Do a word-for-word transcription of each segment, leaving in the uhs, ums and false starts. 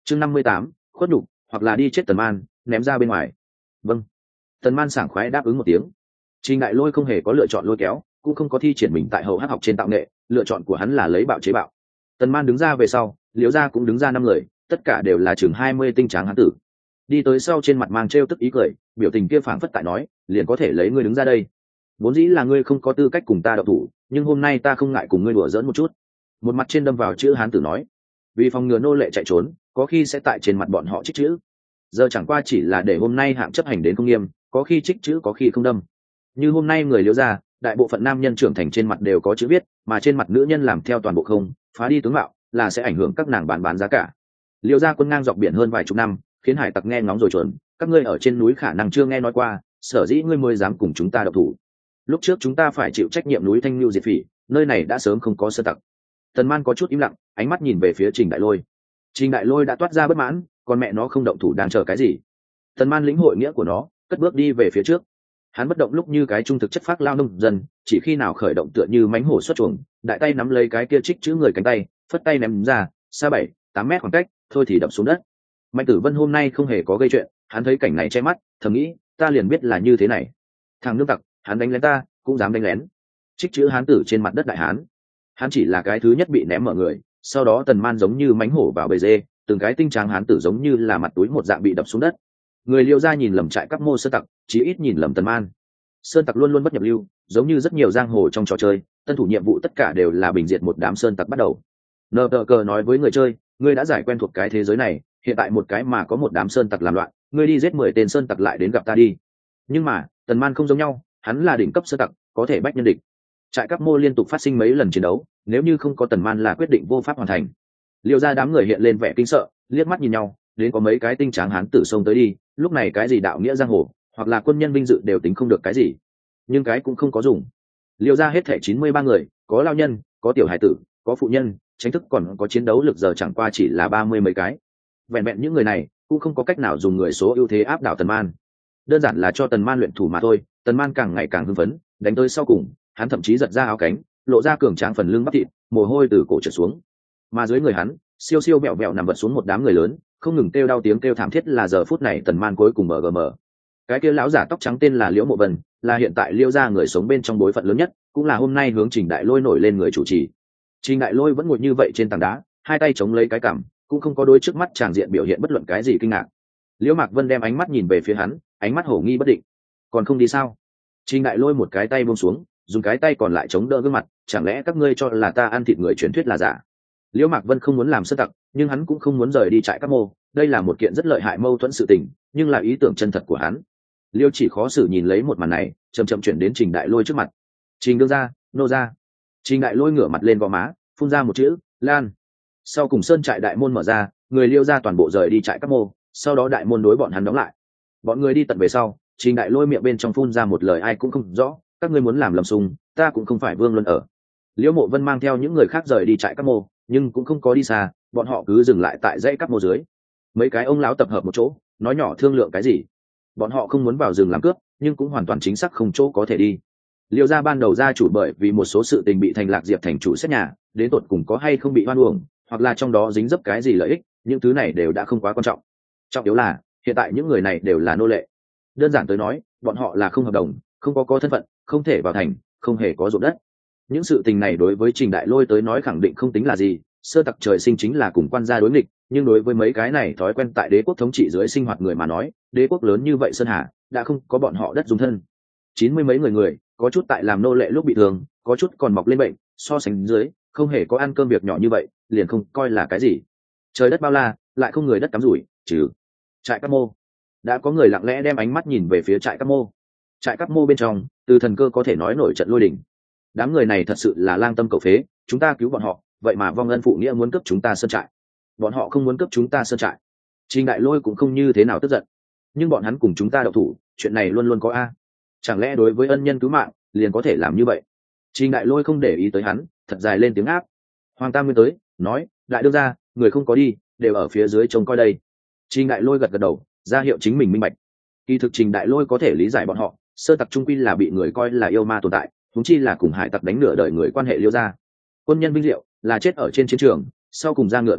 chương năm mươi tám, khuất nhục, hoặc là đi chết Tần Man, ném ra bên ngoài. Vâng. Tần Man sảng khoái đáp ứng một tiếng. Trình Đại Lôi không hề có lựa chọn lôi kéo, cũng không có thi triển mình tại hậu hắc học trên tạo nghệ, lựa chọn của hắn là lấy bạo chế bạo. Tần Man đứng ra về sau, Liễu Gia cũng đứng ra năm người, tất cả đều là chừng hai mươi tinh tráng hán tử. Đi tới sau trên mặt mang trêu tức ý cười, biểu tình kia phảng phất tại nói, liền có thể lấy ngươi đứng ra đây. Vốn dĩ là ngươi không có tư cách cùng ta đậu thủ, nhưng hôm nay ta không ngại cùng ngươi đùa giỡn một chút. Một mặt trên đâm vào chữ hán tử nói, vì phòng ngừa nô lệ chạy trốn, có khi sẽ tại trên mặt bọn họ trích chữ. Giờ chẳng qua chỉ là để hôm nay hạng chấp hành đến không nghiêm, có khi trích chữ có khi không đâm. Như hôm nay người Liễu Gia, đại bộ phận nam nhân trưởng thành trên mặt đều có chữ viết, mà trên mặt nữ nhân làm theo toàn bộ không, phá đi tướng mạo, là sẽ ảnh hưởng các nàng bán bán giá cả. Liễu Gia quân ngang dọc biển hơn vài chục năm, khiến hải tặc nghe ngóng rồi chuẩn, các ngươi ở trên núi khả năng chưa nghe nói qua, sở dĩ ngươi mới dám cùng chúng ta độc thủ. Lúc trước chúng ta phải chịu trách nhiệm núi Thanh Nhu diệt phỉ, nơi này đã sớm không có sơ tặc. Tần Man có chút im lặng, ánh mắt nhìn về phía Trình Đại Lôi. Trình Đại Lôi đã toát ra bất mãn, còn mẹ nó không động thủ đang chờ cái gì? Tần Man lĩnh hội nghĩa của nó, cất bước đi về phía trước. Hắn bất động lúc như cái trung thực chất phác lao nông dân, chỉ khi nào khởi động tựa như mánh hổ xuất chuồng, đại tay nắm lấy cái kia trích chữ người cánh tay, phất tay ném ra, xa bảy, tám mét khoảng cách, thôi thì đập xuống đất. Mạnh Tử Vân hôm nay không hề có gây chuyện, hắn thấy cảnh này che mắt, thầm nghĩ, ta liền biết là như thế này. Thằng nước tặc, hắn đánh lén ta, cũng dám đánh lén. Trích chữ hán tử trên mặt đất đại hán, hắn chỉ là cái thứ nhất bị ném mở người, sau đó Tần Man giống như mánh hổ vào bầy dê, từng cái tinh tráng hán tử giống như là mặt túi một dạng bị đập xuống đất. Người Liễu Gia nhìn lầm trại các mô sơn tặc, chí ít nhìn lầm Tần Man. Sơn tặc luôn luôn bất nhập lưu, giống như rất nhiều giang hồ trong trò chơi, tân thủ nhiệm vụ tất cả đều là bình diệt một đám sơn tặc bắt đầu. Nờ tờ cờ nói với người chơi, ngươi đã giải quen thuộc cái thế giới này, hiện tại một cái mà có một đám sơn tặc làm loạn, ngươi đi giết mười tên sơn tặc lại đến gặp ta đi. Nhưng mà Tần Man không giống nhau, hắn là đỉnh cấp sơn tặc, có thể bách nhân địch. Trại các mô liên tục phát sinh mấy lần chiến đấu, nếu như không có Tần Man là quyết định vô pháp hoàn thành. Liêu Gia đám người hiện lên vẻ kinh sợ, liếc mắt nhìn nhau, đến có mấy cái tinh tráng hán tử xông tới đi, lúc này cái gì đạo nghĩa giang hồ, hoặc là quân nhân vinh dự đều tính không được cái gì, nhưng cái cũng không có dùng. Liêu Gia hết thảy chín mươi ba người, có lao nhân, có tiểu hải tử, có phụ nhân, chính thức còn có chiến đấu lực giờ chẳng qua chỉ là ba mươi mấy cái. Vẹn vẹn những người này cũng không có cách nào dùng người số ưu thế áp đảo Tần Man, đơn giản là cho Tần Man luyện thủ mà thôi. Tần Man càng ngày càng hưng phấn, đánh tới sau cùng, hắn thậm chí giật ra áo cánh, lộ ra cường tráng phần lưng bắp thịt, mồ hôi từ cổ trượt xuống. Mà dưới người hắn, siêu siêu vẹo vẹo nằm vật xuống một đám người lớn, không ngừng kêu đau tiếng kêu thảm thiết là giờ phút này Tần Man cuối cùng mở gm. Cái kia lão giả tóc trắng tên là Liễu Mộ Vân, là hiện tại Liễu Gia người sống bên trong bối phận lớn nhất, cũng là hôm nay hướng Trình Đại Lôi nổi lên người chủ trì. Trình Đại Lôi vẫn ngồi như vậy trên tảng đá, hai tay chống lấy cái cằm, cũng không có đối trước mắt tràng diện biểu hiện bất luận cái gì kinh ngạc. Liễu Mạc Vân đem ánh mắt nhìn về phía hắn, ánh mắt hổ nghi bất định. Còn không đi sao? Trình Đại Lôi một cái tay buông xuống, dùng cái tay còn lại chống đỡ gương mặt, chẳng lẽ các ngươi cho là ta ăn thịt người truyền thuyết là giả? Liễu Mạc Vân không muốn làm sơ tặc, nhưng hắn cũng không muốn rời đi trại các mô, đây là một kiện rất lợi hại mâu thuẫn sự tình, nhưng là ý tưởng chân thật của hắn. Liêu chỉ khó xử nhìn lấy một màn này, chậm chậm chuyển đến Trình Đại Lôi trước mặt. Trình đương ra, nô ra. Trình Đại Lôi ngửa mặt lên gò má, phun ra một chữ, Lan. Sau cùng sơn trại đại môn mở ra, người Liêu ra toàn bộ rời đi trại các mô, sau đó đại môn đối bọn hắn đóng lại. Bọn người đi tận về sau, Trình Đại Lôi miệng bên trong phun ra một lời ai cũng không rõ, các ngươi muốn làm lầm sùng, ta cũng không phải Vương Luân ở. Liễu Mộ Vân mang theo những người khác rời đi trại các mô, nhưng cũng không có đi xa, bọn họ cứ dừng lại tại dãy các mô dưới. Mấy cái ông lão tập hợp một chỗ, nói nhỏ thương lượng cái gì. Bọn họ không muốn vào rừng làm cướp, nhưng cũng hoàn toàn chính xác không chỗ có thể đi. Liêu gia ban đầu gia chủ bởi vì một số sự tình bị Thành Lạc Diệp thành chủ xét nhà, đến tột cùng có hay không bị oan uổng, hoặc là trong đó dính dấp cái gì lợi ích, những thứ này đều đã không quá quan trọng. Trọng yếu là hiện tại những người này đều là nô lệ. Đơn giản tới nói, bọn họ là không hợp đồng, không có có thân phận, không thể vào thành, không hề có ruộng đất. Những sự tình này đối với Trình Đại Lôi tới nói khẳng định không tính là gì, sơ tặc trời sinh chính là cùng quan gia đối nghịch, nhưng đối với mấy cái này thói quen tại đế quốc thống trị dưới sinh hoạt người mà nói, đế quốc lớn như vậy sơn hà đã không có bọn họ đất dung thân. Chín mươi mấy người người, có chút tại làm nô lệ lúc bị thương, có chút còn mọc lên bệnh, so sánh dưới không hề có ăn cơm việc nhỏ như vậy, liền không coi là cái gì. Trời đất bao la, lại không người đất cắm rủi, trừ trại các mô. Đã có người lặng lẽ đem ánh mắt nhìn về phía trại các mô. Trại các mô bên trong, từ thần cơ có thể nói nổi trận lôi đình. Đám người này thật sự là lang tâm cầu phế, chúng ta cứu bọn họ, vậy mà vong ân phụ nghĩa muốn cướp chúng ta sơn trại. Bọn họ không muốn cướp chúng ta sơn trại. Trình Đại Lôi cũng không như thế nào tức giận, nhưng bọn hắn cùng chúng ta đậu thủ, chuyện này luôn luôn có a. Chẳng lẽ đối với ân nhân cứu mạng liền có thể làm như vậy? Trình Đại Lôi không để ý tới hắn, thật dài lên tiếng áp. Hoàng Tam Nguyên tới, nói, đại đương gia, người không có đi, đều ở phía dưới trông coi đây. Trình Đại Lôi gật gật đầu, ra hiệu chính mình minh bạch. Kỳ thực Trình Đại Lôi có thể lý giải bọn họ, sơ tặc trung quy là bị người coi là yêu ma tồn tại, huống chi là cùng hải tặc đánh nửa đời người quan hệ Liêu gia. Quân nhân vinh diệu là chết ở trên chiến trường, sau cùng ra ngựa bọc thây,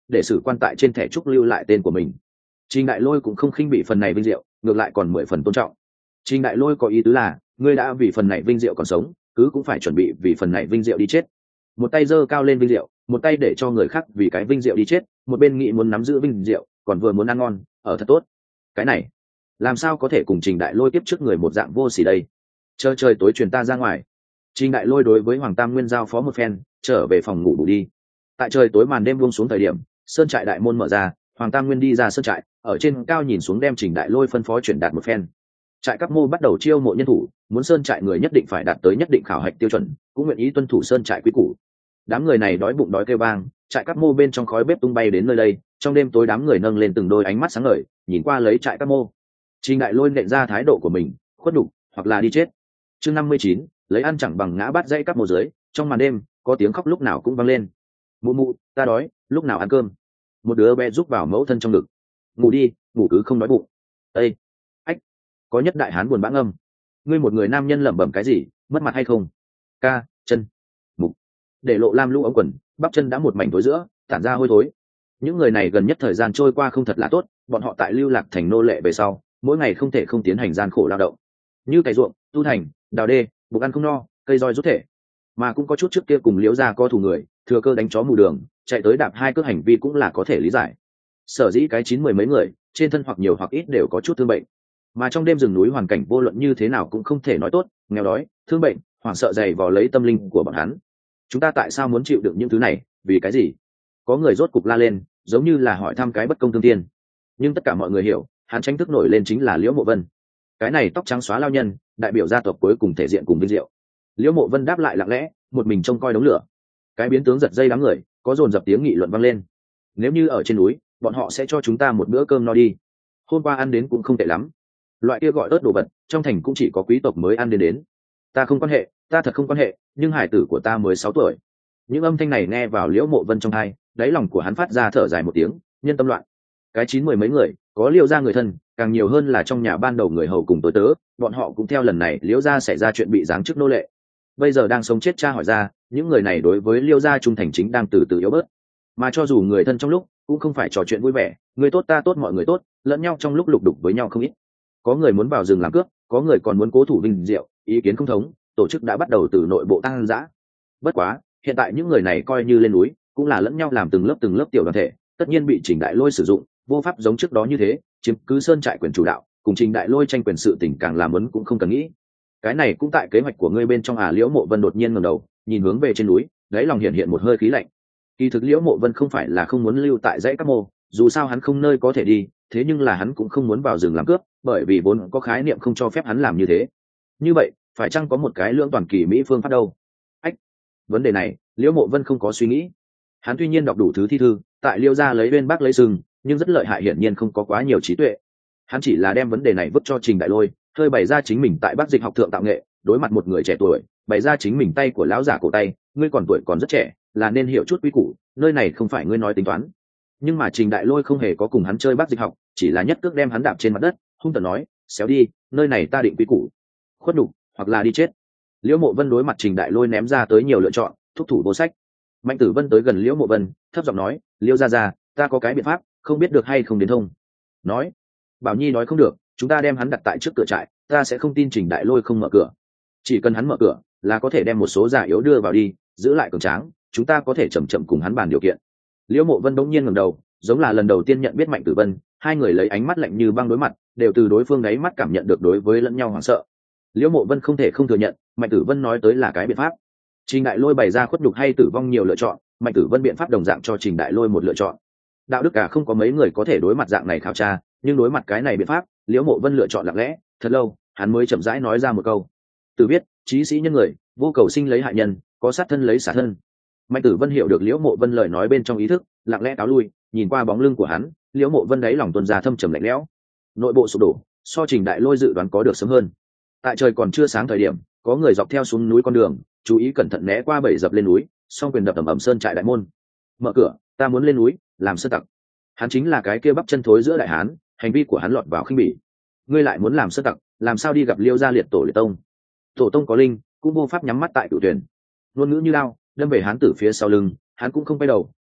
để sử quan tại trên thẻ trúc lưu lại tên của mình. Trình Đại Lôi cũng không khinh bị phần này vinh diệu, ngược lại còn mười phần tôn trọng. Trình Đại Lôi có ý tứ là, ngươi đã vì phần này vinh diệu còn sống, cứ cũng phải chuẩn bị vì phần này vinh diệu đi chết. Một tay giơ cao lên vinh diệu, một tay để cho người khác vì cái vinh diệu đi chết, một bên nghĩ muốn nắm giữ vinh diệu, còn vừa muốn ăn ngon, ở thật tốt. Cái này, làm sao có thể cùng Trình Đại Lôi tiếp trước người một dạng vô sỉ đây? Chờ trời tối truyền ta ra ngoài. Trình Đại Lôi đối với Hoàng Tam Nguyên giao phó một phen, trở về phòng ngủ bù đi. Tại trời tối màn đêm buông xuống thời điểm, sơn trại đại môn mở ra, Hoàng Tam Nguyên đi ra sơn trại, ở trên cao nhìn xuống đem Trình Đại Lôi phân phó chuyển đạt một phen. Trại Các Mô bắt đầu chiêu mộ nhân thủ, muốn sơn trại người nhất định phải đạt tới nhất định khảo hạch tiêu chuẩn, cũng nguyện ý tuân thủ sơn trại quy củ. Đám người này đói bụng đói kêu vang, Trại Các Mô bên trong khói bếp tung bay đến nơi đây, trong đêm tối đám người nâng lên từng đôi ánh mắt sáng ngời, nhìn qua lấy Trại Các Mô. Trình Đại Lôi nện ra thái độ của mình, khuất nhục hoặc là đi chết. Chương năm mươi chín, lấy ăn chẳng bằng ngã bát dãy Các Mô dưới, trong màn đêm, có tiếng khóc lúc nào cũng vang lên. Mụ mụ, ta đói, lúc nào ăn cơm? Một đứa bé rúc vào mẫu thân trong ngực. Ngủ đi, ngủ cứ không đói bụng. Ê, ách, có nhất đại hán buồn bã ngâm. Ngươi một người nam nhân lẩm bẩm cái gì, mất mặt hay không? Ca, chân, mục, để lộ lam lũ ống quần, bắp chân đã một mảnh tối giữa, tản ra hôi thối. Những người này gần nhất thời gian trôi qua không thật là tốt, bọn họ tại lưu lạc thành nô lệ về sau, mỗi ngày không thể không tiến hành gian khổ lao động, như cày ruộng, tu thành, đào đê, bụng ăn không no, cây roi rút thể. Mà cũng có chút trước kia cùng liễu gia có thù người, thừa cơ đánh chó mù đường, chạy tới đạp hai cước hành vi cũng là có thể lý giải. Sở dĩ cái chín mười mấy người, trên thân hoặc nhiều hoặc ít đều có chút thương bệnh. Mà trong đêm rừng núi hoàn cảnh vô luận như thế nào cũng không thể nói tốt, nghèo đói, thương bệnh, hoảng sợ dày vò lấy tâm linh của bọn hắn. Chúng ta tại sao muốn chịu đựng những thứ này, vì cái gì? Có người rốt cục la lên, giống như là hỏi thăm cái bất công thương thiên. Nhưng tất cả mọi người hiểu, hắn tranh thức nổi lên chính là Liễu Mộ Vân. Cái này tóc trắng xóa lao nhân, đại biểu gia tộc cuối cùng thể diện cùng vinh diệu. Liễu Mộ Vân đáp lại lặng lẽ, một mình trông coi đống lửa. Cái biến tướng giật dây đám người, có dồn dập tiếng nghị luận vang lên. Nếu như ở trên núi, bọn họ sẽ cho chúng ta một bữa cơm no đi. Hôm qua ăn đến cũng không tệ lắm. Loại kia gọi ớt đồ vật, trong thành cũng chỉ có quý tộc mới ăn đến đến. Ta không quan hệ, ta thật không quan hệ, nhưng hải tử của ta mới sáu tuổi. Những âm thanh này nghe vào Liễu Mộ Vân trong tai, đáy lòng của hắn phát ra thở dài một tiếng, nhân tâm loạn. Cái chín mười mấy người, có Liễu gia người thân, càng nhiều hơn là trong nhà ban đầu người hầu cùng tối tớ, bọn họ cũng theo lần này Liễu gia xảy ra chuyện bị giáng chức nô lệ. Bây giờ đang sống chết cha hỏi ra, những người này đối với Liễu gia trung thành chính đang từ từ yếu bớt. Mà cho dù người thân trong lúc, cũng không phải trò chuyện vui vẻ, người tốt ta tốt mọi người tốt, lẫn nhau trong lúc lục đục với nhau không ít. Có người muốn vào rừng làm cướp, có người còn muốn cố thủ vinh diệu, ý kiến không thống, tổ chức đã bắt đầu từ nội bộ tăng dã. Bất quá, hiện tại những người này coi như lên núi, cũng là lẫn nhau làm từng lớp từng lớp tiểu đoàn thể, tất nhiên bị Trình Đại Lôi sử dụng, vô pháp giống trước đó như thế, chiếm cứ sơn trại quyền chủ đạo, cùng Trình Đại Lôi tranh quyền sự tình càng làm muốn cũng không cần nghĩ. Cái này cũng tại kế hoạch của ngươi bên trong à? Liễu Mộ Vân đột nhiên ngẩng đầu, nhìn hướng về trên núi, đáy lòng hiện hiện một hơi khí lạnh. Kỳ thực Liễu Mộ Vân không phải là không muốn lưu tại dãy Các Mô, dù sao hắn không nơi có thể đi, thế nhưng là hắn cũng không muốn vào rừng làm cướp, bởi vì vốn có khái niệm không cho phép hắn làm như thế. Như vậy, phải chăng có một cái lưỡng toàn kỳ mỹ phương pháp đâu? Ách, vấn đề này, Liễu Mộ Vân không có suy nghĩ. Hắn tuy nhiên đọc đủ thứ thi thư, tại Liễu gia lấy bên bác lấy sừng, nhưng rất lợi hại, hiển nhiên không có quá nhiều trí tuệ. Hắn chỉ là đem vấn đề này vứt cho Trình Đại Lôi, hơi bày ra chính mình tại Bắc Dịch học thượng tạo nghệ, đối mặt một người trẻ tuổi, bày ra chính mình tay của lão giả cổ tay, ngươi còn tuổi còn rất trẻ, là nên hiểu chút quy củ, nơi này không phải ngươi nói tính toán. Nhưng mà Trình Đại Lôi không hề có cùng hắn chơi Bắc Dịch học, chỉ là nhất cước đem hắn đạp trên mặt đất, hung tợn nói, xéo đi, nơi này ta định quy củ, khuất nhục hoặc là đi chết. Liễu Mộ Vân đối mặt Trình Đại Lôi ném ra tới nhiều lựa chọn, thúc thủ vô sách. Mạnh Tử Vân tới gần Liễu Mộ Vân, thấp giọng nói, Liễu gia gia, ta có cái biện pháp, không biết được hay không đến thông. Nói, Bảo Nhi nói không được, chúng ta đem hắn đặt tại trước cửa trại, ta sẽ không tin Trình Đại Lôi không mở cửa. Chỉ cần hắn mở cửa, là có thể đem một số giả yếu đưa vào đi, giữ lại cường tráng, chúng ta có thể chậm chậm cùng hắn bàn điều kiện. Liễu Mộ Vân bỗng nhiên ngẩng đầu, giống là lần đầu tiên nhận biết Mạnh Tử Vân, hai người lấy ánh mắt lạnh như băng đối mặt, đều từ đối phương đáy mắt cảm nhận được đối với lẫn nhau hoảng sợ. Liễu Mộ Vân không thể không thừa nhận, Mạnh Tử Vân nói tới là cái biện pháp. Trình Đại Lôi bày ra khuất nhục hay tử vong nhiều lựa chọn, Mạnh Tử Vân biện pháp đồng dạng cho Trình Đại Lôi một lựa chọn. Đạo đức cả không có mấy người có thể đối mặt dạng này khảo tra, nhưng đối mặt cái này biện pháp, Liễu Mộ Vân lựa chọn lặng lẽ, thật lâu, hắn mới chậm rãi nói ra một câu. Từ biết, chí sĩ nhân người, vô cầu sinh lấy hại nhân, có sát thân lấy xả thân. Mạnh Tử Vân hiểu được Liễu Mộ Vân lời nói bên trong ý thức, lặng lẽ cáo lui, nhìn qua bóng lưng của hắn, Liễu Mộ Vân đáy lòng tuôn ra thâm trầm lạnh lẽo. Nội bộ sụp đổ, so Trình Đại Lôi dự đoán có được sớm hơn. Tại trời còn chưa sáng thời điểm, có người dọc theo xuống núi con đường, chú ý cẩn thận né qua bẫy dập lên núi, song quyền đập ầm ầm sơn trại đại môn. Mở cửa, ta muốn lên núi, làm sơn tặc. Hắn chính là cái kia bắp chân thối giữa đại hán, hành vi của hắn lọt vào khinh bỉ. Ngươi lại muốn làm sơn tặc, làm sao đi gặp Liêu gia liệt tổ liệt tông? Tổ tông có linh, cũng vô pháp nhắm mắt tại cửu tuyển. Ngôn ngữ như lao, đâm về hán tử phía sau lưng, hắn cũng không quay đầu,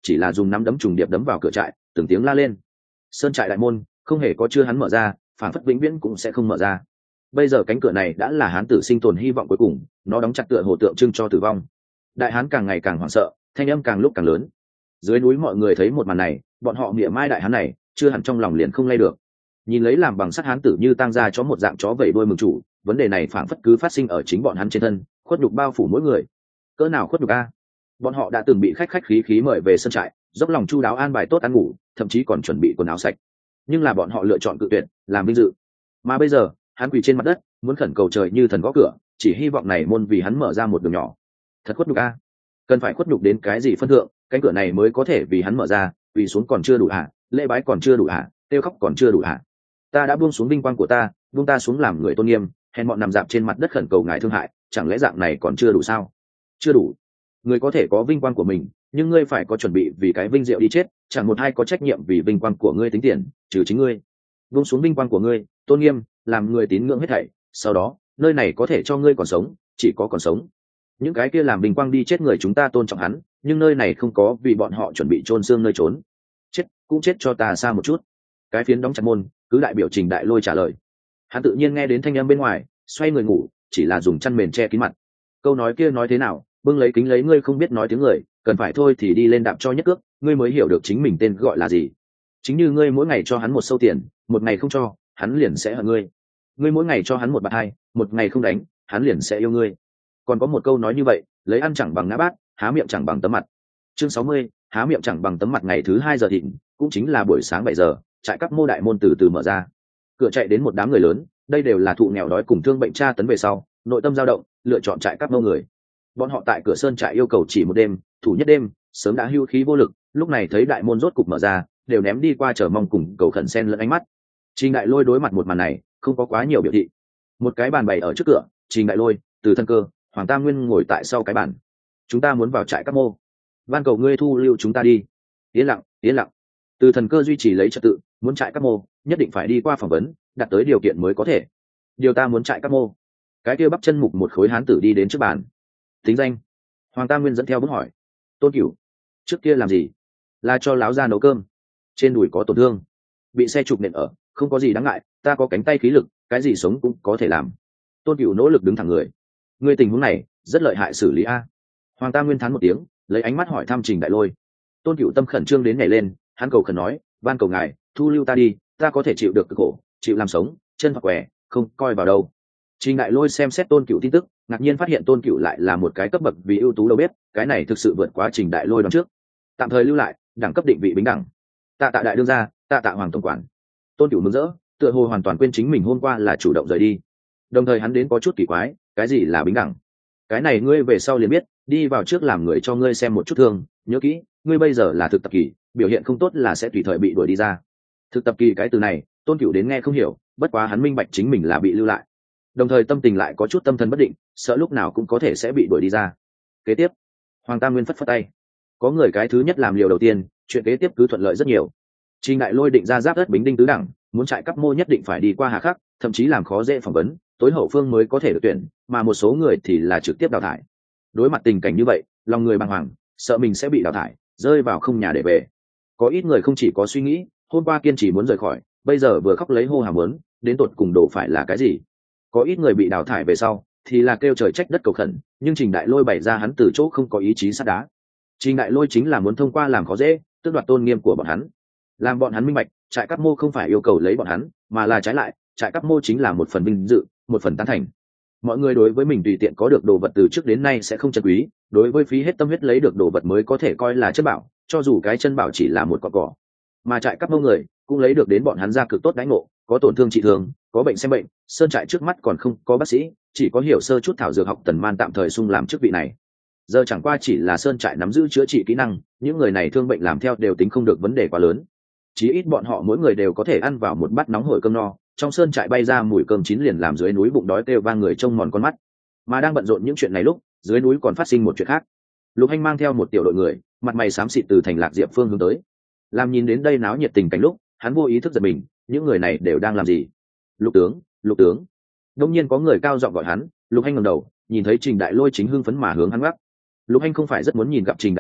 chỉ là dùng nắm đấm trùng điệp đấm vào cửa trại, từng tiếng la lên. Sơn trại đại môn không hề có chưa hắn mở ra, phản phất vĩnh viễn cũng sẽ không mở ra. Bây giờ cánh cửa này đã là hán tử sinh tồn hy vọng cuối cùng, nó đóng chặt tựa hồ tượng trưng cho tử vong. Đại hán càng ngày càng hoảng sợ, thanh âm càng lúc càng lớn. Dưới núi mọi người thấy một màn này, bọn họ mỉa mai đại hán này, chưa hẳn trong lòng liền không lay được. Nhìn lấy làm bằng sắt hán tử như tang ra chó một dạng chó vẩy đuôi mừng chủ, vấn đề này phảng phất cứ phát sinh ở chính bọn hắn trên thân, khuất nhục bao phủ mỗi người. Cỡ nào khuất nhục a? Bọn họ đã từng bị khách khách khí khí mời về sân trại, dốc lòng chu đáo an bài tốt ăn ngủ, thậm chí còn chuẩn bị quần áo sạch. Nhưng là bọn họ lựa chọn cự tuyệt, làm vinh dự. Mà bây giờ, hắn quỳ trên mặt đất, muốn khẩn cầu trời như thần gõ cửa, chỉ hy vọng này môn vì hắn mở ra một đường nhỏ. Thật khuất nhục a. Cần phải khuất nhục đến cái gì phân thượng, cánh cửa này mới có thể vì hắn mở ra, quỳ xuống còn chưa đủ hả? Lễ bái còn chưa đủ hả? Tiêu khóc còn chưa đủ hả? Ta đã buông xuống vinh quang của ta, buông ta xuống làm người tôn nghiêm, hèn bọn nằm dạp trên mặt đất khẩn cầu ngài thương hại, chẳng lẽ dạng này còn chưa đủ sao? Chưa đủ. Người có thể có vinh quang của mình, nhưng ngươi phải có chuẩn bị vì cái vinh diệu đi chết, chẳng một ai có trách nhiệm vì vinh quang của ngươi tính tiền, trừ chính ngươi. Buông xuống vinh quang của ngươi, tôn nghiêm, làm người tín ngưỡng hết thảy, sau đó, nơi này có thể cho ngươi còn sống, chỉ có còn sống. Những cái kia làm vinh quang đi chết người chúng ta tôn trọng hắn, nhưng nơi này không có vì bọn họ chuẩn bị chôn xương nơi trốn. Chết, cũng chết cho ta xa một chút. Cái phiến đóng chặt môn, cứ đại biểu Trình Đại Lôi trả lời. Hắn tự nhiên nghe đến thanh âm bên ngoài, xoay người ngủ, chỉ là dùng chăn mền che kín mặt. Câu nói kia nói thế nào, bưng lấy kính lấy ngươi không biết nói tiếng người, cần phải thôi thì đi lên đạp cho nhất cước, ngươi mới hiểu được chính mình tên gọi là gì. Chính như ngươi mỗi ngày cho hắn một sâu tiền, một ngày không cho, hắn liền sẽ hận ngươi. Ngươi mỗi ngày cho hắn một bạt hai, một ngày không đánh, hắn liền sẽ yêu ngươi. Còn có một câu nói như vậy, lấy ăn chẳng bằng ngã bát, há miệng chẳng bằng tấm mặt. Chương sáu mươi, há miệng chẳng bằng tấm mặt. Ngày thứ hai giờ thịnh, cũng chính là buổi sáng bảy giờ, trại các mô đại môn từ từ mở ra. Cửa chạy đến một đám người lớn, đây đều là thụ nghèo đói cùng thương bệnh tra tấn về sau, nội tâm dao động, lựa chọn trại các mô người. Bọn họ tại cửa sơn trại yêu cầu chỉ một đêm, thủ nhất đêm, sớm đã hưu khí vô lực, lúc này thấy đại môn rốt cục mở ra, đều ném đi qua chờ mong cùng cầu khẩn xen lẫn ánh mắt. Trình Đại Lôi đối mặt một màn này, không có quá nhiều biểu thị. Một cái bàn bày ở trước cửa, Trình Đại Lôi, Từ Thân Cơ, Hoàng Tam Nguyên ngồi tại sau cái bàn. Chúng ta muốn vào trại các mô, van cầu ngươi thu lưu chúng ta đi. Yên lặng, yên lặng. Từ Thần Cơ duy trì lấy trật tự, muốn trại các mô, nhất định phải đi qua phỏng vấn, đạt tới điều kiện mới có thể. Điều ta muốn trại các mô. Cái kia bắp chân mục một khối hán tử đi đến trước bàn. Tính danh. Hoàng Tam Nguyên dẫn theo bước hỏi. Tôn Cửu. Trước kia làm gì? Là cho láo ra nấu cơm. Trên đùi có tổn thương, bị xe trục nện ở, không có gì đáng ngại, ta có cánh tay khí lực, cái gì sống cũng có thể làm. Tôn Cửu nỗ lực đứng thẳng người. Người tình huống này rất lợi hại, xử lý a. Hoàng Tam Nguyên thán một tiếng, lấy ánh mắt hỏi thăm Trình Đại Lôi. Tôn Cửu tâm khẩn trương đến nhảy lên, hắn cầu khẩn nói, van cầu ngài thu lưu ta đi, ta có thể chịu được cực khổ, chịu làm sống, chân hoặc què, không coi vào đâu. Trình Đại Lôi xem xét Tôn Cửu tin tức, ngạc nhiên phát hiện Tôn Cửu lại là một cái cấp bậc vì ưu tú đầu bếp, cái này thực sự vượt quá Trình Đại Lôi đón trước. Tạm thời lưu lại, đẳng cấp định vị bình đẳng. Tạ tạ đại đương gia, tạ tạ Hoàng tổng quản. Tôn Cửu mừng rỡ, tựa hồ hoàn toàn quên chính mình hôm qua là chủ động rời đi. Đồng thời hắn đến có chút kỳ quái, cái gì là bình đẳng? Cái này ngươi về sau liền biết, đi vào trước làm người cho ngươi xem một chút thương, nhớ kỹ, ngươi bây giờ là thực tập kỳ, biểu hiện không tốt là sẽ tùy thời bị đuổi đi ra. Thực tập kỳ cái từ này, Tôn Cửu đến nghe không hiểu, bất quá hắn minh bạch chính mình là bị lưu lại. Đồng thời tâm tình lại có chút tâm thần bất định, sợ lúc nào cũng có thể sẽ bị đuổi đi ra. Kế tiếp, Hoàng Tam Nguyên phất phất tay. Có người cái thứ nhất làm liều đầu tiên, chuyện kế tiếp cứ thuận lợi rất nhiều. Trình Đại Lôi định ra giáp đất bính đinh tứ đẳng, muốn trại cấp mô nhất định phải đi qua hà khắc, thậm chí làm khó dễ phỏng vấn, tối hậu phương mới có thể được tuyển, mà một số người thì là trực tiếp đào thải. Đối mặt tình cảnh như vậy, lòng người bàng hoàng, sợ mình sẽ bị đào thải, rơi vào không nhà để về. Có ít người không chỉ có suy nghĩ, hôm qua kiên trì muốn rời khỏi, bây giờ vừa khóc lấy hô hào muốn, đến tột cùng đổ phải là cái gì? Có ít người bị đào thải về sau, thì là kêu trời trách đất cầu khẩn, nhưng Trình Đại Lôi bày ra hắn từ chỗ không có ý chí sắt đá. Trình Đại Lôi chính là muốn thông qua làm khó dễ, tước đoạt tôn nghiêm của bọn hắn, làm bọn hắn minh bạch, trại cấp mô không phải yêu cầu lấy bọn hắn, mà là trái lại, trại cấp mô chính là một phần vinh dự, một phần tán thành. Mọi người đối với mình tùy tiện có được đồ vật từ trước đến nay sẽ không trân quý, đối với phí hết tâm huyết lấy được đồ vật mới có thể coi là chân bảo, cho dù cái chân bảo chỉ là một cọng cỏ. Mà trại cấp mô người cũng lấy được đến bọn hắn ra cực tốt đãi ngộ, có tổn thương trị thương, có bệnh xem bệnh, sơn trại trước mắt còn không có bác sĩ, chỉ có hiểu sơ chút thảo dược học Tần Man tạm thời sung làm chức vị này. Giờ chẳng qua chỉ là sơn trại nắm giữ chữa trị kỹ năng, những người này thương bệnh làm theo đều tính không được vấn đề quá lớn. Chí ít bọn họ mỗi người đều có thể ăn vào một bát nóng hổi cơm no, trong sơn trại bay ra mùi cơm chín liền làm dưới núi bụng đói kêu vang người trông mòn con mắt. Mà đang bận rộn những chuyện này lúc, dưới núi còn phát sinh một chuyện khác. Lục Hành mang theo một tiểu đội người, mặt mày xám xịt từ thành Lạc Diệp phương hướng tới. Làm nhìn đến đây náo nhiệt tình cảnh lúc, hắn vô ý thức giật mình, những người này đều đang làm gì? Lục tướng, Lục tướng. Đông nhiên có người cao giọng gọi hắn, Lục Hành ngẩng đầu, nhìn thấy Trình Đại Lôi chính hưng phấn mà hướng hắn gác. Lục Hành không phải rất muốn nhìn gặp Trình Đại Lôi,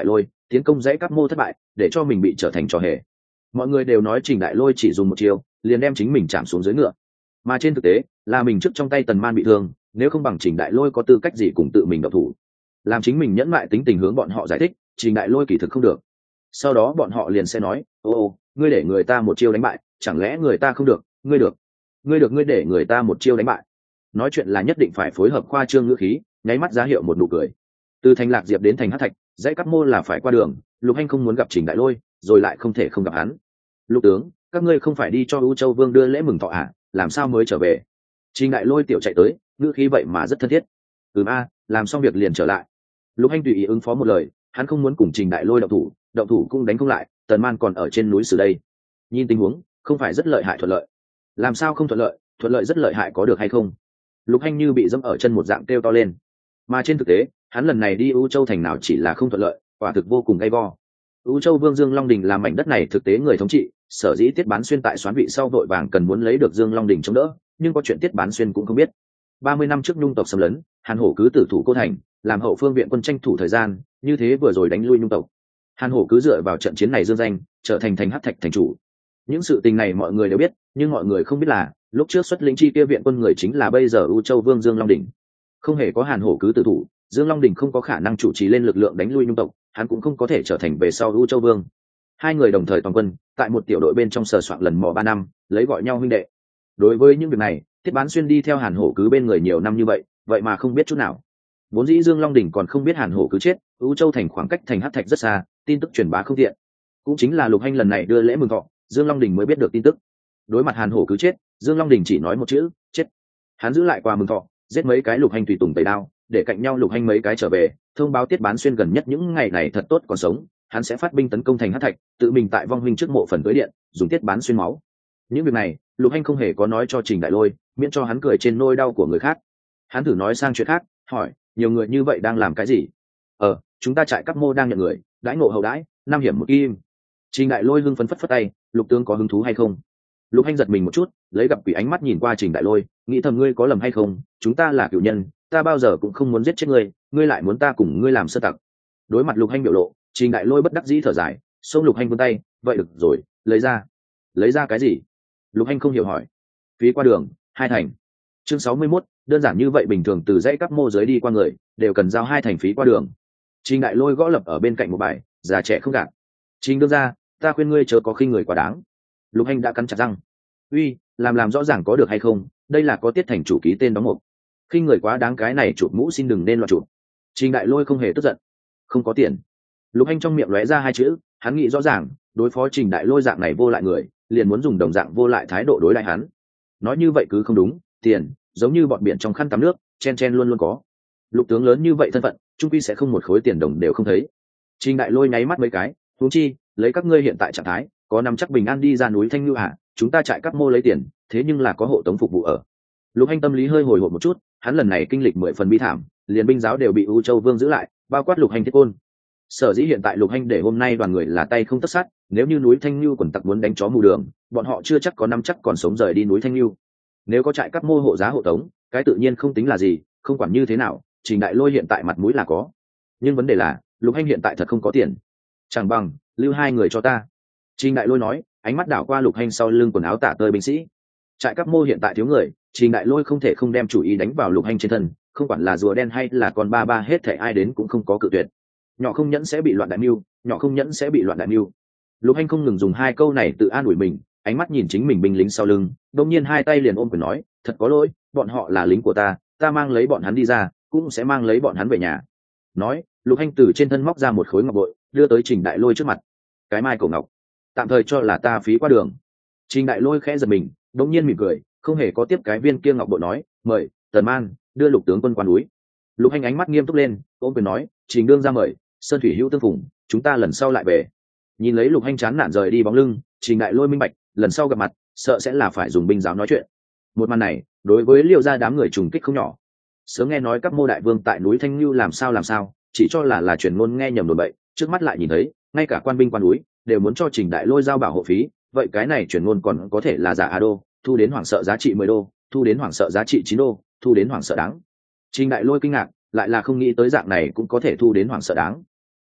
tiến công dãy các mô thất bại để cho mình bị trở thành trò hề. Mọi người đều nói Trình Đại Lôi chỉ dùng một chiêu liền đem chính mình chạm xuống dưới ngựa, mà trên thực tế là mình trước trong tay Tần Man bị thương, nếu không bằng Trình Đại Lôi có tư cách gì cùng tự mình động thủ. Làm chính mình nhẫn mại tính tình hướng bọn họ giải thích Trình Đại Lôi kỳ thực không được, sau đó bọn họ liền sẽ nói ô ô ngươi để người ta một chiêu đánh bại, chẳng lẽ người ta không được? Ngươi được, ngươi được, ngươi để người ta một chiêu đánh bại. Nói chuyện là nhất định phải phối hợp khoa trương ngữ khí, nháy mắt giá hiệu một nụ cười. Từ thành Lạc Diệp đến thành Hắc Thạch, dãy cắp mô là phải qua đường, Lục Hành không muốn gặp Trình Đại Lôi, rồi lại không thể không gặp hắn. Lục tướng, các ngươi không phải đi cho U Châu Vương đưa lễ mừng thọ à? Làm sao mới trở về? Trình Đại Lôi tiểu chạy tới, ngữ khí vậy mà rất thân thiết. Ừm a, làm xong việc liền trở lại. Lục Hành tùy ý ứng phó một lời, hắn không muốn cùng Trình Đại Lôi động thủ, động thủ cũng đánh không lại, Tần Man còn ở trên núi Sử đây. Nhìn tình huống, không phải rất lợi hại thuận lợi. Làm sao không thuận lợi? Thuận lợi rất lợi hại có được hay không? Lục Hành như bị dẫm ở chân một dạng kêu to lên. Mà trên thực tế, hắn lần này đi U Châu thành nào chỉ là không thuận lợi, quả thực vô cùng gay go. U Châu Vương Dương Long Đình làm mảnh đất này thực tế người thống trị, sở dĩ Tiết Bán Xuyên tại xoán vị sau vội vàng cần muốn lấy được Dương Long Đình chống đỡ, nhưng có chuyện Tiết Bán Xuyên cũng không biết. ba mươi năm trước Nhung tộc xâm lấn, Hàn Hổ cứ tử thủ Cô thành, làm hậu phương viện quân tranh thủ thời gian, như thế vừa rồi đánh lui Nhung tộc. Hàn Hổ cứ dựa vào trận chiến này dương danh, trở thành thành Hắc Thạch thành chủ. Những sự tình này mọi người đều biết, nhưng mọi người không biết là, lúc trước xuất lĩnh chi kia viện quân người chính là bây giờ U Châu Vương Dương Long Đình. Không hề có Hàn Hổ cứ tử thủ, Dương Long Đình không có khả năng chủ trì lên lực lượng đánh lui Nhung tộc, hắn cũng không có thể trở thành về sau U Châu Vương. Hai người đồng thời toàn quân, tại một tiểu đội bên trong sờ soạn lần mò ba năm, lấy gọi nhau huynh đệ. Đối với những việc này, Tiết Bán Xuyên đi theo Hàn Hổ cứ bên người nhiều năm như vậy, vậy mà không biết chút nào. Vốn dĩ Dương Long Đình còn không biết Hàn Hổ cứ chết, U Châu thành khoảng cách thành Hắc Thạch rất xa, tin tức truyền bá không tiện. Cũng chính là Lục Hành lần này đưa lễ mừng thọ, Dương Long Đình mới biết được tin tức. Đối mặt Hàn Hổ cứ chết, Dương Long Đình chỉ nói một chữ, chết. Hắn giữ lại quà mừng thọ, giết mấy cái Lục Hành tùy tùng tẩy đao, để cạnh nhau Lục Hành mấy cái trở về, thông báo Tiết Bán Xuyên gần nhất những ngày này thật tốt còn sống, hắn sẽ phát binh tấn công thành Hắc Thạch, tự mình tại vong huynh trước mộ phần tới điện, dùng Tiết Bán Xuyên máu. Những việc này, Lục Hành không hề có nói cho Trình Đại Lôi, miễn cho hắn cười trên nỗi đau của người khác. Hắn thử nói sang chuyện khác, hỏi, nhiều người như vậy đang làm cái gì? Ờ, chúng ta trại Cắp Mô đang nhận người, đãi ngộ hậu đãi, năm hiểm một kim. Trình Đại Lôi hưng phấn phất phất tay, Lục tướng có hứng thú hay không? Lục Hành giật mình một chút, lấy gặp quỷ ánh mắt nhìn qua Trình Đại Lôi, nghĩ thầm ngươi có lầm hay không? Chúng ta là cửu nhân, ta bao giờ cũng không muốn giết chết ngươi, ngươi lại muốn ta cùng ngươi làm sơ tặc. Đối mặt Lục Hành biểu lộ, Trình Đại Lôi bất đắc dĩ thở dài, xông Lục Hành vươn tay, vậy được rồi, lấy ra. Lấy ra cái gì? Lục Hành không hiểu hỏi. Phí qua đường, hai thành. Chương sáu mươi mốt, đơn giản như vậy, bình thường từ dãy Cắp Mô giới đi qua người, đều cần giao hai thành phí qua đường. Trình Đại Lôi gõ lập ở bên cạnh một bài, già trẻ không gạt. Trình đương ra, ta khuyên ngươi chớ có khinh người quá đáng. Lục Hành đã cắn chặt răng. Uy, làm làm rõ ràng có được hay không? Đây là có Tiết thành chủ ký tên đóng mộc. Khinh người quá đáng cái này chụp mũ xin đừng nên loạn chụp. Trình Đại Lôi không hề tức giận. Không có tiền. Lục Hành trong miệng lóe ra hai chữ, hắn nghĩ rõ ràng, đối phó Trình Đại Lôi dạng này vô lại người, liền muốn dùng đồng dạng vô lại thái độ đối lại hắn. Nói như vậy cứ không đúng, tiền, giống như bọn biển trong khăn tắm nước, chen chen luôn luôn có. Lục tướng lớn như vậy thân phận, trung quy sẽ không một khối tiền đồng đều không thấy. Trình Đại Lôi nháy mắt mấy cái, huống chi, lấy các ngươi hiện tại trạng thái, có nắm chắc bình an đi ra núi Thanh Nhu hả? Chúng ta trại Cắp Mô lấy tiền, thế nhưng là có hộ tống phục vụ ở. Lục Hành tâm lý hơi hồi hộp một chút, hắn lần này kinh lịch mười phần bi thảm, liền binh giáo đều bị U Châu Vương giữ lại, bao quát Lục Hành thiết côn. Sở dĩ hiện tại Lục Hành để hôm nay đoàn người là tay không tất sát, nếu như núi Thanh Nhu quần tặc muốn đánh chó mù đường, bọn họ chưa chắc có nắm chắc còn sống rời đi núi Thanh Nhu. Nếu có trại Cắp Mô hộ giá hộ tống, cái tự nhiên không tính là gì, không quản như thế nào, Trình Đại Lôi hiện tại mặt mũi là có. Nhưng vấn đề là, Lục Hành hiện tại thật không có tiền. Chẳng bằng lưu hai người cho ta. Trình Đại Lôi nói, ánh mắt đảo qua Lục Hành sau lưng quần áo tả tơi binh sĩ. Trại Cắp Mô hiện tại thiếu người, Trình Đại Lôi không thể không đem chủ ý đánh vào Lục Hành trên thân, không quản là rùa đen hay là con ba ba, hết thảy ai đến cũng không có cự tuyệt. Nhỏ không nhẫn sẽ bị loạn đại mưu, nhỏ không nhẫn sẽ bị loạn đại mưu. Lục Hành không ngừng dùng hai câu này tự an ủi mình, ánh mắt nhìn chính mình binh lính sau lưng, đột nhiên hai tay liền ôm quyền nói, thật có lỗi, bọn họ là lính của ta, ta mang lấy bọn hắn đi ra, cũng sẽ mang lấy bọn hắn về nhà. Nói, Lục Hành từ trên thân móc ra một khối ngọc bội, đưa tới Trình Đại Lôi trước mặt. Cái mai cổ ngọc, tạm thời cho là ta phí qua đường. Trình Đại Lôi khẽ giật mình, đột nhiên mỉm cười, không hề có tiếp cái viên kia ngọc bội, nói, mời Tần Man đưa Lục tướng quân qua núi. Lục Hành ánh mắt nghiêm túc lên, ôm quyền nói, Trình đương ra mời, sơn thủy hữu tương phùng, chúng ta lần sau lại về. Nhìn lấy Lục Hành chán nản rời đi bóng lưng, Trình Đại Lôi minh bạch, lần sau gặp mặt, sợ sẽ là phải dùng binh giáo nói chuyện. Một màn này, đối với Liêu gia đám người trùng kích không nhỏ. Sớm nghe nói các Mô đại vương tại núi Thanh Nhu làm sao làm sao, chỉ cho là là truyền ngôn nghe nhầm đồn bậy, trước mắt lại nhìn thấy, ngay cả quan binh quan núi đều muốn cho Trình Đại Lôi giao bảo hộ phí, vậy cái này truyền ngôn còn có thể là giả a đô, thu đến hoảng sợ giá trị mười đô, thu đến hoảng sợ giá trị chín đô, thu đến hoảng sợ đáng. Trình Đại Lôi kinh ngạc, lại là không nghĩ tới dạng này cũng có thể thu đến hoảng sợ đáng.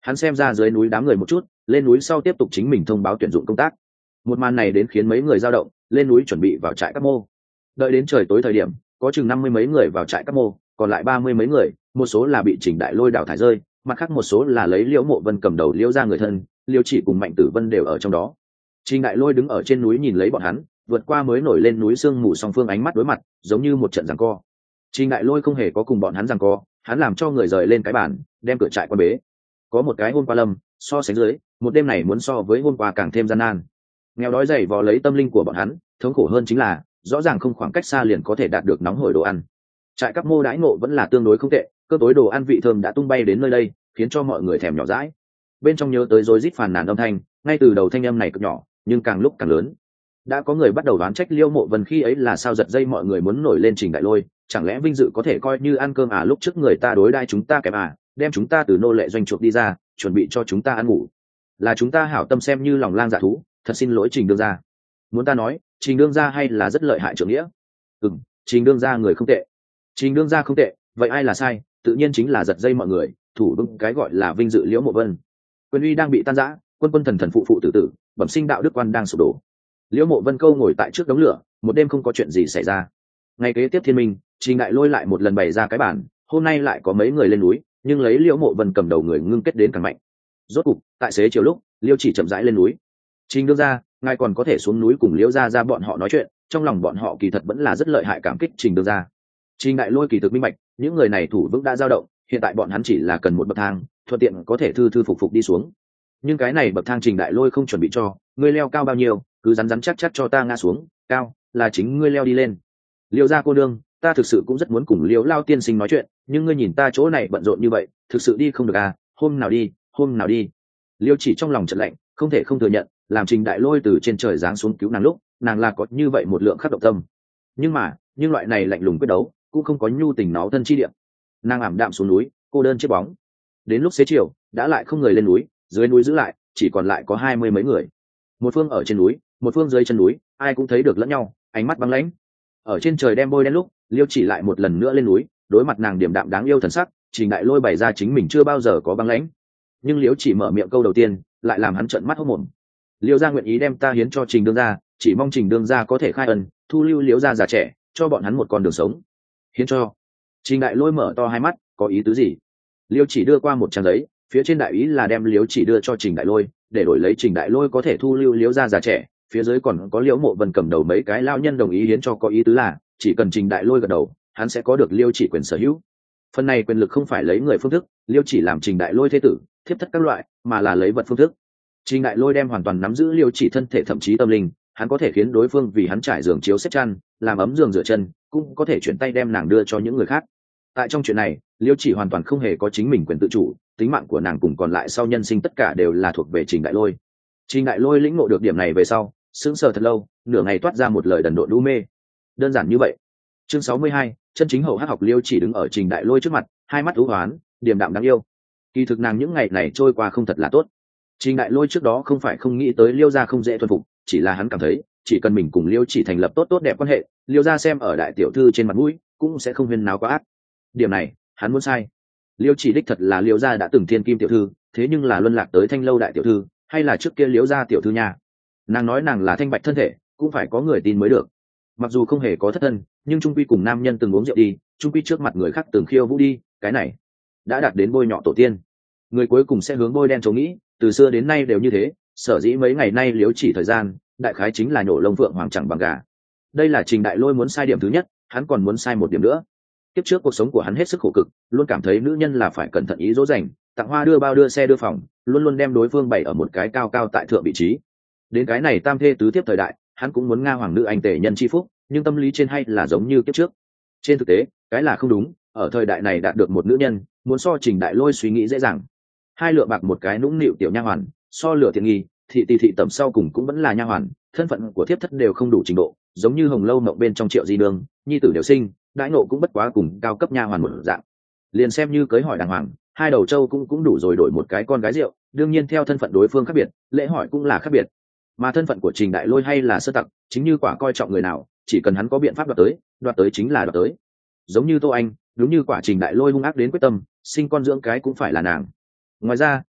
Hắn xem ra dưới núi đám người một chút, lên núi sau tiếp tục chính mình thông báo tuyển dụng công tác. Một màn này đến khiến mấy người dao động, lên núi chuẩn bị vào trại các mô. Đợi đến trời tối thời điểm, có chừng năm mươi mấy người vào trại các mô, còn lại ba mươi mấy người, một số là bị Trình Đại Lôi đào thải rơi, mặt khác một số là lấy Liễu Mộ Vân cầm đầu Liễu ra người thân, Liễu Chỉ cùng Mạnh Tử Vân đều ở trong đó. Trình Đại Lôi đứng ở trên núi nhìn lấy bọn hắn, vượt qua mới nổi lên núi sương mù song phương ánh mắt đối mặt, giống như một trận giằng co. Trình Đại Lôi không hề có cùng bọn hắn giằng co, hắn làm cho người rời lên cái bàn, đem cửa trại quan bế. Có một cái hôm qua lâm, so sánh dưới, một đêm này muốn so với hôm qua càng thêm gian nan. Nghèo đói dày vò lấy tâm linh của bọn hắn, thống khổ hơn chính là, rõ ràng không khoảng cách xa liền có thể đạt được nóng hổi đồ ăn. Trại các mô đãi ngộ vẫn là tương đối không tệ, cơ tối đồ ăn vị thơm đã tung bay đến nơi đây, khiến cho mọi người thèm nhỏ dãi. Bên trong nhớ tới rối rít phàn nàn âm thanh, ngay từ đầu thanh âm này cực nhỏ, nhưng càng lúc càng lớn. Đã có người bắt đầu đoán trách Liễu Mộ Vân khi ấy là sao giật dây mọi người muốn nổi lên Trình Đại Lôi, chẳng lẽ vinh dự có thể coi như ăn cơm à, lúc trước người ta đối đãi chúng ta kém à, đem chúng ta từ nô lệ doanh chuộc đi ra, chuẩn bị cho chúng ta ăn ngủ. Là chúng ta hảo tâm xem như lòng lang dạ thú, thật xin lỗi Trình đương gia. Muốn ta nói, Trình đương gia hay là rất lợi hại trưởng nghĩa. Ừm, Trình đương gia người không tệ. Trình đương gia không tệ, vậy ai là sai? Tự nhiên chính là giật dây mọi người, thủ vững cái gọi là vinh dự Liễu Mộ Vân. Quyền uy đang bị tan rã, quân quân thần thần phụ phụ tử tử, bẩm sinh đạo đức quan đang sụp đổ. Liễu Mộ Vân câu ngồi tại trước đống lửa, một đêm không có chuyện gì xảy ra. Ngày kế tiếp thiên minh, Trình Đại Lôi lại một lần bày ra cái bản, hôm nay lại có mấy người lên núi, nhưng lấy Liễu Mộ Vân cầm đầu người ngưng kết đến càng mạnh. Rốt cục, tại xế chiều lúc, Liễu Chỉ chậm rãi lên núi. Trình đương gia, ngài còn có thể xuống núi cùng Liễu gia gia bọn họ nói chuyện, trong lòng bọn họ kỳ thật vẫn là rất lợi hại cảm kích Trình đương gia. Trình Đại Lôi kỳ thực minh bạch, những người này thủ vững đã dao động, hiện tại bọn hắn chỉ là cần một bậc thang, thuận tiện có thể thư thư phục phục đi xuống. Nhưng cái này bậc thang Trình Đại Lôi không chuẩn bị cho, ngươi leo cao bao nhiêu, cứ rắn rắn chắc chắc cho ta ngã xuống, cao là chính ngươi leo đi lên. Liễu gia cô nương, ta thực sự cũng rất muốn cùng Liễu lao tiên sinh nói chuyện, nhưng ngươi nhìn ta chỗ này bận rộn như vậy, thực sự đi không được à, hôm nào đi, hôm nào đi. Liễu Chỉ trong lòng chợt lạnh, không thể không thừa nhận, làm Trình Đại Lôi từ trên trời giáng xuống cứu nàng lúc, nàng là có như vậy một lượng khắc động tâm. Nhưng mà, nhưng loại này lạnh lùng quyết đấu, cũng không có nhu tình nó thân chi địa. Nàng ảm đạm xuống núi, cô đơn chết bóng. Đến lúc xế chiều, đã lại không người lên núi, dưới núi giữ lại, chỉ còn lại có hai mươi mấy người. Một phương ở trên núi, một phương dưới chân núi, ai cũng thấy được lẫn nhau, ánh mắt băng lãnh. Ở trên trời đem bôi đen lúc, Liêu Chỉ lại một lần nữa lên núi, đối mặt nàng điềm đạm đáng yêu thần sắc, Trình Đại Lôi bày ra chính mình chưa bao giờ có băng lãnh. Nhưng Liêu Chỉ mở miệng câu đầu tiên, lại làm hắn trợn mắt hốt mồm. Liêu gia nguyện ý đem ta hiến cho Trình đương gia, chỉ mong Trình đương gia có thể khai ân, thu lưu Liêu gia già trẻ, cho bọn hắn một con đường sống. Hiến cho. Trình Đại Lôi mở to hai mắt, có ý tứ gì? Liêu Chỉ đưa qua một trang giấy, phía trên đại ý là đem Liêu Chỉ đưa cho Trình Đại Lôi, để đổi lấy Trình Đại Lôi có thể thu lưu Liêu gia già trẻ, phía dưới còn có Liễu Mộ Vân cầm đầu mấy cái lao nhân đồng ý hiến cho, có ý tứ là chỉ cần Trình Đại Lôi gật đầu, hắn sẽ có được Liêu Chỉ quyền sở hữu. Phần này quyền lực không phải lấy người phương thức, Liêu Chỉ làm Trình Đại Lôi thế tử, thiếp thất các loại, mà là lấy vật phương thức. Trình Đại Lôi đem hoàn toàn nắm giữ Liêu Chỉ thân thể thậm chí tâm linh, hắn có thể khiến đối phương vì hắn trải giường chiếu xếp chăn, làm ấm giường rửa chân, cũng có thể chuyển tay đem nàng đưa cho những người khác. Tại trong chuyện này, Liêu Chỉ hoàn toàn không hề có chính mình quyền tự chủ, tính mạng của nàng cùng còn lại sau nhân sinh tất cả đều là thuộc về Trình Đại Lôi. Trình Đại Lôi lĩnh ngộ được điểm này về sau, sững sờ thật lâu, nửa ngày toát ra một lời đần độn đu mê. Đơn giản như vậy. Chương sáu mươi hai, chân chính hậu hắc học. Liêu Chỉ đứng ở Trình Đại Lôi trước mặt, hai mắt u hoán, điềm đạm đáng yêu. Kỳ thực nàng những ngày này trôi qua không thật là tốt. Trình Đại Lôi trước đó không phải không nghĩ tới Liêu gia không dễ thuần phục, chỉ là hắn cảm thấy, chỉ cần mình cùng Liêu Chỉ thành lập tốt tốt đẹp quan hệ, Liêu gia xem ở đại tiểu thư trên mặt mũi, cũng sẽ không huyên náo quá ác. Điểm này, hắn muốn sai. Liêu Chỉ đích thật là Liêu gia đã từng thiên kim tiểu thư, thế nhưng là luân lạc tới Thanh lâu đại tiểu thư, hay là trước kia Liêu gia tiểu thư nha. Nàng nói nàng là thanh bạch thân thể, cũng phải có người tin mới được. Mặc dù không hề có thất thân, nhưng trung quy cùng nam nhân từng uống rượu đi, trung quy trước mặt người khác từng khiêu vũ đi, cái này đã đạt đến bôi nhọ tổ tiên. Người cuối cùng sẽ hướng bôi đen chỗ nghĩ, từ xưa đến nay đều như thế, sở dĩ mấy ngày nay Liêu Chỉ thời gian, đại khái chính là nhổ lông phượng hoàng chẳng bằng gà. Đây là Trình Đại Lôi muốn sai điểm thứ nhất, hắn còn muốn sai một điểm nữa. Tiếp trước cuộc sống của hắn hết sức khổ cực, luôn cảm thấy nữ nhân là phải cẩn thận ý dỗ dành, tặng hoa đưa bao đưa xe đưa phòng, luôn luôn đem đối phương bày ở một cái cao cao tại thượng vị trí. Đến cái này tam thê tứ thiếp thời đại, hắn cũng muốn nga hoàng nữ anh tể nhân chi phúc, nhưng tâm lý trên hay là giống như kiếp trước. Trên thực tế, cái là không đúng, ở thời đại này đạt được một nữ nhân, muốn so Trình Đại Lôi suy nghĩ dễ dàng. Hai lượng bạc một cái nũng nịu tiểu nha hoàn, so lửa tiện nghi, thị tỷ thị tẩm sau cùng cũng vẫn là nha hoàn, thân phận của thiếp thất đều không đủ trình độ, giống như Hồng Lâu Mộng bên trong Triệu Di Nương, nhi tử đều sinh, đãi ngộ cũng bất quá cùng cao cấp nha hoàn một dạng. Liền xem như cưới hỏi đàng hoàng, hai đầu trâu cũng cũng đủ rồi đổi một cái con gái rượu, đương nhiên theo thân phận đối phương khác biệt, lễ hỏi cũng là khác biệt. Mà thân phận của Trình Đại Lôi hay là sơ tặc, chính như quả coi trọng người nào, chỉ cần hắn có biện pháp đoạt tới, đoạt tới chính là đoạt tới. Giống như Tô Anh, đúng như quả Trình Đại Lôi hung ác đến quyết tâm, sinh con dưỡng cái cũng phải là nàng. Ngoài ra,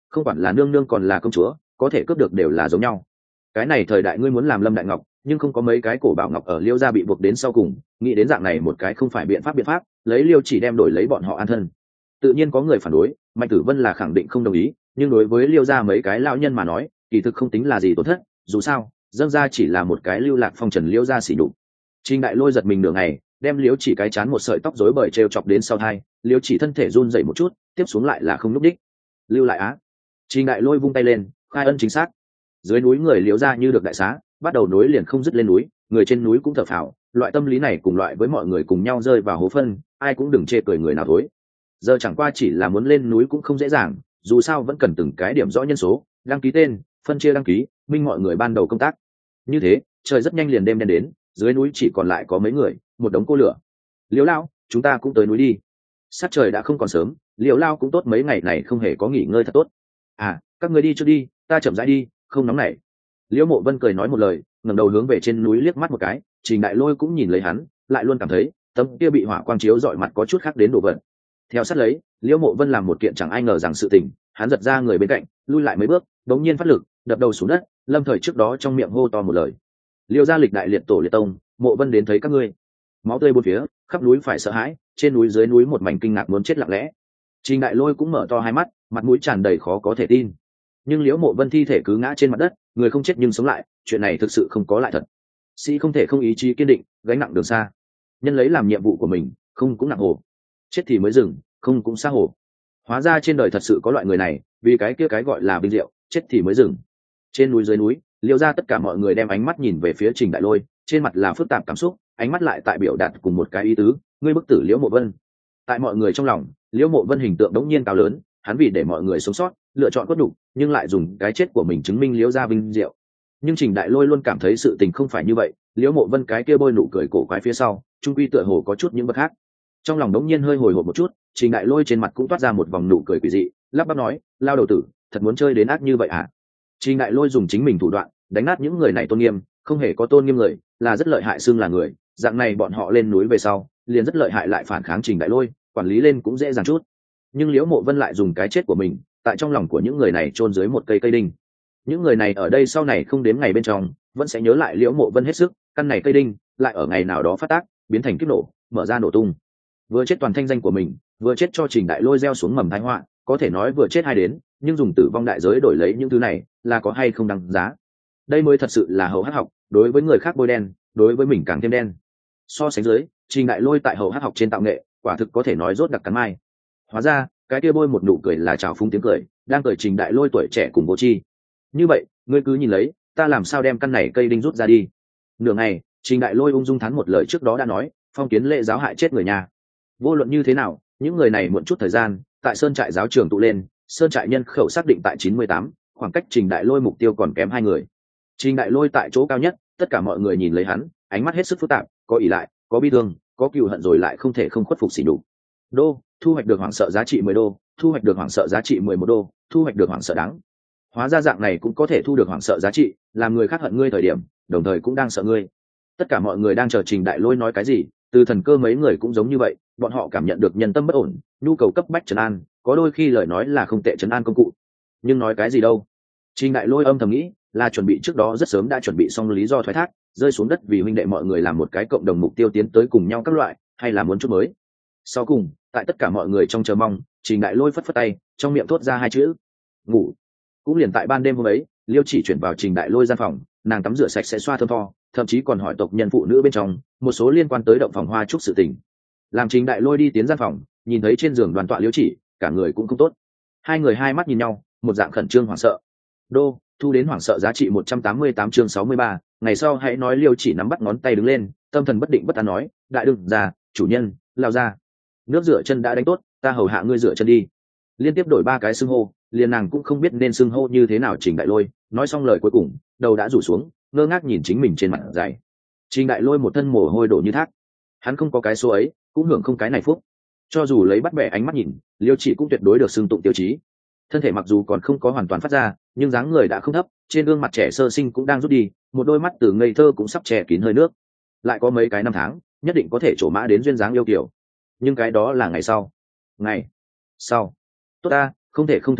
không quản là nương nương còn là công chúa có thể cướp được đều là giống nhau. Cái này thời đại ngươi muốn làm Lâm Đại Ngọc nhưng không có mấy cái cổ bảo ngọc ở Liêu gia bị buộc đến sau cùng, nghĩ đến dạng này một cái không phải biện pháp biện pháp lấy Liêu chỉ đem đổi lấy bọn họ an thân. Tự nhiên có người phản đối, Mạnh Tử Vân là khẳng định không đồng ý, nhưng đối với Liêu gia mấy cái lão nhân mà nói kỳ thực không tính là gì tổn thất, dù sao dâng ra chỉ là một cái lưu lạc phong trần Liêu gia xỉ nhục. Trình Đại Lôi giật mình nửa ngày, đem Liêu chỉ cái chán một sợi tóc rối bời treo chọc đến sau tai, Liêu chỉ thân thể run rẩy một chút, tiếp xuống lại là không lúc đích. Lưu lại á. Trình Đại Lôi vung tay lên, khai ân chính xác. Dưới núi người Liêu gia như được đại xá, bắt đầu nối liền không dứt lên núi, người trên núi cũng thở phào, loại tâm lý này cùng loại với mọi người cùng nhau rơi vào hố phân, ai cũng đừng chê cười người nào thối. Giờ chẳng qua chỉ là muốn lên núi cũng không dễ dàng, dù sao vẫn cần từng cái điểm rõ nhân số, đăng ký tên, phân chia đăng ký, minh mọi người ban đầu công tác. Như thế, trời rất nhanh liền đêm đen đến, dưới núi chỉ còn lại có mấy người, một đống cô lửa. Liễu Lao, chúng ta cũng tới núi đi. Sát trời đã không còn sớm, Liễu Lao cũng tốt mấy ngày này không hề có nghỉ ngơi thật tốt. À, các người đi trước đi, ta chậm rãi đi, không nóng nảy. Liễu Mộ Vân cười nói một lời, ngẩng đầu hướng về trên núi liếc mắt một cái, Trình Đại Lôi cũng nhìn lấy hắn, lại luôn cảm thấy tấm kia bị hỏa quang chiếu dọi mặt có chút khác đến đồ vật. Theo sát lấy, Liễu Mộ Vân làm một kiện chẳng ai ngờ rằng sự tình, hắn giật ra người bên cạnh, lui lại mấy bước, đống nhiên phát lực, đập đầu xuống đất, lâm thời trước đó trong miệng hô to một lời. Liễu gia lịch đại liệt tổ liệt tông, Mộ Vân đến thấy các ngươi. Máu tươi bốn phía, khắp núi phải sợ hãi, trên núi dưới núi một mảnh kinh ngạc muốn chết lặng lẽ. Trình Đại Lôi cũng mở to hai mắt, mặt mũi tràn đầy khó có thể tin. Nhưng Liễu Mộ Vân thi thể cứ ngã trên mặt đất, người không chết nhưng sống lại, chuyện này thực sự không có lại thật. Sĩ không thể không ý chí kiên định, gánh nặng đường xa. Nhân lấy làm nhiệm vụ của mình, không cũng nặng hồ. Chết thì mới dừng, không cũng xa hồ. Hóa ra trên đời thật sự có loại người này, vì cái kia cái gọi là binh diệu, chết thì mới dừng. Trên núi dưới núi, Liễu gia tất cả mọi người đem ánh mắt nhìn về phía Trình Đại Lôi, trên mặt là phức tạp cảm xúc, ánh mắt lại tại biểu đạt cùng một cái ý tứ, ngươi bức tử Liễu Mộ Vân. Tại mọi người trong lòng, Liễu Mộ Vân hình tượng đống nhiên cao lớn, hắn vì để mọi người sống sót, lựa chọn cốt đủ, nhưng lại dùng cái chết của mình chứng minh Liễu gia vinh diệu. Nhưng Trình Đại Lôi luôn cảm thấy sự tình không phải như vậy, Liễu Mộ Vân cái kia bôi nụ cười cổ quái phía sau, trung quy tựa hồ có chút những bất khác. Trong lòng đống nhiên hơi hồi hộp một chút, Trình Đại Lôi trên mặt cũng toát ra một vòng nụ cười quỷ dị, lắp bắp nói, lao đầu tử, thật muốn chơi đến ác như vậy à? Trình Đại Lôi dùng chính mình thủ đoạn, đánh nát những người này tôn nghiêm, không hề có tôn nghiêm người, là rất lợi hại xưng là người, dạng này bọn họ lên núi về sau, liền rất lợi hại lại phản kháng Trình Đại Lôi, quản lý lên cũng dễ dàng chút. Nhưng Liễu Mộ Vân lại dùng cái chết của mình, tại trong lòng của những người này chôn dưới một cây cây đinh. Những người này ở đây sau này không đến ngày bên trong, vẫn sẽ nhớ lại Liễu Mộ Vân hết sức, căn này cây đinh, lại ở ngày nào đó phát tác, biến thành kiếp nổ, mở ra nổ tung. Vừa chết toàn thanh danh của mình, vừa chết cho Trình Đại Lôi gieo xuống mầm tai họa, có thể nói vừa chết hai đến, nhưng dùng tử vong đại giới đổi lấy những thứ này, là có hay không đáng giá. Đây mới thật sự là hậu hắc học, đối với người khác bôi đen, đối với mình càng thêm đen. So sánh dưới, Trình Đại Lôi tại hậu hắc học trên tạo nghệ, quả thực có thể nói rốt đặc cắn mai. Hóa ra, cái kia bôi một nụ cười là trào phúng tiếng cười, đang cười Trình Đại Lôi tuổi trẻ cùng vô tri. Như vậy, ngươi cứ nhìn lấy, ta làm sao đem căn này cây đinh rút ra đi. Nửa ngày, Trình Đại Lôi ung dung thắn một lời trước đó đã nói, phong kiến lệ giáo hại chết người nhà. Vô luận như thế nào, những người này muộn chút thời gian, tại sơn trại giáo trường tụ lên, sơn trại nhân khẩu xác định tại chín mươi tám, khoảng cách Trình Đại Lôi mục tiêu còn kém hai người. Trình Đại Lôi tại chỗ cao nhất, tất cả mọi người nhìn lấy hắn, ánh mắt hết sức phức tạp, có ỷ lại, có bi thương, có cừu hận rồi lại không thể không khuất phục xỉ nhục. Đô, thu hoạch được hoảng sợ giá trị mười đô, thu hoạch được hoảng sợ giá trị mười một đô, thu hoạch được hoảng sợ đáng. Hóa ra dạng này cũng có thể thu được hoảng sợ giá trị, làm người khác hận ngươi thời điểm, đồng thời cũng đang sợ ngươi. Tất cả mọi người đang chờ Trình Đại Lôi nói cái gì, từ thần cơ mấy người cũng giống như vậy, bọn họ cảm nhận được nhân tâm bất ổn, nhu cầu cấp bách trấn an, có đôi khi lời nói là không tệ trấn an công cụ. Nhưng nói cái gì đâu? Trình Đại Lôi âm thầm nghĩ, là chuẩn bị trước đó rất sớm đã chuẩn bị xong lý do thoái thác, rơi xuống đất vì huynh đệ mọi người làm một cái cộng đồng mục tiêu tiến tới cùng nhau các loại, hay là muốn chút mới. Sau cùng, tại tất cả mọi người trong chờ mong, Trình Đại Lôi phất phất tay, trong miệng thốt ra hai chữ: ngủ. Cũng liền tại ban đêm hôm ấy, Liêu Chỉ chuyển vào Trình Đại Lôi gian phòng, nàng tắm rửa sạch sẽ xoa thơm tho, thậm chí còn hỏi tộc nhân phụ nữ bên trong một số liên quan tới động phòng hoa trúc sự tình. Làm Trình Đại Lôi đi tiến gian phòng, nhìn thấy trên giường đoàn tọa Liêu Chỉ, cả người cũng không tốt. Hai người hai mắt nhìn nhau, một dạng khẩn trương hoảng sợ. Đô, thu đến hoảng sợ giá trị một trăm tám mươi tám chương sáu mươi ba, ngày sau hãy nói. Liêu Chỉ nắm bắt ngón tay đứng lên, tâm thần bất định bất an nói, đại đương gia, chủ nhân, lao ra. Nước rửa chân đã đánh tốt, ta hầu hạ ngươi rửa chân đi. Liên tiếp đổi ba cái xưng hô, liền nàng cũng không biết nên xưng hô như thế nào. Trình Đại Lôi nói xong lời cuối cùng, đầu đã rủ xuống, ngơ ngác nhìn chính mình trên mặt dày. Trình Đại Lôi một thân mồ hôi đổ như thác, hắn không có cái số ấy, cũng hưởng không cái này phúc. Cho dù lấy bắt bẻ ánh mắt nhìn, Liêu Chỉ cũng tuyệt đối được xưng tụng tiêu chí. Thân thể mặc dù còn không có hoàn toàn phát ra, nhưng dáng người đã không thấp, trên gương mặt trẻ sơ sinh cũng đang rút đi, một đôi mắt từ ngây thơ cũng sắp che kín hơi nước. Lại có mấy cái năm tháng, nhất định có thể trổ mã đến duyên dáng yêu kiều. Nhưng cái đó là ngày sau. Ngày sau. Tốt ta, không thể không thừa nhận,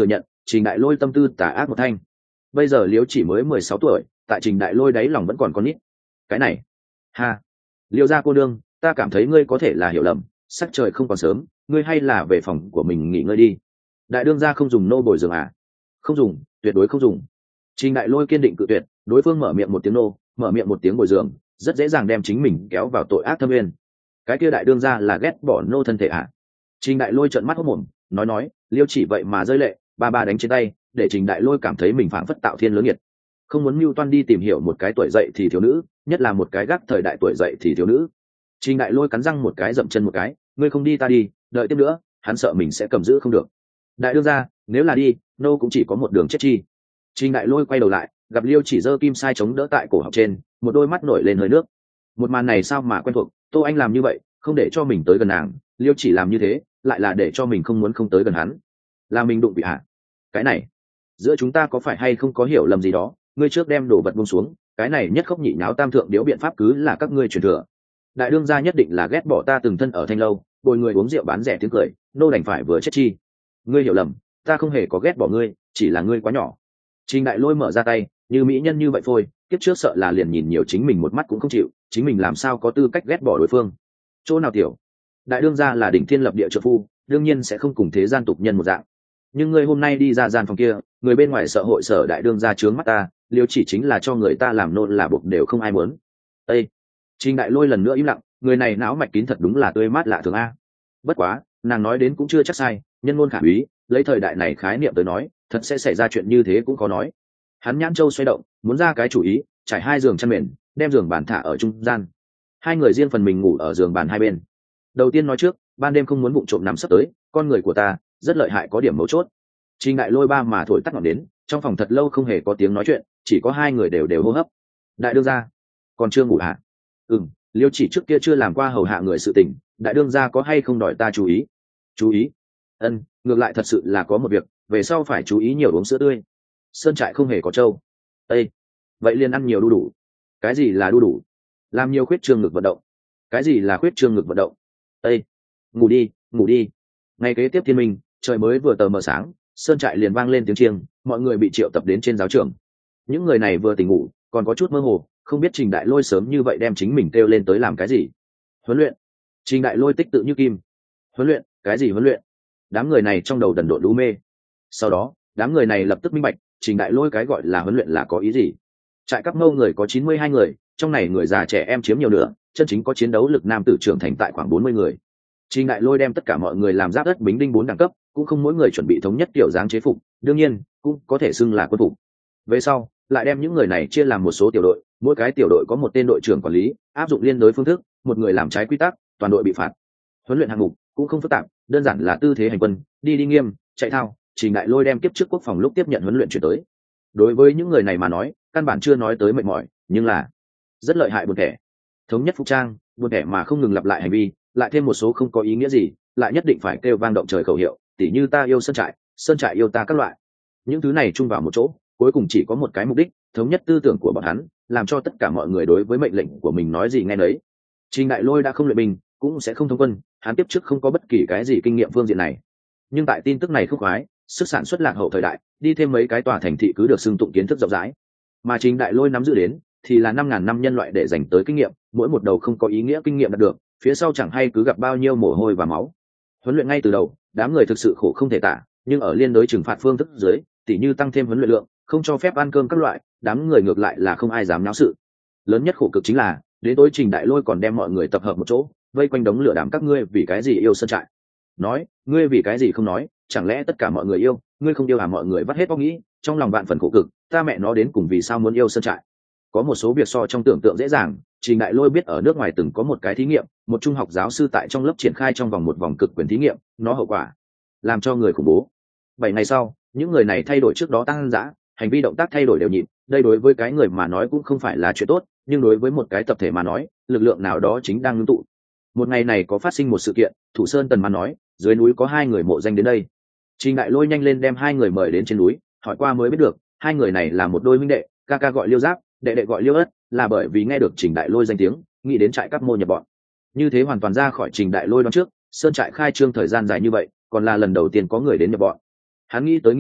Trình Đại Lôi tâm tư tà ác một thanh. Bây giờ Liễu Chỉ mới mười sáu tuổi, tại Trình Đại Lôi đáy lòng vẫn còn con nít. Cái này, ha, Liễu gia cô đương, ta cảm thấy ngươi có thể là hiểu lầm, sắc trời không còn sớm, ngươi hay là về phòng của mình nghỉ ngơi đi. Đại đương gia không dùng nô bồi giường à? Không dùng, tuyệt đối không dùng. Trình Đại Lôi kiên định cự tuyệt, đối phương mở miệng một tiếng nô, mở miệng một tiếng bồi giường, rất dễ dàng đem chính mình kéo vào tội ác thâm nguyên. Cái kia đại đương gia là ghét bỏ nô thân thể à? Trình Đại Lôi trợn mắt hốt mồm, nói nói, Liêu Chỉ vậy mà rơi lệ, ba ba đánh trên tay, để Trình Đại Lôi cảm thấy mình phảng phất tạo thiên lớn nhiệt. Không muốn mưu toan đi tìm hiểu một cái tuổi dậy thì thiếu nữ, nhất là một cái gác thời đại tuổi dậy thì thiếu nữ. Trình Đại Lôi cắn răng một cái dậm chân một cái, ngươi không đi ta đi, đợi tiếp nữa, hắn sợ mình sẽ cầm giữ không được. Đại đương gia, nếu là đi, nô cũng chỉ có một đường chết chi. Trình Đại Lôi quay đầu lại, gặp Liêu Chỉ giơ kim sai chống đỡ tại cổ họng trên, một đôi mắt nổi lên hơi nước. Một màn này sao mà quen thuộc, Tô Anh làm như vậy, không để cho mình tới gần nàng, Liêu Chỉ làm như thế, lại là để cho mình không muốn không tới gần hắn. Là mình đụng bị hạ. Cái này, giữa chúng ta có phải hay không có hiểu lầm gì đó, ngươi trước đem đồ vật buông xuống, cái này nhất khốc nhị nháo tam thượng điếu biện pháp cứ là các ngươi truyền thừa. Đại đương gia nhất định là ghét bỏ ta từng thân ở thanh lâu, bồi người uống rượu bán rẻ tiếng cười, nô đành phải vừa chết chi. Ngươi hiểu lầm, ta không hề có ghét bỏ ngươi, chỉ là ngươi quá nhỏ. Trình Đại Lôi mở ra tay, như mỹ nhân như vậy thôi, kiếp trước sợ là liền nhìn nhiều chính mình một mắt cũng không chịu, chính mình làm sao có tư cách ghét bỏ đối phương. Chỗ nào tiểu, đại đương gia là đỉnh thiên lập địa trợ phu, đương nhiên sẽ không cùng thế gian tục nhân một dạng. Nhưng ngươi hôm nay đi ra gian phòng kia, người bên ngoài sợ hội sở đại đương gia trướng mắt ta, Liêu Chỉ chính là cho người ta làm nôn là buộc đều không ai muốn. Ê! Trình Đại Lôi lần nữa im lặng, người này não mạch kín thật đúng là tươi mát lạ thường a. Bất quá, nàng nói đến cũng chưa chắc sai, nhân ngôn khả úy, lấy thời đại này khái niệm tới nói, thật sẽ xảy ra chuyện như thế cũng có nói. Hắn nhãn châu xoay động, muốn ra cái chủ ý, trải hai giường chăn mền, đem giường bàn thả ở trung gian. Hai người riêng phần mình ngủ ở giường bàn hai bên. Đầu tiên nói trước, ban đêm không muốn vụng trộm nằm sấp tới, con người của ta rất lợi hại có điểm mấu chốt. Trình Đại Lôi ba mà thổi tắt ngọn đến, trong phòng thật lâu không hề có tiếng nói chuyện, chỉ có hai người đều đều hô hấp. Đại đương gia, còn chưa ngủ hả? Ừm, Liêu Chỉ trước kia chưa làm qua hầu hạ người sự tình, đại đương gia có hay không đòi ta chú ý? Chú ý? Ân, ngược lại thật sự là có một việc, về sau phải chú ý nhiều uống sữa tươi. Sơn trại không hề có trâu. Ê, vậy liền ăn nhiều đu đủ. Cái gì là đu đủ? Làm nhiều khuyết trương ngực vận động. Cái gì là khuyết trương ngực vận động? Ê, ngủ đi, ngủ đi. Ngày kế tiếp thiên minh, trời mới vừa tờ mờ sáng, sơn trại liền vang lên tiếng chiêng, mọi người bị triệu tập đến trên giáo trường. Những người này vừa tỉnh ngủ, còn có chút mơ hồ, không biết Trình Đại Lôi sớm như vậy đem chính mình kêu lên tới làm cái gì. Huấn luyện. Trình Đại Lôi tích tự như kim. Huấn luyện? Cái gì huấn luyện? Đám người này trong đầu đần độn lú mê. Sau đó, đám người này lập tức minh bạch, Trình Đại Lôi cái gọi là huấn luyện là có ý gì. Trại Cáp Mâu người có chín mươi hai người, trong này người già trẻ em chiếm nhiều nửa, chân chính có chiến đấu lực nam tử trưởng thành tại khoảng bốn mươi người. Trình Đại Lôi đem tất cả mọi người làm giáp đất bính đinh bốn đẳng cấp, cũng không mỗi người chuẩn bị thống nhất kiểu dáng chế phục, đương nhiên, cũng có thể xưng là quân phục. Về sau, lại đem những người này chia làm một số tiểu đội, mỗi cái tiểu đội có một tên đội trưởng quản lý, áp dụng liên đối phương thức, một người làm trái quy tắc, toàn đội bị phạt. Huấn luyện hạng mục cũng không phức tạp, đơn giản là tư thế hành quân, đi đi nghiêm, chạy thao. Trình Đại Lôi đem kiếp trước quốc phòng lúc tiếp nhận huấn luyện chuyển tới. Đối với những người này mà nói, căn bản chưa nói tới mệt mỏi, nhưng là rất lợi hại buồn thẻ. Thống nhất phục trang, buồn thẻ mà không ngừng lặp lại hành vi, lại thêm một số không có ý nghĩa gì, lại nhất định phải kêu vang động trời khẩu hiệu, tỉ như ta yêu sơn trại, sơn trại yêu ta các loại. Những thứ này chung vào một chỗ, cuối cùng chỉ có một cái mục đích, thống nhất tư tưởng của bọn hắn, làm cho tất cả mọi người đối với mệnh lệnh của mình nói gì nghe nấy. Trình Đại Lôi đã không luyện binh, cũng sẽ không thông quân, hắn tiếp trước không có bất kỳ cái gì kinh nghiệm phương diện này. Nhưng tại tin tức này khúc khoái, sức sản xuất lạc hậu thời đại, đi thêm mấy cái tòa thành thị cứ được xưng tụng kiến thức rộng rãi. Mà Trình Đại Lôi nắm giữ đến thì là năm ngàn năm nhân loại để dành tới kinh nghiệm, mỗi một đầu không có ý nghĩa kinh nghiệm đạt được, phía sau chẳng hay cứ gặp bao nhiêu mồ hôi và máu. Huấn luyện ngay từ đầu, đám người thực sự khổ không thể tả, nhưng ở liên đối trừng phạt phương thức dưới, tỉ như tăng thêm huấn luyện lượng, không cho phép ăn cơm các loại, đám người ngược lại là không ai dám náo sự. Lớn nhất khổ cực chính là, đến tối Trình Đại Lôi còn đem mọi người tập hợp một chỗ, vây quanh đống lửa đám các ngươi vì cái gì yêu sơn trại. Nói, ngươi vì cái gì không nói, chẳng lẽ tất cả mọi người yêu, ngươi không yêu à? Mọi người vắt hết óc nghĩ, trong lòng vạn phần khổ cực, ta mẹ nó đến cùng vì sao muốn yêu sơn trại. Có một số việc so trong tưởng tượng dễ dàng. Trình Đại Lôi biết ở nước ngoài từng có một cái thí nghiệm, một trung học giáo sư tại trong lớp triển khai trong vòng một vòng cực quyền thí nghiệm, nó hậu quả làm cho người khủng bố. Bảy ngày sau, những người này thay đổi trước đó tăng dã, hành vi động tác thay đổi đều nhịp, đây đối với cái người mà nói cũng không phải là chuyện tốt, nhưng đối với một cái tập thể mà nói, lực lượng nào đó chính đang ngưng tụ. Một ngày này có phát sinh một sự kiện, Thủ Sơn Tần Man nói, dưới núi có hai người mộ danh đến đây. Trình Đại Lôi nhanh lên đem hai người mời đến trên núi, hỏi qua mới biết được, hai người này là một đôi huynh đệ, ca ca gọi Liêu Giáp, đệ đệ gọi Liêu Ất, là bởi vì nghe được Trình Đại Lôi danh tiếng, nghĩ đến trại Cáp Mô nhập bọn. Như thế hoàn toàn ra khỏi Trình Đại Lôi đoán trước, sơn trại khai trương thời gian dài như vậy, còn là lần đầu tiên có người đến nhập bọn. Hắn nghĩ tới nghĩ lui,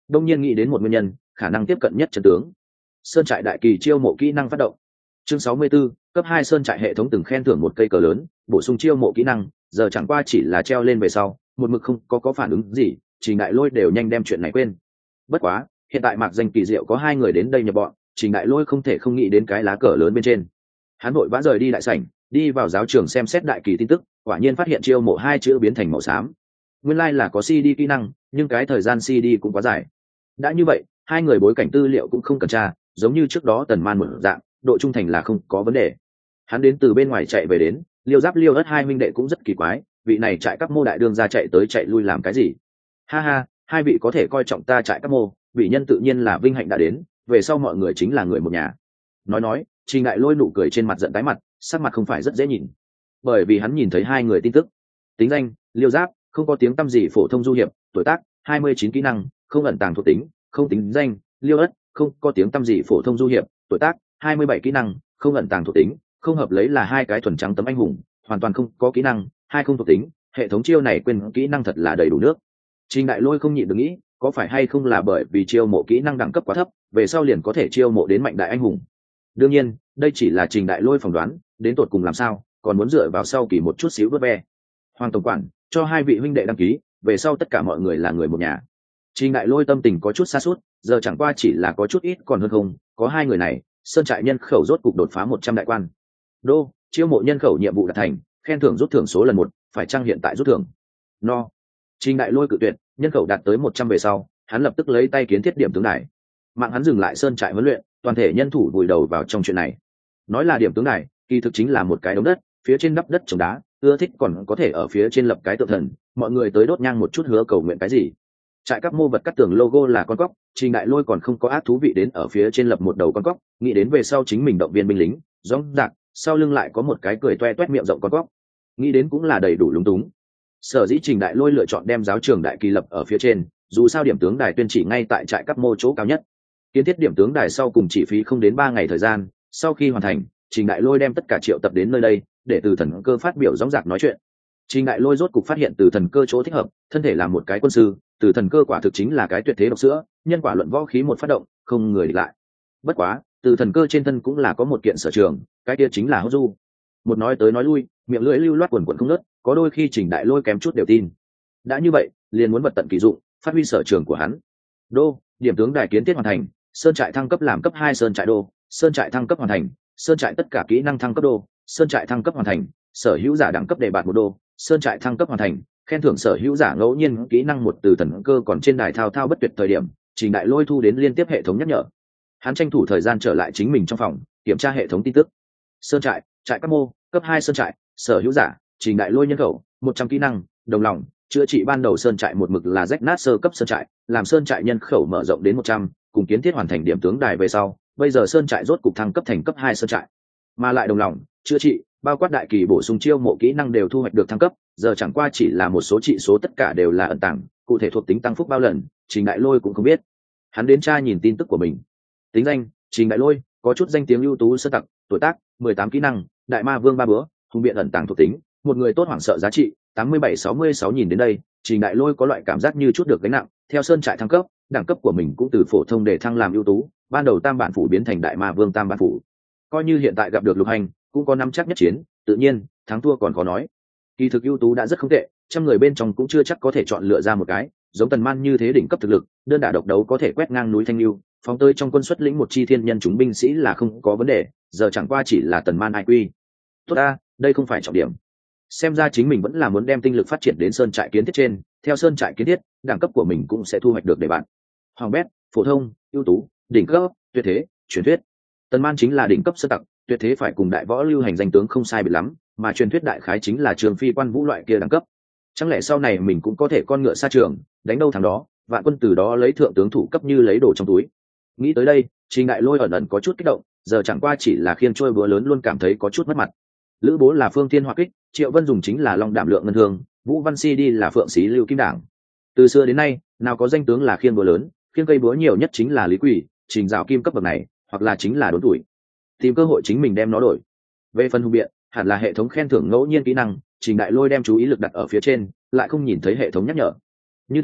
đông nhiên nghĩ đến một nguyên nhân khả năng tiếp cận nhất trận tướng. Sơn trại đại kỳ chiêu mộ kỹ năng phát động. Chương sáu mươi 64, cấp hai sơn trại hệ thống từng khen thưởng một cây cờ lớn, bổ sung chiêu mộ kỹ năng, giờ chẳng qua chỉ là treo lên về sau, một mực không có có phản ứng gì, Trình Đại Lôi đều nhanh đem chuyện này quên. Bất quá, hiện tại mạc danh kỳ diệu có hai người đến đây nhập bọn, Trình Đại Lôi không thể không nghĩ đến cái lá cờ lớn bên trên. Hắn vội vã rời đi đại sảnh, đi vào giáo trường xem xét đại kỳ tin tức, quả nhiên phát hiện chiêu mộ hai chữ biến thành màu xám. Nguyên lai like là có xê đê kỹ năng, nhưng cái thời gian xê đê cũng quá dài. Đã như vậy, hai người bối cảnh tư liệu cũng không cần tra, giống như trước đó Tần Man một dạng, độ trung thành là không có vấn đề. Hắn đến từ bên ngoài chạy về đến, Liêu Giáp Liêu Ất hai minh đệ cũng rất kỳ quái, vị này trại các mô đại đương ra chạy tới chạy lui làm cái gì? Ha ha, hai vị có thể coi trọng ta trại các mô, vị nhân tự nhiên là vinh hạnh đã đến, về sau mọi người chính là người một nhà. Nói nói, Trình Đại Lôi nụ cười trên mặt giận tái mặt, sắc mặt không phải rất dễ nhìn, bởi vì hắn nhìn thấy hai người tin tức. Tính danh: Liêu Giáp, không có tiếng tăm gì, phổ thông du hiệp, tuổi tác hai mươi chín, kỹ năng không ẩn tàng thuộc tính, không tính danh: Liêu Ất, không có tiếng tăm gì, phổ thông du hiệp, tuổi tác hai mươi bảy, kỹ năng không ẩn tàng thuộc tính, không hợp lấy là hai cái thuần trắng tấm anh hùng, hoàn toàn không có kỹ năng, hai không thuộc tính, hệ thống chiêu này quên kỹ năng thật là đầy đủ nước. Trình Đại Lôi không nhịn được nghĩ, có phải hay không là bởi vì chiêu mộ kỹ năng đẳng cấp quá thấp, về sau liền có thể chiêu mộ đến mạnh đại anh hùng. Đương nhiên, đây chỉ là Trình Đại Lôi phỏng đoán, đến tột cùng làm sao, còn muốn dựa vào sau kỳ một chút xíu vớt ve. Hoàng tổng quản, cho hai vị huynh đệ đăng ký, về sau tất cả mọi người là người một nhà. Trình Đại Lôi tâm tình có chút sa sút, giờ chẳng qua chỉ là có chút ít còn hơn không, có hai người này, sơn trại nhân khẩu rốt cục đột phá một trăm đại quan. Đô, chiêu mộ nhân khẩu nhiệm vụ đạt thành, khen thưởng rút thưởng số lần một, phải chăng hiện tại rút thưởng? No. Trình Đại Lôi cự tuyệt, nhân khẩu đạt tới một trăm về sau, hắn lập tức lấy tay kiến thiết điểm tướng đài. Mạng hắn dừng lại sơn trại huấn luyện, toàn thể nhân thủ vùi đầu vào trong chuyện này. Nói là điểm tướng đài, kỳ thực chính là một cái đống đất, phía trên đắp đất trồng đá, ưa thích còn có thể ở phía trên lập cái tượng thần, mọi người tới đốt nhang một chút hứa cầu nguyện cái gì. Trại các mô vật cắt tường logo là con cóc, Trình Đại Lôi còn không có ác thú vị đến ở phía trên lập một đầu con cóc, nghĩ đến về sau chính mình động viên binh lính, rõ ràng sau lưng lại có một cái cười toe toét miệng rộng con cóc, nghĩ đến cũng là đầy đủ lúng túng. Sở dĩ Trình Đại Lôi lựa chọn đem giáo trường đại kỳ lập ở phía trên, dù sao điểm tướng đài tuyên chỉ ngay tại trại các mô chỗ cao nhất. Kiến thiết điểm tướng đài sau cùng chỉ phí không đến ba ngày thời gian, sau khi hoàn thành, Trình Đại Lôi đem tất cả triệu tập đến nơi đây, để Từ Thần Cơ phát biểu rõ ràng nói chuyện. Trình Đại Lôi rốt cục phát hiện Từ Thần Cơ chỗ thích hợp, thân thể là một cái quân sư, Từ Thần Cơ quả thực chính là cái tuyệt thế độc sữa, nhân quả luận võ khí một phát động, không người địch lại. Bất quá, Từ Thần Cơ trên thân cũng là có một kiện sở trường, cái kia chính là hốt du. Một nói tới nói lui, miệng lưỡi lưu loát quần quần không ngớt, có đôi khi Trình Đại Lôi kém chút đều tin. Đã như vậy, liền muốn vật tận kỳ dụng, phát huy sở trường của hắn. Đô, điểm tướng đài kiến thiết hoàn thành, sơn trại thăng cấp làm cấp hai sơn trại đô, sơn trại thăng cấp hoàn thành, sơn trại tất cả kỹ năng thăng cấp đô, sơn trại thăng cấp hoàn thành, sở hữu giả đẳng cấp đề bạt một đô, sơn trại thăng cấp hoàn thành, khen thưởng sở hữu giả ngẫu nhiên kỹ năng một. Từ Thần Cơ còn trên đài thao thao bất tuyệt thời điểm, Trình Đại Lôi thu đến liên tiếp hệ thống nhắc nhở. Hắn tranh thủ thời gian trở lại chính mình trong phòng, kiểm tra hệ thống tin tức. Sơn trại, trại các mô, cấp hai sơn trại, sở hữu giả, Trình Đại Lôi nhân khẩu, một trăm kỹ năng, đồng lòng, chữa trị ban đầu sơn trại một mực là rách nát sơ cấp sơn trại, làm sơn trại nhân khẩu mở rộng đến một trăm, cùng kiến thiết hoàn thành điểm tướng đài về sau, bây giờ sơn trại rốt cục thăng cấp thành cấp hai sơn trại. Mà lại đồng lòng, chữa trị, bao quát đại kỳ bổ sung chiêu mộ kỹ năng đều thu hoạch được thăng cấp, giờ chẳng qua chỉ là một số trị số tất cả đều là ẩn tàng, cụ thể thuộc tính tăng phúc bao lần, Trình Đại Lôi cũng không biết. Hắn đến tra nhìn tin tức của mình. Tính danh: Trình Đại Lôi, có chút danh tiếng ưu tú sơ tặc, tuổi tác mười tám, kỹ năng đại ma vương ba bữa, hùng biện ẩn tàng thuộc tính, một người tốt hoảng sợ giá trị tám mươi bảy sáu mươi sáu. Nhìn đến đây, Trình Đại Lôi có loại cảm giác như chút được gánh nặng, theo sơn trại thăng cấp, đẳng cấp của mình cũng từ phổ thông để thăng làm ưu tú, ban đầu tam bản phủ biến thành đại ma vương tam bản phủ. Coi như hiện tại gặp được Lục Hành, cũng có nắm chắc nhất chiến, tự nhiên thắng thua còn khó nói. Kỳ thực ưu tú đã rất không tệ, trăm người bên trong cũng chưa chắc có thể chọn lựa ra một cái giống Tần Man như thế đỉnh cấp thực lực, đơn đả độc đấu có thể quét ngang núi Thanh Lưu, phóng tới trong quân xuất lĩnh một chi thiên nhân chúng binh sĩ là không có vấn đề, giờ chẳng qua chỉ là Tần Man ai quy. Tốt a, đây không phải trọng điểm. Xem ra chính mình vẫn là muốn đem tinh lực phát triển đến sơn trại kiến thiết trên, theo sơn trại kiến thiết, đẳng cấp của mình cũng sẽ thu hoạch được để bạn. Hoàng bét, phổ thông, ưu tú, đỉnh cấp, tuyệt thế, truyền thuyết. Tần Man chính là đỉnh cấp sơ tặc, tuyệt thế phải cùng đại võ lưu hành danh tướng không sai biệt lắm, mà truyền thuyết đại khái chính là Trường Phi Quan Vũ loại kia đẳng cấp. Chẳng lẽ sau này mình cũng có thể con ngựa xa trường, đánh đâu thằng đó, vạn quân từ đó lấy thượng tướng thủ cấp như lấy đồ trong túi. Nghĩ tới đây, Trình Đại Lôi ẩn ẩn có chút kích động, giờ chẳng qua chỉ là khiên trôi búa lớn luôn cảm thấy có chút mất mặt. Lữ Bố là Phương Thiên Hỏa Kích, Triệu Vân dùng chính là Long Đảm Lượng Ngân Thương, Vũ Văn Si đi là Phượng Xí Lưu Kim Đảng. Từ xưa đến nay, nào có danh tướng là khiên búa lớn, khiên cây búa nhiều nhất chính là Lý Quỷ, Trình Dạo Kim cấp bậc này, hoặc là chính là đốn tuổi. Tìm cơ hội chính mình đem nó đổi. Về phần hùng biện, hẳn là hệ thống khen thưởng ngẫu nhiên kỹ năng, Trình Đại Lôi đem chú ý lực đặt ở phía trên, lại không nhìn thấy hệ thống nhắc nhở. Như thế,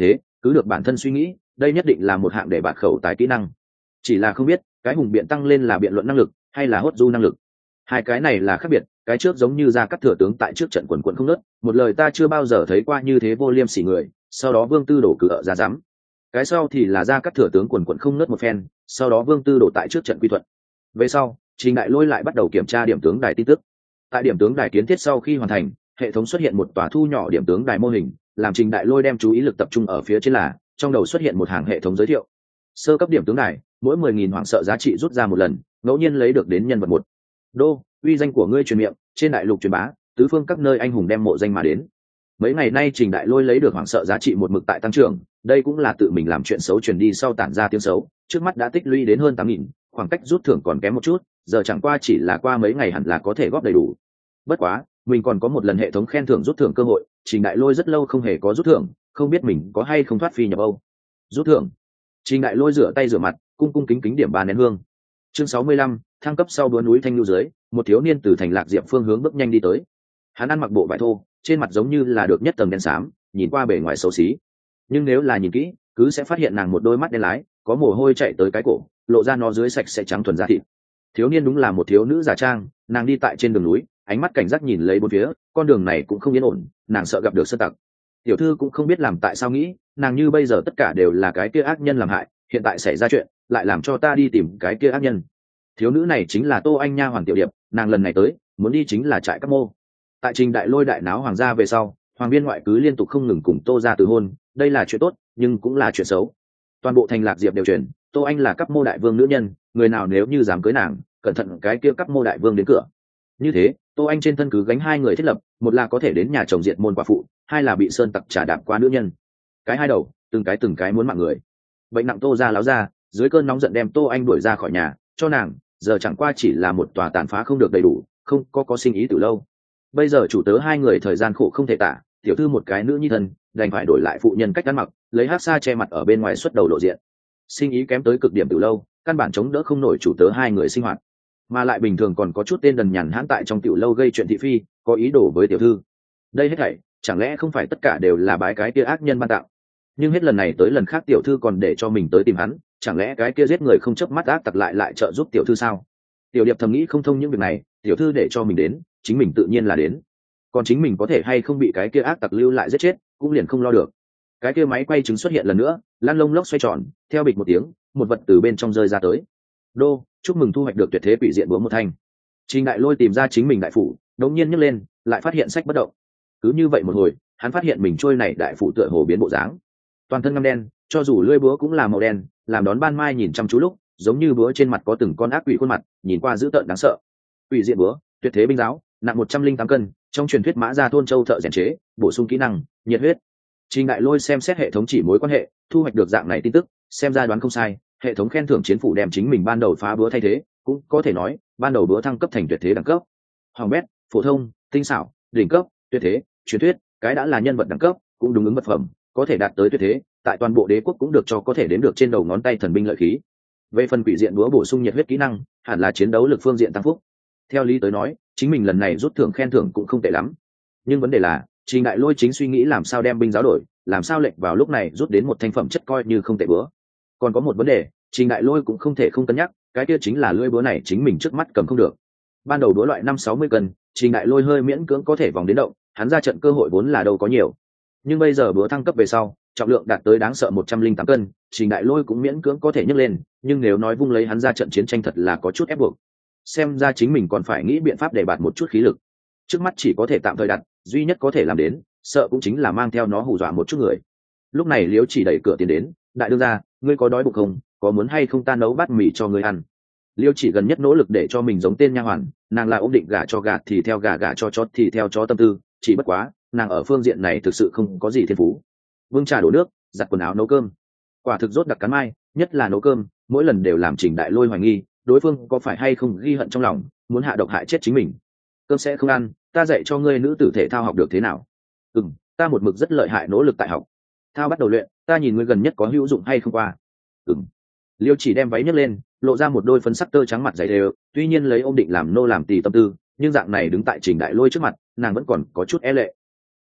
cứ được bản thân suy nghĩ đây nhất định là một hạng để bạt khẩu tái kỹ năng, chỉ là không biết cái hùng biện tăng lên là biện luận năng lực hay là hốt du năng lực. Hai cái này là khác biệt, cái trước giống như ra cắt thừa tướng tại trước trận quần quận không nớt, một lời ta chưa bao giờ thấy qua như thế vô liêm sỉ người, sau đó Vương Tư đổ cự ở ra dám. Cái sau thì là ra cắt thừa tướng quần quận không nớt một phen, sau đó Vương Tư đổ tại trước trận quy thuận. Về sau Trình Đại Lôi lại bắt đầu kiểm tra điểm tướng đài tin tức. Tại điểm tướng đài kiến thiết sau khi hoàn thành, hệ thống xuất hiện một tòa thu nhỏ điểm tướng đài mô hình, làm Trình Đại Lôi đem chú ý lực tập trung ở phía trên là trong đầu xuất hiện một hàng hệ thống giới thiệu. Sơ cấp điểm tướng đài, mỗi mười nghìn hoảng sợ giá trị rút ra một lần, ngẫu nhiên lấy được đến nhân vật một. Đô, uy danh của ngươi truyền miệng, trên đại lục truyền bá, tứ phương các nơi anh hùng đem mộ danh mà đến. Mấy ngày nay Trình Đại Lôi lấy được hoảng sợ giá trị một mực tại tăng trưởng, đây cũng là tự mình làm chuyện xấu truyền đi sau tản ra tiếng xấu, trước mắt đã tích lũy đến hơn tám nghìn, khoảng cách rút thưởng còn kém một chút, giờ chẳng qua chỉ là qua mấy ngày hẳn là có thể góp đầy đủ. Bất quá, mình còn có một lần hệ thống khen thưởng rút thưởng cơ hội, Trình Đại Lôi rất lâu không hề có rút thưởng, không biết mình có hay không thoát phi nhập Âu. Rút thưởng. Trình Đại Lôi rửa tay rửa mặt, cung cung kính kính điểm ba nén hương. Chương sáu mươi lăm, thăng cấp sau đuối núi thanh lưu dưới, một thiếu niên từ thành Lạc Diệp phương hướng bước nhanh đi tới. Hắn ăn mặc bộ vải thô, trên mặt giống như là được nhất tầng đen xám, nhìn qua bề ngoài xấu xí. Nhưng nếu là nhìn kỹ, cứ sẽ phát hiện nàng một đôi mắt đen lái, có mồ hôi chạy tới cái cổ, lộ ra nó dưới sạch sẽ trắng thuần da thịt. Thiếu niên đúng là một thiếu nữ giả trang, nàng đi tại trên đường núi, ánh mắt cảnh giác nhìn lấy bốn phía, con đường này cũng không yên ổn, nàng sợ gặp được sơn tặc. Tiểu thư cũng không biết làm tại sao nghĩ, nàng như bây giờ tất cả đều là cái kia ác nhân làm hại, hiện tại xảy ra chuyện, lại làm cho ta đi tìm cái kia ác nhân. Thiếu nữ này chính là Tô Anh Nha Hoàng Tiểu Điệp, nàng lần này tới, muốn đi chính là trại Các Mô. Tại Trình Đại Lôi đại náo hoàng gia về sau, hoàng viên ngoại cứ liên tục không ngừng cùng Tô gia từ hôn, đây là chuyện tốt, nhưng cũng là chuyện xấu. Toàn bộ thành Lạc Diệp đều truyền, Tô Anh là Các Mô đại vương nữ nhân, người nào nếu như dám cưới nàng, cẩn thận cái kia Các Mô đại vương đến cửa. Như thế, Tô Anh trên thân cứ gánh hai người thiết lập, một là có thể đến nhà chồng diệt môn quả phụ, hai là bị sơn tặc trả đạp qua nữ nhân. Cái hai đầu, từng cái từng cái muốn mạng người. Bệnh nặng Tô gia láo ra, dưới cơn nóng giận đem Tô Anh đuổi ra khỏi nhà, cho nàng, giờ chẳng qua chỉ là một tòa tàn phá không được đầy đủ, không có có sinh ý từ lâu. Bây giờ chủ tớ hai người thời gian khổ không thể tả, tiểu thư một cái nữ nhi thân, đành phải đổi lại phụ nhân cách ăn mặc, lấy hắc sa che mặt ở bên ngoài xuất đầu lộ diện. Sinh ý kém tới cực điểm từ lâu, căn bản chống đỡ không nổi chủ tớ hai người sinh hoạt, mà lại bình thường còn có chút tên đần nhàn hãn tại trong tiểu lâu gây chuyện thị phi, có ý đồ với tiểu thư. Đây hết thảy, chẳng lẽ không phải tất cả đều là bái cái kia ác nhân ban tạo? Nhưng hết lần này tới lần khác tiểu thư còn để cho mình tới tìm hắn, chẳng lẽ cái kia giết người không chớp mắt ác tặc lại lại trợ giúp tiểu thư sao? Tiểu Điệp thầm nghĩ không thông những việc này, tiểu thư để cho mình đến, chính mình tự nhiên là đến. Còn chính mình có thể hay không bị cái kia ác tặc lưu lại giết chết, cũng liền không lo được. Cái kia máy quay trứng xuất hiện lần nữa, lan lông lốc xoay tròn, theo bịch một tiếng, một vật từ bên trong rơi ra tới. Đô, chúc mừng thu hoạch được tuyệt thế quỷ diện búa một thanh. Trình Đại Lôi tìm ra chính mình đại phủ, đống nhiên nhấc lên, lại phát hiện sách bất động. Cứ như vậy một hồi, hắn phát hiện mình trôi này đại phủ tựa hồ biến bộ dáng, toàn thân ngăm đen, cho dù lưỡi búa cũng là màu đen, làm đón ban mai nhìn chăm chú lúc, giống như búa trên mặt có từng con ác quỷ khuôn mặt, nhìn qua dữ tợn đáng sợ. Quỷ diện búa, tuyệt thế binh giáo, nặng một trăm linh tám cân, trong truyền thuyết Mã Gia thôn châu thợ rèn chế, bổ sung kỹ năng, nhiệt huyết. Trình Đại Lôi xem xét hệ thống chỉ mối quan hệ, thu hoạch được dạng này tin tức, xem ra đoán không sai, hệ thống khen thưởng chiến phủ đem chính mình ban đầu phá búa thay thế, cũng có thể nói, ban đầu búa thăng cấp thành tuyệt thế đẳng cấp. Hoàng bét, phổ thông, tinh xảo, đỉnh cấp, tuyệt thế, truyền thuyết, cái đã là nhân vật đẳng cấp, cũng đúng ứng vật phẩm, có thể đạt tới tuyệt thế, tại toàn bộ đế quốc cũng được cho có thể đến được trên đầu ngón tay thần binh lợi khí. Về phần quỷ diện búa bổ sung nhiệt huyết kỹ năng, hẳn là chiến đấu lực phương diện tăng phúc. Theo lý tới nói, chính mình lần này rút thưởng khen thưởng cũng không tệ lắm. Nhưng vấn đề là, Trình Đại Lôi chính suy nghĩ làm sao đem binh giáo đổi, làm sao lệnh vào lúc này rút đến một thanh phẩm chất coi như không tệ búa. Còn có một vấn đề, Trình Đại Lôi cũng không thể không cân nhắc, cái kia chính là lưỡi búa này chính mình trước mắt cầm không được. Ban đầu búa loại năm sáu mươi cân, Trình Đại Lôi hơi miễn cưỡng có thể vòng đến động, hắn ra trận cơ hội vốn là đâu có nhiều. Nhưng bây giờ búa thăng cấp về sau, trọng lượng đạt tới đáng sợ một trăm linh tám cân, Trình Đại Lôi cũng miễn cưỡng có thể nhấc lên, nhưng nếu nói vung lấy hắn ra trận chiến tranh thật là có chút ép buộc. Xem ra chính mình còn phải nghĩ biện pháp để bạt một chút khí lực. Trước mắt chỉ có thể tạm thời đặt, duy nhất có thể làm đến, sợ cũng chính là mang theo nó hù dọa một chút người. Lúc này Liễu Chỉ đẩy cửa tiến đến, đại đương gia, ngươi có đói bụng không, có muốn hay không ta nấu bát mì cho ngươi ăn. Liễu Chỉ gần nhất nỗ lực để cho mình giống tên nha hoàn, nàng là ổn định gà cho gà thì theo gà, gà cho chó thì theo chó tâm tư, chỉ bất quá, nàng ở phương diện này thực sự không có gì thiên phú. Vương trà đổ nước, giặt quần áo nấu cơm, quả thực rốt đặc cắn mai, nhất là nấu cơm, mỗi lần đều làm Trình Đại Lôi hoài nghi, đối phương có phải hay không ghi hận trong lòng, muốn hạ độc hại chết chính mình. Cơm sẽ không ăn, ta dạy cho ngươi nữ tử thể thao học được thế nào. Ừm, ta một mực rất lợi hại nỗ lực tại học. Thao bắt đầu luyện, ta nhìn ngươi gần nhất có hữu dụng hay không qua. Ừm. Liêu Chỉ đem váy nhấc lên, lộ ra một đôi phấn sắc tơ trắng mặt dày đều, tuy nhiên lấy ôm định làm nô làm tỳ tâm tư, nhưng dạng này đứng tại Trình Đại Lôi trước mặt, nàng vẫn còn có chút e lệ.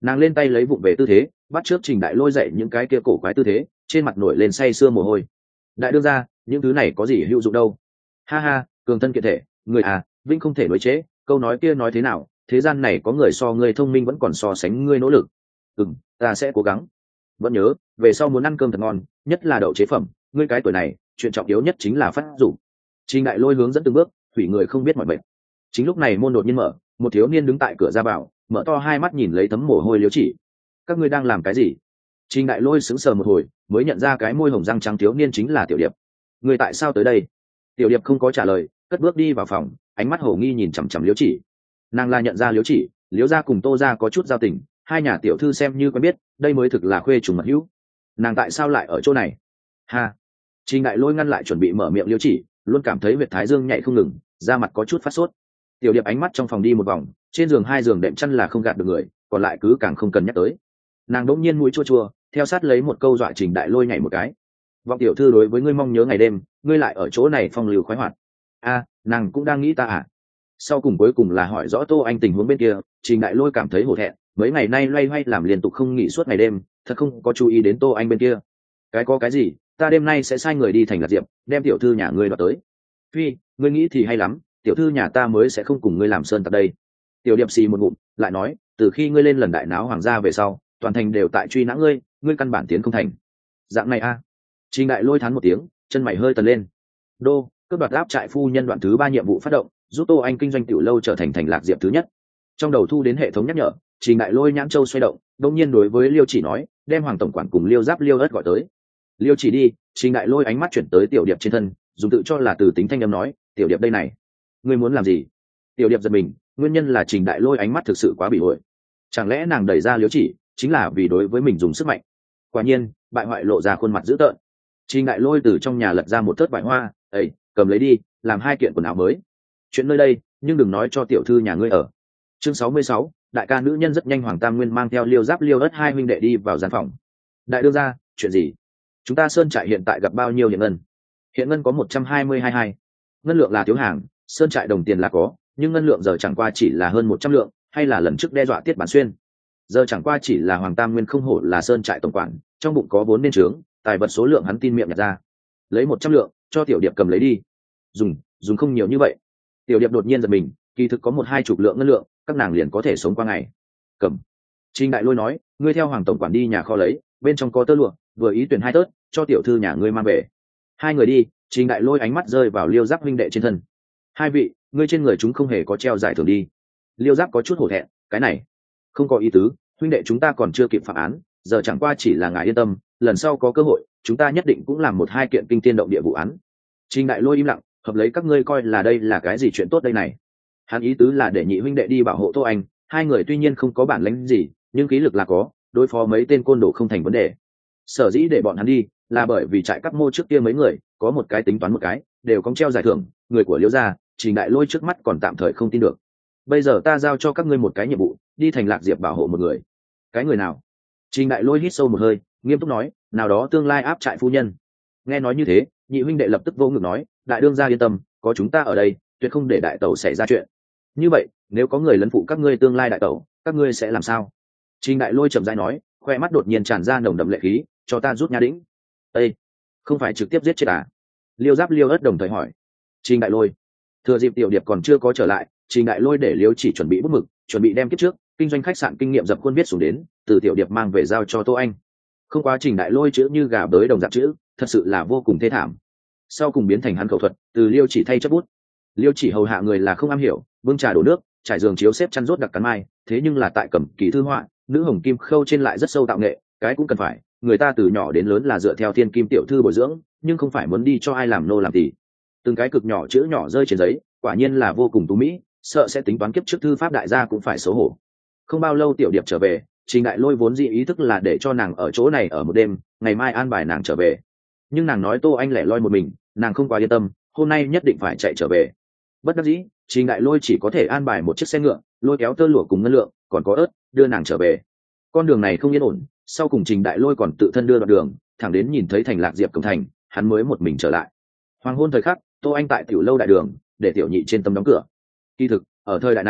Nàng lên tay lấy vụng về tư thế, bắt trước Trình Đại Lôi dạy những cái kia cổ quái tư thế, trên mặt nổi lên say sưa mồ hôi. Đại đương gia, những thứ này có gì hữu dụng đâu? Ha ha, cường thân kiện thể, người à, vinh không thể đối chế, câu nói kia nói thế nào, thế gian này có người so ngươi thông minh vẫn còn so sánh ngươi nỗ lực. Ừm, ta sẽ cố gắng. Vẫn nhớ, về sau muốn ăn cơm thật ngon, nhất là đậu chế phẩm, ngươi cái tuổi này, chuyện trọng yếu nhất chính là phát dụng. Trình Đại Lôi hướng dẫn từng bước, thủy người không biết mọi bệnh. Chính lúc này môn đột nhiên mở, một thiếu niên đứng tại cửa ra vào, mở to hai mắt nhìn lấy tấm mồ hôi Liễu Chỉ. Các ngươi đang làm cái gì? Trình Đại Lôi sững sờ một hồi, mới nhận ra cái môi hồng răng trắng thiếu niên chính là Tiểu Điệp. Người tại sao tới đây? Tiểu Điệp không có trả lời, cất bước đi vào phòng, ánh mắt hồ nghi nhìn chằm chằm Liễu Chỉ. Nàng la nhận ra Liễu Chỉ, Liễu gia cùng Tô gia có chút giao tình, hai nhà tiểu thư xem như quen biết, đây mới thực là khuê trùng mật hữu. Nàng tại sao lại ở chỗ này? Ha! Trình Đại Lôi ngăn lại chuẩn bị mở miệng Liễu Chỉ, luôn cảm thấy huyệt thái dương nhạy không ngừng, da mặt có chút phát sốt. Tiểu Điệp ánh mắt trong phòng đi một vòng, trên giường hai giường đệm chăn là không gạt được người, còn lại cứ càng không cần nhắc tới. Nàng đỗng nhiên mũi chua chua, theo sát lấy một câu dọa Trình Đại Lôi nhảy một cái. Vọng tiểu thư đối với ngươi mong nhớ ngày đêm, ngươi lại ở chỗ này phong lưu khoái hoạt. A, nàng cũng đang nghĩ ta à? Sau cùng cuối cùng là hỏi rõ Tô Anh tình huống bên kia, Trình Đại Lôi cảm thấy hổ thẹn, mấy ngày nay loay hoay làm liên tục không nghỉ suốt ngày đêm, thật không có chú ý đến Tô Anh bên kia. Cái có cái gì, ta đêm nay sẽ sai người đi thành Lạc Diệp, đem tiểu thư nhà ngươi đoạt tới. Phi, ngươi nghĩ thì hay lắm, tiểu thư nhà ta mới sẽ không cùng ngươi làm sơn tặc đây. Tiểu Điệp xì một ngụm, lại nói, từ khi ngươi lên lần đại náo hoàng gia về sau, toàn thành đều tại truy nã ngươi, ngươi căn bản tiến không thành. Dạng này a. À. Trình Đại Lôi thán một tiếng, chân mày hơi tần lên. Đô, cướp đoạt áp trại phu nhân đoạn thứ ba nhiệm vụ phát động, giúp Tô Anh kinh doanh tiểu lâu trở thành thành Lạc Diệp thứ nhất. Trong đầu thu đến hệ thống nhắc nhở, Trình Đại Lôi nhãn châu xoay động, đột nhiên đối với Liêu Chỉ nói, đem hoàng tổng quản cùng Liêu Giáp Liêu ớt gọi tới. Liêu Chỉ đi, Trình Đại Lôi ánh mắt chuyển tới Tiểu Điệp trên thân, dùng tự cho là từ tính thanh âm nói, Tiểu Điệp đây này, ngươi muốn làm gì? Tiểu Điệp giật mình, nguyên nhân là Trình Đại Lôi ánh mắt thực sự quá bị ổi. Chẳng lẽ nàng đẩy ra Liêu Chỉ chính là vì đối với mình dùng sức mạnh? Quả nhiên, bại hoại lộ ra khuôn mặt dữ tợn. Trình Đại Lôi từ trong nhà lật ra một thớt vải hoa, "Ê, cầm lấy đi, làm hai kiện quần áo mới. Chuyện nơi đây, nhưng đừng nói cho tiểu thư nhà ngươi ở." Chương sáu mươi sáu, đại ca nữ nhân rất nhanh, Hoàng Tam Nguyên mang theo Liêu Giáp Liêu ớt hai huynh đệ đi vào gian phòng. Đại đương gia, chuyện gì? Chúng ta sơn trại hiện tại gặp bao nhiêu hiện ngân? Hiện ngân có một trăm hai mươi hai hai. Ngân lượng là thiếu hàng, sơn trại đồng tiền là có, nhưng ngân lượng giờ chẳng qua chỉ là hơn một trăm lượng, hay là lần trước đe dọa Tiết Bản Xuyên. Giờ chẳng qua chỉ là Hoàng Tam Nguyên không hổ là sơn trại tổng quản, trong bụng có vốn nên trướng, tài vật số lượng hắn tin miệng nhặt ra. Lấy một trăm lượng, cho tiểu Điệp cầm lấy đi. Dùng, dùng không nhiều như vậy. Tiểu Điệp đột nhiên giật mình, kỳ thực có một hai chục lượng ngân lượng, các nàng liền có thể sống qua ngày. Cầm. Trình Đại Lôi nói, ngươi theo Hoàng tổng quản đi nhà kho lấy, bên trong có tơ lụa, vừa ý tuyển hai tớt, cho tiểu thư nhà ngươi mang về. Hai người đi, Trình Đại Lôi ánh mắt rơi vào Liêu Giáp huynh đệ trên thân. Hai vị, ngươi trên người chúng không hề có treo giải thưởng đi. Liêu Giáp có chút hổ thẹn, cái này không có ý tứ, huynh đệ chúng ta còn chưa kịp phạm án, giờ chẳng qua chỉ là ngài yên tâm, lần sau có cơ hội, chúng ta nhất định cũng làm một hai kiện kinh tiên động địa vụ án. Trình Đại Lôi im lặng, hợp lấy các ngươi coi là đây là cái gì chuyện tốt đây này? Hắn ý tứ là để nhị huynh đệ đi bảo hộ Tô Anh, hai người tuy nhiên không có bản lĩnh gì, nhưng khí lực là có, đối phó mấy tên côn đồ không thành vấn đề. Sở dĩ để bọn hắn đi, là bởi vì trại cắp mô trước kia mấy người, có một cái tính toán một cái, đều có treo giải thưởng, người của Liễu gia, Trình Đại Lôi trước mắt còn tạm thời không tin được. Bây giờ ta giao cho các ngươi một cái nhiệm vụ, đi thành Lạc Diệp bảo hộ một người. Cái người nào? Trình Đại Lôi hít sâu một hơi, nghiêm túc nói, nào đó tương lai áp trại phu nhân. Nghe nói như thế, nhị huynh đệ lập tức vô ngực nói, đại đương gia yên tâm, có chúng ta ở đây, tuyệt không để đại tẩu xảy ra chuyện. Như vậy, nếu có người lấn phụ các ngươi tương lai đại tẩu, các ngươi sẽ làm sao? Trình Đại Lôi chậm rãi nói, khoe mắt đột nhiên tràn ra nồng đậm lệ khí, cho ta rút nha đĩnh. Ê, không phải trực tiếp giết chết à? Liêu Giáp Liêu ớt đồng thời hỏi. Trình Đại Lôi, thừa dịp tiểu Điệp còn chưa có trở lại, Trình Đại Lôi để Liêu chỉ chuẩn bị bút mực, chuẩn bị đem kiếp trước kinh doanh khách sạn kinh nghiệm dập khuôn viết xuống đến, từ tiểu Điệp mang về giao cho Tô Anh. Không quá Trình Đại Lôi chữ như gà bới đồng dạng chữ, thật sự là vô cùng thê thảm. Sau cùng biến thành hắn khẩu thuật, từ Liêu chỉ thay chấp bút. Liêu chỉ hầu hạ người là không am hiểu, bưng trà đổ nước, trải giường chiếu xếp chăn rốt đặc cắn mai, thế nhưng là tại cầm kỳ thư họa, nữ hồng kim khâu trên lại rất sâu tạo nghệ, cái cũng cần phải, người ta từ nhỏ đến lớn là dựa theo thiên kim tiểu thư bồi dưỡng, nhưng không phải muốn đi cho ai làm nô làm tỳ. Từng cái cực nhỏ chữ nhỏ rơi trên giấy, quả nhiên là vô cùng tú mỹ, sợ sẽ tính toán kiếp trước thư pháp đại gia cũng phải xấu hổ. Không bao lâu tiểu Điệp trở về, Trình Đại Lôi vốn dị ý thức là để cho nàng ở chỗ này ở một đêm, ngày mai an bài nàng trở về. Nhưng nàng nói Tô Anh lẻ loi một mình, nàng không quá yên tâm, hôm nay nhất định phải chạy trở về. Bất đắc dĩ, Trình Đại Lôi chỉ có thể an bài một chiếc xe ngựa, lôi kéo tơ lụa cùng ngân lượng, còn có ớt, đưa nàng trở về. Con đường này không yên ổn, sau cùng Trình Đại Lôi còn tự thân đưa đoạn đường, thẳng đến nhìn thấy thành Lạc Diệp cổng thành, hắn mới một mình trở lại. Hoàng hôn thời khắc, Tô Anh tại tiểu lâu đại đường, để tiểu nhị trên tấm đóng cửa. Kỳ thực, ở thời đại này,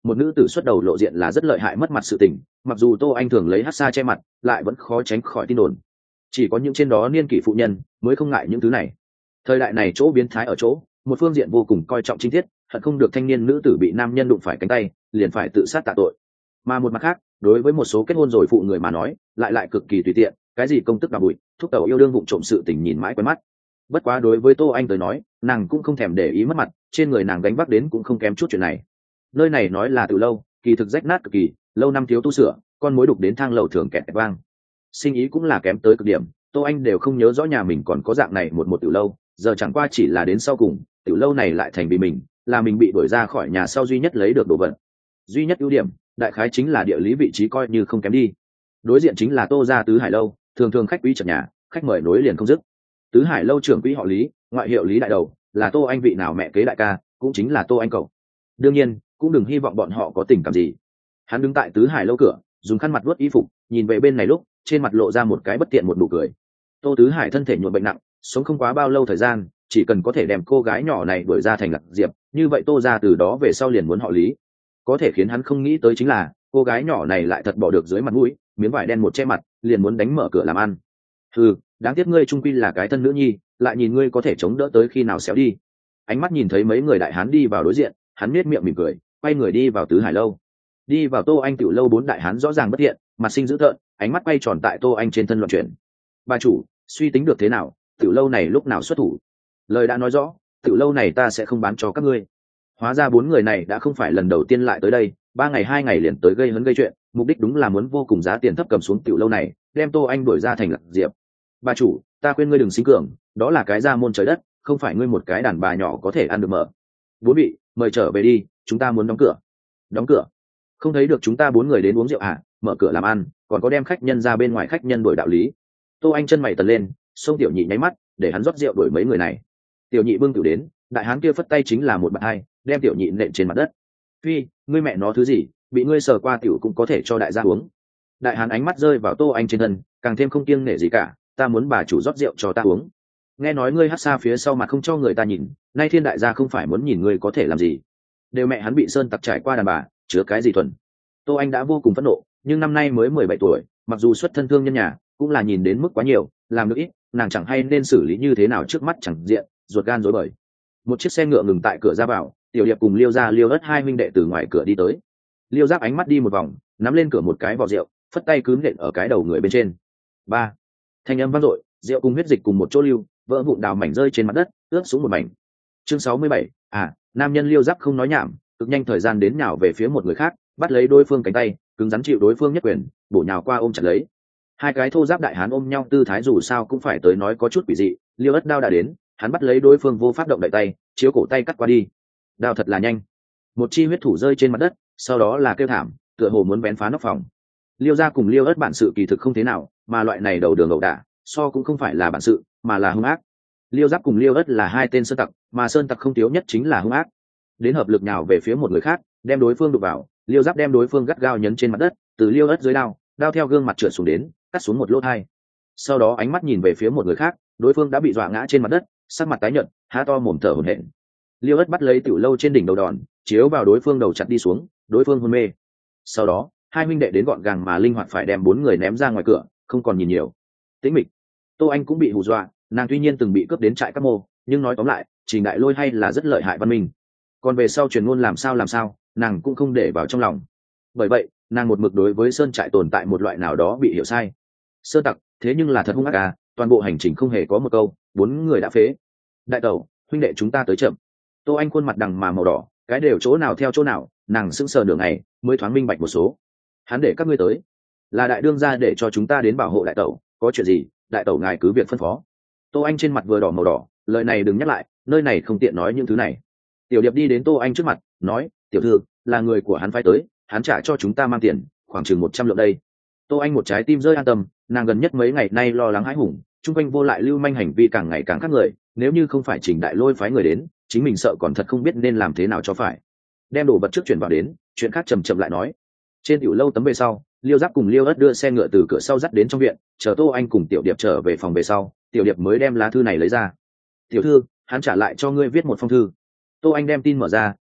một nữ tử xuất đầu lộ diện là rất lợi hại mất mặt sự tình, mặc dù Tô Anh thường lấy hát xa che mặt lại vẫn khó tránh khỏi tin đồn. Chỉ có những trên đó niên kỷ phụ nhân mới không ngại những thứ này. Thời đại này chỗ biến thái ở chỗ, một phương diện vô cùng coi trọng chính tiết, hận không được thanh niên nữ tử bị nam nhân đụng phải cánh tay liền phải tự sát tạ tội. Mà một mặt khác, đối với một số kết hôn rồi phụ người mà nói lại lại cực kỳ tùy tiện, cái gì công tức đào bụi thúc tẩu yêu đương vụng trộm sự tình nhìn mãi quen mắt. Bất quá đối với Tô Anh tới nói, nàng cũng không thèm để ý mất mặt, trên người nàng gánh vác đến cũng không kém chút chuyện này. Nơi này nói là từ lâu, kỳ thực rách nát cực kỳ, lâu năm thiếu tu sửa, con mối đục đến thang lầu thường kẹt vang, sinh ý cũng là kém tới cực điểm. Tô Anh đều không nhớ rõ nhà mình còn có dạng này một một tiểu lâu, giờ chẳng qua chỉ là đến sau cùng tiểu lâu này lại thành vì mình, là mình bị đuổi ra khỏi nhà sau duy nhất lấy được đồ vật. Duy nhất ưu điểm đại khái chính là địa lý vị trí coi như không kém đi. Đối diện chính là Tô gia Tứ Hải lâu, thường thường khách quý chật nhà, khách mời nối liền không dứt. Tứ Hải lâu trưởng quỹ họ Lý, ngoại hiệu Lý đại đầu, là Tô Anh vị nào mẹ kế đại ca, cũng chính là Tô Anh cậu. Đương nhiên cũng đừng hy vọng bọn họ có tình cảm gì. Hắn đứng tại Tứ Hải lâu cửa, dùng khăn mặt vuốt y phục, nhìn về bên này lúc trên mặt lộ ra một cái bất tiện một nụ cười. Tô Tứ Hải thân thể nhuộm bệnh nặng, sống không quá bao lâu thời gian, chỉ cần có thể đem cô gái nhỏ này đuổi ra thành Lạc Diệp, như vậy Tô gia từ đó về sau liền muốn họ Lý. Có thể khiến hắn không nghĩ tới chính là cô gái nhỏ này lại thật bỏ được dưới mặt mũi, miếng vải đen một che mặt liền muốn đánh mở cửa làm ăn. Ừ, đáng tiếc ngươi trung quy là cái thân nữ nhi, lại nhìn ngươi có thể chống đỡ tới khi nào xéo đi. Ánh mắt nhìn thấy mấy người đại hán đi vào đối diện, hắn nết miệng mỉm cười, quay người đi vào Tứ Hải lâu. Đi vào Tô Anh tiểu lâu, bốn đại hán rõ ràng bất thiện, mặt sinh dữ tợn, ánh mắt quay tròn tại Tô Anh trên thân loạn chuyển. Bà chủ, suy tính được thế nào, tiểu lâu này lúc nào xuất thủ? Lời đã nói rõ, tiểu lâu này ta sẽ không bán cho các ngươi. Hóa ra bốn người này đã không phải lần đầu tiên lại tới đây, ba ngày hai ngày liền tới gây hấn gây chuyện, mục đích đúng là muốn vô cùng giá tiền thấp cầm xuống tiểu lâu này, đem Tô Anh đuổi ra thành Lạc Diệp. Bà chủ, ta khuyên ngươi đừng sinh cường, đó là cái gia môn trời đất, không phải ngươi một cái đàn bà nhỏ có thể ăn được mở. Bốn vị, mời trở về đi, chúng ta muốn đóng cửa. Đóng cửa? Không thấy được chúng ta bốn người đến uống rượu à? Mở cửa làm ăn, còn có đem khách nhân ra bên ngoài khách nhân đổi đạo lý. Tô Anh chân mày tần lên, xông tiểu nhị nháy mắt, để hắn rót rượu đổi mấy người này. Tiểu nhị bưng tiểu đến, đại hán kia phất tay chính là một bạt hai, đem tiểu nhị nện trên mặt đất. Phi, ngươi mẹ nó thứ gì, bị ngươi sờ qua tiểu cũng có thể cho đại gia uống. Đại hán ánh mắt rơi vào Tô Anh trên thân, càng thêm không kiêng nể gì cả, ta muốn bà chủ rót rượu cho ta uống. Nghe nói ngươi hát xa phía sau mặt không cho người ta nhìn, nay thiên đại gia không phải muốn nhìn ngươi có thể làm gì. Đều mẹ hắn bị sơn tặc trải qua đàn bà, chứa cái gì thuần. Tô Anh đã vô cùng phẫn nộ, nhưng năm nay mới mười bảy tuổi, mặc dù xuất thân thương nhân nhà, cũng là nhìn đến mức quá nhiều, làm được ít, nàng chẳng hay nên xử lý như thế nào trước mắt chẳng diện, ruột gan rối bời. Một chiếc xe ngựa ngừng tại cửa ra vào, Tiểu Điệp cùng Liêu gia Liêu Ất hai huynh đệ từ ngoài cửa đi tới. Liêu Giáp ánh mắt đi một vòng, nắm lên cửa một cái vò rượu, phất tay cứng nện ở cái đầu người bên trên. Ba, thanh âm vang dội, rượu cùng huyết dịch cùng một chỗ lưu, vỡ vụn đào mảnh rơi trên mặt đất, ướt xuống một mảnh. Chương sáu mươi bảy, à, nam nhân Liêu Giáp không nói nhảm, cực nhanh thời gian đến nhào về phía một người khác, bắt lấy đối phương cánh tay, cứng rắn chịu đối phương nhất quyền, bổ nhào qua ôm chặt lấy. Hai cái thô giáp đại hán ôm nhau tư thái dù sao cũng phải tới nói có chút quỷ dị. Liêu Ất đao đã đến, hắn bắt lấy đối phương vô pháp động đậy tay, chiếu cổ tay cắt qua đi. Đao thật là nhanh, một chi huyết thủ rơi trên mặt đất, sau đó là kêu thảm, tựa hồ muốn bén phá nóc phòng. Liêu gia cùng Liêu Ất bản sự kỳ thực không thế nào, mà loại này đầu đường ẩu đả, so cũng không phải là bản sự, mà là hung ác. Liêu Giáp cùng Liêu Ất là hai tên sơn tặc, mà sơn tặc không thiếu nhất chính là hung ác. Đến hợp lực nhào về phía một người khác, đem đối phương đụng vào, Liêu Giáp đem đối phương gắt gao nhấn trên mặt đất, từ Liêu Ất dưới đao, đao theo gương mặt trượt xuống đến, cắt xuống một lỗ thai. Sau đó ánh mắt nhìn về phía một người khác, đối phương đã bị dọa ngã trên mặt đất, sắc mặt tái nhợt, há to mồm thở hổn hển. Liêu Ất bắt lấy tiểu lâu trên đỉnh đầu đòn, chiếu vào đối phương đầu chặt đi xuống, đối phương hôn mê. Sau đó hai huynh đệ đến gọn gàng mà linh hoạt phải đem bốn người ném ra ngoài cửa, không còn nhìn nhiều. Tĩnh mịch. Tô Anh cũng bị hù dọa, nàng tuy nhiên từng bị cướp đến trại các mô, nhưng nói tóm lại Trình Đại Lôi hay là rất lợi hại văn minh. Còn về sau truyền ngôn làm sao làm sao, nàng cũng không để vào trong lòng. Bởi vậy nàng một mực đối với sơn trại tồn tại một loại nào đó bị hiểu sai. Sơn tặc thế nhưng là thật hung ác à, toàn bộ hành trình không hề có một câu, bốn người đã phế. Đại tẩu, huynh đệ chúng ta tới chậm. Tô Anh khuôn mặt đằng mà màu đỏ, cái đều chỗ nào theo chỗ nào, nàng sững sờ nửa ngày mới thoáng minh bạch một số. Hắn để các ngươi tới là đại đương gia để cho chúng ta đến bảo hộ đại tẩu, có chuyện gì đại tẩu ngài cứ việc phân phó. Tô Anh trên mặt vừa đỏ màu đỏ, lời này đừng nhắc lại, nơi này không tiện nói những thứ này. Tiểu Điệp đi đến Tô Anh trước mặt, nói, tiểu thư, là người của hắn phái tới, hắn trả cho chúng ta mang tiền, khoảng chừng một trăm lượng đây. Tô Anh một trái tim rơi an tâm, nàng gần nhất mấy ngày nay lo lắng hãi hùng, chung quanh vô lại lưu manh hành vi càng ngày càng khác người, nếu như không phải Trình Đại Lôi phái người đến, chính mình sợ còn thật không biết nên làm thế nào cho phải. Đem đồ vật trước chuyển vào đến, chuyện khác chậm chậm lại nói. Trên tiểu lâu tấm về sau, Liêu Giáp cùng Liêu Ất đưa xe ngựa từ cửa sau dắt đến trong viện, chờ Tô Anh cùng Tiểu Điệp trở về phòng về sau, Tiểu Điệp mới đem lá thư này lấy ra. Tiểu thư, hắn trả lại cho ngươi viết một phong thư. Tô Anh đem tin mở ra,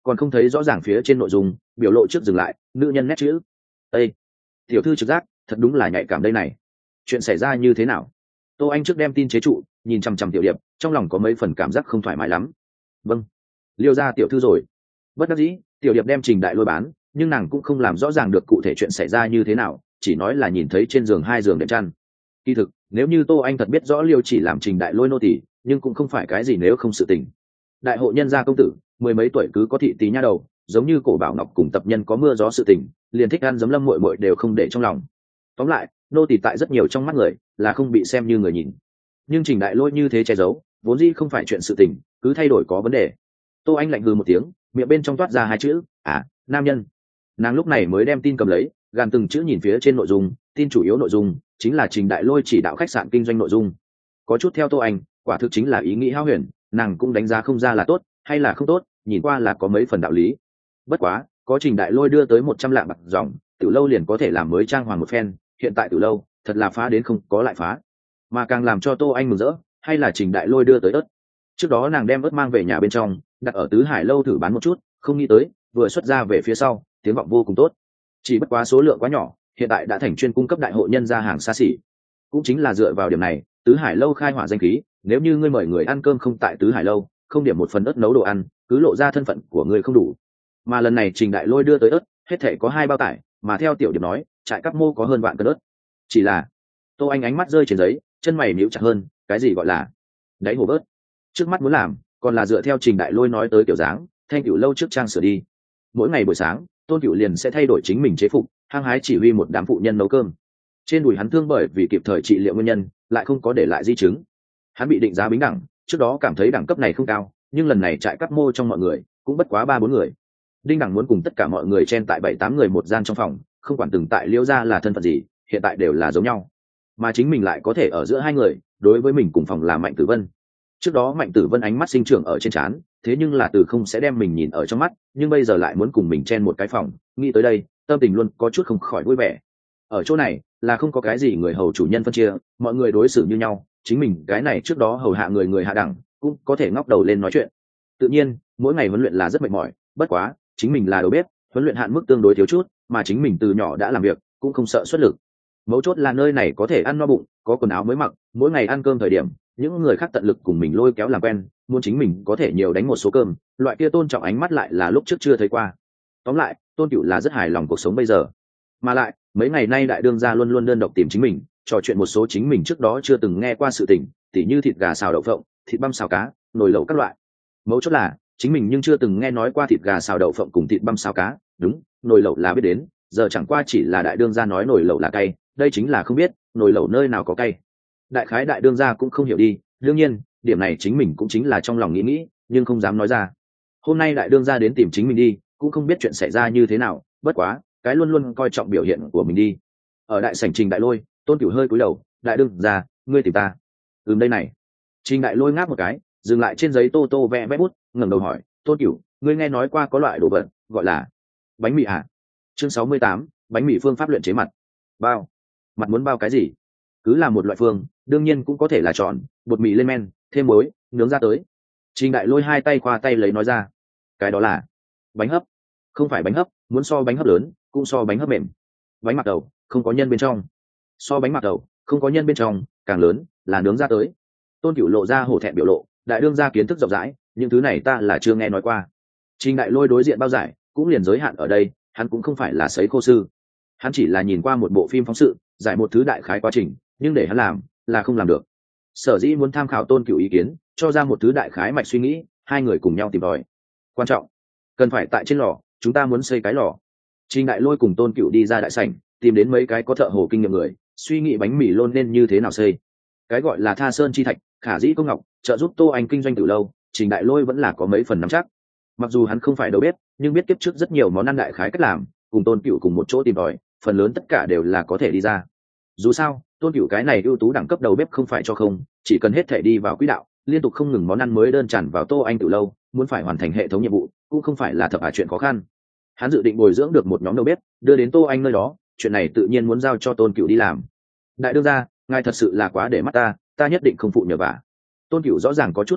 còn không thấy rõ ràng phía trên nội dung, biểu lộ trước dừng lại, nữ nhân nét chữ. Ê! Tiểu thư trực giác, thật đúng là nhạy cảm đây này. Chuyện xảy ra như thế nào? Tô Anh trước đem tin chế trụ, nhìn chằm chằm Tiểu Điệp, trong lòng có mấy phần cảm giác không thoải mái lắm. Vâng, liêu ra tiểu thư rồi. Bất đắc dĩ, Tiểu Điệp đem Trình Đại Lôi bán, nhưng nàng cũng không làm rõ ràng được cụ thể chuyện xảy ra như thế nào, chỉ nói là nhìn thấy trên giường hai giường đệm chăn. Kỳ thực, nếu như Tô Anh thật biết rõ Liêu chỉ làm Trình Đại Lôi nô tỳ, nhưng cũng không phải cái gì nếu không sự tình. Đại hộ nhân gia công tử, mười mấy tuổi cứ có thị tí nha đầu, giống như Cổ Bảo Ngọc cùng tập nhân có mưa gió sự tình, liền thích ăn giấm lâm muội muội đều không để trong lòng. Tóm lại, nô tỳ tại rất nhiều trong mắt người, là không bị xem như người nhìn. Nhưng Trình Đại Lôi như thế che giấu, vốn dĩ không phải chuyện sự tình, cứ thay đổi có vấn đề. Tô Anh lạnh hừ một tiếng, miệng bên trong toát ra hai chữ, "À, nam nhân." Nàng lúc này mới đem tin cầm lấy, gàn từng chữ nhìn phía trên nội dung, tin chủ yếu nội dung chính là Trình Đại Lôi chỉ đạo khách sạn kinh doanh nội dung. Có chút theo Tô Anh, quả thực chính là ý nghĩ hão huyền, nàng cũng đánh giá không ra là tốt hay là không tốt, nhìn qua là có mấy phần đạo lý. Bất quá, có Trình Đại Lôi đưa tới một trăm lạng bạc dòng, Tiểu Lâu liền có thể làm mới trang hoàng một phen, hiện tại Tiểu Lâu thật là phá đến không có lại phá. Mà càng làm cho Tô Anh mừng rỡ, hay là Trình Đại Lôi đưa tới ớt. Trước đó nàng đem ớt mang về nhà bên trong, đặt ở Tứ Hải Lâu thử bán một chút, không nghĩ tới, vừa xuất ra về phía sau, tiếng vọng vô cùng tốt. Chỉ bất quá số lượng quá nhỏ, hiện tại đã thành chuyên cung cấp đại hộ nhân ra hàng xa xỉ. Cũng chính là dựa vào điểm này, Tứ Hải Lâu khai hỏa danh khí, nếu như ngươi mời người ăn cơm không tại Tứ Hải Lâu, không điểm một phần ớt nấu đồ ăn, cứ lộ ra thân phận của người không đủ. Mà lần này Trình Đại Lôi đưa tới ớt, hết thể có hai bao tải, mà theo Tiểu Điệp nói, trại Cáp Mô có hơn vạn cân ớt. Chỉ là, Tô Anh ánh mắt rơi trên giấy, chân mày nhíu chặt hơn, cái gì gọi là đáy hồ bớt? Trước mắt muốn làm, còn là dựa theo Trình Đại Lôi nói tới kiểu dáng, Thanh Cửu Lâu trước trang sửa đi. Mỗi ngày buổi sáng, Tôn Cửu liền sẽ thay đổi chính mình chế phục, hăng hái chỉ huy một đám phụ nhân nấu cơm. Trên đùi hắn thương bởi vì kịp thời trị liệu nguyên nhân, lại không có để lại di chứng. Hắn bị định giá bính đẳng, trước đó cảm thấy đẳng cấp này không cao, nhưng lần này trại Cáp Mô trong mọi người cũng bất quá ba bốn người. Đinh đẳng muốn cùng tất cả mọi người chen tại bảy tám người một gian trong phòng, không quản từng tại Liễu gia là thân phận gì, hiện tại đều là giống nhau. Mà chính mình lại có thể ở giữa hai người, đối với mình cùng phòng là Mạnh Tử Vân. Trước đó Mạnh Tử Vân ánh mắt sinh trưởng ở trên trán, thế nhưng là từ không sẽ đem mình nhìn ở trong mắt, nhưng bây giờ lại muốn cùng mình chen một cái phòng, nghĩ tới đây, tâm tình luôn có chút không khỏi vui vẻ. Ở chỗ này, là không có cái gì người hầu chủ nhân phân chia, mọi người đối xử như nhau, chính mình cái này trước đó hầu hạ người người hạ đẳng, cũng có thể ngóc đầu lên nói chuyện. Tự nhiên, mỗi ngày huấn luyện là rất mệt mỏi, bất quá, chính mình là đầu bếp, huấn luyện hạn mức tương đối thiếu chút, mà chính mình từ nhỏ đã làm việc, cũng không sợ xuất lực. Mấu chốt là nơi này có thể ăn no bụng, có quần áo mới mặc, mỗi ngày ăn cơm thời điểm, những người khác tận lực cùng mình lôi kéo làm quen, muốn chính mình có thể nhiều đánh một số cơm, loại kia tôn trọng ánh mắt lại là lúc trước chưa thấy qua. Tóm lại, Tôn Cửu là rất hài lòng cuộc sống bây giờ. Mà lại, mấy ngày nay đại đương gia luôn luôn đơn độc tìm chính mình, trò chuyện một số chính mình trước đó chưa từng nghe qua sự tình, tỉ như thịt gà xào đậu phộng, thịt băm xào cá, nồi lẩu các loại. Mấu chốt là, chính mình nhưng chưa từng nghe nói qua thịt gà xào đậu phộng cùng thịt băm xào cá, đúng, nồi lẩu là biết đến, giờ chẳng qua chỉ là đại đương gia nói nồi lẩu là cay, đây chính là không biết nồi lẩu nơi nào có cay. Đại khái đại đương gia cũng không hiểu đi, đương nhiên, điểm này chính mình cũng chính là trong lòng nghĩ nghĩ, nhưng không dám nói ra. Hôm nay đại đương gia đến tìm chính mình đi, cũng không biết chuyện xảy ra như thế nào, bất quá, cái luôn luôn coi trọng biểu hiện của mình đi. Ở đại sảnh Trình Đại Lôi, Tôn Cửu hơi cúi đầu, đại đương gia, ngươi tìm ta. Ừm đây này. Trình Đại Lôi ngáp một cái, dừng lại trên giấy tô tô vẽ vẽ bút, ngẩng đầu hỏi, Tôn Cửu, ngươi nghe nói qua có loại đồ vật gọi là bánh mì à? Chương sáu mươi tám, bánh mì phương pháp luyện chế mặt. Bao. Mặt muốn bao cái gì? Cứ là một loại phương, đương nhiên cũng có thể là tròn, bột mì lên men, thêm muối, nướng ra tới. Trình Đại Lôi hai tay khoa tay lấy nói ra, cái đó là bánh hấp. Không phải bánh hấp, muốn so bánh hấp lớn, cũng so bánh hấp mềm. Bánh mạc đầu, không có nhân bên trong. So bánh mạc đầu, không có nhân bên trong, càng lớn, là nướng ra tới. Tôn Cửu lộ ra hổ thẹn biểu lộ, đại đương gia kiến thức rộng rãi, những thứ này ta là chưa nghe nói qua. Trình Đại Lôi đối diện bao giải, cũng liền giới hạn ở đây, hắn cũng không phải là sấy khô sư. Hắn chỉ là nhìn qua một bộ phim phóng sự, giải một thứ đại khái quá trình, nhưng để hắn làm, là không làm được. Sở dĩ muốn tham khảo Tôn Cửu ý kiến, cho ra một thứ đại khái mạch suy nghĩ, hai người cùng nhau tìm tòi. Quan trọng, cần phải tại trên lò, chúng ta muốn xây cái lò. Trình Đại Lôi cùng Tôn Cửu đi ra đại sảnh, tìm đến mấy cái có thợ hồ kinh nghiệm người, suy nghĩ bánh mì lôn nên như thế nào xây. Cái gọi là Tha Sơn chi thạch, Khả Dĩ Công Ngọc, trợ giúp Tô Anh kinh doanh từ lâu, Trình Đại Lôi vẫn là có mấy phần nắm chắc. Mặc dù hắn không phải đầu bếp, nhưng biết kiếp trước rất nhiều món ăn đại khái cách làm, cùng Tôn Cửu cùng một chỗ tìm tòi, phần lớn tất cả đều là có thể đi ra. Dù sao, Tôn Cửu cái này ưu tú đẳng cấp đầu bếp không phải cho không, chỉ cần hết thể đi vào quỹ đạo, liên tục không ngừng món ăn mới đơn tràn vào Tô Anh từ lâu, muốn phải hoàn thành hệ thống nhiệm vụ, cũng không phải là thập hà chuyện khó khăn. Hắn dự định bồi dưỡng được một nhóm đầu bếp, đưa đến Tô Anh nơi đó, chuyện này tự nhiên muốn giao cho Tôn Cửu đi làm. Đại đương gia, ngài thật sự là quá để mắt ta, ta nhất định không phụ nhờ vả. Tôn Cửu rõ ràng có chút kích động,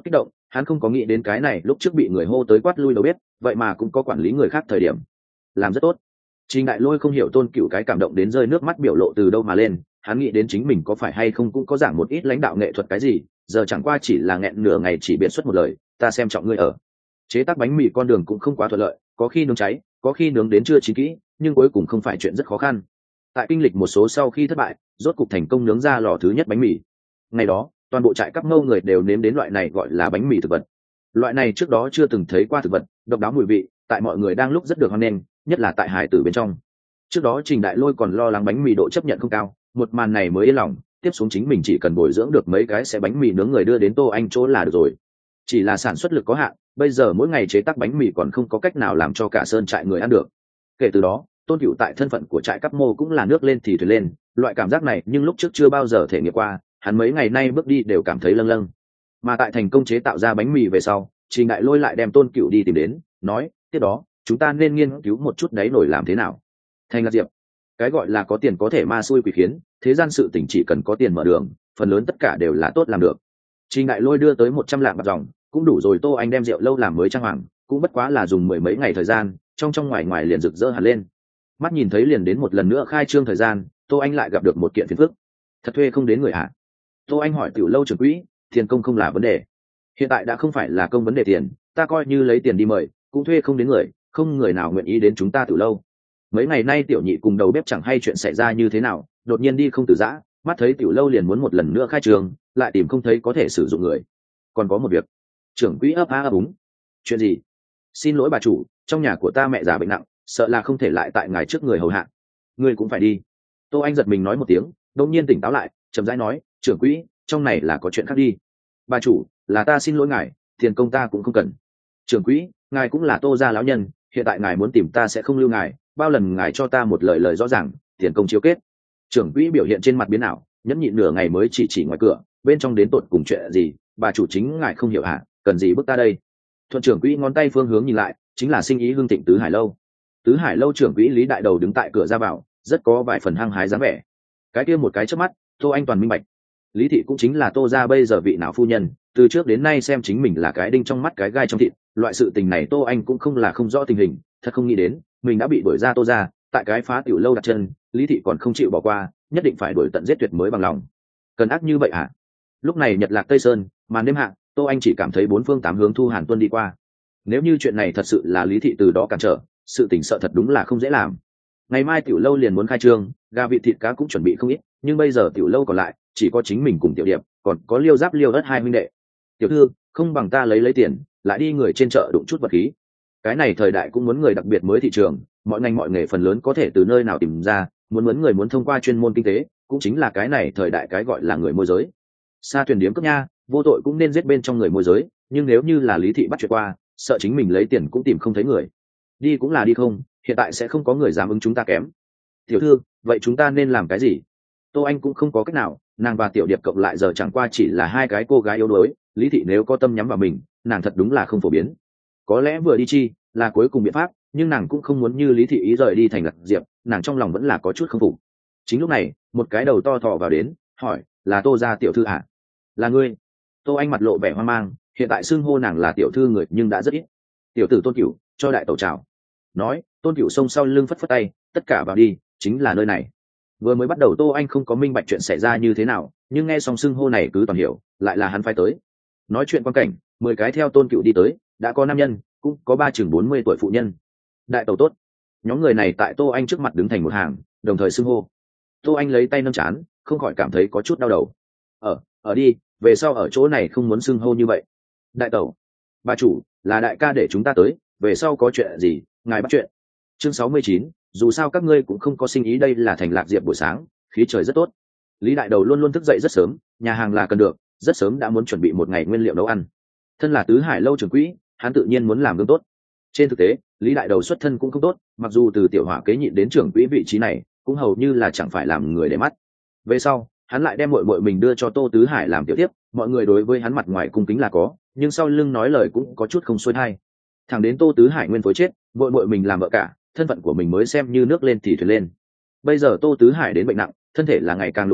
hắn không có nghĩ đến cái này lúc trước bị người hô tới quát lui đâu biết vậy mà cũng có quản lý người khác thời điểm làm rất tốt. Trình Đại Lôi không hiểu Tôn Cựu cái cảm động đến rơi nước mắt biểu lộ từ đâu mà lên, hắn nghĩ đến chính mình có phải hay không cũng có giảng một ít lãnh đạo nghệ thuật cái gì, giờ chẳng qua chỉ là nghẹn nửa ngày chỉ biện xuất một lời, ta xem trọng ngươi ở. Chế tác bánh mì con đường cũng không quá thuận lợi, có khi nướng cháy, có khi nướng đến chưa chín kỹ, nhưng cuối cùng không phải chuyện rất khó khăn. Tại kinh lịch một số sau khi thất bại, rốt cục thành công nướng ra lò thứ nhất bánh mì. Ngày đó, toàn bộ trại Cắp Ngâu người đều nếm đến loại này gọi là bánh mì thực vật. Loại này trước đó chưa từng thấy qua thực vật, độc đáo mùi vị, tại mọi người đang lúc rất được hoan nghênh, nhất là tại hải tử bên trong. Trước đó Trình Đại Lôi còn lo lắng bánh mì độ chấp nhận không cao, một màn này mới yên lòng, tiếp xuống chính mình chỉ cần bồi dưỡng được mấy cái sẽ bánh mì nướng người đưa đến Tô Anh chỗ là được rồi. Chỉ là sản xuất lực có hạn, bây giờ mỗi ngày chế tác bánh mì còn không có cách nào làm cho cả sơn trại người ăn được. Kể từ đó, Tôn Cựu tại thân phận của trại Cắp Mô cũng là nước lên thì thuyền lên, loại cảm giác này nhưng lúc trước chưa bao giờ thể nghiệm qua, hắn mấy ngày nay bước đi đều cảm thấy lâng lâng. Mà tại thành công chế tạo ra bánh mì về sau, Trình Đại Lôi lại đem Tôn Cựu đi tìm đến, nói, tiếp đó, chúng ta nên nghiên cứu một chút đáy nổi làm thế nào. Thành Lạc Diệp, cái gọi là có tiền có thể ma xui quỷ khiến, thế gian sự tình chỉ cần có tiền mở đường, phần lớn tất cả đều là tốt làm được. Trình Đại Lôi đưa tới một trăm lạng bạc dòng, cũng đủ rồi. Tô Anh đem rượu lâu làm mới trang hoàng, cũng bất quá là dùng mười mấy ngày thời gian, trong trong ngoài ngoài liền rực rỡ hẳn lên. Mắt nhìn thấy liền đến một lần nữa khai trương thời gian, Tô Anh lại gặp được một kiện phiền phức. Thật thuê không đến người hả? Tô Anh hỏi tiểu lâu trưởng quỹ, tiền công không là vấn đề. Hiện tại đã không phải là công vấn đề tiền, ta coi như lấy tiền đi mời, cũng thuê không đến người, không người nào nguyện ý đến chúng ta tiểu lâu. Mấy ngày nay tiểu nhị cùng đầu bếp chẳng hay chuyện xảy ra như thế nào, đột nhiên đi không từ giã, mắt thấy tiểu lâu liền muốn một lần nữa khai trường, lại tìm không thấy có thể sử dụng người. Còn có một việc. Trưởng quỹ ấp a ấp úng. Chuyện gì? Xin lỗi bà chủ, trong nhà của ta mẹ già bệnh nặng, sợ là không thể lại tại ngài trước người hầu hạ. Ngươi cũng phải đi. Tô Anh giật mình nói một tiếng, đột nhiên tỉnh táo lại, chậm rãi nói, trưởng quỹ, trong này là có chuyện khác đi. Bà chủ, là ta xin lỗi ngài, tiền công ta cũng không cần. Trưởng quỹ, ngài cũng là Tô gia lão nhân, hiện tại ngài muốn tìm ta sẽ không lưu ngài, bao lần ngài cho ta một lời lời rõ ràng, tiền công chiếu kết. Trưởng quỹ biểu hiện trên mặt biến ảo, nhẫn nhịn nửa ngày mới chỉ chỉ ngoài cửa, bên trong đến tột cùng chuyện gì, bà chủ chính ngài không hiểu hả, cần gì bức ta đây. Thuận trưởng quỹ ngón tay phương hướng nhìn lại, chính là Sinh Ý Hưng Thịnh Tứ Hải lâu. Tứ Hải lâu trưởng quỹ Lý Đại Đầu đứng tại cửa ra vào, rất có vài phần hăng hái dáng vẻ. Cái kia một cái chớp mắt, Tô Anh toàn minh bạch. Lý thị cũng chính là Tô gia bây giờ vị nào phu nhân, từ trước đến nay xem chính mình là cái đinh trong mắt cái gai trong thịt, loại sự tình này Tô Anh cũng không là không rõ tình hình, thật không nghĩ đến mình đã bị đuổi ra Tô gia, tại cái phá tiểu lâu đặt chân, Lý thị còn không chịu bỏ qua, nhất định phải đuổi tận giết tuyệt mới bằng lòng. Cần ác như vậy hả? Lúc này Nhật Lạc Tây Sơn, màn đêm hạ, Tô Anh chỉ cảm thấy bốn phương tám hướng Thu Hàn Tuân đi qua. Nếu như chuyện này thật sự là Lý thị từ đó cản trở, sự tình sợ thật đúng là không dễ làm. Ngày mai tiểu lâu liền muốn khai trương, gà vịt thịt cá cũng chuẩn bị không ít, nhưng bây giờ tiểu lâu còn lại chỉ có chính mình cùng Tiểu Điệp, còn có Liêu Giáp Liêu Đất hai huynh đệ. Tiểu thư, không bằng ta lấy lấy tiền, lại đi người trên chợ đụng chút vật khí. Cái này thời đại cũng muốn người đặc biệt mới thị trường, mọi ngành mọi nghề phần lớn có thể từ nơi nào tìm ra, muốn muốn người muốn thông qua chuyên môn kinh tế, cũng chính là cái này thời đại cái gọi là người môi giới. Sa thuyền điếm cướp nha, vô tội cũng nên giết bên trong người môi giới, nhưng nếu như là Lý thị bắt chuyện qua, sợ chính mình lấy tiền cũng tìm không thấy người. Đi cũng là đi không, hiện tại sẽ không có người dám ứng chúng ta kém. Tiểu thư, vậy chúng ta nên làm cái gì? Tô Anh cũng không có cách nào, nàng và Tiểu Điệp cộng lại giờ chẳng qua chỉ là hai cái cô gái yếu đuối, Lý thị nếu có tâm nhắm vào mình, nàng thật đúng là không phổ biến. Có lẽ vừa đi chi là cuối cùng biện pháp, nhưng nàng cũng không muốn như Lý thị ý rời đi Thành Lạc Diệp, nàng trong lòng vẫn là có chút không phục. Chính lúc này, một cái đầu to thò vào đến, hỏi, là Tô gia tiểu thư à? Là ngươi? Tô Anh mặt lộ vẻ hoang mang, hiện tại xưng hô nàng là tiểu thư người nhưng đã rất ít. Tiểu tử Tôn Cửu, cho đại tẩu chào. Nói, Tôn Cửu xông sau lưng phất phất tay, tất cả vào đi, chính là nơi này. Vừa mới bắt đầu Tô Anh không có minh bạch chuyện xảy ra như thế nào, nhưng nghe xong xưng hô này cứ toàn hiểu, lại là hắn phải tới. Nói chuyện quan cảnh, mười cái theo Tôn Cửu đi tới, đã có nam nhân, cũng có ba chừng bốn mươi tuổi phụ nhân. Đại tẩu tốt. Nhóm người này tại Tô Anh trước mặt đứng thành một hàng, đồng thời xưng hô. Tô Anh lấy tay nâng trán, không khỏi cảm thấy có chút đau đầu. Ở, ở đi, về sau ở chỗ này không muốn xưng hô như vậy. Đại tẩu, bà chủ, là đại ca để chúng ta tới, về sau có chuyện gì, ngài bắt chuyện. Chương sáu mươi chín, dù sao các ngươi cũng không có sinh ý, đây là Thành Lạc Diệp buổi sáng, khí trời rất tốt. Lý Đại Đầu luôn luôn thức dậy rất sớm, nhà hàng là cần được, rất sớm đã muốn chuẩn bị một ngày nguyên liệu nấu ăn. Thân là Tứ Hải lâu trưởng quỹ, hắn tự nhiên muốn làm gương tốt. Trên thực tế, Lý Đại Đầu xuất thân cũng không tốt, mặc dù từ tiểu hỏa kế nhịn đến trưởng quỹ vị trí này, cũng hầu như là chẳng phải làm người để mắt. Về sau, hắn lại đem muội muội mình đưa cho Tô Tứ Hải làm tiểu tiếp, mọi người đối với hắn mặt ngoài cung kính là có, nhưng sau lưng nói lời cũng có chút không xuôi tai. Thẳng đến Tô Tứ Hải nguyên phối chết, muội muội mình làm vợ cả, thân phận của mình mới xem như nước lên thì thuyền lên. Bây giờ Tô Tứ Hải đến bệnh nặng, thân thể là ngày càng lụ bại,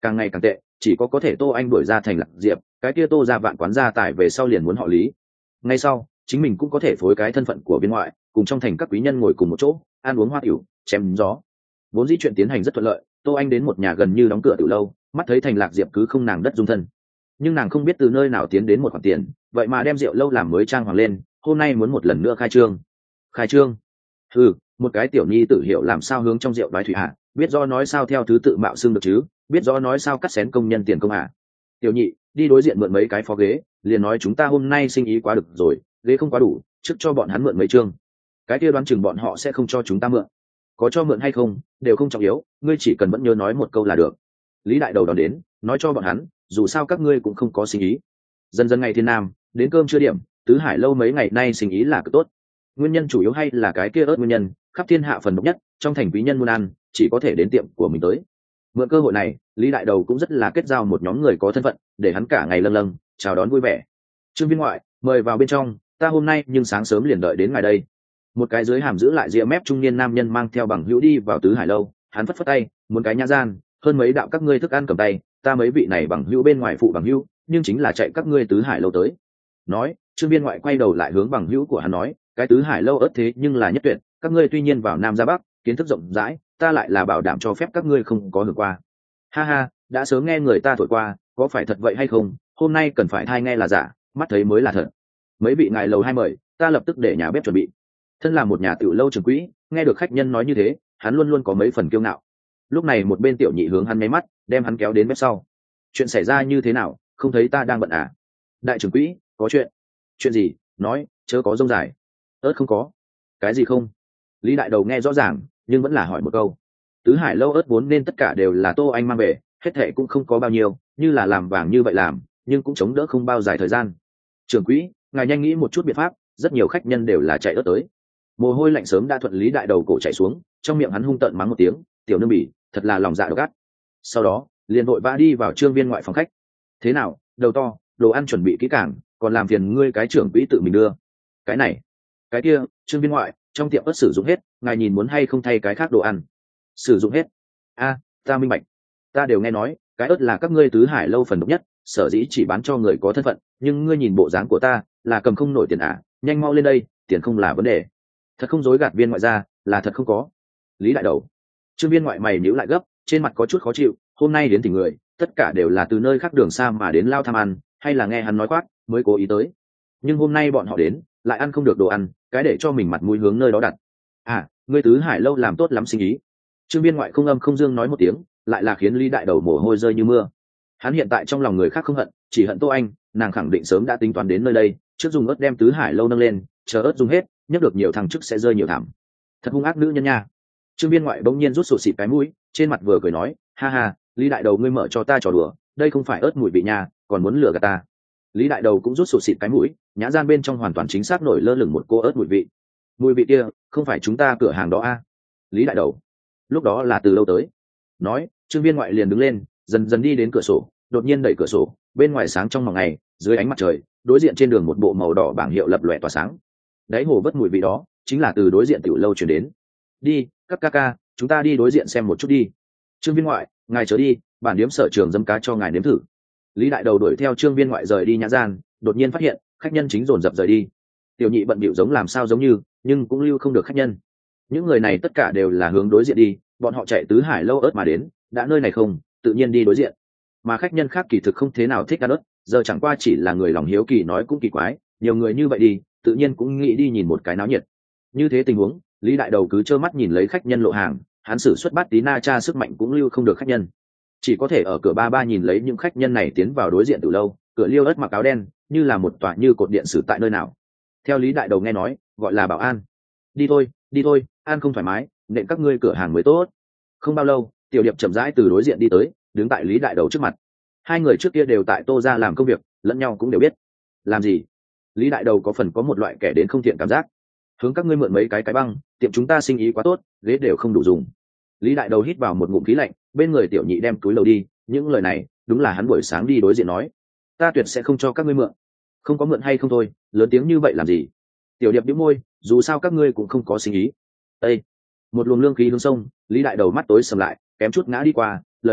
càng ngày càng tệ, chỉ có có thể Tô Anh đuổi ra thành Lạc Diệp, cái kia Tô ra vạn quán gia tài về sau liền muốn họ Lý. Ngay sau, chính mình cũng có thể phối cái thân phận của viên ngoại, cùng trong thành các quý nhân ngồi cùng một chỗ, ăn uống hoa tiểu, chém gió. Vốn dĩ chuyện tiến hành rất thuận lợi, Tô Anh đến một nhà gần như đóng cửa từ lâu, mắt thấy thành Lạc Diệp cứ không nàng đất dung thân. Nhưng nàng không biết từ nơi nào tiến đến một khoản tiền, vậy mà đem rượu lâu làm mới trang hoàng lên, hôm nay muốn một lần nữa khai trương. Khai trương? Ừ, một cái tiểu nhi tử hiểu làm sao hướng trong rượu đoái thủy hạ, biết rõ nói sao theo thứ tự mạo xương được chứ, biết rõ nói sao cắt xén công nhân tiền công hạ. Tiểu nhị, đi đối diện mượn mấy cái phó ghế, liền nói chúng ta hôm nay sinh ý quá được rồi, ghế không quá đủ, trước cho bọn hắn mượn mấy chương. Cái kia đoán chừng bọn họ sẽ không cho chúng ta mượn. Có cho mượn hay không, đều không trọng yếu, ngươi chỉ cần vẫn nhớ nói một câu là được. Lý đại đầu đón đến, nói cho bọn hắn, dù sao các ngươi cũng không có sinh ý. Dần dần ngày thiên nam, đến cơm trưa điểm, tứ hải lâu mấy ngày nay sinh ý là cực tốt. Nguyên nhân chủ yếu hay là cái kia ớt nguyên nhân, khắp thiên hạ phần độc nhất, trong thành quý nhân muốn ăn, chỉ có thể đến tiệm của mình tới. Mượn cơ hội này, Lý đại đầu cũng rất là kết giao một nhóm người có thân phận, để hắn cả ngày lâng lâng chào đón vui vẻ. Trương viên ngoại, mời vào bên trong, ta hôm nay nhưng sáng sớm liền đợi đến ngài đây. Một cái dưới hàm giữ lại ria mép trung niên nam nhân mang theo bằng hữu đi vào tứ hải lâu, hắn phất phất tay, muốn cái nhã gian, hơn mấy đạo các ngươi thức ăn cầm tay, ta mấy vị này bằng hữu bên ngoài phụ bằng hữu, nhưng chính là chạy các ngươi tứ hải lâu tới. Nói, Trương viên ngoại quay đầu lại hướng bằng hữu của hắn nói, cái tứ hải lâu ớt thế nhưng là nhất tuyệt, các ngươi tuy nhiên vào nam ra bắc, kiến thức rộng rãi, ta lại là bảo đảm cho phép các ngươi không có hưởng qua. Ha ha, đã sớm nghe người ta thổi qua, có phải thật vậy hay không, hôm nay cần phải thai nghe là giả, mắt thấy mới là thật. Mấy vị ngài lầu hai mời, ta lập tức để nhà bếp chuẩn bị. Thân là một nhà tiểu lâu trưởng quỹ, nghe được khách nhân nói như thế, hắn luôn luôn có mấy phần kiêu ngạo. Lúc này một bên tiểu nhị hướng hắn nháy mắt, đem hắn kéo đến bếp sau. Chuyện xảy ra như thế nào, không thấy ta đang bận à? Đại trưởng quỹ, có chuyện. Chuyện gì? Nói, chớ có rông dài. Ớt không có. Cái gì không? Lý đại đầu nghe rõ ràng, nhưng vẫn là hỏi một câu. Tứ hải lâu ớt vốn nên tất cả đều là Tô Anh mang về, hết thệ cũng không có bao nhiêu, như là làm vàng như vậy làm, nhưng cũng chống đỡ không bao dài thời gian. Trưởng quỹ, ngài nhanh nghĩ một chút biện pháp, rất nhiều khách nhân đều là chạy ớt tới. Mồ hôi lạnh sớm đã thuận Lý đại đầu cổ chạy xuống, trong miệng hắn hung tợn mắng một tiếng, tiểu nương bỉ, thật là lòng dạ độc ác. Sau đó, liền vội vã đi vào Trương viên ngoại phòng khách. Thế nào, đầu to, đồ ăn chuẩn bị kỹ càng, còn làm phiền ngươi cái trưởng quỹ tự mình đưa. Cái này, cái kia, Trương viên ngoại, trong tiệm ớt sử dụng hết, ngài nhìn muốn hay không thay cái khác đồ ăn. Sử dụng hết? A, ta minh bạch. Ta đều nghe nói, cái ớt là các ngươi tứ hải lâu phần độc nhất, sở dĩ chỉ bán cho người có thân phận, nhưng ngươi nhìn bộ dáng của ta, là cầm không nổi tiền à, nhanh mau lên đây, tiền không là vấn đề. Thật không dối gạt viên ngoại ra, là thật không có. Lý đại đầu. Trương viên ngoại mày nhíu lại gấp, trên mặt có chút khó chịu, hôm nay đến tỉnh người, tất cả đều là từ nơi khác đường xa mà đến lao tham ăn, hay là nghe hắn nói quát, mới cố ý tới. Nhưng hôm nay bọn họ đến, lại ăn không được đồ ăn, cái để cho mình mặt mũi hướng nơi đó đặt. À, ngươi tứ hải lâu làm tốt lắm sinh ý. Trương viên ngoại không âm không dương nói một tiếng, lại là khiến Lý đại đầu mồ hôi rơi như mưa. Hắn hiện tại trong lòng người khác không hận, chỉ hận Tô Anh, nàng khẳng định sớm đã tính toán đến nơi đây, trước dùng ớt đem tứ hải lâu nâng lên, chờ ớt dùng hết, nhấc được nhiều thằng chức sẽ rơi nhiều thảm. Thật hung ác nữ nhân nha. Trương viên ngoại bỗng nhiên rút sụt xịt cái mũi, trên mặt vừa cười nói, ha ha, Lý đại đầu ngươi mở cho ta trò đùa, đây không phải ớt mùi vị nha, còn muốn lừa gạt ta. Lý đại đầu cũng rút sụt xịt cái mũi, nhã gian bên trong hoàn toàn chính xác nổi lơ lửng một cô ớt mùi vị. Mùi vị kia, không phải chúng ta cửa hàng đó a? À? Lý đại đầu, lúc đó là từ lâu tới. Nói, Trương viên ngoại liền đứng lên, dần dần đi đến cửa sổ, đột nhiên đẩy cửa sổ, bên ngoài sáng trong mỏng ngày, dưới ánh mặt trời, đối diện trên đường một bộ màu đỏ bảng hiệu lập lòe tỏa sáng. Đáy hồ vớt mùi vị đó, chính là từ đối diện tiểu lâu chuyển đến. Đi, các ca ca, chúng ta đi đối diện xem một chút đi. Trương viên ngoại, ngài trở đi, bản điếm sở trường dâm cá cho ngài nếm thử. Lý đại đầu đuổi theo Trương viên ngoại rời đi nhã gian, đột nhiên phát hiện khách nhân chính dồn dập rời đi. Tiểu nhị bận bịu giống làm sao giống như, nhưng cũng lưu không được khách nhân. Những người này tất cả đều là hướng đối diện đi, bọn họ chạy tứ hải lâu ớt mà đến, đã nơi này không, tự nhiên đi đối diện. Mà khách nhân khác kỳ thực không thế nào thích ăn ớt, giờ chẳng qua chỉ là người lòng hiếu kỳ nói cũng kỳ quái, nhiều người như vậy đi, tự nhiên cũng nghĩ đi nhìn một cái náo nhiệt. Như thế tình huống, Lý đại đầu cứ trơ mắt nhìn lấy khách nhân lộ hàng, hắn sử xuất bát tí na cha sức mạnh cũng lưu không được khách nhân, chỉ có thể ở cửa ba ba nhìn lấy những khách nhân này tiến vào đối diện từ lâu, cửa liêu ớt mặc áo đen, như là một tòa như cột điện sử tại nơi nào. Theo Lý đại đầu nghe nói, gọi là bảo an. Đi thôi, đi thôi, an không thoải mái, nện các ngươi cửa hàng mới tốt. Không bao lâu, Tiểu Điệp chậm rãi từ đối diện đi tới, đứng tại Lý đại đầu trước mặt. Hai người trước kia đều tại Tô gia làm công việc, lẫn nhau cũng đều biết. Làm gì? Lý đại đầu có phần có một loại kẻ đến không thiện cảm giác. Hướng các ngươi mượn mấy cái cái băng, tiệm chúng ta sinh ý quá tốt, ghế đều không đủ dùng. Lý đại đầu hít vào một ngụm khí lạnh, bên người tiểu nhị đem túi lầu đi, những lời này đúng là hắn buổi sáng đi đối diện nói. Ta tuyệt sẽ không cho các ngươi mượn. Không có mượn hay không thôi, lớn tiếng như vậy làm gì? Tiểu Điệp bĩu môi, dù sao các ngươi cũng không có sinh ý. Ê! Một luồng lương khí hướng sông, Lý đại đầu mắt tối sầm lại, kém chút ngã đi qua, lời này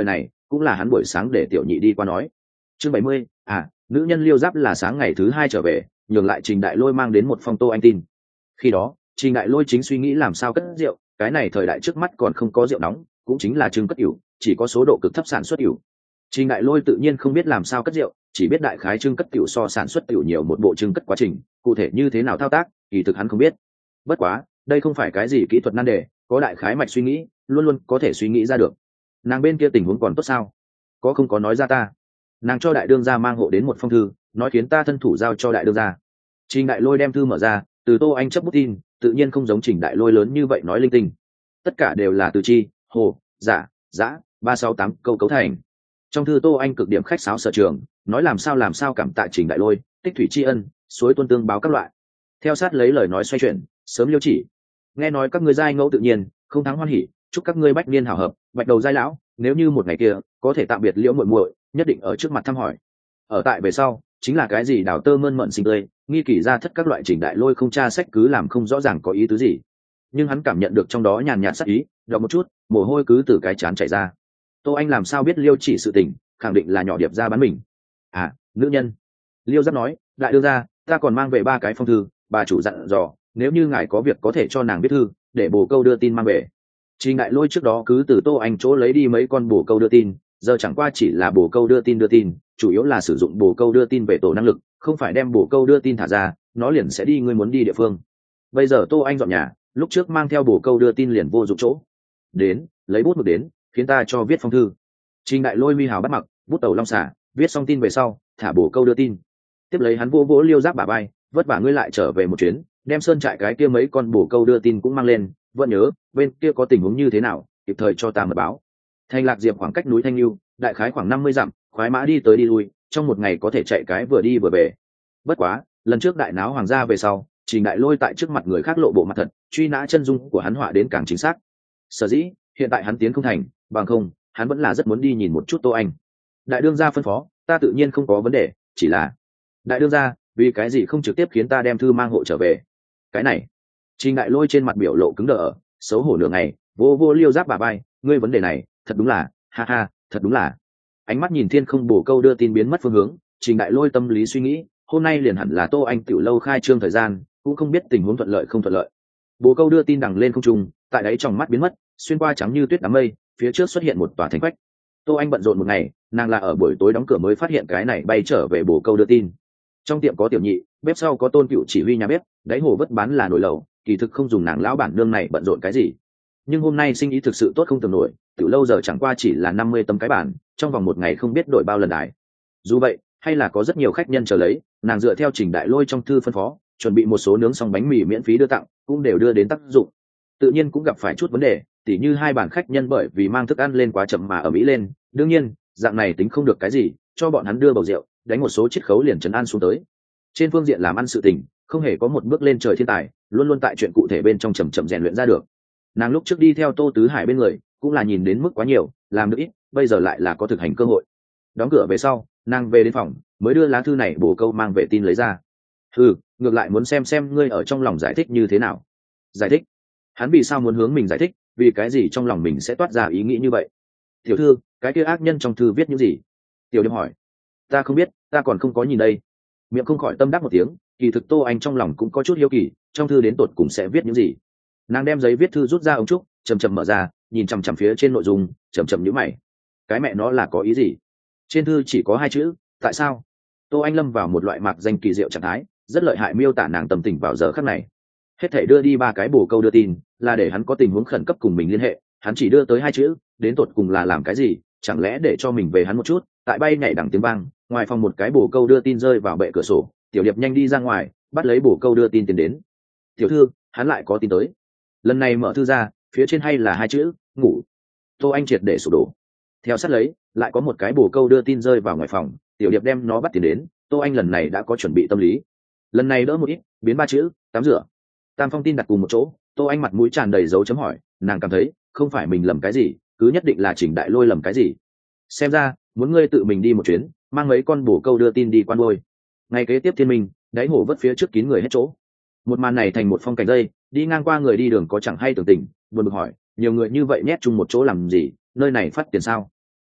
cũng là hắn buổi sáng để tiểu nhị đi qua nói. Chương bảy mươi, à, nữ nhân Liêu Giáp là sáng ngày thứ hai trở về, nhường lại Trình Đại Lôi mang đến một phong Tô Anh tin. Khi đó, Trình Đại Lôi chính suy nghĩ làm sao cất rượu, cái này thời đại trước mắt còn không có rượu nóng, cũng chính là trưng cất ỉu, chỉ có số độ cực thấp sản xuất ỉu. Trình Đại Lôi tự nhiên không biết làm sao cất rượu, chỉ biết đại khái trưng cất tiểu so sản xuất tiểu nhiều một bộ trưng cất quá trình, cụ thể như thế nào thao tác, kỳ thực hắn không biết. Bất quá, đây không phải cái gì kỹ thuật nan đề, có đại khái mạch suy nghĩ, luôn luôn có thể suy nghĩ ra được. Nàng bên kia tình huống còn tốt sao? Có không có nói ra ta? Nàng cho đại đương gia mang hộ đến một phong thư, nói khiến ta thân thủ giao cho đại đương gia. Trình Đại Lôi đem thư mở ra, từ Tô Anh chấp bút tin, tự nhiên không giống Trình Đại Lôi lớn như vậy nói linh tinh. Tất cả đều là từ chi, hồ, giả, giã, ba sáu tám câu cấu thành. Trong thư Tô Anh cực điểm khách sáo sở trường, nói làm sao làm sao cảm tạ Trình Đại Lôi, tích thủy tri ân, suối tuân tương báo các loại. Theo sát lấy lời nói xoay chuyển, sớm liêu chỉ. Nghe nói các ngươi giai ngẫu tự nhiên, không thắng hoan hỉ, chúc các ngươi bách niên hảo hợp, bạch đầu giai lão, nếu như một ngày kia có thể tạm biệt liễu muội muội, nhất định ở trước mặt thăm hỏi. Ở tại về sau, chính là cái gì đào tơ mơn mận sinh tươi, nghi kỳ ra thất các loại Trình Đại Lôi không tra sách cứ làm không rõ ràng có ý tứ gì. Nhưng hắn cảm nhận được trong đó nhàn nhạt sắc ý, đọc một chút, mồ hôi cứ từ cái trán chảy ra. Tô Anh làm sao biết liêu chỉ sự tình, khẳng định là nhỏ điệp ra bán mình. À, nữ nhân. Liêu Giáp nói, đại đương gia, ta còn mang về ba cái phong thư, bà chủ dặn dò, nếu như ngài có việc có thể cho nàng viết thư, để bổ câu đưa tin mang về. Trình Đại Lôi trước đó cứ từ Tô Anh chỗ lấy đi mấy con bổ câu đưa tin, giờ chẳng qua chỉ là bổ câu đưa tin đưa tin, chủ yếu là sử dụng bổ câu đưa tin về tổ năng lực, không phải đem bổ câu đưa tin thả ra, nó liền sẽ đi ngươi muốn đi địa phương. Bây giờ Tô Anh dọn nhà, lúc trước mang theo bổ câu đưa tin liền vô dụng chỗ. Đến, lấy bút mực đến, khiến ta cho viết phong thư. Trình Đại Lôi mi hào bắt mặc, bút tàu long xả, viết xong tin về sau, thả bổ câu đưa tin. Tiếp lấy hắn vỗ vỗ Liêu Giáp bả vai, vất vả ngươi lại trở về một chuyến, đem sơn trại cái kia mấy con bổ câu đưa tin cũng mang lên, vẫn nhớ bên kia có tình huống như thế nào, kịp thời cho ta mật báo. Thanh Lạc Diệp khoảng cách núi Thanh Lưu, đại khái khoảng năm mươi dặm, khoái mã đi tới đi lui, trong một ngày có thể chạy cái vừa đi vừa về. Bất quá, lần trước đại náo hoàng gia về sau, Trình Đại Lôi tại trước mặt người khác lộ bộ mặt thật, truy nã chân dung của hắn họa đến càng chính xác. Sở dĩ, hiện tại hắn tiến không thành, bằng không, hắn vẫn là rất muốn đi nhìn một chút Tô Anh. Đại đương gia phân phó, ta tự nhiên không có vấn đề, chỉ là đại đương gia, vì cái gì không trực tiếp khiến ta đem thư mang hộ trở về? Cái này, Trình Đại Lôi trên mặt biểu lộ cứng đờ, xấu hổ nửa ngày, vô vô Liêu Giáp bà bay, ngươi vấn đề này, thật đúng là, ha ha, thật đúng là. Ánh mắt nhìn thiên không bổ câu đưa tin biến mất phương hướng, Trình Đại Lôi tâm lý suy nghĩ, hôm nay liền hẳn là Tô Anh tiểu lâu khai trương thời gian, cũng không biết tình huống thuận lợi không thuận lợi. Bổ câu đưa tin đằng lên không trung, tại đấy trong mắt biến mất, xuyên qua trắng như tuyết đám mây, phía trước xuất hiện một tòa thành quách. Tô Anh bận rộn một ngày, nàng là ở buổi tối đóng cửa mới phát hiện cái này bay trở về bổ câu đưa tin. Trong tiệm có tiểu nhị, bếp sau có Tôn Cựu chỉ huy nhà bếp, đáy hồ vất bán là nồi lẩu, kỳ thực không dùng nàng lão bản nương này bận rộn cái gì. Nhưng hôm nay sinh ý thực sự tốt không tưởng nổi, tiểu lâu giờ chẳng qua chỉ là năm mươi tấm cái bản, trong vòng một ngày không biết đổi bao lần đái. Dù vậy, hay là có rất nhiều khách nhân chờ lấy, nàng dựa theo Trình Đại Lôi trong thư phân phó, chuẩn bị một số nướng xong bánh mì miễn phí đưa tặng, cũng đều đưa đến tác dụng. Tự nhiên cũng gặp phải chút vấn đề, tỉ như hai bàn khách nhân bởi vì mang thức ăn lên quá chậm mà ở mỹ lên, đương nhiên, dạng này tính không được cái gì, cho bọn hắn đưa bầu rượu, đánh một số chiết khấu liền trấn an xuống tới. Trên phương diện làm ăn sự tình, không hề có một bước lên trời thiên tài, luôn luôn tại chuyện cụ thể bên trong chậm chậm rèn luyện ra được. Nàng lúc trước đi theo Tô Tứ Hải bên người, cũng là nhìn đến mức quá nhiều, làm được ít, bây giờ lại là có thực hành cơ hội. Đóng cửa về sau, nàng về đến phòng, mới đưa lá thư này bổ câu mang về tin lấy ra. Ừ, ngược lại muốn xem xem ngươi ở trong lòng giải thích như thế nào. Giải thích? Hắn vì sao muốn hướng mình giải thích, vì cái gì trong lòng mình sẽ toát ra ý nghĩ như vậy? Tiểu thư, cái kia ác nhân trong thư viết những gì? Tiểu Điệp hỏi. Ta không biết, ta còn không có nhìn đây. Miệng không khỏi tâm đắc một tiếng, kỳ thực Tô Anh trong lòng cũng có chút hiếu kỳ, trong thư đến tột cùng sẽ viết những gì. Nàng đem giấy viết thư rút ra ống trúc, chầm chầm mở ra, nhìn chằm chằm phía trên nội dung, chầm chầm nhíu mày. Cái mẹ nó là có ý gì? Trên thư chỉ có hai chữ, tại sao? Tô Anh lâm vào một loại mạc danh kỳ diệu trạng thái, rất lợi hại miêu tả nàng tâm tình vào giờ khắc này. Hết thảy đưa đi ba cái bổ câu đưa tin, là để hắn có tình huống khẩn cấp cùng mình liên hệ, hắn chỉ đưa tới hai chữ, đến tột cùng là làm cái gì? Chẳng lẽ để cho mình về hắn một chút? Tại bay nhảy đằng tiếng vang, ngoài phòng một cái bổ câu đưa tin rơi vào bệ cửa sổ, Tiểu Điệp nhanh đi ra ngoài, bắt lấy bổ câu đưa tin tiến đến. Tiểu thư, hắn lại có tin tới. Lần này mở thư ra, phía trên hay là hai chữ, ngủ. Tô Anh triệt để sụp đổ. Theo sát lấy, lại có một cái bổ câu đưa tin rơi vào ngoài phòng, Tiểu Điệp đem nó bắt tiền đến. Tô Anh lần này đã có chuẩn bị tâm lý. Lần này đỡ một ít, biến ba chữ, tắm rửa. Tam phong tin đặt cùng một chỗ, Tô Anh mặt mũi tràn đầy dấu chấm hỏi, nàng cảm thấy không phải mình lầm cái gì, cứ nhất định là Trình Đại Lôi lầm cái gì. Xem ra muốn ngươi tự mình đi một chuyến, mang mấy con bổ câu đưa tin đi quan ngôi. Ngày kế tiếp thiên minh, đáy hồ vất phía trước kín người hết chỗ. Một màn này thành một phong cảnh dây, đi ngang qua người đi đường có chẳng hay tưởng tình, buồn bực hỏi, nhiều người như vậy nhét chung một chỗ làm gì, nơi này phát tiền sao? À,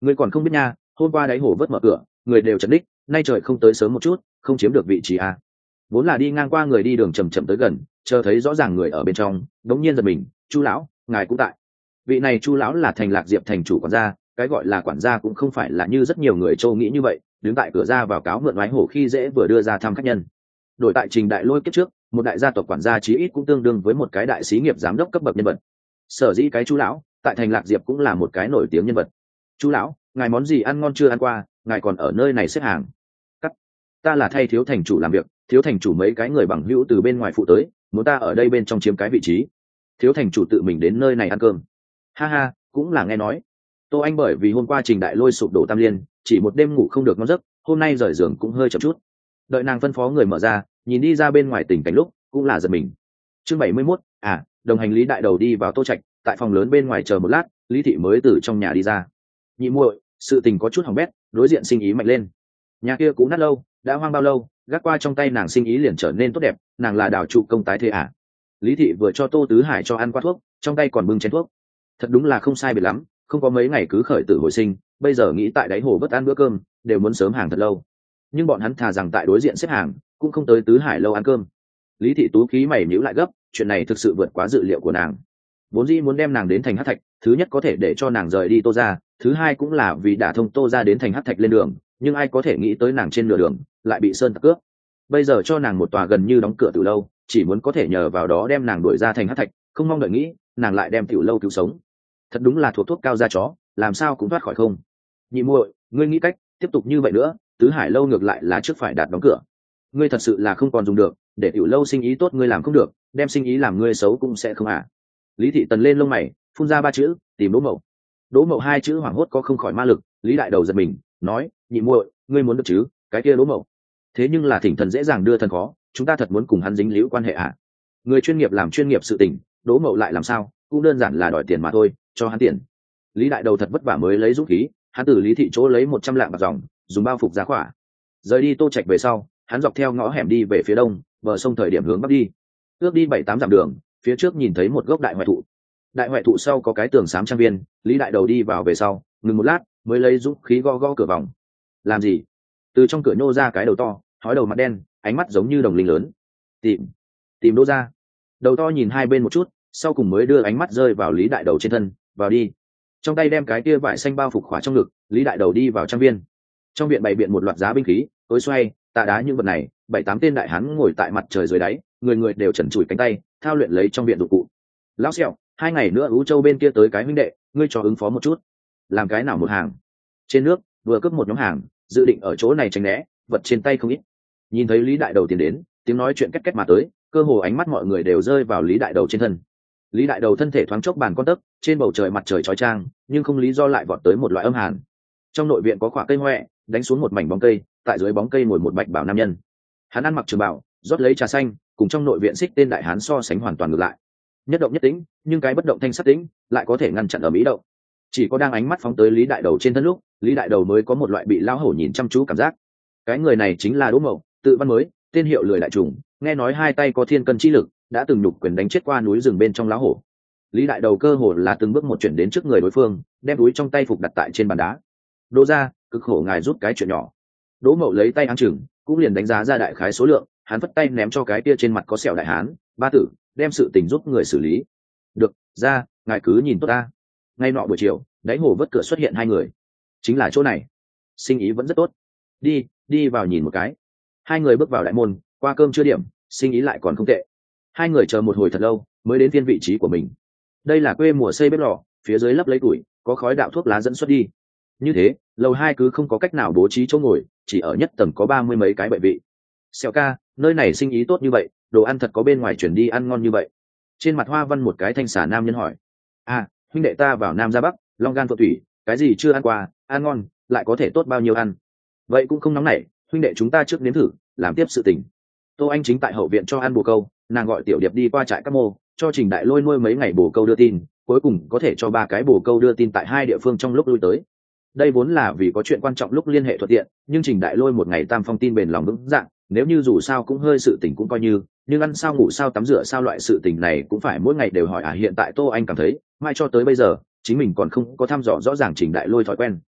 Ngươi còn không biết nha, hôm qua đáy hồ vớt mở cửa, người đều chấn đích, nay trời không tới sớm một chút, không chiếm được vị trí à. Vốn là đi ngang qua người đi đường chậm chậm tới gần, chờ thấy rõ ràng người ở bên trong, đống nhiên giật mình, Chu lão, ngài cũng tại. Vị này Chu lão là Thành Lạc Diệp thành chủ quản gia, cái gọi là quản gia cũng không phải là như rất nhiều người châu nghĩ như vậy, đứng tại cửa ra vào cáo mượn oái hổ khi dễ vừa đưa ra thăm khách nhân. Đổi tại Trình Đại Lôi kiếp trước, một đại gia tộc quản gia chí ít cũng tương đương với một cái đại xí nghiệp giám đốc cấp bậc nhân vật. Sở dĩ cái Chu lão, tại Thành Lạc Diệp cũng là một cái nổi tiếng nhân vật. Chu lão, ngài món gì ăn ngon chưa ăn qua, ngài còn ở nơi này xếp hàng. Cắt. Ta là thay thiếu thành chủ làm việc, thiếu thành chủ mấy cái người bằng hữu từ bên ngoài phụ tới, muốn ta ở đây bên trong chiếm cái vị trí. Thiếu thành chủ tự mình đến nơi này ăn cơm. Ha ha, cũng là nghe nói. Tô Anh bởi vì hôm qua Trình Đại Lôi sụp đổ tam liên, chỉ một đêm ngủ không được ngon giấc, hôm nay rời giường cũng hơi chậm chút. Đợi nàng phân phó người mở ra, nhìn đi ra bên ngoài tình cảnh lúc, cũng là giật mình. Chương bảy mươi mốt, à, đồng hành Lý Đại Đầu đi vào Tô Trạch, tại phòng lớn bên ngoài chờ một lát, Lý thị mới từ trong nhà đi ra. Nhị muội, sự tình có chút hỏng bét, đối diện sinh ý mạnh lên. Nhà kia cũng nát lâu, đã hoang bao lâu, gác qua trong tay nàng sinh ý liền trở nên tốt đẹp, nàng là đào trụ công tái thế à? Lý thị vừa cho Tô Tứ Hải cho ăn qua thuốc, trong tay còn bưng chén thuốc. Thật đúng là không sai biệt lắm, không có mấy ngày cứ khởi tử hồi sinh, bây giờ nghĩ tại đáy hồ bất ăn bữa cơm, đều muốn sớm hàng thật lâu. Nhưng bọn hắn thà rằng tại đối diện xếp hàng, cũng không tới Tứ Hải lâu ăn cơm. Lý thị tú khí mày nhíu lại gấp, chuyện này thực sự vượt quá dự liệu của nàng. Vốn dĩ muốn đem nàng đến thành Hắc Thạch, thứ nhất có thể để cho nàng rời đi Tô gia, thứ hai cũng là vì đả thông Tô gia đến thành Hắc Thạch lên đường, nhưng ai có thể nghĩ tới nàng trên nửa đường lại bị sơn tặc cướp. Bây giờ cho nàng một tòa gần như đóng cửa từ lâu, chỉ muốn có thể nhờ vào đó đem nàng đuổi ra thành Hắc Thạch, không mong đợi nghĩ, nàng lại đem tiểu lâu cứu sống. Thật đúng là thuộc thuốc cao ra chó, làm sao cũng thoát khỏi không. Nhị muội, ngươi nghĩ cách, tiếp tục như vậy nữa, Tứ Hải lâu ngược lại là trước phải đạt đóng cửa. Ngươi thật sự là không còn dùng được, để tiểu lâu sinh ý tốt ngươi làm không được, đem sinh ý làm ngươi xấu cũng sẽ không à. Lý thị tần lên lông mày, phun ra ba chữ, tìm Đỗ Mậu. Đỗ Mậu hai chữ hoảng hốt có không khỏi ma lực, Lý Đại Đầu giật mình, nói, nhị muội, ngươi muốn được chứ, cái kia Đỗ Mậu. Thế nhưng là thỉnh thần dễ dàng đưa thần khó, chúng ta thật muốn cùng hắn dính líu quan hệ à? Người chuyên nghiệp làm chuyên nghiệp sự tình, Đỗ Mậu lại làm sao, cũng đơn giản là đòi tiền mà thôi, cho hắn tiền. Lý Đại Đầu thật vất vả mới lấy dũng khí, hắn từ Lý thị chỗ lấy một trăm lạng bạc dòng, dùng bao phục giá khỏa. Rời đi Tô Trạch về sau, hắn dọc theo ngõ hẻm đi về phía đông, bờ sông thời điểm hướng bắc đi. Ước đi bảy tám dặm đường, phía trước nhìn thấy một gốc đại hoại thụ. Đại hoại thụ sau có cái tường xám trang viên, Lý Đại Đầu đi vào về sau, ngừng một lát, mới lấy dũng khí gõ gõ cửa vòng. Làm gì? Từ trong cửa nhô ra cái đầu to, hói đầu mặt đen, ánh mắt giống như đồng linh lớn. Tìm, tìm Đỗ gia. Đầu to nhìn hai bên một chút, sau cùng mới đưa ánh mắt rơi vào Lý Đại Đầu trên thân, vào đi. Trong tay đem cái kia vải xanh bao phục khóa trong ngực, Lý Đại Đầu đi vào trang viên. Trong viện bày biện một loạt giá binh khí, tối xoay, tạ đá những vật này, bảy tám tên đại hán ngồi tại mặt trời dưới đáy, người người đều trần trụi cánh tay, thao luyện lấy trong viện dụng cụ. Lão Sẹo, hai ngày nữa Ú Châu bên kia tới cái huynh đệ, ngươi cho ứng phó một chút. Làm cái nào một hàng? Trên nước, vừa cướp một nhóm hàng, dự định ở chỗ này tránh né, vật trên tay không ít. Nhìn thấy Lý Đại Đầu tiến đến, tiếng nói chuyện két két mà tới, cơ hồ ánh mắt mọi người đều rơi vào Lý Đại Đầu trên thân. Lý Đại Đầu thân thể thoáng chốc bàn con tấc, trên bầu trời mặt trời chói chang, nhưng không lý do lại vọt tới một loại âm hàn. Trong nội viện có quả cây hoè, đánh xuống một mảnh bóng cây, tại dưới bóng cây ngồi một bạch bảo nam nhân. Hắn ăn mặc trường bào, rót lấy trà xanh, cùng trong nội viện xích tên đại hán so sánh hoàn toàn ngược lại. Nhất động nhất tĩnh, nhưng cái bất động thanh sắc tĩnh lại có thể ngăn chặn ở mỹ động. Chỉ có đang ánh mắt phóng tới Lý Đại Đầu trên thân lúc, Lý Đại Đầu mới có một loại bị lao hổ nhìn chăm chú cảm giác. Cái người này chính là Đỗ Mậu, tự văn mới, tên hiệu lười đại trùng, nghe nói hai tay có thiên cân chi lực, đã từng nhục quyền đánh chết qua núi rừng bên trong lão hổ. Lý Đại Đầu cơ hồ là từng bước một chuyển đến trước người đối phương, đem túi trong tay phục đặt tại trên bàn đá. Đỗ gia, cực khổ ngài rút cái chuyện nhỏ. Đỗ Mậu lấy tay áng chừng, cũng liền đánh giá ra đại khái số lượng, hắn vất tay ném cho cái kia trên mặt có sẹo đại hán, ba tử, đem sự tình giúp người xử lý. Được, ra, ngài cứ nhìn tốt ta. Ngay nọ buổi chiều, đáy hồ vớt cửa xuất hiện hai người, chính là chỗ này. Sinh ý vẫn rất tốt. Đi, đi vào nhìn một cái. Hai người bước vào đại môn, qua cơm chưa điểm, sinh ý lại còn không tệ. Hai người chờ một hồi thật lâu, mới đến phiên vị trí của mình. Đây là quê mùa xây bếp lò, phía dưới lấp lấy củi, có khói đạo thuốc lá dẫn xuất đi. Như thế, lầu hai cứ không có cách nào bố trí chỗ ngồi, chỉ ở nhất tầng có ba mươi mấy cái bệ vị. Xẹo ca, nơi này sinh ý tốt như vậy, đồ ăn thật có bên ngoài chuyển đi ăn ngon như vậy. Trên mặt hoa văn một cái thanh xà nam nhân hỏi. À, huynh đệ ta vào Nam ra Bắc, long gan phượng thủy, cái gì chưa ăn qua, ăn ngon, lại có thể tốt bao nhiêu ăn. Vậy cũng không nóng nảy, huynh đệ chúng ta trước nếm thử, làm tiếp sự tình. Tô Anh chính tại hậu viện cho ăn bồ câu, nàng gọi Tiểu Điệp đi qua trại các mô, cho Trình Đại Lôi nuôi mấy ngày bồ câu đưa tin, cuối cùng có thể cho ba cái bồ câu đưa tin tại hai địa phương trong lúc lui tới. Đây vốn là vì có chuyện quan trọng lúc liên hệ thuận tiện, nhưng Trình Đại Lôi một ngày tam phong tin bền lòng vững dạng, nếu như dù sao cũng hơi sự tình cũng coi như, nhưng ăn sao ngủ sao tắm rửa sao loại sự tình này cũng phải mỗi ngày đều hỏi à. Hiện tại Tô Anh cảm thấy, mai cho tới bây giờ, chính mình còn không có thăm dò rõ ràng Trình Đại Lôi thói quen.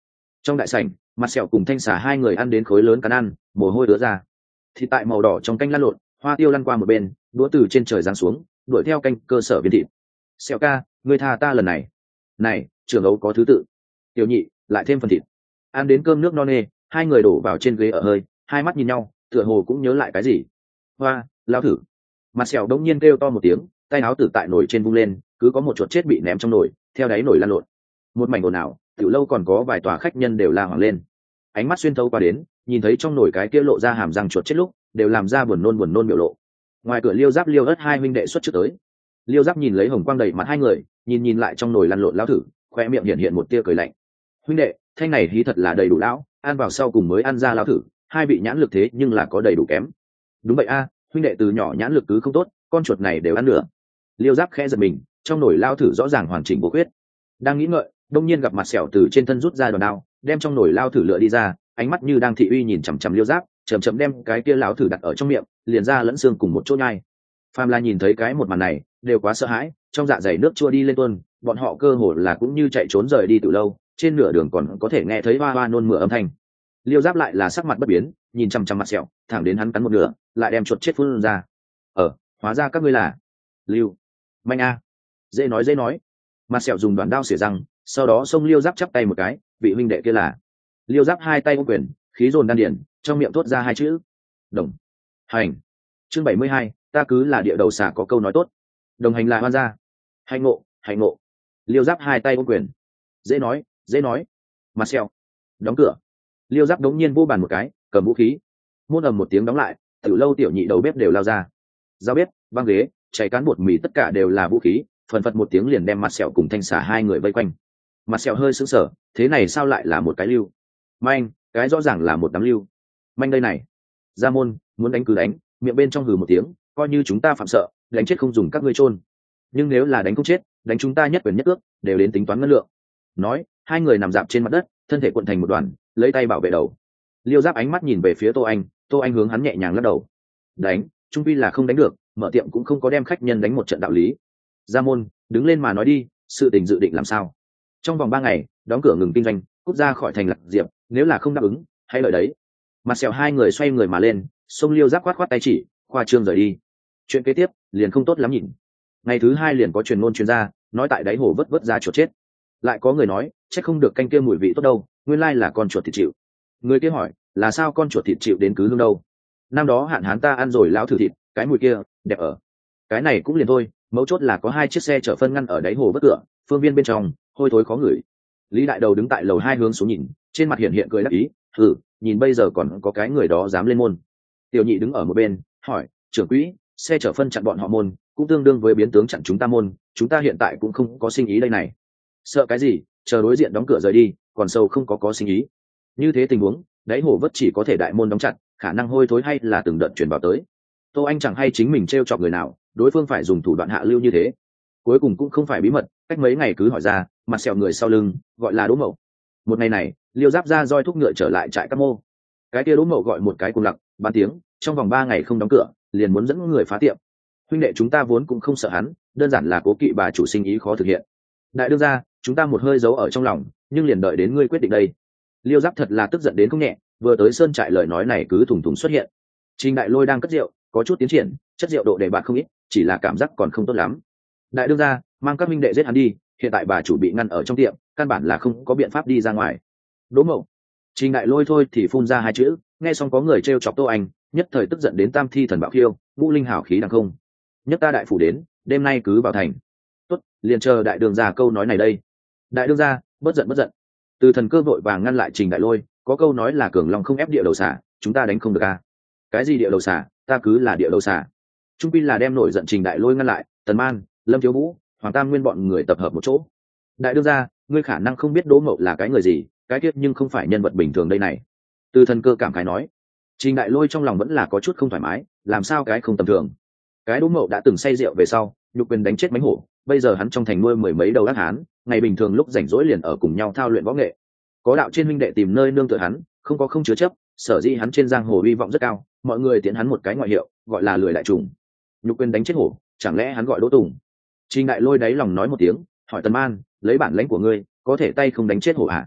Trong đại sảnh, mặt sẹo cùng thanh xà hai người ăn đến khối lớn cắn ăn, mồ hôi đứa ra. Thịt tại màu đỏ trong canh lăn lộn, hoa tiêu lăn qua một bên, đũa từ trên trời giáng xuống, đuổi theo canh cơ sở viên thịt. Sẹo ca, ngươi tha ta lần này. Này, trưởng ấu có thứ tự. Tiểu nhị, lại thêm phần thịt. Ăn đến cơm nước no nê, hai người đổ vào trên ghế ở hơi, hai mắt nhìn nhau, tựa hồ cũng nhớ lại cái gì. Hoa, lao thử. Mặt sẹo đống nhiên kêu to một tiếng, tay áo tử tại nồi trên vung lên, cứ có một chuột chết bị ném trong nồi, theo đáy nồi lăn lộn. Một mảnh ồn ào, tiểu lâu còn có vài tòa khách nhân đều la hoảng lên. Ánh mắt xuyên thấu qua đến, nhìn thấy trong nồi cái kia lộ ra hàm răng chuột chết lúc, đều làm ra buồn nôn buồn nôn biểu lộ. Ngoài cửa Liêu Giáp Liêu Ất hai huynh đệ xuất trước tới. Liêu Giáp nhìn lấy hồng quang đầy mặt hai người, nhìn nhìn lại trong nồi lăn lộn lão thử, khoe miệng hiện hiện một tia cười lạnh. Huynh đệ, thanh này hí thật là đầy đủ lão, ăn vào sau cùng mới ăn ra lão thử, hai vị nhãn lực thế nhưng là có đầy đủ kém. Đúng vậy a, huynh đệ từ nhỏ nhãn lực cứ không tốt, con chuột này đều ăn nữa. Liêu Giáp khẽ giật mình, trong nồi lão thử rõ ràng hoàn chỉnh vô khuyết. Đang nghĩ ngợi, đông nhiên gặp mặt sẹo từ trên thân rút ra đòn đao, đem trong nồi lao thử lựa đi ra, ánh mắt như đang thị uy nhìn chằm chằm Liêu Giáp, chậm chậm đem cái kia lão thử đặt ở trong miệng, liền ra lẫn xương cùng một chỗ nhai. Phàm La nhìn thấy cái một màn này, đều quá sợ hãi, trong dạ dày nước chua đi lên tuôn, bọn họ cơ hồ là cũng như chạy trốn rời đi từ lâu, trên nửa đường còn có thể nghe thấy hoa hoa nôn mửa âm thanh. Liêu Giáp lại là sắc mặt bất biến, nhìn chằm chằm mặt sẹo, thẳng đến hắn cắn một nửa, lại đem chuột chết phun ra. Ờ, hóa ra các ngươi là Lưu Manh a. Dễ nói dễ nói. Mặt sẹo dùng đoạn đao xỉa răng, sau đó xông Liêu Giáp chắp tay một cái, vị huynh đệ kia là. Liêu Giáp hai tay ôm quyền, khí dồn đan điển, trong miệng thốt ra hai chữ: Đồng Hành. Chương bảy mươi hai, ta cứ là địa đầu xà có câu nói tốt. Đồng hành là hoan gia. Hành ngộ, hành ngộ. Liêu Giáp hai tay ôm quyền. Dễ nói, dễ nói. Mặt sẹo. Đóng cửa. Liêu Giáp đống nhiên vô bàn một cái, cầm vũ khí. Môn ầm một tiếng đóng lại, tiểu lâu tiểu nhị đầu bếp đều lao ra. Dao bếp, băng ghế, chảy cán bột mì tất cả đều là vũ khí, phần phật một tiếng liền đem mặt sẹo cùng thanh xà hai người vây quanh. Mặt sẹo hơi sững sờ, thế này sao lại là một cái lưu? Manh, cái rõ ràng là một đám lưu. Manh đây này. Ra môn, muốn đánh cứ đánh, miệng bên trong hừ một tiếng, coi như chúng ta phạm sợ, đánh chết không dùng các ngươi chôn. Nhưng nếu là đánh không chết, đánh chúng ta nhất quyền nhất ước, đều đến tính toán ngân lượng. Nói, hai người nằm dạp trên mặt đất, thân thể cuộn thành một đoàn, lấy tay bảo vệ đầu. Liêu Giáp ánh mắt nhìn về phía Tô Anh, Tô Anh hướng hắn nhẹ nhàng lắc đầu. Đánh, trung quy là không đánh được, mở tiệm cũng không có đem khách nhân đánh một trận đạo lý. Ra môn, đứng lên mà nói đi, sự tình dự định làm sao? Trong vòng ba ngày, đóng cửa ngừng kinh doanh, cút ra khỏi thành Lạc Diệp, nếu là không đáp ứng, hãy lợi đấy. Mặt sẹo hai người xoay người mà lên, xông Liêu Giáp khoát khoát tay chỉ, khoa trương rời đi. Chuyện kế tiếp, liền không tốt lắm nhìn. Ngày thứ hai liền có truyền ngôn truyền ra, nói tại đáy hồ vớt vớt ra chuột chết. Lại có người nói, chắc không được canh kia mùi vị tốt đâu, nguyên lai là con chuột thịt chịu. Người kia hỏi, là sao con chuột thịt chịu đến cứ hương đâu? Năm đó hạn hán ta ăn rồi lão thử thịt, cái mùi kia đẹp ở. Cái này cũng liền thôi, mấu chốt là có hai chiếc xe chở phân ngăn ở đáy hồ vớt cửa, phương viên bên trong hôi thối khó ngửi. Lý đại đầu đứng tại lầu hai hướng xuống nhìn, trên mặt hiện hiện cười đắc ý, ừ, nhìn bây giờ còn có cái người đó dám lên môn. Tiểu nhị đứng ở một bên, hỏi, trưởng quỹ, xe chở phân chặn bọn họ môn, cũng tương đương với biến tướng chặn chúng ta môn, chúng ta hiện tại cũng không có sinh ý đây này. Sợ cái gì, chờ đối diện đóng cửa rời đi, còn sâu không có có sinh ý. Như thế tình huống, đáy hồ vớt chỉ có thể đại môn đóng chặt, khả năng hôi thối hay là từng đợt truyền vào tới. Tô Anh chẳng hay chính mình trêu chọc người nào, đối phương phải dùng thủ đoạn hạ lưu như thế. Cuối cùng cũng không phải bí mật, cách mấy ngày cứ hỏi ra, mặt sẹo người sau lưng, gọi là Đỗ Mậu. Một ngày này, Liêu Giáp ra roi thúc ngựa trở lại trại Các Mô. Cái kia Đỗ Mậu gọi một cái cùng lặc, bán tiếng, trong vòng ba ngày không đóng cửa, liền muốn dẫn người phá tiệm. Huynh đệ chúng ta vốn cũng không sợ hắn, đơn giản là cố kỵ bà chủ sinh ý khó thực hiện. Đại đương gia, chúng ta một hơi giấu ở trong lòng, nhưng liền đợi đến ngươi quyết định đây. Liêu Giáp thật là tức giận đến không nhẹ, vừa tới sơn trại lời nói này cứ thủng thủng xuất hiện. Trình Đại Lôi đang cất rượu, có chút tiến triển, chất rượu độ đề bạt không ít, chỉ là cảm giác còn không tốt lắm. Đại đương gia, mang các minh đệ giết hắn đi, hiện tại bà chủ bị ngăn ở trong tiệm, căn bản là không có biện pháp đi ra ngoài. Đỗ Mậu. Trình Đại Lôi thôi thì phun ra hai chữ, nghe xong có người trêu chọc Tô Anh, nhất thời tức giận đến tam thi thần bạo khiêu, ngũ linh hảo khí đằng không. Nhất ta đại phủ đến, đêm nay cứ vào thành. Tốt, liền chờ đại đường gia câu nói này đây. Đại đương gia, bất giận bất giận. Từ thần cơ vội vàng ngăn lại Trình Đại Lôi, có câu nói là cường long không ép địa đầu xả, chúng ta đánh không được a. Cái gì địa đầu xả, ta cứ là địa đầu xả. Trung quy là đem nổi giận Trình Đại Lôi ngăn lại, Tần Man, Lâm Thiếu Vũ, Hoàng Tam Nguyên bọn người tập hợp một chỗ. Đại đương gia, ngươi khả năng không biết Đỗ Mậu là cái người gì, cái kiếp nhưng không phải nhân vật bình thường đây này. Từ thần cơ cảm khái nói. Trình Đại Lôi trong lòng vẫn là có chút không thoải mái, làm sao cái không tầm thường. Cái Đỗ Mậu đã từng say rượu về sau, nhục quyền đánh chết mánh hổ, bây giờ hắn trong thành nuôi mười mấy đầu ác hán, ngày bình thường lúc rảnh rỗi liền ở cùng nhau thao luyện võ nghệ. Có đạo trên huynh đệ tìm nơi nương tựa hắn, không có không chứa chấp, sở dĩ hắn trên giang hồ hy vọng rất cao, mọi người tiễn hắn một cái ngoại hiệu, gọi là lười đại trùng. Nhục quyền đánh chết hổ, chẳng lẽ hắn gọi Đỗ Tùng? Trình Đại Lôi đáy lòng nói một tiếng, hỏi Tần Man, lấy bản lãnh của ngươi, có thể tay không đánh chết hổ à?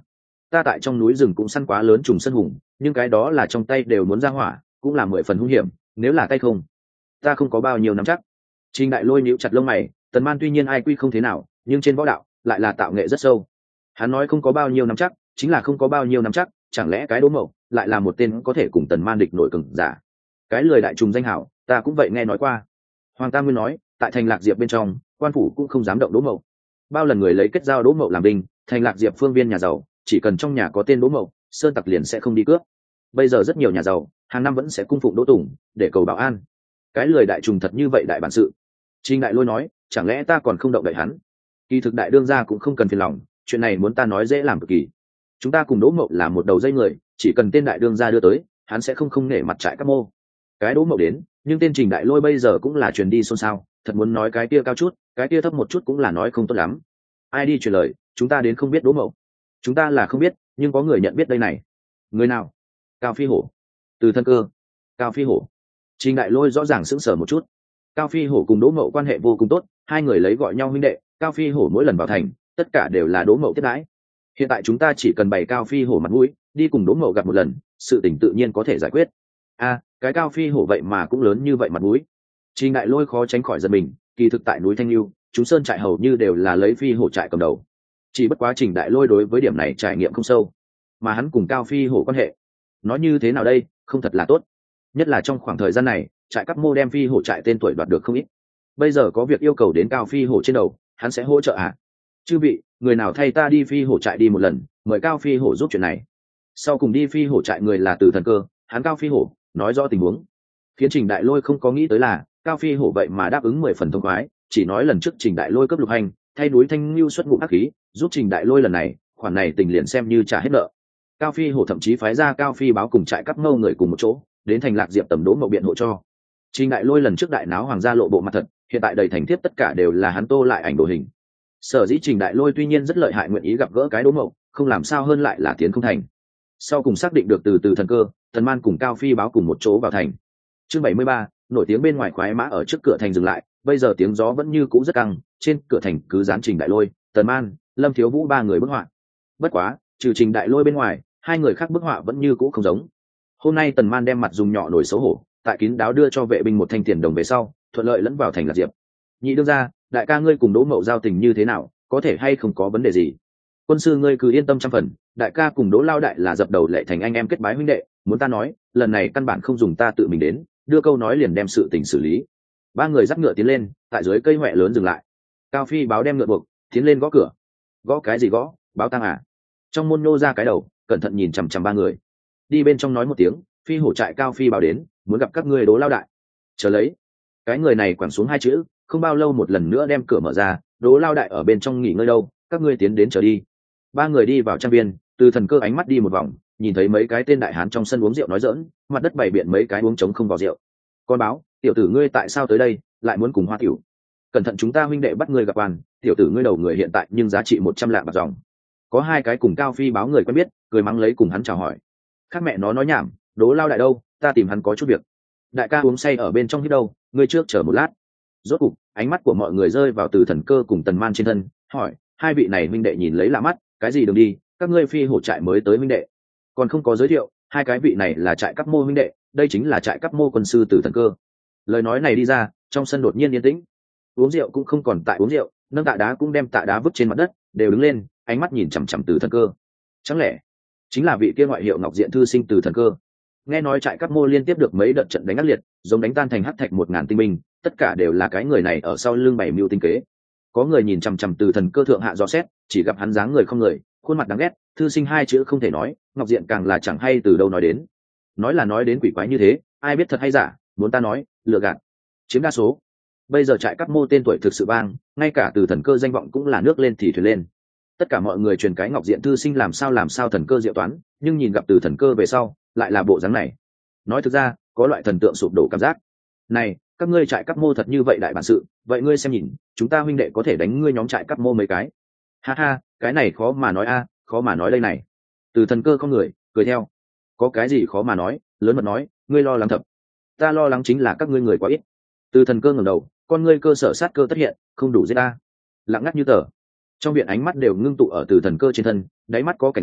ta tại trong núi rừng cũng săn quá lớn trùng sân hùng, nhưng cái đó là trong tay đều muốn ra hỏa, cũng là mười phần hung hiểm, nếu là tay không ta không có bao nhiêu nắm chắc. Trình Đại Lôi nhíu chặt lông mày, Tần Man tuy nhiên ai quy không thế nào, nhưng trên võ đạo lại là tạo nghệ rất sâu. Hắn nói không có bao nhiêu nắm chắc, chính là không có bao nhiêu nắm chắc, chẳng lẽ cái Đỗ Mậu lại là một tên có thể cùng Tần Man địch nổi cường giả? Cái lời đại trùng danh hảo, ta cũng vậy nghe nói qua. Hoàng Tam Nguyên nói, tại thành Lạc Diệp bên trong, quan phủ cũng không dám động Đỗ Mậu. Bao lần người lấy kết giao Đỗ Mậu làm binh, thành Lạc Diệp phương viên nhà giàu, chỉ cần trong nhà có tên Đỗ Mậu, sơn tặc liền sẽ không đi cướp. Bây giờ rất nhiều nhà giàu, hàng năm vẫn sẽ cung phụng Đỗ Tùng để cầu bảo an. Cái lời đại trùng thật như vậy đại bản sự. Trình Đại Lôi nói, chẳng lẽ ta còn không động đậy hắn? Kỳ thực đại đương gia cũng không cần phiền lòng, chuyện này muốn ta nói dễ làm cực kỳ. Chúng ta cùng Đỗ Mậu là một đầu dây người, chỉ cần tên đại đương gia đưa tới, hắn sẽ không không nể mặt trại các mô. Cái Đỗ Mậu đến, nhưng tên Trình Đại Lôi bây giờ cũng là truyền đi xôn xao, thật muốn nói cái kia cao chút, cái kia thấp một chút cũng là nói không tốt lắm. Ai đi truyền lời, chúng ta đến không biết Đỗ Mậu. Chúng ta là không biết, nhưng có người nhận biết đây này. Người nào? Cao Phi Hổ. Từ Thân Cơ. Cao Phi Hổ. Trình Đại Lôi rõ ràng sững sờ một chút. Cao Phi Hổ cùng Đỗ Mậu quan hệ vô cùng tốt, hai người lấy gọi nhau huynh đệ. Cao Phi Hổ mỗi lần vào thành, tất cả đều là Đỗ Mậu tiếp đãi. Hiện tại chúng ta chỉ cần bày Cao Phi Hổ mặt mũi, đi cùng Đỗ Mậu gặp một lần, sự tình tự nhiên có thể giải quyết. A, cái Cao Phi Hổ vậy mà cũng lớn như vậy mặt mũi. Trình Đại Lôi khó tránh khỏi giật mình, kỳ thực tại núi Thanh Lưu, chúng sơn trại hầu như đều là lấy Phi Hổ trại cầm đầu. Chỉ bất quá Trình Đại Lôi đối với điểm này trải nghiệm không sâu, mà hắn cùng Cao Phi Hổ quan hệ, nói như thế nào đây, không thật là tốt. Nhất là trong khoảng thời gian này, trại Cáp Mô đem Phi Hổ trại tên tuổi đoạt được không ít. Bây giờ có việc yêu cầu đến Cao Phi Hổ trên đầu, hắn sẽ hỗ trợ à? Chư vị, người nào thay ta đi Phi Hổ trại đi một lần, mời Cao Phi Hổ giúp chuyện này. Sau cùng đi Phi Hổ trại người là Từ Thần Cơ, hắn Cao Phi Hổ nói rõ tình huống. Khiến Trình Đại Lôi không có nghĩ tới là Cao Phi Hổ vậy mà đáp ứng mười phần thông khoái, chỉ nói lần trước Trình Đại Lôi cấp lục hành, thay núi Thanh Lưu xuất ngũ ác khí, giúp Trình Đại Lôi lần này, khoản này tình liền xem như trả hết nợ. Cao Phi Hổ thậm chí phái ra Cao Phi báo cùng trại Cáp Mâu người cùng một chỗ, đến thành Lạc Diệp tầm Đỗ Mậu biện hộ cho. Trình Đại Lôi lần trước đại náo hoàng gia lộ bộ mặt thật, hiện tại đầy thành tiếp tất cả đều là hắn tô lại ảnh đồ hình. Sở dĩ Trình Đại Lôi tuy nhiên rất lợi hại, nguyện ý gặp gỡ cái Đỗ Mậu, không làm sao hơn lại là tiến không thành. Sau cùng xác định được từ từ Thần Cơ, Tần Man cùng Cao Phi báo cùng một chỗ vào thành. Chương bảy mươi ba, nổi tiếng bên ngoài khoái mã ở trước cửa thành dừng lại, bây giờ tiếng gió vẫn như cũ rất căng, trên cửa thành cứ dán Trình Đại Lôi, Tần Man, Lâm Thiếu Vũ ba người bức họa. Bất quá, trừ Trình Đại Lôi bên ngoài, hai người khác bức họa vẫn như cũ không giống. Hôm nay Tần Man đem mặt dùng nhỏ nổi xấu hổ, tại kín đáo đưa cho vệ binh một thanh tiền đồng về sau, thuận lợi lẫn vào thành Lạc Diệp. Nhị đương gia, đại ca ngươi cùng Đỗ Mậu giao tình như thế nào, có thể hay không có vấn đề gì? Quân sư ngươi cứ yên tâm trăm phần, đại ca cùng Đỗ lao đại là dập đầu lệ thành anh em kết bái huynh đệ, muốn ta nói, lần này căn bản không dùng ta tự mình đến, đưa câu nói liền đem sự tình xử lý. Ba người dắt ngựa tiến lên, tại dưới cây hoẹ lớn dừng lại. Cao Phi báo đem ngựa buộc, tiến lên gõ cửa. Gõ cái gì gõ, báo tang à? Trong môn nô ra cái đầu, cẩn thận nhìn chằm chằm ba người. Đi bên trong nói một tiếng, Phi Hổ trại Cao Phi báo đến, muốn gặp các ngươi Đỗ lao đại. Chờ lấy. Cái người này quẳng xuống hai chữ, không bao lâu một lần nữa đem cửa mở ra, Đỗ lao đại ở bên trong nghỉ ngơi đâu, các ngươi tiến đến chờ đi. Ba người đi vào trang viên, Từ Thần Cơ ánh mắt đi một vòng, nhìn thấy mấy cái tên đại hán trong sân uống rượu nói giỡn, mặt đất bày biện mấy cái uống trống không vào rượu. Con báo, tiểu tử ngươi tại sao tới đây, lại muốn cùng Hoa tiểu? Cẩn thận chúng ta huynh đệ bắt ngươi gặp quan, tiểu tử ngươi đầu người hiện tại nhưng giá trị một trăm lạng bạc dòng. Có hai cái cùng Cao Phi báo người quen biết, cười mắng lấy cùng hắn chào hỏi. Khác mẹ nó nói nhảm, Đỗ lao đại đâu, ta tìm hắn có chút việc. Đại ca uống say ở bên trong hít đâu, ngươi trước chờ một lát. Rốt cục, ánh mắt của mọi người rơi vào Từ Thần Cơ cùng Tần Man trên thân, hỏi, hai vị này huynh đệ nhìn lấy lạ mắt, cái gì đường đi, các ngươi Phi Hổ trại mới tới huynh đệ, còn không có giới thiệu, hai cái vị này là trại Cáp Mô huynh đệ, đây chính là trại Cáp Mô quân sư Từ Thần Cơ. Lời nói này đi ra, trong sân đột nhiên yên tĩnh. Uống rượu cũng không còn tại uống rượu, nâng tạ đá cũng đem tạ đá vứt trên mặt đất, đều đứng lên, ánh mắt nhìn chằm chằm Từ Thần Cơ. Chẳng lẽ chính là vị kia ngoại hiệu Ngọc Diện thư sinh Từ Thần Cơ? Nghe nói trại Cáp Mô liên tiếp được mấy đợt trận đánh ác liệt, giống đánh tan thành hắc thạch một ngàn tinh binh, tất cả đều là cái người này ở sau lưng bảy mưu tinh kế. Có người nhìn chằm chằm Từ Thần Cơ thượng hạ dò xét, chỉ gặp hắn dáng người không người, khuôn mặt đáng ghét, thư sinh hai chữ không thể nói, Ngọc Diện càng là chẳng hay từ đâu nói đến. Nói là nói đến quỷ quái như thế, ai biết thật hay giả, muốn ta nói, lừa gạt. Chiếm đa số. Bây giờ trại Cáp Mô tên tuổi thực sự vang, ngay cả Từ Thần Cơ danh vọng cũng là nước lên thì thuyền lên. Tất cả mọi người truyền cái Ngọc Diện thư sinh làm sao làm sao thần cơ diệu toán, nhưng nhìn gặp Từ Thần Cơ về sau, lại là bộ dáng này. Nói thực ra, có loại thần tượng sụp đổ cảm giác. Này, các ngươi trại Cáp Mô thật như vậy đại bản sự, vậy ngươi xem nhìn, chúng ta huynh đệ có thể đánh ngươi nhóm trại Cáp Mô mấy cái. Ha ha, cái này khó mà nói a, khó mà nói đây này. Từ Thần Cơ không người, cười theo. Có cái gì khó mà nói, lớn mật nói, ngươi lo lắng thập. Ta lo lắng chính là các ngươi người quá ít. Từ Thần Cơ ngẩng đầu, con ngươi cơ sở sát cơ tất hiện, không đủ giết ta. Lặng ngắt như tờ. Trong viện ánh mắt đều ngưng tụ ở Từ Thần Cơ trên thân, đáy mắt có cảnh giác,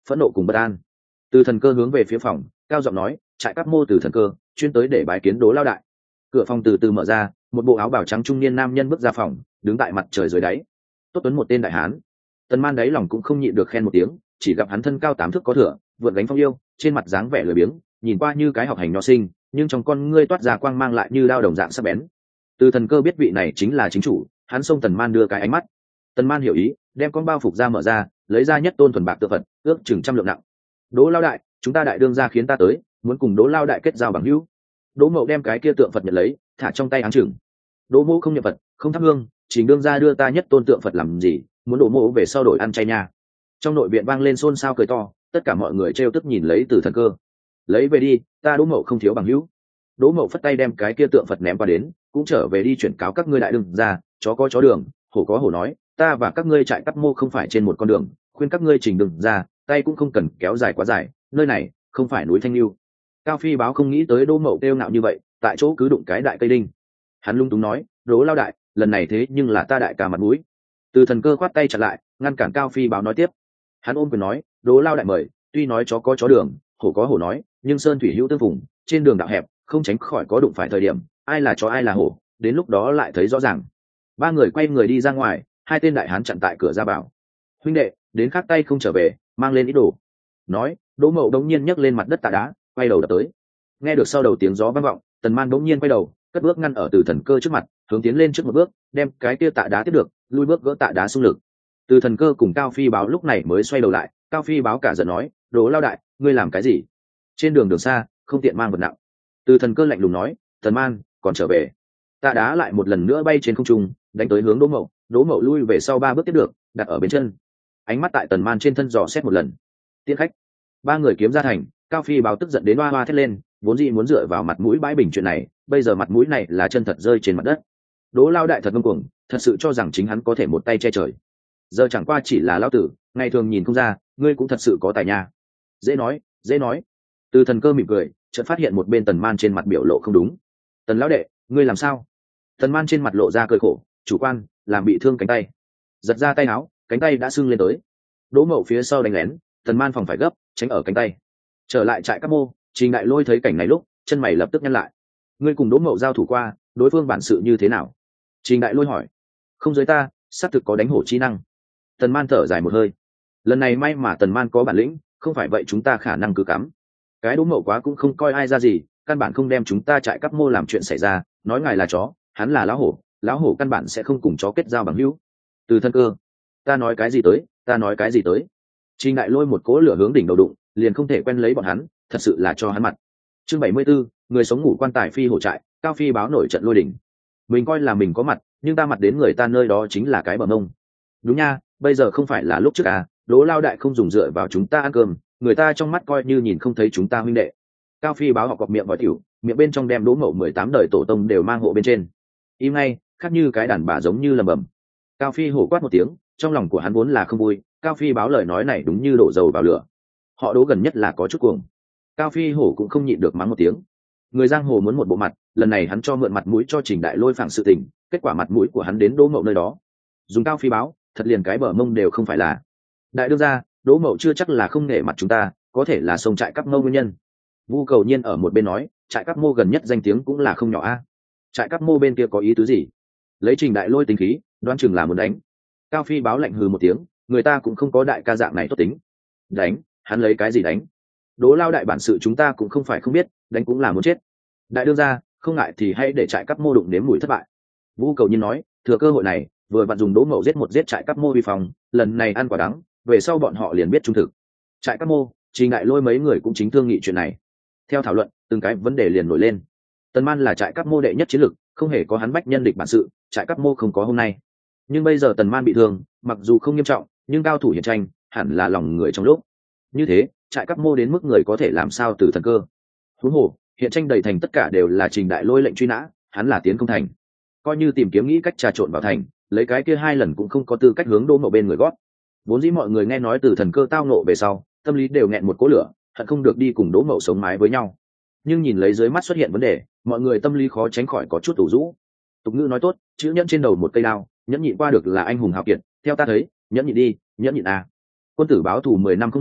phẫn nộ cùng bất an. Từ Thần Cơ hướng về phía phòng, cao giọng nói, trại Cáp Mô Từ Thần Cơ, chuyên tới để bái kiến Đỗ lao đại. Cửa phòng từ từ mở ra, một bộ áo bào trắng trung niên nam nhân bước ra phòng, đứng tại mặt trời dưới đáy. Tốt tuấn một tên đại hán. Tần Man đáy lòng cũng không nhịn được khen một tiếng, chỉ gặp hắn thân cao tám thước có thừa, vượt gánh phong yêu, trên mặt dáng vẻ lười biếng, nhìn qua như cái học hành nho sinh, nhưng trong con ngươi toát ra quang mang lại như đao đồng dạng sắc bén. Từ Thần Cơ biết vị này chính là chính chủ, hắn xông Tần Man đưa cái ánh mắt. Tần Man hiểu ý, đem con bao phục ra mở ra, lấy ra nhất tôn thuần bạc tượng Phật, ước chừng trăm lượng nặng. Đỗ lao đại, chúng ta đại đương gia khiến ta tới, muốn cùng Đỗ lao đại kết giao bằng hữu. Đỗ Mậu đem cái kia tượng Phật nhận lấy, thả trong tay áng chừng. Đỗ Mộ không nhập Phật, không thắp hương, Trình đương gia đưa ta nhất tôn tượng Phật làm gì, muốn Đỗ Mộ về sau đổi ăn chay nha. Trong nội viện vang lên xôn xao cười to, tất cả mọi người trêu tức nhìn lấy Từ Thần Cơ. Lấy về đi, ta Đỗ Mậu không thiếu bằng hữu. Đỗ Mậu phất tay đem cái kia tượng Phật ném qua đến, cũng trở về đi chuyển cáo các ngươi đại đương gia, chó có chó đường, hổ có hổ nói, ta và các ngươi trại Cáp Mô không phải trên một con đường, khuyên các ngươi Trình đương gia, tay cũng không cần kéo dài quá dài, nơi này không phải núi Thanh Lưu. Cao Phi Báo không nghĩ tới Đỗ Mậu kêu ngạo như vậy, tại chỗ cứ đụng cái đại cây đinh. Hắn lung túng nói, Đỗ lao đại, lần này thế nhưng là ta đại ca mặt mũi. Từ Thần Cơ khoát tay chặn lại, ngăn cản Cao Phi Báo nói tiếp. Hắn ôm quyền nói, Đỗ lao đại mời, tuy nói chó có chó đường, hổ có hổ nói, nhưng sơn thủy hữu tương phùng, trên đường đạo hẹp, không tránh khỏi có đụng phải thời điểm, ai là chó ai là hổ, đến lúc đó lại thấy rõ ràng. Ba người quay người đi ra ngoài, hai tên đại hán chặn tại cửa ra vào. Huynh đệ, đến khát tay không trở về, mang lên ít đồ. Nói, Đỗ Mậu đống nhiên nhấc lên mặt đất tạ đá, quay đầu đập tới. Nghe được sau đầu tiếng gió vang vọng, Tần Man đống nhiên quay đầu, cất bước ngăn ở Từ Thần Cơ trước mặt, hướng tiến lên trước một bước, đem cái kia tạ đá tiếp được, lui bước gỡ tạ đá xung lực. Từ Thần Cơ cùng Cao Phi Báo lúc này mới xoay đầu lại, Cao Phi Báo cả giận nói, Đỗ lao đại, ngươi làm cái gì? Trên đường đường xa, không tiện mang vật nặng. Từ Thần Cơ lạnh lùng nói, Tần Man, còn trở về. Tạ đá lại một lần nữa bay trên không trung, đánh tới hướng Đỗ Mậu, Đỗ Mậu lui về sau ba bước tiếp được, đặt ở bên chân. Ánh mắt tại Tần Man trên thân dò xét một lần. Tiễn khách. Ba người kiếm ra thành, Cao Phi Báo tức giận đến hoa hoa thét lên, vốn dĩ muốn dựa vào mặt mũi bãi bình chuyện này, bây giờ mặt mũi này là chân thật rơi trên mặt đất. Đỗ lao đại thật ngông cuồng, thật sự cho rằng chính hắn có thể một tay che trời. Giờ chẳng qua chỉ là lão tử, ngày thường nhìn không ra, ngươi cũng thật sự có tài nha. Dễ nói, dễ nói. Từ Thần Cơ mỉm cười, chợt phát hiện một bên Tần Man trên mặt biểu lộ không đúng. Tần lão đệ, ngươi làm sao? Tần Man trên mặt lộ ra cười khổ, chủ quan, làm bị thương cánh tay. Giật ra tay áo, cánh tay đã sưng lên tới. Đỗ Mậu phía sau đánh lén, Tần Man phòng phải gấp, tránh ở cánh tay. Trở lại trại Cáp Mô, Trình Đại Lôi thấy cảnh này lúc, chân mày lập tức nhăn lại. Ngươi cùng Đỗ Mậu giao thủ qua, đối phương bản sự như thế nào? Trình Đại Lôi hỏi. Không giới ta, xác thực có đánh hổ chi năng. Tần Man thở dài một hơi. Lần này may mà Tần Man có bản lĩnh, không phải vậy chúng ta khả năng cứ cắm. Cái Đỗ Mậu quá cũng không coi ai ra gì, căn bản không đem chúng ta trại Cáp Mô làm chuyện xảy ra, nói ngài là chó, hắn là lão hổ, lão hổ căn bản sẽ không cùng chó kết giao bằng hữu. Từ Thần Cơ, ta nói cái gì tới, ta nói cái gì tới? Trình Đại Lôi một cỗ lửa hướng đỉnh đầu đụng, liền không thể quen lấy bọn hắn, thật sự là cho hắn mặt. Chương bảy mươi 74, người sống ngủ quan tài phi hổ trại, Cao Phi Báo nổi trận lôi đỉnh. Mình coi là mình có mặt, nhưng ta mặt đến người ta nơi đó chính là cái bờ mông. Đúng nha, bây giờ không phải là lúc trước à, Đỗ lao đại không dùng dựa vào chúng ta ăn cơm, người ta trong mắt coi như nhìn không thấy chúng ta huynh đệ. Cao Phi Báo họ cọp miệng vòi tiểu, miệng bên trong đem Đỗ Mậu mười tám đời tổ tông đều mang hộ bên trên. Im ngay, khác như cái đàn bà giống như lầm bầm. Cao Phi hổ quát một tiếng, trong lòng của hắn vốn là không vui, Cao Phi Báo lời nói này đúng như đổ dầu vào lửa. Họ Đỗ gần nhất là có chút cuồng. Cao Phi hổ cũng không nhịn được mắng một tiếng. Người giang hồ muốn một bộ mặt, lần này hắn cho mượn mặt mũi cho Trình Đại Lôi phản sự tình, kết quả mặt mũi của hắn đến Đỗ Mậu nơi đó. Dùng Cao Phi Báo, thật liền cái bờ mông đều không phải là. Đại đương gia, Đỗ Mậu chưa chắc là không nể mặt chúng ta, có thể là sông trại Cáp Mô nguyên nhân. Vu Cầu Nhiên ở một bên nói, trại Cáp Mô gần nhất danh tiếng cũng là không nhỏ a. Trại Cáp Mô bên kia có ý tứ gì? Lấy Trình Đại Lôi tính khí, đoán chừng là muốn đánh. Cao Phi Báo lạnh hừ một tiếng, người ta cũng không có đại ca dạng này tốt tính. Đánh, hắn lấy cái gì đánh? Đỗ lao đại bản sự chúng ta cũng không phải không biết, đánh cũng là muốn chết. Đại đương gia, không ngại thì hãy để trại Cáp Mô đụng nếm mùi thất bại. Vu Cầu Nhiên nói, thừa cơ hội này, vừa vặn dùng Đỗ Mậu giết một giết trại Cáp Mô vi phòng, lần này ăn quả đắng, về sau bọn họ liền biết trung thực. Trại Cáp Mô, Trình Đại Lôi mấy người cũng chính thương nghị chuyện này. Theo thảo luận, từng cái vấn đề liền nổi lên. Tần Man là trại Cáp Mô đệ nhất chiến lực, không hề có hắn bách nhân địch bản sự, trại Cáp Mô không có hôm nay. Nhưng bây giờ Tần Man bị thương, mặc dù không nghiêm trọng, nhưng cao thủ hiển tranh, hẳn là lòng người trong lúc. Như thế, trại Cáp Mô đến mức người có thể làm sao Từ Thần Cơ. Huống hồ, hiện tranh đầy thành tất cả đều là Trình Đại Lôi lệnh truy nã, hắn là tiến công thành. Coi như tìm kiếm nghĩ cách trà trộn vào thành, lấy cái kia hai lần cũng không có tư cách hướng Đỗ Mậu bên người gót. Vốn dĩ mọi người nghe nói Từ Thần Cơ tao nộ về sau, tâm lý đều nghẹn một cỗ lửa, hận không được đi cùng Đỗ Mậu sống mái với nhau. Nhưng nhìn lấy dưới mắt xuất hiện vấn đề, mọi người tâm lý khó tránh khỏi có chút ủ rũ. Tục ngữ nói tốt, chữ nhẫn trên đầu một cây đao, nhẫn nhịn qua được là anh hùng hào kiệt, theo ta thấy, nhẫn nhịn đi, nhẫn nhịn à. Quân tử báo thù mười năm không muộn,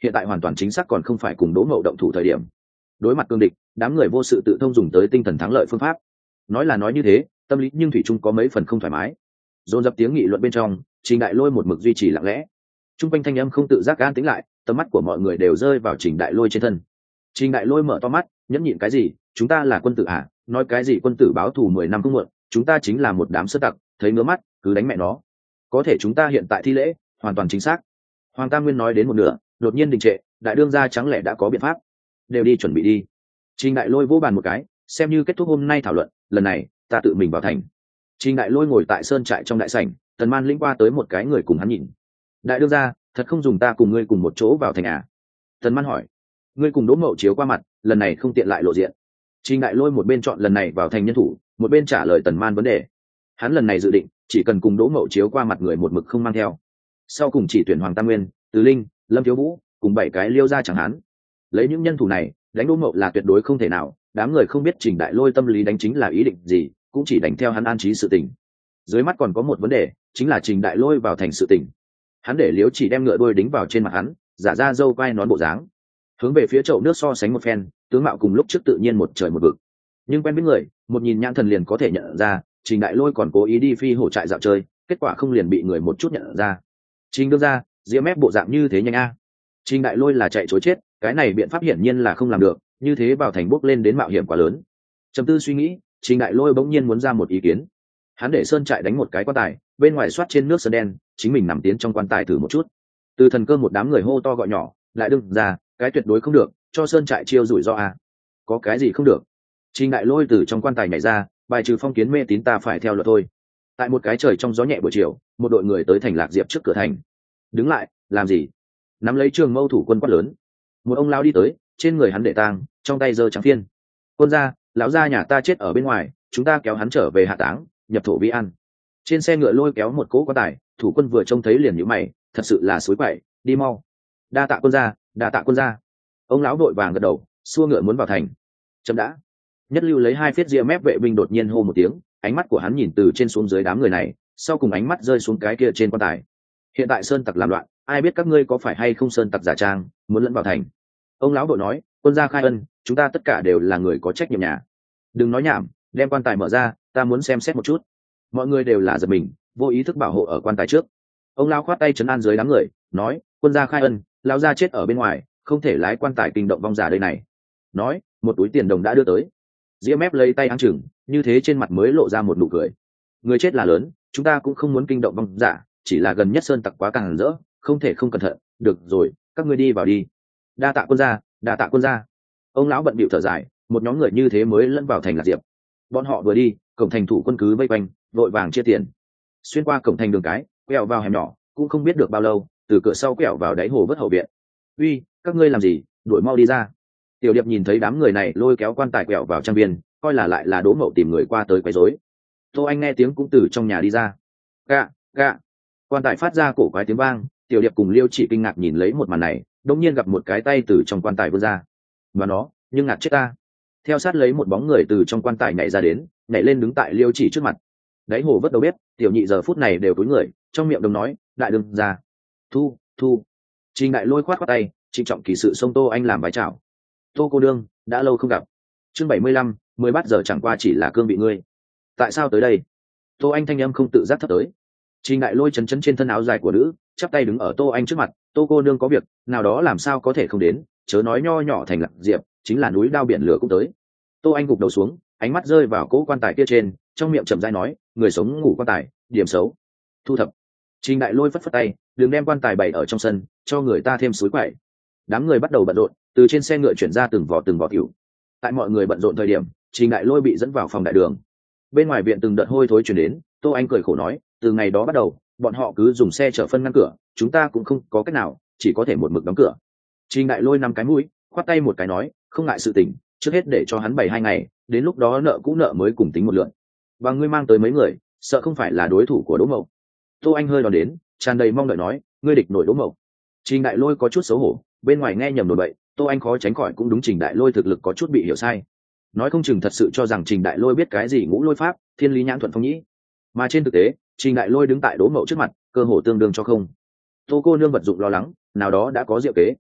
hiện tại hoàn toàn chính xác còn không phải cùng Đỗ Mậu động thủ thời điểm. Đối mặt cương địch, đám người vô sự tự thông dùng tới tinh thần thắng lợi phương pháp. Nói là nói như thế, tâm lý nhưng thủy chung có mấy phần không thoải mái. Dồn dập tiếng nghị luận bên trong, Trình Đại Lôi một mực duy trì lặng lẽ. Trung quanh thanh âm không tự giác an tĩnh lại, tầm mắt của mọi người đều rơi vào Trình Đại Lôi trên thân. Trình Đại Lôi mở to mắt, nhẫn nhịn cái gì, chúng ta là quân tử à, nói cái gì quân tử báo thù mười năm không muộn, chúng ta chính là một đám sơ tặc, thấy ngứa mắt, cứ đánh mẹ nó. Có thể chúng ta hiện tại thi lễ, hoàn toàn chính xác. Hoàng Tam Nguyên nói đến một nửa, đột nhiên đình trệ, đại đương gia trắng lẽ đã có biện pháp. Đều đi chuẩn bị đi. Trình Đại Lôi vỗ bàn một cái, xem như kết thúc hôm nay thảo luận, lần này, ta tự mình vào thành. Trình Đại Lôi ngồi tại sơn trại trong đại sảnh, Tần Man lĩnh qua tới một cái người cùng hắn nhìn. Đại đương gia, thật không dùng ta cùng ngươi cùng một chỗ vào thành à? Tần Man hỏi. Ngươi cùng Đỗ Mậu chiếu qua mặt, lần này không tiện lại lộ diện. Trình Đại Lôi một bên chọn lần này vào thành nhân thủ, một bên trả lời Tần Man vấn đề. Hắn lần này dự định, chỉ cần cùng Đỗ Mậu chiếu qua mặt người một mực không mang theo. Sau cùng chỉ tuyển Hoàng Tam Nguyên, Từ Linh, Lâm Thiếu Vũ, cùng bảy cái liêu gia chẳng hắn. Lấy những nhân thủ này, đánh Đỗ Mậu là tuyệt đối không thể nào, đám người không biết Trình Đại Lôi tâm lý đánh chính là ý định gì, cũng chỉ đánh theo hắn an trí sự tình. Dưới mắt còn có một vấn đề, chính là Trình Đại Lôi vào thành sự tình. Hắn để Liễu Chỉ đem ngựa đuôi đính vào trên mặt hắn, giả ra râu quai nón bộ dáng, hướng về phía chậu nước so sánh một phen, tướng mạo cùng lúc trước tự nhiên một trời một vực. Nhưng quen biết người, một nhìn nhãn thần liền có thể nhận ra, Trình Đại Lôi còn cố ý đi phi hổ trại dạo chơi, kết quả không liền bị người một chút nhận ra. Trình đương ra, diễm ép bộ dạng như thế nhanh a. Trình Đại Lôi là chạy chối chết, cái này biện pháp hiển nhiên là không làm được, như thế vào thành bước lên đến mạo hiểm quá lớn. Trầm tư suy nghĩ, Trình Đại Lôi bỗng nhiên muốn ra một ý kiến. Hắn để sơn trại đánh một cái quan tài, bên ngoài soát trên nước sơn đen, chính mình nằm tiến trong quan tài thử một chút. Từ thần cơ một đám người hô to gọi nhỏ, lại đừng ra, cái tuyệt đối không được, cho sơn trại chiêu rủi ro à. Có cái gì không được? Trình Đại Lôi từ trong quan tài nhảy ra, bài trừ phong kiến mê tín ta phải theo luật thôi. Tại một cái trời trong gió nhẹ buổi chiều, một đội người tới thành Lạc Diệp trước cửa thành. Đứng lại, làm gì? Nắm lấy trường mâu thủ quân quát lớn. Một ông lao đi tới, trên người hắn để tang, trong tay giơ trắng phiên. Quân gia, lão gia nhà ta chết ở bên ngoài, chúng ta kéo hắn trở về hạ táng, nhập thổ vi an. Trên xe ngựa lôi kéo một cỗ quan tài, thủ quân vừa trông thấy liền nhíu mày, thật sự là suối quậy, đi mau. Đa tạ quân gia, đa tạ quân gia. Ông lão vội vàng gật đầu, xua ngựa muốn vào thành. Chậm đã. Nhất Lưu lấy hai phiết ria mép vệ binh đột nhiên hô một tiếng, ánh mắt của hắn nhìn từ trên xuống dưới đám người này, sau cùng ánh mắt rơi xuống cái kia trên quan tài. Hiện tại sơn tặc làm loạn, ai biết các ngươi có phải hay không sơn tặc giả trang, muốn lẫn vào thành. Ông lão đội nói, quân gia khai ân, chúng ta tất cả đều là người có trách nhiệm nhà. Đừng nói nhảm, đem quan tài mở ra, ta muốn xem xét một chút. Mọi người đều là giật mình, vô ý thức bảo hộ ở quan tài trước. Ông lão khoát tay trấn an dưới đám người, nói, quân gia khai ân, lão gia chết ở bên ngoài, không thể lái quan tài kinh động vong giả đây này. Nói, một túi tiền đồng đã đưa tới. Diễm mép lấy tay áng chừng, như thế trên mặt mới lộ ra một nụ cười. Người chết là lớn, chúng ta cũng không muốn kinh động vong giả, chỉ là gần nhất sơn tặc quá càng rỡ, không thể không cẩn thận. Được rồi, các ngươi đi vào đi. Đa tạ quân gia, đa tạ quân gia. Ông lão bận bịu thở dài, một nhóm người như thế mới lẫn vào thành Lạc Diệp. Bọn họ vừa đi, cổng thành thủ quân cứ vây quanh, vội vàng chia tiền. Xuyên qua cổng thành đường cái, quẹo vào hẻm nhỏ, cũng không biết được bao lâu, từ cửa sau quẹo vào đáy hồ vớt hậu viện. Uy, các ngươi làm gì, đuổi mau đi ra. Tiểu Điệp nhìn thấy đám người này lôi kéo quan tài quẹo vào trang viên, coi là lại là Đỗ Mậu tìm người qua tới quấy rối. Tô Anh nghe tiếng cũng từ trong nhà đi ra. Gạ, gạ. Quan tài phát ra cổ quái tiếng vang, Tiểu Điệp cùng Liêu Chỉ kinh ngạc nhìn lấy một màn này, đột nhiên gặp một cái tay từ trong quan tài vươn ra. Và nó, nhưng ngạc chết ta. Theo sát lấy một bóng người từ trong quan tài nhảy ra đến, nhảy lên đứng tại Liêu Chỉ trước mặt. Đáy hồ vớt đầu bếp, tiểu nhị giờ phút này đều cúi người, trong miệng đồng nói, đại đương ra. Thu, thu. Trình Đại Lôi khoát khoát tay, trịnh trọng kỳ sự xông Tô Anh làm vái chào. Tô cô đương, đã lâu không gặp. Chương bảy mươi lăm, mười bát giờ chẳng qua chỉ là cương vị ngươi. Tại sao tới đây? Tô Anh thanh âm không tự giác thấp tới. Trình Đại Lôi chấn chấn trên thân áo dài của nữ, chắp tay đứng ở Tô Anh trước mặt. Tô cô nương có việc, nào đó làm sao có thể không đến, chớ nói nho nhỏ thành Lạc Diệp, chính là núi đao biển lửa cũng tới. Tô Anh gục đầu xuống, ánh mắt rơi vào cỗ quan tài kia trên, trong miệng chậm rãi nói, người sống ngủ quan tài, điểm xấu. Thu thập. Trình Đại Lôi phất phất tay, đừng đem quan tài bày ở trong sân, cho người ta thêm suối quậy. Đám người bắt đầu bận rộn, từ trên xe ngựa chuyển ra từng vỏ từng vỏ tiểu. Tại mọi người bận rộn thời điểm, Trình Đại Lôi bị dẫn vào phòng đại đường. Bên ngoài viện từng đợt hôi thối truyền đến, Tô Anh cười khổ nói, từ ngày đó bắt đầu, bọn họ cứ dùng xe chở phân ngăn cửa, chúng ta cũng không có cách nào, chỉ có thể một mực đóng cửa. Trình Đại Lôi nắm cái mũi, khoát tay một cái nói, không ngại sự tình, trước hết để cho hắn bảy hai ngày, đến lúc đó nợ cũ nợ mới cùng tính một lượt. Và ngươi mang tới mấy người, sợ không phải là đối thủ của Đỗ Mậu. Tô Anh hơi đón đến, tràn đầy mong đợi nói, ngươi địch nổi Đỗ Mậu. Trình Đại Lôi có chút xấu hổ, bên ngoài nghe nhầm đồn bậy, Tô Anh khó tránh khỏi cũng đúng Trình Đại Lôi thực lực có chút bị hiểu sai. Nói không chừng thật sự cho rằng Trình Đại Lôi biết cái gì ngũ lôi pháp, thiên lý nhãn thuận phong nhĩ. Mà trên thực tế, Trình Đại Lôi đứng tại Đỗ Mậu trước mặt, cơ hồ tương đương cho không. Tô cô nương vật dụng lo lắng, nào đó đã có diệu kế.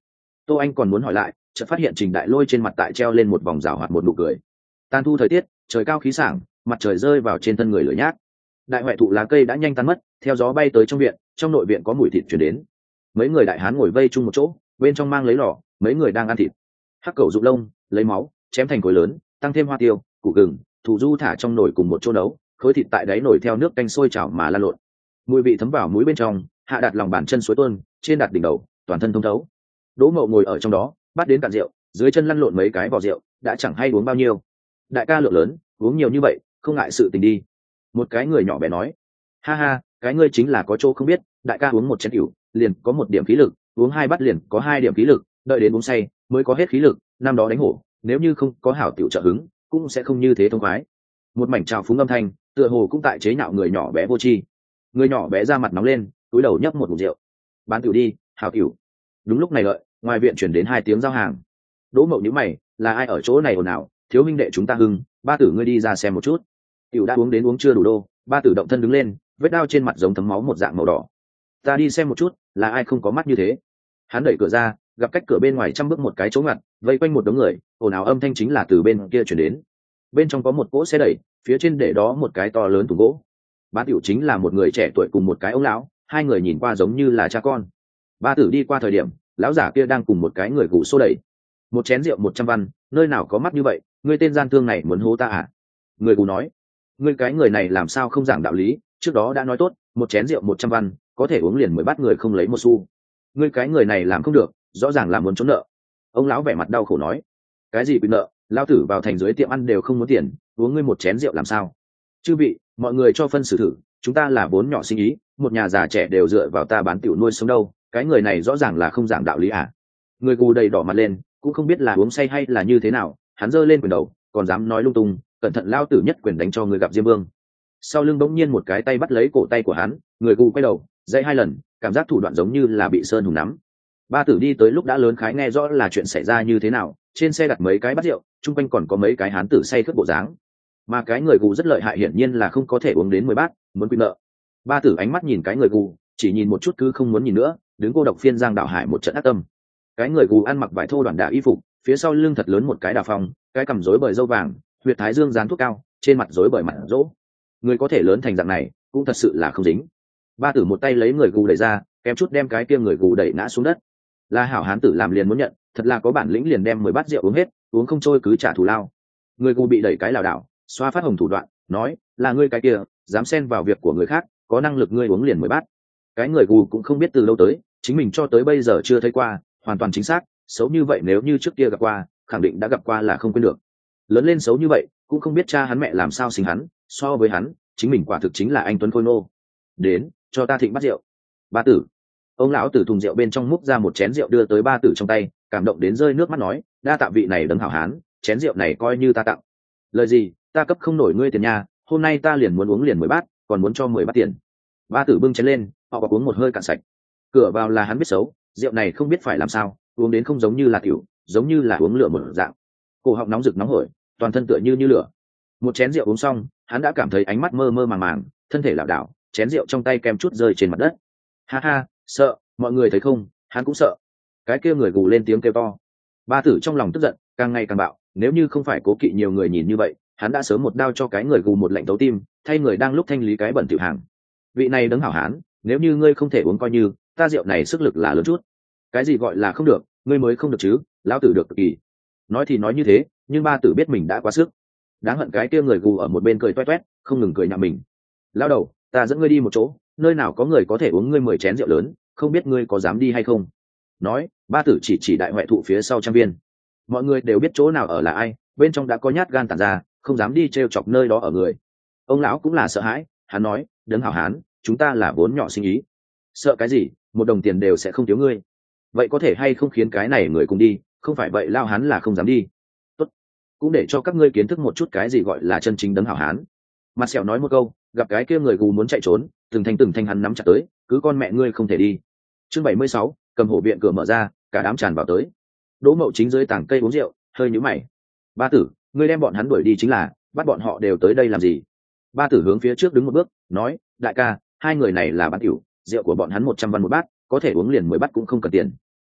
Tô Anh còn muốn hỏi lại, chợt phát hiện Trình Đại Lôi trên mặt tại treo lên một vòng rào hoạt một nụ cười. Tan thu thời tiết, trời cao khí sảng, mặt trời rơi vào trên thân người lửa nhác. Đại hoại thụ lá cây đã nhanh tan mất, theo gió bay tới trong viện, trong nội viện có mùi thịt chuyển đến. Mấy người đại hán ngồi vây chung một chỗ, bên trong mang lấy lò, mấy người đang ăn thịt. Hắc cẩu rụng lông, lấy máu, chém thành khối lớn, tăng thêm hoa tiêu, củ gừng, thủ du thả trong nồi cùng một chỗ nấu, khối thịt tại đáy nồi theo nước canh sôi chảo mà lan lộn. Mùi vị thấm vào mũi bên trong, hạ đặt lòng bàn chân suối tuôn, trên đặt đỉnh đầu, toàn thân thông thấu. Đỗ Mậu ngồi ở trong đó, bắt đến cạn rượu, dưới chân lăn lộn mấy cái vò rượu, đã chẳng hay uống bao nhiêu. Đại ca lượng lớn, uống nhiều như vậy, không ngại sự tình đi. Một cái người nhỏ bé nói, ha ha, cái ngươi chính là có chỗ không biết, đại ca uống một chén rượu, liền có một điểm khí lực, uống hai bát liền có hai điểm khí lực, đợi đến uống say mới có hết khí lực. Năm đó đánh hổ, nếu như không có hảo tiểu trợ hứng, cũng sẽ không như thế thông khoái. Một mảnh trào phúng âm thanh, tựa hồ cũng tại chế nhạo người nhỏ bé vô tri. Người nhỏ bé ra mặt nóng lên, túi đầu nhấp một ngụm rượu. Bán tiểu đi, hảo tiểu. Đúng lúc này lợi, ngoài viện chuyển đến hai tiếng giao hàng. Đỗ Mậu nhíu mày, là ai ở chỗ này ồn ào? Thiếu huynh đệ chúng ta hưng, ba tử ngươi đi ra xem một chút. Tiểu đã uống đến uống chưa đủ đô, ba tử động thân đứng lên, vết đao trên mặt giống thấm máu một dạng màu đỏ. Ta đi xem một chút, là ai không có mắt như thế? Hắn đẩy cửa ra, gặp cách cửa bên ngoài trăm bước một cái chỗ ngặt, vây quanh một đống người, ồn ào âm thanh chính là từ bên kia chuyển đến. Bên trong có một cỗ xe đẩy, phía trên để đó một cái to lớn thùng gỗ. Bá tiểu chính là một người trẻ tuổi cùng một cái ông lão, hai người nhìn qua giống như là cha con. Ba tử đi qua thời điểm, lão giả kia đang cùng một cái người gù xô đẩy. Một chén rượu một trăm văn, nơi nào có mắt như vậy, ngươi tên gian thương này muốn hố ta à? Người gù nói, ngươi cái người này làm sao không giảng đạo lý, trước đó đã nói tốt, một chén rượu một trăm văn, có thể uống liền mới bắt người không lấy một xu. Ngươi cái người này làm không được, rõ ràng là muốn trốn nợ. Ông lão vẻ mặt đau khổ nói, cái gì bị nợ, lão tử vào thành dưới tiệm ăn đều không muốn tiền, uống ngươi một chén rượu làm sao? Chư vị, mọi người cho phân xử thử, chúng ta là vốn nhỏ sinh ý, một nhà già trẻ đều dựa vào ta bán tiểu nuôi sống đâu, cái người này rõ ràng là không giảng đạo lý à? Người gù đầy đỏ mặt lên, cũng không biết là uống say hay là như thế nào, hắn giơ lên quyền đầu, còn dám nói lung tung, cẩn thận lao tử nhất quyền đánh cho người gặp Diêm Vương. Sau lưng bỗng nhiên một cái tay bắt lấy cổ tay của hắn, người gù quay đầu, dãy hai lần, cảm giác thủ đoạn giống như là bị sơn hùng nắm. Ba tử đi tới lúc đã lớn khái nghe rõ là chuyện xảy ra như thế nào, trên xe đặt mấy cái bát rượu, chung quanh còn có mấy cái hán tử say khướt bộ dáng. Mà cái người gù rất lợi hại, hiển nhiên là không có thể uống đến mười bát, muốn quy nợ. Ba tử ánh mắt nhìn cái người gù, chỉ nhìn một chút cứ không muốn nhìn nữa, đứng cô độc phiên giang đạo hải một trận ác tâm. Cái người gù ăn mặc vải thô đoàn đả y phục, phía sau lưng thật lớn một cái đà phong, cái cằm rối bời râu vàng, huyệt thái dương dán thuốc cao, trên mặt rối bời mặt rỗ. Người có thể lớn thành dạng này, cũng thật sự là không dính. Ba tử một tay lấy người gù đẩy ra, kém chút đem cái kia người gù đẩy ngã xuống đất. Là hảo hán tử làm liền muốn nhận, thật là có bản lĩnh liền đem mười bát rượu uống hết, uống không trôi cứ trả thù lao. Người gù bị đẩy cái lảo đảo, xoa phát hồng thủ đoạn, nói, là ngươi cái kia, dám xen vào việc của người khác, có năng lực ngươi uống liền mười bát. Cái người gù cũng không biết từ lâu tới, chính mình cho tới bây giờ chưa thấy qua, hoàn toàn chính xác, xấu như vậy nếu như trước kia gặp qua, khẳng định đã gặp qua là không quên được. Lớn lên xấu như vậy, cũng không biết cha hắn mẹ làm sao sinh hắn, so với hắn, chính mình quả thực chính là anh tuấn khôi nô. Đến, cho ta thịnh bát rượu. Ba tử. Ông lão từ thùng rượu bên trong múc ra một chén rượu đưa tới ba tử trong tay, cảm động đến rơi nước mắt nói, đa tạ vị này đấng hảo hán, chén rượu này coi như ta tặng. Lời gì, ta cấp không nổi ngươi tiền nhà, hôm nay ta liền muốn uống liền mười bát, còn muốn cho mười bát tiền. Ba tử bưng chén lên, họ có uống một hơi cạn sạch. Cửa vào là hắn biết xấu, rượu này không biết phải làm sao, uống đến không giống như là tiểu, giống như là uống lửa một dạng. Cổ họng nóng rực nóng hổi, toàn thân tựa như như lửa. Một chén rượu uống xong, hắn đã cảm thấy ánh mắt mơ mơ màng màng, thân thể lảo đảo, chén rượu trong tay kem chút rơi trên mặt đất. Ha ha, sợ, mọi người thấy không, hắn cũng sợ. Cái kia người gù lên tiếng kêu to. Ba tử trong lòng tức giận, càng ngày càng bạo, nếu như không phải cố kỵ nhiều người nhìn như vậy, hắn đã sớm một đao cho cái người gù một lệnh tấu tim, thay người đang lúc thanh lý cái bẩn tiểu hàng. Vị này đấng hảo hán, nếu như ngươi không thể uống coi như, ta rượu này sức lực là lớn chút. Cái gì gọi là không được, ngươi mới không được chứ, lão tử được cực kỳ. Nói thì nói như thế, nhưng ba tử biết mình đã quá sức. Đáng hận cái kia người gù ở một bên cười toét toét, không ngừng cười nhạo mình. Lão đầu, ta dẫn ngươi đi một chỗ, nơi nào có người có thể uống ngươi mười chén rượu lớn, không biết ngươi có dám đi hay không. Nói, ba tử chỉ chỉ đại hoại thụ phía sau trang viên. Mọi người đều biết chỗ nào ở là ai, bên trong đã có nhát gan tản ra, không dám đi trêu chọc nơi đó ở người. Ông lão cũng là sợ hãi, hắn nói, đấng hảo hán, chúng ta là vốn nhỏ sinh ý, sợ cái gì, một đồng tiền đều sẽ không thiếu ngươi. Vậy có thể hay không khiến cái này người cùng đi, không phải vậy lao hắn là không dám đi. Tốt, cũng để cho các ngươi kiến thức một chút cái gì gọi là chân chính đấng hảo hán. Mặt sẹo nói một câu, gặp cái kia người gù muốn chạy trốn, từng thanh từng thanh hắn nắm chặt tới, cứ con mẹ ngươi không thể đi. Chương bảy mươi sáu, cầm hổ viện cửa mở ra, cả đám tràn vào tới. Đỗ Mậu chính dưới tảng cây uống rượu, hơi nhíu mày. Ba tử, ngươi đem bọn hắn đuổi đi chính là, bắt bọn họ đều tới đây làm gì? Ba tử hướng phía trước đứng một bước, nói, đại ca, hai người này là bán tiểu, rượu của bọn hắn một trăm văn một bát, có thể uống liền mười bát cũng không cần tiền.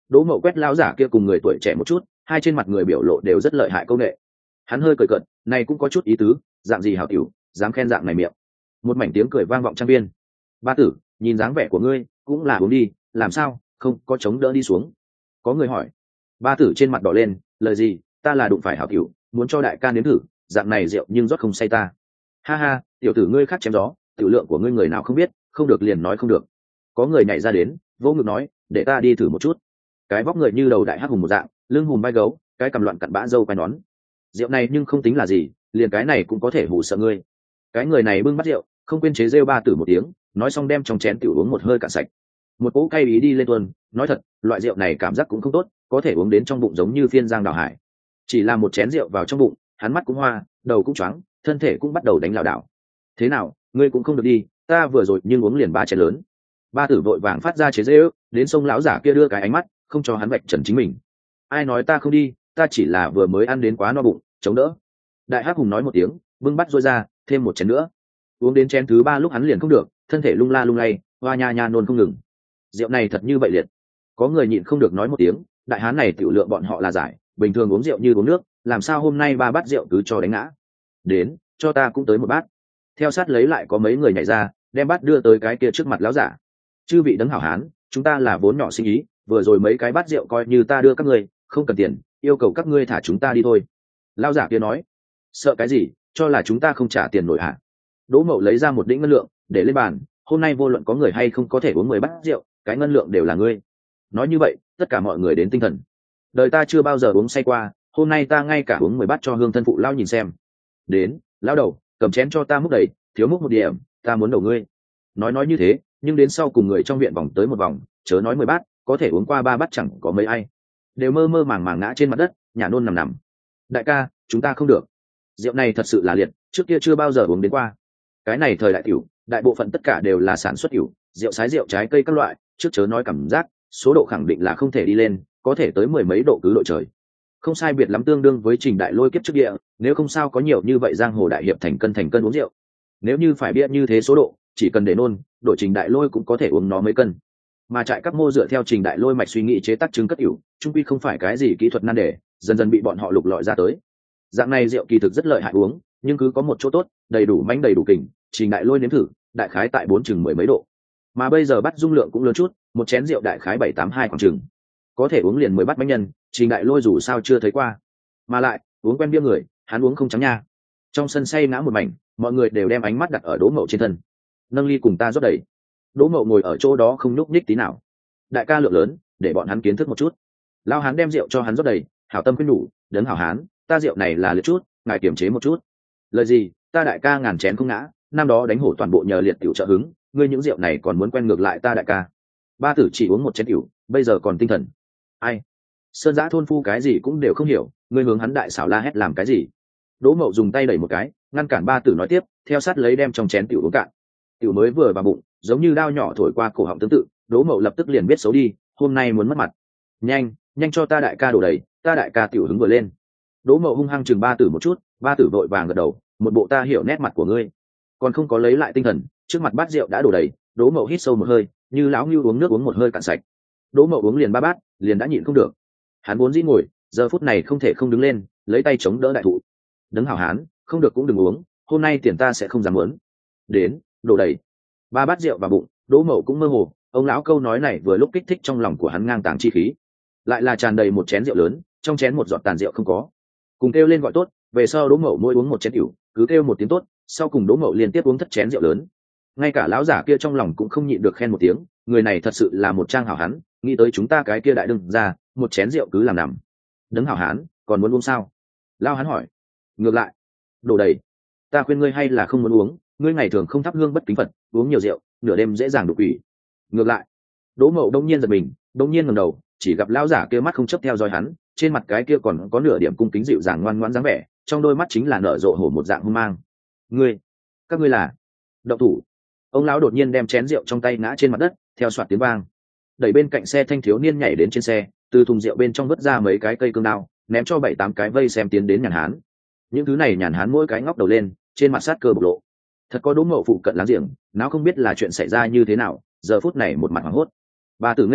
Đỗ Mậu quét lão giả kia cùng người tuổi trẻ một chút, hai trên mặt người biểu lộ đều rất lợi hại công nghệ. Hắn hơi cười cợt, này cũng có chút ý tứ, dạng gì hảo tiểu, dám khen dạng này miệng. Một mảnh tiếng cười vang vọng trang viên. Ba tử, nhìn dáng vẻ của ngươi, cũng là uống đi, làm sao, không có chống đỡ đi xuống. Có người hỏi. Ba tử trên mặt đỏ lên, lời gì, ta là đụng phải hảo tiểu, muốn cho đại ca nếm thử, dạng này rượu nhưng rót không say ta. Ha ha, tiểu tử ngươi khác chém gió, tiểu lượng của ngươi người nào không biết, không được liền nói không được. Có người nhảy ra đến, vỗ ngực nói, để ta đi thử một chút. Cái vóc người như đầu đại hắc hùng một dạng, lưng hùm vai gấu, cái cầm loạn cặn bã râu quai nón. Rượu này nhưng không tính là gì, liền cái này cũng có thể hù sợ ngươi. Cái người này bưng bát rượu, không quên chế rêu ba tử một tiếng, nói xong đem trong chén tiểu uống một hơi cạn sạch. Một cỗ cay ý đi lên tuôn, nói thật, loại rượu này cảm giác cũng không tốt, có thể uống đến trong bụng giống như phiên giang đảo hải. Chỉ là một chén rượu vào trong bụng, hắn mắt cũng hoa, đầu cũng choáng, thân thể cũng bắt đầu đánh lảo đảo. Thế nào, ngươi cũng không được đi, ta vừa rồi nhưng uống liền ba chén lớn. Ba tử vội vàng phát ra chế rêu, đến sông lão giả kia đưa cái ánh mắt, không cho hắn vạch trần chính mình. Ai nói ta không đi, ta chỉ là vừa mới ăn đến quá no bụng, chống đỡ. Đại hắc hùng nói một tiếng, bưng bắt rôi ra, thêm một chén nữa. Uống đến chén thứ ba lúc hắn liền không được, thân thể lung la lung lay, hoa nha nha nôn không ngừng. Rượu này thật như vậy liệt. Có người nhịn không được nói một tiếng, đại hán này tiểu lượng bọn họ là giải, bình thường uống rượu như uống nước, làm sao hôm nay ba bát rượu cứ cho đánh ngã. Đến, cho ta cũng tới một bát. Theo sát lấy lại có mấy người nhảy ra, đem bát đưa tới cái kia trước mặt lão giả. Chư vị đấng hảo hán, chúng ta là vốn nhỏ sinh ý, vừa rồi mấy cái bát rượu coi như ta đưa các ngươi, không cần tiền, yêu cầu các ngươi thả chúng ta đi thôi. Lão giả kia nói, sợ cái gì, cho là chúng ta không trả tiền nổi hả? Đỗ Mậu lấy ra một đĩnh ngân lượng, để lên bàn, hôm nay vô luận có người hay không có thể uống mười bát rượu, cái ngân lượng đều là ngươi. Nói như vậy, tất cả mọi người đến tinh thần. Đời ta chưa bao giờ uống say qua, hôm nay ta ngay cả uống mười bát cho hương thân phụ lao nhìn xem. Đến, lão đầu, cầm chén cho ta múc đầy, thiếu múc một điểm, ta muốn đầu ngươi. Nói nói như thế, nhưng đến sau cùng người trong viện vòng tới một vòng, chớ nói mười bát, có thể uống qua ba bát chẳng có mấy ai, đều mơ mơ màng màng ngã trên mặt đất, nhả nôn nằm nằm. Đại ca, chúng ta không được, rượu này thật sự là liệt, trước kia chưa bao giờ uống đến qua. Cái này thời đại tiểu, đại bộ phận tất cả đều là sản xuất tiểu, rượu sái rượu trái cây các loại, trước chớ nói cảm giác, số độ khẳng định là không thể đi lên, có thể tới mười mấy độ cứ độ trời. Không sai biệt lắm tương đương với Trình Đại Lôi kiếp trước địa, nếu không sao có nhiều như vậy giang hồ đại hiệp thành cân thành cân uống rượu. Nếu như phải biết như thế số độ, chỉ cần để nôn, đổi Trình Đại Lôi cũng có thể uống nó mấy cân. Mà trại các mô dựa theo Trình Đại Lôi mạch suy nghĩ chế tác trứng cất yểu, trung quy không phải cái gì kỹ thuật nan đề, dần dần bị bọn họ lục lọi ra tới. Dạng này rượu kỳ thực rất lợi hại uống, nhưng cứ có một chỗ tốt, đầy đủ manh đầy đủ kình, Trình Đại Lôi nếm thử, đại khái tại bốn chừng mười mấy độ. Mà bây giờ bắt dung lượng cũng lớn chút, một chén rượu đại khái bảy tám hai khoảng chừng. Có thể uống liền mười bát bánh nhân, Trình Đại Lôi dù sao chưa thấy qua. Mà lại, uống quen bia người, hắn uống không trắng nha. Trong sân say ngã một mảnh, mọi người đều đem ánh mắt đặt ở Đỗ Mậu trên thân. Nâng ly cùng ta rót đầy. Đỗ Mậu ngồi ở chỗ đó không nhúc nhích tí nào. Đại ca lượng lớn, để bọn hắn kiến thức một chút. Lao hán đem rượu cho hắn rót đầy, hảo tâm khuyên nhủ, đấng hảo hán, ta rượu này là liệt chút, ngài kiềm chế một chút. Lời gì, ta đại ca ngàn chén không ngã, năm đó đánh hổ toàn bộ nhờ liệt tiểu trợ hứng, ngươi những rượu này còn muốn quen ngược lại ta đại ca. Ba tử chỉ uống một chén tiểu, bây giờ còn tinh thần. Ai? Sơn Giã thôn phu cái gì cũng đều không hiểu, ngươi hướng hắn đại xảo la hét làm cái gì? Đỗ Mậu dùng tay đẩy một cái, ngăn cản ba tử nói tiếp, theo sát lấy đem trong chén tiểu uống cạn. Tiểu mới vừa vào bụng, giống như đao nhỏ thổi qua cổ họng tương tự, Đỗ Mậu lập tức liền biết xấu đi, hôm nay muốn mất mặt. Nhanh, nhanh cho ta đại ca đổ đầy, ta đại ca tiểu hứng vừa lên. Đỗ Mậu hung hăng chừng ba tử một chút, ba tử vội vàng gật đầu, một bộ ta hiểu nét mặt của ngươi. Còn không có lấy lại tinh thần, trước mặt bát rượu đã đổ đầy, Đỗ Mậu hít sâu một hơi, như lão ngưu uống nước uống một hơi cạn sạch. Đỗ Mậu uống liền ba bát, liền đã nhịn không được. Hắn vốn dĩ ngồi, giờ phút này không thể không đứng lên, lấy tay chống đỡ đại thụ. Đấng hảo hán, không được cũng đừng uống, hôm nay tiền ta sẽ không dám muốn. Đến, đổ đầy. Ba bát rượu vào bụng, Đỗ Mậu cũng mơ hồ, ông lão câu nói này vừa lúc kích thích trong lòng của hắn ngang tàng chi khí. Lại là tràn đầy một chén rượu lớn, trong chén một giọt tàn rượu không có. Cùng kêu lên gọi tốt, về sau Đỗ Mậu mỗi uống một chén rượu, cứ kêu một tiếng tốt, sau cùng Đỗ Mậu liên tiếp uống thất chén rượu lớn. Ngay cả lão giả kia trong lòng cũng không nhịn được khen một tiếng, người này thật sự là một trang hảo hán, nghĩ tới chúng ta cái kia đại đương ra, một chén rượu cứ làm nằm. Đấng hảo hán, còn muốn uống sao? Lao hán hỏi. Ngược lại, đổ đầy. Ta khuyên ngươi hay là không muốn uống, ngươi ngày thường không thắp hương bất kính Phật, uống nhiều rượu, nửa đêm dễ dàng đột quỷ. Ngược lại, Đỗ Mậu đông nhiên giật mình, đông nhiên ngẩng đầu, chỉ gặp lão giả kia mắt không chấp theo dõi hắn, trên mặt cái kia còn có nửa điểm cung kính dịu dàng ngoan ngoãn dáng vẻ, trong đôi mắt chính là nở rộ hổ một dạng hung mang. Ngươi, các ngươi là động thủ. Ông lão đột nhiên đem chén rượu trong tay ngã trên mặt đất, theo soạt tiếng vang. Đẩy bên cạnh xe thanh thiếu niên nhảy đến trên xe, từ thùng rượu bên trong vứt ra mấy cái cây cương đao, ném cho bảy tám cái vây xem tiến đến nhàn hán. Những thứ này nhàn hán mỗi cái ngóc đầu lên, trên mặt sát cơ bộc lộ. Thật có Đỗ Mậu phụ cận láng giềng, nào không biết là chuyện xảy ra như thế nào, giờ phút này một mặt hoảng hốt. Ba tử ngây người,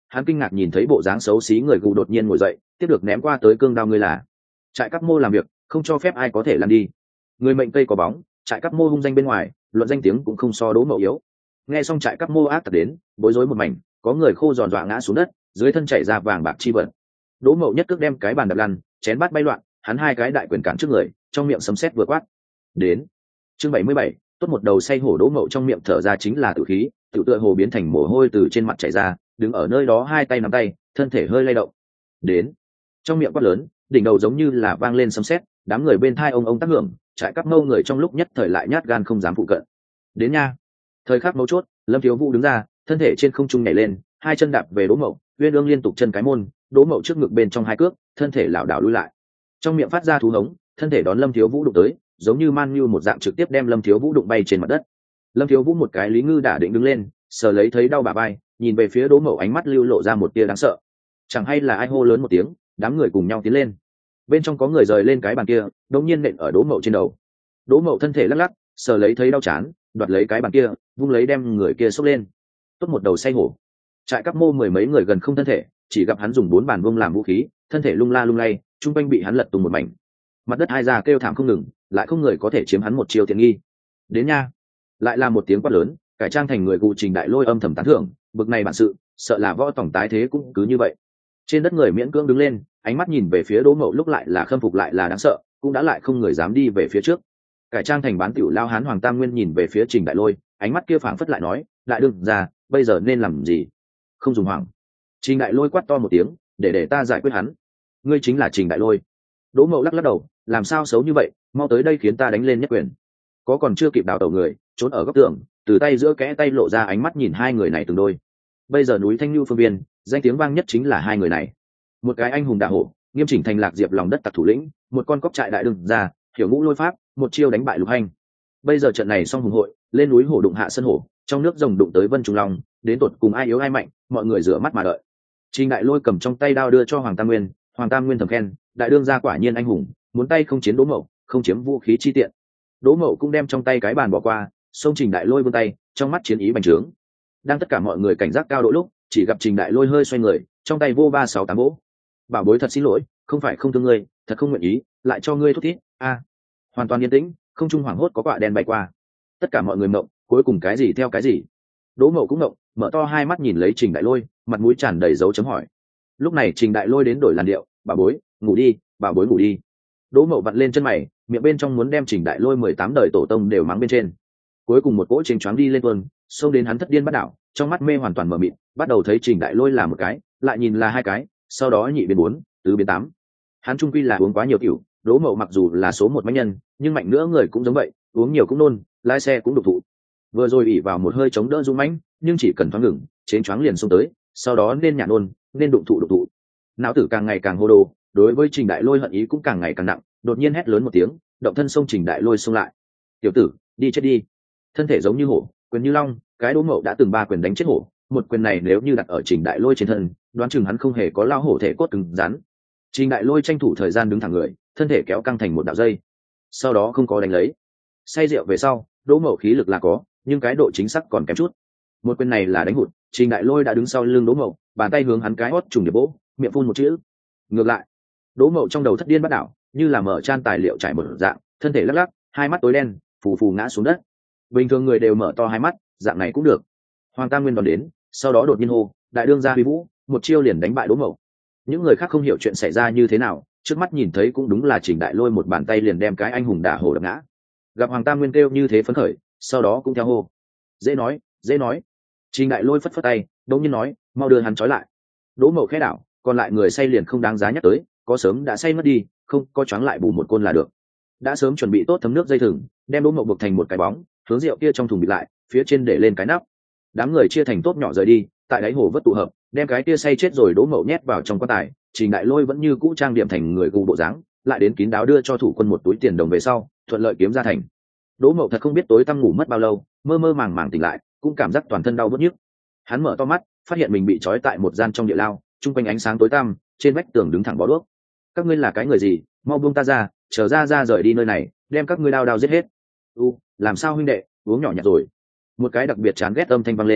hắn kinh ngạc nhìn thấy bộ dáng xấu xí người gù đột nhiên ngồi dậy, tiếp được ném qua tới cương đao. Ngươi là? Trại Cáp Mô làm việc, không cho phép ai có thể lăn đi. Người mệnh cây có bóng, Trại Cáp Mô hung danh bên ngoài, luận danh tiếng cũng không so Đỗ Mậu yếu. Nghe xong Trại Cáp Mô ác tặc đến, bối rối một mảnh, có người khô giòn dọa ngã xuống đất, dưới thân chảy ra vàng bạc chi vật. Đỗ Mậu nhất cước đem cái bàn đập lăn, chén bát bay loạn, hắn hai cái đại quyền cản trước người, trong miệng sấm sét vừa quát. Đến. Chương bảy mươi bảy, tốt một đầu say hổ. Đỗ Mậu trong miệng thở ra chính là tử khí, tự tựa hồ biến thành mồ hôi từ trên mặt chảy ra, đứng ở nơi đó hai tay nắm tay, thân thể hơi lay động. Đến. Trong miệng quát lớn, đỉnh đầu giống như là vang lên sấm sét, đám người bên thai ông ông tác hưởng, Trại Cáp Mâu người trong lúc nhất thời lại nhát gan không dám phụ cận. Đến nha. Thời khắc mấu chốt, Lâm Thiếu Vũ đứng ra, thân thể trên không trung nhảy lên, hai chân đạp về Đỗ Mậu, uyên ương liên tục chân cái môn, Đỗ Mậu trước ngực bên trong hai cước, thân thể lảo đảo lùi lại. Trong miệng phát ra thú hống, thân thể đón Lâm Thiếu Vũ đụng tới, giống như man như một dạng trực tiếp đem Lâm Thiếu Vũ đụng bay trên mặt đất. Lâm Thiếu Vũ một cái lý ngư đả định đứng lên, sờ lấy thấy đau bả vai, nhìn về phía Đỗ Mậu, ánh mắt lưu lộ ra một tia đáng sợ. Chẳng hay là ai hô lớn một tiếng, đám người cùng nhau tiến lên. Bên trong có người rời lên cái bàn kia, đột nhiên nện ở Đỗ Mậu trên đầu. Đỗ Mậu thân thể lắc lắc, sờ lấy thấy đau chán, đoạt lấy cái bàn kia, vung lấy đem người kia xốc lên. Tốt một đầu say hổ. Trại Cáp Mô mười mấy người gần không thân thể, chỉ gặp hắn dùng bốn bàn vung làm vũ khí, thân thể lung la lung lay, trung quanh bị hắn lật tung một mảnh. Mặt đất hai ra kêu thảm không ngừng, lại không người có thể chiếm hắn một chiêu tiện nghi. Đến nha. Lại là một tiếng quát lớn, cải trang thành người cụ Trình Đại Lôi âm thầm tán thưởng, bực này bản sự, sợ là võ tổng tái thế cũng cứ như vậy. Trên đất người miễn cưỡng đứng lên, ánh mắt nhìn về phía Đỗ Mậu lúc lại là khâm phục lại là đáng sợ, cũng đã lại không người dám đi về phía trước. Cải trang thành bán tiểu lao hán Hoàng Tam Nguyên nhìn về phía Trình Đại Lôi, ánh mắt kia phảng phất lại nói, đại đương ra, bây giờ nên làm gì? Không dùng hoảng. Trình Đại Lôi quát to một tiếng, để để ta giải quyết hắn. Ngươi chính là Trình Đại Lôi. Đỗ Mậu lắc lắc đầu, làm sao xấu như vậy, mau tới đây khiến ta đánh lên nhất quyền. Có còn chưa kịp đào tẩu người, trốn ở góc tường, từ tay giữa kẽ tay lộ ra ánh mắt nhìn hai người này từng đôi. Bây giờ núi Thanh Nhu phương viên, danh tiếng vang nhất chính là hai người này. Một cái anh hùng đả hổ, nghiêm chỉnh thành lạc diệp lòng đất tặc thủ lĩnh, một con cóc trại đại đương ra, hiểu ngũ lôi pháp, một chiêu đánh bại Lục Hành. Bây giờ trận này xong hùng hội, lên núi hổ đụng hạ sân hổ, trong nước rồng đụng tới Vân Trung Long, đến tột cùng ai yếu ai mạnh, mọi người rửa mắt mà đợi. Trình Đại Lôi cầm trong tay đao đưa cho Hoàng Tam Nguyên, Hoàng Tam Nguyên thầm khen, đại đương gia quả nhiên anh hùng, muốn tay không chiến Đỗ Mậu, không chiếm vũ khí chi tiện. Đỗ Mậu cũng đem trong tay cái bàn bỏ qua, xông Trình Đại Lôi vươn tay, trong mắt chiến ý bành trướng. Đang tất cả mọi người cảnh giác cao độ lúc, chỉ gặp Trình Đại Lôi hơi xoay người, trong tay vô ba sáu tám bỗ. Bảo bối thật xin lỗi, không phải không thương ngươi, thật không nguyện ý, lại cho ngươi thúc thiết. A. Hoàn toàn yên tĩnh, không trung hoảng hốt có quả đen bay qua. Tất cả mọi người mộng, cuối cùng cái gì theo cái gì. Đỗ Mậu cũng mộng, mở to hai mắt nhìn lấy Trình Đại Lôi, mặt mũi tràn đầy dấu chấm hỏi. Lúc này Trình Đại Lôi đến đổi làn điệu, bà bối, ngủ đi, bà bối ngủ đi. Đỗ Mậu vặn lên chân mày, miệng bên trong muốn đem Trình Đại Lôi mười tám đời tổ tông đều mắng bên trên. Cuối cùng một cỗ trình choáng đi lên tuần, xông đến hắn thất điên bắt đảo, trong mắt mê hoàn toàn mờ mịt, bắt đầu thấy Trình Đại Lôi là một cái, lại nhìn là hai cái, sau đó nhị biến bốn, tứ biến tám. Hắn trung quy là uống quá nhiều tiểu, Đỗ Mậu mặc dù là số một mãnh nhân, nhưng mạnh nữa người cũng giống vậy, uống nhiều cũng nôn, lái xe cũng đục thụ. Vừa rồi ỉ vào một hơi chống đỡ dũng mãnh, nhưng chỉ cần thoáng ngừng, chén choáng liền xông tới, sau đó nên nhả nôn, nên đụng thụ đụng thụ. Não tử càng ngày càng hô đồ, đối với Trình Đại Lôi hận ý cũng càng ngày càng nặng, đột nhiên hét lớn một tiếng, động thân xông Trình Đại Lôi xông lại. Tiểu tử, đi chết đi. Thân thể giống như hổ, quyền như long, cái Đỗ Mậu đã từng ba quyền đánh chết hổ, một quyền này nếu như đặt ở Trình Đại Lôi trên thân, đoán chừng hắn không hề có lao hổ thể cốt cứng rắn. Trình Đại Lôi tranh thủ thời gian đứng thẳng người, thân thể kéo căng thành một đạo dây, sau đó không có đánh lấy. Say rượu về sau, Đỗ Mậu khí lực là có, nhưng cái độ chính xác còn kém chút. Một quyền này là đánh hụt, Trình Đại Lôi đã đứng sau lưng Đỗ Mậu, bàn tay hướng hắn cái hót trùng điệp bỗ, miệng phun một chữ. Ngược lại, Đỗ Mậu trong đầu thất điên bắt đảo, như là mở trang tài liệu trải một dạng, thân thể lắc lắc, hai mắt tối đen, phù phù ngã xuống đất. Bình thường người đều mở to hai mắt, dạng này cũng được. Hoàng Tam Nguyên đón đến, sau đó đột nhiên hô, đại đương gia huy vũ, một chiêu liền đánh bại Đỗ Mậu. Những người khác không hiểu chuyện xảy ra như thế nào, trước mắt nhìn thấy cũng đúng là Trình Đại Lôi một bàn tay liền đem cái anh hùng đả hổ đập ngã. Gặp Hoàng Tam Nguyên kêu như thế phấn khởi, sau đó cũng theo hô. Dễ nói, dễ nói. Trình Đại Lôi phất phất tay, đống nhiên nói, mau đưa hắn trói lại. Đỗ Mậu khẽ đảo, còn lại người say liền không đáng giá nhắc tới, có sớm đã say mất đi, không có choáng lại bù một côn là được. Đã sớm chuẩn bị tốt thấm nước dây thừng, đem Đỗ Mậu buộc thành một cái bóng, hướng rượu kia trong thùng bịt lại, phía trên để lên cái nắp. Đám người chia thành tốt nhỏ rời đi, tại đáy hồ vớt tụ hợp, đem cái kia say chết rồi Đỗ Mậu nhét vào trong quan tài. Trình Đại Lôi vẫn như cũ trang điểm thành người gù bộ dáng, lại đến kín đáo đưa cho thủ quân một túi tiền đồng về sau, thuận lợi kiếm ra thành. Đỗ Mậu thật không biết tối tăm ngủ mất bao lâu, mơ mơ màng màng tỉnh lại, cũng cảm giác toàn thân đau bứt nhức. Hắn mở to mắt, phát hiện mình bị trói tại một gian trong địa lao, chung quanh ánh sáng tối tăm, trên vách tường đứng thẳng bó đuốc. Các ngươi là cái người gì, mau buông ta ra, chờ ra ra rời đi nơi này, đem các ngươi đao đao giết hết. U, làm sao huynh đệ, uống nhỏ nhặt rồi. Một cái đặc biệt chán ghét âm thanh vang lên,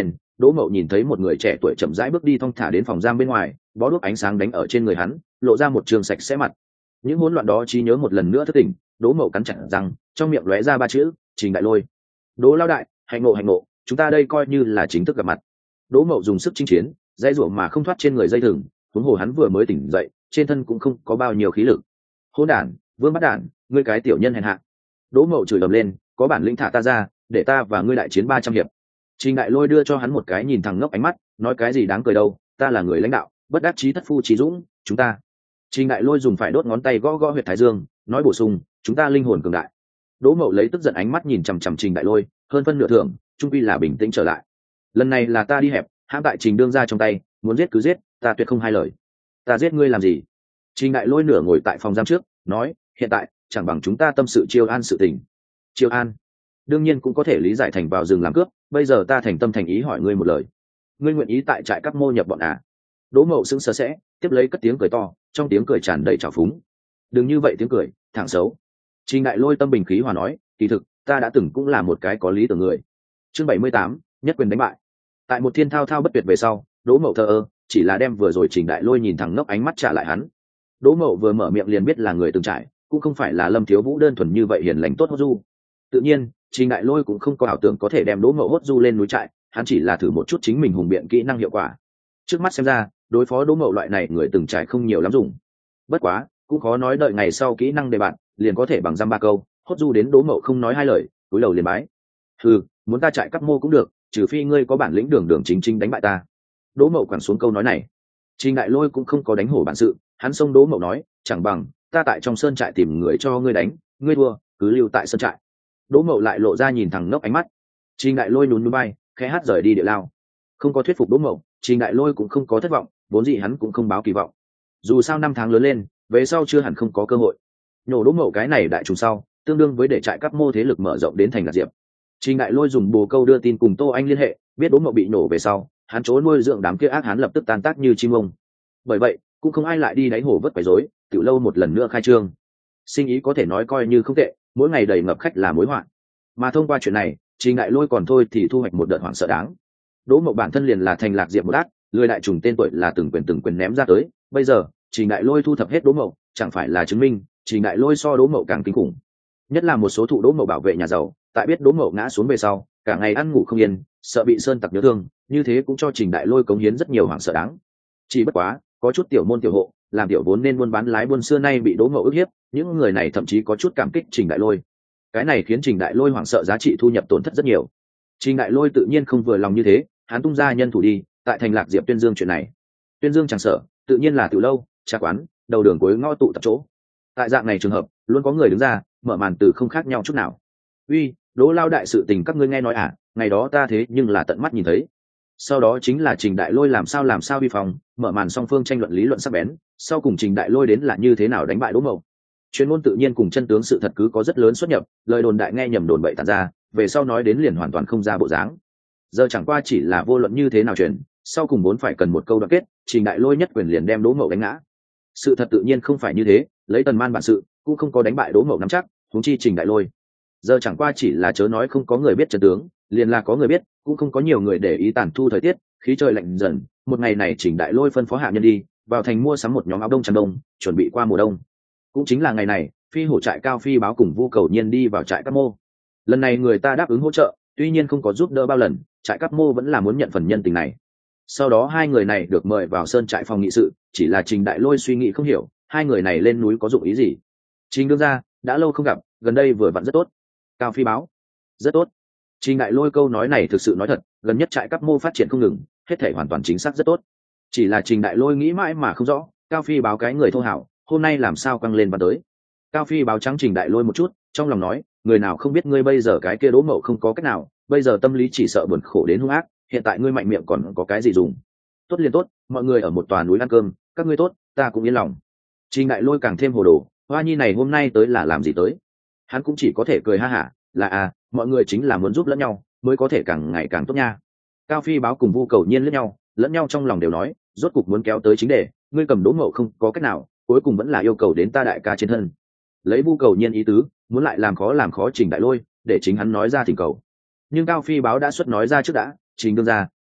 Đỗ Mậu nhìn thấy một người trẻ tuổi chậm rãi bước đi thong thả đến phòng giam bên ngoài, bó đuốc ánh sáng đánh ở trên người hắn, lộ ra một trường sạch sẽ mặt. Những hỗn loạn đó trí nhớ một lần nữa thức tỉnh. Đỗ Mậu cắn chặt răng, trong miệng lóe ra ba chữ: Trình Đại Lôi. Đỗ Lao đại, hạnh ngộ hạnh ngộ, chúng ta đây coi như là chính thức gặp mặt. Đỗ Mậu dùng sức chinh chiến, dây rủa mà không thoát trên người dây thừng, huống hồ hắn vừa mới tỉnh dậy, trên thân cũng không có bao nhiêu khí lực. Hỗn đản, vương bắt đản, ngươi cái tiểu nhân hèn hạ. Đỗ Mậu chửi ầm lên, có bản lĩnh thả ta ra, để ta và ngươi đại chiến ba trăm hiệp. Trình Đại Lôi đưa cho hắn một cái nhìn thẳng ngốc ánh mắt, nói cái gì đáng cười đâu, ta là người lãnh đạo, bất đắc chí thất phu chí dũng, chúng ta. Trình Đại Lôi dùng phải đốt ngón tay gõ gõ huyệt thái dương, nói bổ sung, chúng ta linh hồn cường đại. Đỗ Mậu lấy tức giận ánh mắt nhìn chằm chằm Trình Đại Lôi, hơn phân nửa thưởng, trung quy là bình tĩnh trở lại. Lần này là ta đi hẹp, hãm tại Trình đương gia trong tay, muốn giết cứ giết, ta tuyệt không hai lời. Ta giết ngươi làm gì? Trình Đại Lôi nửa ngồi tại phòng giam trước, nói, hiện tại chẳng bằng chúng ta tâm sự chiêu an sự tình. Chiêu an? Đương nhiên cũng có thể lý giải thành vào rừng làm cướp, bây giờ ta thành tâm thành ý hỏi ngươi một lời. Ngươi nguyện ý tại trại các mô nhập bọn à? Đỗ Mậu sững sờ sẽ, tiếp lấy cất tiếng cười to, trong tiếng cười tràn đầy trào phúng. Đừng như vậy tiếng cười, thẳng xấu. Trình Đại Lôi tâm bình khí hòa nói, kỳ thực ta đã từng cũng là một cái có lý tưởng người. Chương bảy mươi tám, nhất quyền đánh bại. Tại một thiên thao thao bất tuyệt về sau, Đỗ Mậu thờ ơ, chỉ là đem vừa rồi Trình Đại Lôi nhìn thẳng ngốc ánh mắt trả lại hắn. Đỗ Mậu vừa mở miệng liền biết là người từng trải, cũng không phải là Lâm Thiếu Vũ đơn thuần như vậy hiền lành tốt hốt du. Tự nhiên, Trình Đại Lôi cũng không có ảo tưởng có thể đem Đỗ Mậu hốt du lên núi trại, hắn chỉ là thử một chút chính mình hùng biện kỹ năng hiệu quả. Trước mắt xem ra, đối phó Đỗ Mậu loại này người từng trải không nhiều lắm dùng. Bất quá, cũng khó nói đợi ngày sau kỹ năng đề bạn, liền có thể bằng dăm ba câu, hốt du đến Đỗ Mậu không nói hai lời, cúi đầu liền bái. Hừ, muốn ta trại cắp mô cũng được, trừ phi ngươi có bản lĩnh đường đường chính chính đánh bại ta. Đỗ Mậu quẳng xuống câu nói này. Trình Đại Lôi cũng không có đánh hổ bản sự, hắn xông Đỗ Mậu nói, chẳng bằng ta tại trong sơn trại tìm người cho ngươi đánh, ngươi thua, cứ lưu tại sơn trại. Đỗ Mậu lại lộ ra nhìn thẳng ngốc ánh mắt. Trình Đại Lôi nhún nhún bay, khẽ hát rời đi địa lao. Không có thuyết phục Đỗ Mậu, Trình Đại Lôi cũng không có thất vọng, vốn gì hắn cũng không báo kỳ vọng. Dù sao năm tháng lớn lên, về sau chưa hẳn không có cơ hội. Nhổ Đỗ Mậu cái này đại trùng sau, tương đương với để trại các mô thế lực mở rộng đến thành Lạc Diệp. Trình Đại Lôi dùng bồ câu đưa tin cùng Tô Anh liên hệ, biết Đỗ Mậu bị nổ về sau, hắn chỗ nuôi dưỡng đám kia ác hắn lập tức tan tác như chim ông. Bởi vậy, cũng không ai lại đi đáy hồ vớt quấy rối, tiểu lâu một lần nữa khai trương. Sinh ý có thể nói coi như không tệ, mỗi ngày đầy ngập khách là mối họa. Mà thông qua chuyện này, Trình Đại Lôi còn thôi thì thu hoạch một đợt hoảng sợ đáng. Đỗ Mậu bản thân liền là thành Lạc Diệp một ác, lười đại trùng tên tuổi là từng quyền từng quyền ném ra tới, bây giờ, Trình Đại Lôi thu thập hết Đỗ Mậu, chẳng phải là chứng minh, Trình Đại Lôi so Đỗ Mậu càng kinh khủng. Nhất là một số thụ Đỗ Mậu bảo vệ nhà giàu, tại biết Đỗ Mậu ngã xuống về sau, cả ngày ăn ngủ không yên, sợ bị sơn tặc nhớ thương, như thế cũng cho Trình Đại Lôi cống hiến rất nhiều hoảng sợ đáng. Chỉ bất quá, có chút tiểu môn tiểu hộ, làm tiểu vốn nên buôn bán lái buôn xưa nay bị Đỗ Mậu ức hiếp, những người này thậm chí có chút cảm kích Trình Đại Lôi. Cái này khiến Trình Đại Lôi hoảng sợ giá trị thu nhập tổn thất rất nhiều. Trình Đại Lôi tự nhiên không vừa lòng như thế, hắn tung ra nhân thủ đi, tại thành Lạc Diệp tuyên dương chuyện này. Tuyên dương chẳng sợ, tự nhiên là tiểu lâu, trà quán, đầu đường cuối ngõ tụ tập chỗ. Tại dạng này trường hợp, luôn có người đứng ra, mở màn từ không khác nhau chút nào. Uy, Đỗ lao đại sự tình các ngươi nghe nói à, ngày đó ta thế nhưng là tận mắt nhìn thấy. Sau đó chính là Trình Đại Lôi làm sao làm sao vi phòng, mở màn song phương tranh luận lý luận sắc bén, sau cùng Trình Đại Lôi đến là như thế nào đánh bại Đỗ Mậu. Chuyên môn tự nhiên cùng chân tướng sự thật cứ có rất lớn xuất nhập, lời đồn đại nghe nhầm đồn bậy tản ra, về sau nói đến liền hoàn toàn không ra bộ dáng. Giờ chẳng qua chỉ là vô luận như thế nào chuyện, sau cùng vốn phải cần một câu đoạn kết, Trình Đại Lôi nhất quyền liền đem Đỗ Mậu đánh ngã. Sự thật tự nhiên không phải như thế, lấy Tần Man bản sự, cũng không có đánh bại Đỗ Mậu nắm chắc, huống chi Trình Đại Lôi. Giờ chẳng qua chỉ là chớ nói không có người biết chân tướng, liền là có người biết, cũng không có nhiều người để ý tàn thu thời tiết, khí trời lạnh dần, một ngày này Trình Đại Lôi phân phó hạ nhân đi, vào thành mua sắm một nhóm áo đông chăn đông, chuẩn bị qua mùa đông. Cũng chính là ngày này, phi hổ trại Cao Phi báo cùng Vu Cầu Nhiên đi vào trại Cáp Mô. Lần này người ta đáp ứng hỗ trợ, tuy nhiên không có giúp đỡ bao lần, trại Cáp Mô vẫn là muốn nhận phần nhân tình này. Sau đó hai người này được mời vào sơn trại phòng nghị sự, chỉ là Trình Đại Lôi suy nghĩ không hiểu, hai người này lên núi có dụng ý gì. Trình đương ra, đã lâu không gặp, gần đây vừa vặn rất tốt. Cao Phi báo, rất tốt. Trình Đại Lôi câu nói này thực sự nói thật, gần nhất trại Cáp Mô phát triển không ngừng, hết thể hoàn toàn chính xác rất tốt. Chỉ là Trình Đại Lôi nghĩ mãi mà không rõ, Cao Phi báo cái người thô hảo, hôm nay làm sao quăng lên vào tới. Cao Phi báo trắng Trình Đại Lôi một chút, trong lòng nói, người nào không biết ngươi bây giờ cái kia Đỗ Mậu không có cách nào, bây giờ tâm lý chỉ sợ buồn khổ đến hung ác, hiện tại ngươi mạnh miệng còn có cái gì dùng. Tốt liền tốt, mọi người ở một tòa núi ăn cơm, các ngươi tốt, ta cũng yên lòng. Trình Đại Lôi càng thêm hồ đồ, Hoa Nhi này hôm nay tới là làm gì tới. Hắn cũng chỉ có thể cười ha hả, là à, mọi người chính là muốn giúp lẫn nhau, mới có thể càng ngày càng tốt nha. Cao Phi báo cùng Vu Cầu Nhiên lẫn nhau, lẫn nhau trong lòng đều nói, rốt cục muốn kéo tới chính đề, ngươi cầm Đỗ Mậu không có cách nào, cuối cùng vẫn là yêu cầu đến ta đại ca trên thân. Lấy Vu Cầu Nhiên ý tứ, muốn lại làm khó làm khó Trình Đại Lôi, để chính hắn nói ra thỉnh cầu. Nhưng Cao Phi báo đã xuất nói ra trước đã, Trình đương ra,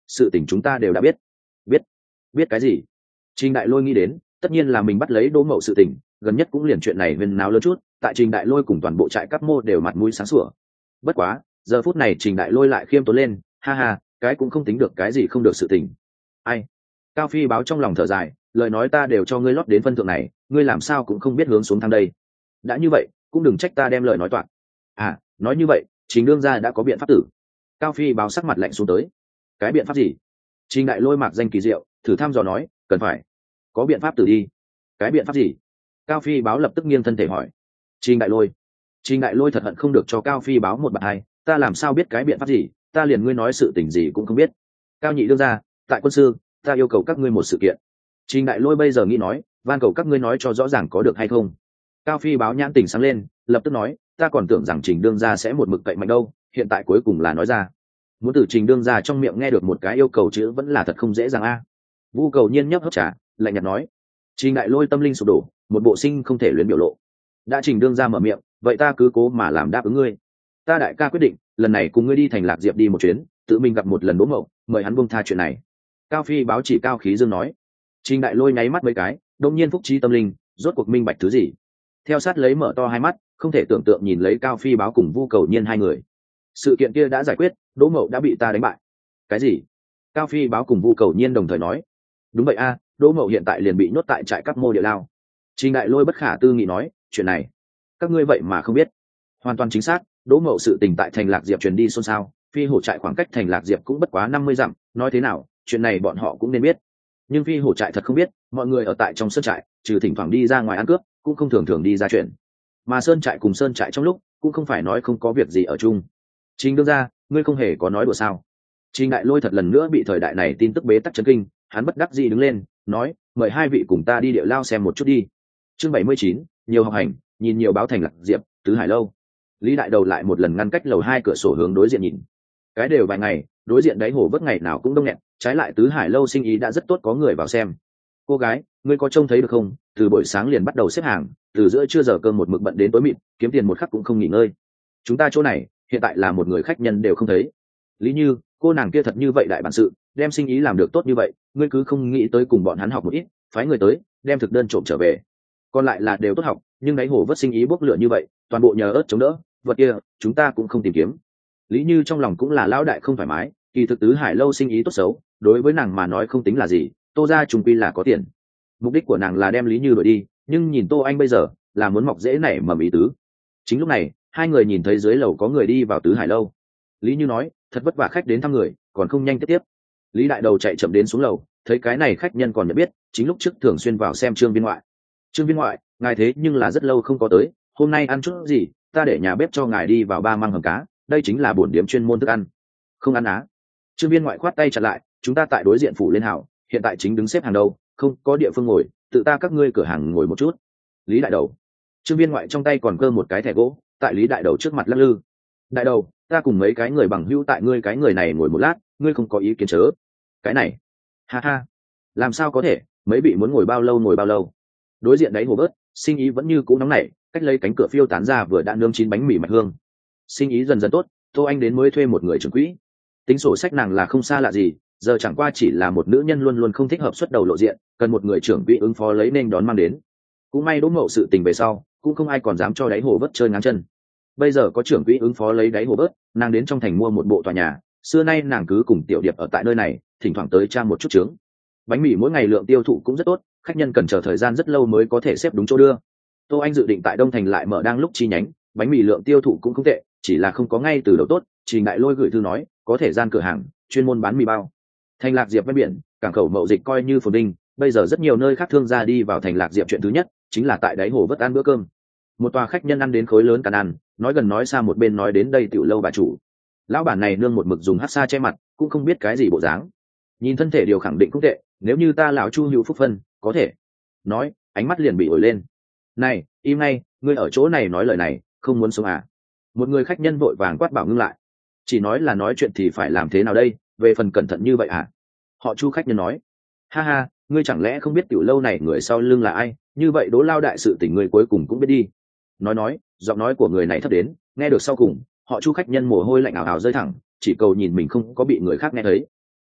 sự tình chúng ta đều đã biết. Biết? Biết cái gì? Trình Đại Lôi nghĩ đến, tất nhiên là mình bắt lấy Đỗ Mậu sự tình, gần nhất cũng liền chuyện này viên náo lớn chút, tại Trình Đại Lôi cùng toàn bộ trại Cáp Mô đều mặt mũi sáng sủa. Bất quá, giờ phút này Trình Đại Lôi lại khiêm tốn lên, ha ha, cái cũng không tính được cái gì không được sự tình. Ai? Cao Phi báo trong lòng thở dài, lời nói ta đều cho ngươi lót đến phân thượng này, ngươi làm sao cũng không biết hướng xuống thang đây. Đã như vậy, cũng đừng trách ta đem lời nói toạc. À, nói như vậy, Trình đương gia đã có biện pháp tử. Cao Phi báo sắc mặt lạnh xuống tới. Cái biện pháp gì? Trình Đại Lôi mạc danh kỳ diệu, thử thăm dò nói, cần phải có biện pháp tử đi. Cái biện pháp gì? Cao Phi báo lập tức nghiêng thân thể hỏi. Trình Đại Lôi. Trình Đại Lôi thật hận không được cho Cao Phi báo một bạn hai, ta làm sao biết cái biện pháp gì, ta liền ngươi nói sự tình gì cũng không biết. Cao nhị đương gia, tại quân sư, ta yêu cầu các ngươi một sự kiện. Trình Đại Lôi bây giờ nghĩ nói, van cầu các ngươi nói cho rõ ràng có được hay không. Cao Phi báo nhãn tỉnh sáng lên, lập tức nói, ta còn tưởng rằng Trình đương gia sẽ một mực cậy mạnh đâu, hiện tại cuối cùng là nói ra. Muốn từ Trình đương gia trong miệng nghe được một cái yêu cầu chữ vẫn là thật không dễ dàng a. À. Vu Cầu Nhiên nhấp hấp trà, lạnh nhạt nói. Trình Đại Lôi tâm linh sụp đổ, một bộ sinh không thể luyến biểu lộ. Đã Trình đương gia mở miệng, vậy ta cứ cố mà làm đáp ứng ngươi. Ta đại ca quyết định, lần này cùng ngươi đi thành Lạc Diệp đi một chuyến, tự mình gặp một lần Đỗ Mậu, mời hắn buông tha chuyện này. Cao Phi báo chỉ Cao Khí Dương nói. Trình Đại Lôi nháy mắt mấy cái, đột nhiên phúc trí tâm linh, rốt cuộc minh bạch thứ gì. Theo sát lấy mở to hai mắt, không thể tưởng tượng nhìn lấy Cao Phi báo cùng Vu Cầu Nhiên hai người. Sự kiện kia đã giải quyết, Đỗ Mậu đã bị ta đánh bại. Cái gì? Cao Phi báo cùng Vu Cầu Nhiên đồng thời nói. Đúng vậy a, Đỗ Mậu hiện tại liền bị nhốt tại trại Cáp Mô địa lao. Trình Đại Lôi bất khả tư nghị nói, chuyện này, các ngươi vậy mà không biết? Hoàn toàn chính xác, Đỗ Mậu sự tình tại thành Lạc Diệp truyền đi xôn xao, phi hổ trại khoảng cách thành Lạc Diệp cũng bất quá năm mươi dặm, nói thế nào, chuyện này bọn họ cũng nên biết. Nhưng phi hổ trại thật không biết, mọi người ở tại trong sơn trại, trừ thỉnh thoảng đi ra ngoài ăn cướp, cũng không thường thường đi ra chuyện. Mà sơn trại cùng sơn trại trong lúc, cũng không phải nói không có việc gì ở chung. Trình đương gia, ngươi không hề có nói đùa sao? Trình Đại Lôi thật lần nữa bị thời đại này tin tức bế tắc chấn kinh, hắn bất đắc dĩ đứng lên, nói, mời hai vị cùng ta đi địa lao xem một chút đi. Chương bảy mươi chín, nhiều học hành, nhìn nhiều báo thành Lạc Diệp, tứ hải lâu. Lý Đại Đầu lại một lần ngăn cách lầu hai cửa sổ hướng đối diện nhìn. Cái đều vài ngày, đối diện đáy hồ vớt ngày nào cũng đông nghẹt, trái lại tứ hải lâu sinh ý đã rất tốt, có người vào xem. Cô gái, ngươi có trông thấy được không? Từ buổi sáng liền bắt đầu xếp hàng, từ giữa trưa giờ cơm một mực bận đến tối mịt, kiếm tiền một khắc cũng không nghỉ ngơi. Chúng ta chỗ này hiện tại là một người khách nhân đều không thấy. Lý Như, cô nàng kia thật như vậy đại bản sự, đem sinh ý làm được tốt như vậy, ngươi cứ không nghĩ tới cùng bọn hắn học một ít, phái người tới đem thực đơn trộm trở về. Còn lại là đều tốt học, nhưng đáy hồ vớt sinh ý bốc lửa như vậy, toàn bộ nhờ ớt chống đỡ, vật kia chúng ta cũng không tìm kiếm. Lý Như trong lòng cũng là lão đại không thoải mái, kỳ thực tứ hải lâu sinh ý tốt xấu, đối với nàng mà nói không tính là gì, Tô gia trùng quy là có tiền. Mục đích của nàng là đem Lý Như đuổi đi, nhưng nhìn Tô Anh bây giờ, là muốn mọc dễ nảy mầm ý tứ. Chính lúc này, hai người nhìn thấy dưới lầu có người đi vào tứ hải lâu. Lý Như nói, thật vất vả khách đến thăm người, còn không nhanh tiếp tiếp. Lý Đại Đầu chạy chậm đến xuống lầu, thấy cái này khách nhân còn nhận biết, chính lúc trước thường xuyên vào xem Trương Viên Ngoại. Trương Viên Ngoại, ngài thế nhưng là rất lâu không có tới, hôm nay ăn chút gì, ta để nhà bếp cho ngài đi vào ba măng hầm cá, đây chính là bổn điểm chuyên môn thức ăn. Không ăn á? Trương Viên Ngoại khoát tay chặn lại, chúng ta tại đối diện phủ lên hảo, hiện tại chính đứng xếp hàng đâu, không có địa phương ngồi, tự ta các ngươi cửa hàng ngồi một chút. Lý Đại Đầu. Trương Viên Ngoại trong tay còn cơ một cái thẻ gỗ, tại Lý Đại Đầu trước mặt lắc lư. Đại Đầu, ta cùng mấy cái người bằng hữu tại ngươi cái người này ngồi một lát, ngươi không có ý kiến chớ. Cái này, ha ha, làm sao có thể, mấy vị muốn ngồi bao lâu ngồi bao lâu. Đối diện đáy hồ bớt, sinh ý vẫn như cũ nóng nảy, cách lấy cánh cửa phiêu tán ra vừa đã nướng chín bánh mì mạch hương. Sinh ý dần dần tốt, Tô Anh đến mới thuê một người trưởng quỹ. Tính sổ sách nàng là không xa lạ gì, giờ chẳng qua chỉ là một nữ nhân luôn luôn không thích hợp xuất đầu lộ diện, cần một người trưởng quỹ ứng phó lấy nên đón mang đến. Cũng may Đỗ Mậu sự tình về sau, cũng không ai còn dám cho đáy hồ bớt chơi ngáng chân. Bây giờ có trưởng quỹ ứng phó lấy đáy hồ bớt, nàng đến trong thành mua một bộ tòa nhà, xưa nay nàng cứ cùng Tiểu Điệp ở tại nơi này, thỉnh thoảng tới trang một chút trướng. Bánh mì mỗi ngày lượng tiêu thụ cũng rất tốt, khách nhân cần chờ thời gian rất lâu mới có thể xếp đúng chỗ đưa. Tô Anh dự định tại Đông Thành lại mở đang lúc chi nhánh, bánh mì lượng tiêu thụ cũng không tệ, chỉ là không có ngay từ đầu tốt. Trình Đại Lôi gửi thư nói, có thể gian cửa hàng chuyên môn bán mì bao. Thành Lạc Diệp ven biển, cảng khẩu mậu dịch coi như phồn vinh, bây giờ rất nhiều nơi khác thương gia đi vào Thành Lạc Diệp chuyện thứ nhất chính là tại đáy hồ vớt ăn bữa cơm. Một tòa khách nhân ăn đến khối lớn càn ăn, nói gần nói xa một bên nói đến đây tiểu lâu bà chủ. Lão bản này nương một mực dùng hắc sa che mặt, cũng không biết cái gì bộ dáng. Nhìn thân thể điều khẳng định cũng tệ, nếu như ta lão Chu Hữu Phúc phân, có thể. Nói, ánh mắt liền bị ổi lên. Này, im ngay, ngươi ở chỗ này nói lời này, không muốn sống à? Một người khách nhân vội vàng quát bảo ngưng lại. Chỉ nói là nói chuyện thì phải làm thế nào đây, về phần cẩn thận như vậy à? Họ Chu khách nhân nói. Ha ha, ngươi chẳng lẽ không biết tiểu lâu này người sau lưng là ai? Như vậy Đỗ lao đại sự tình người cuối cùng cũng biết đi. Nói nói, giọng nói của người này thấp đến, nghe được sau cùng, họ Chu khách nhân mồ hôi lạnh ảo ảo rơi thẳng, chỉ cầu nhìn mình không có bị người khác nghe thấy.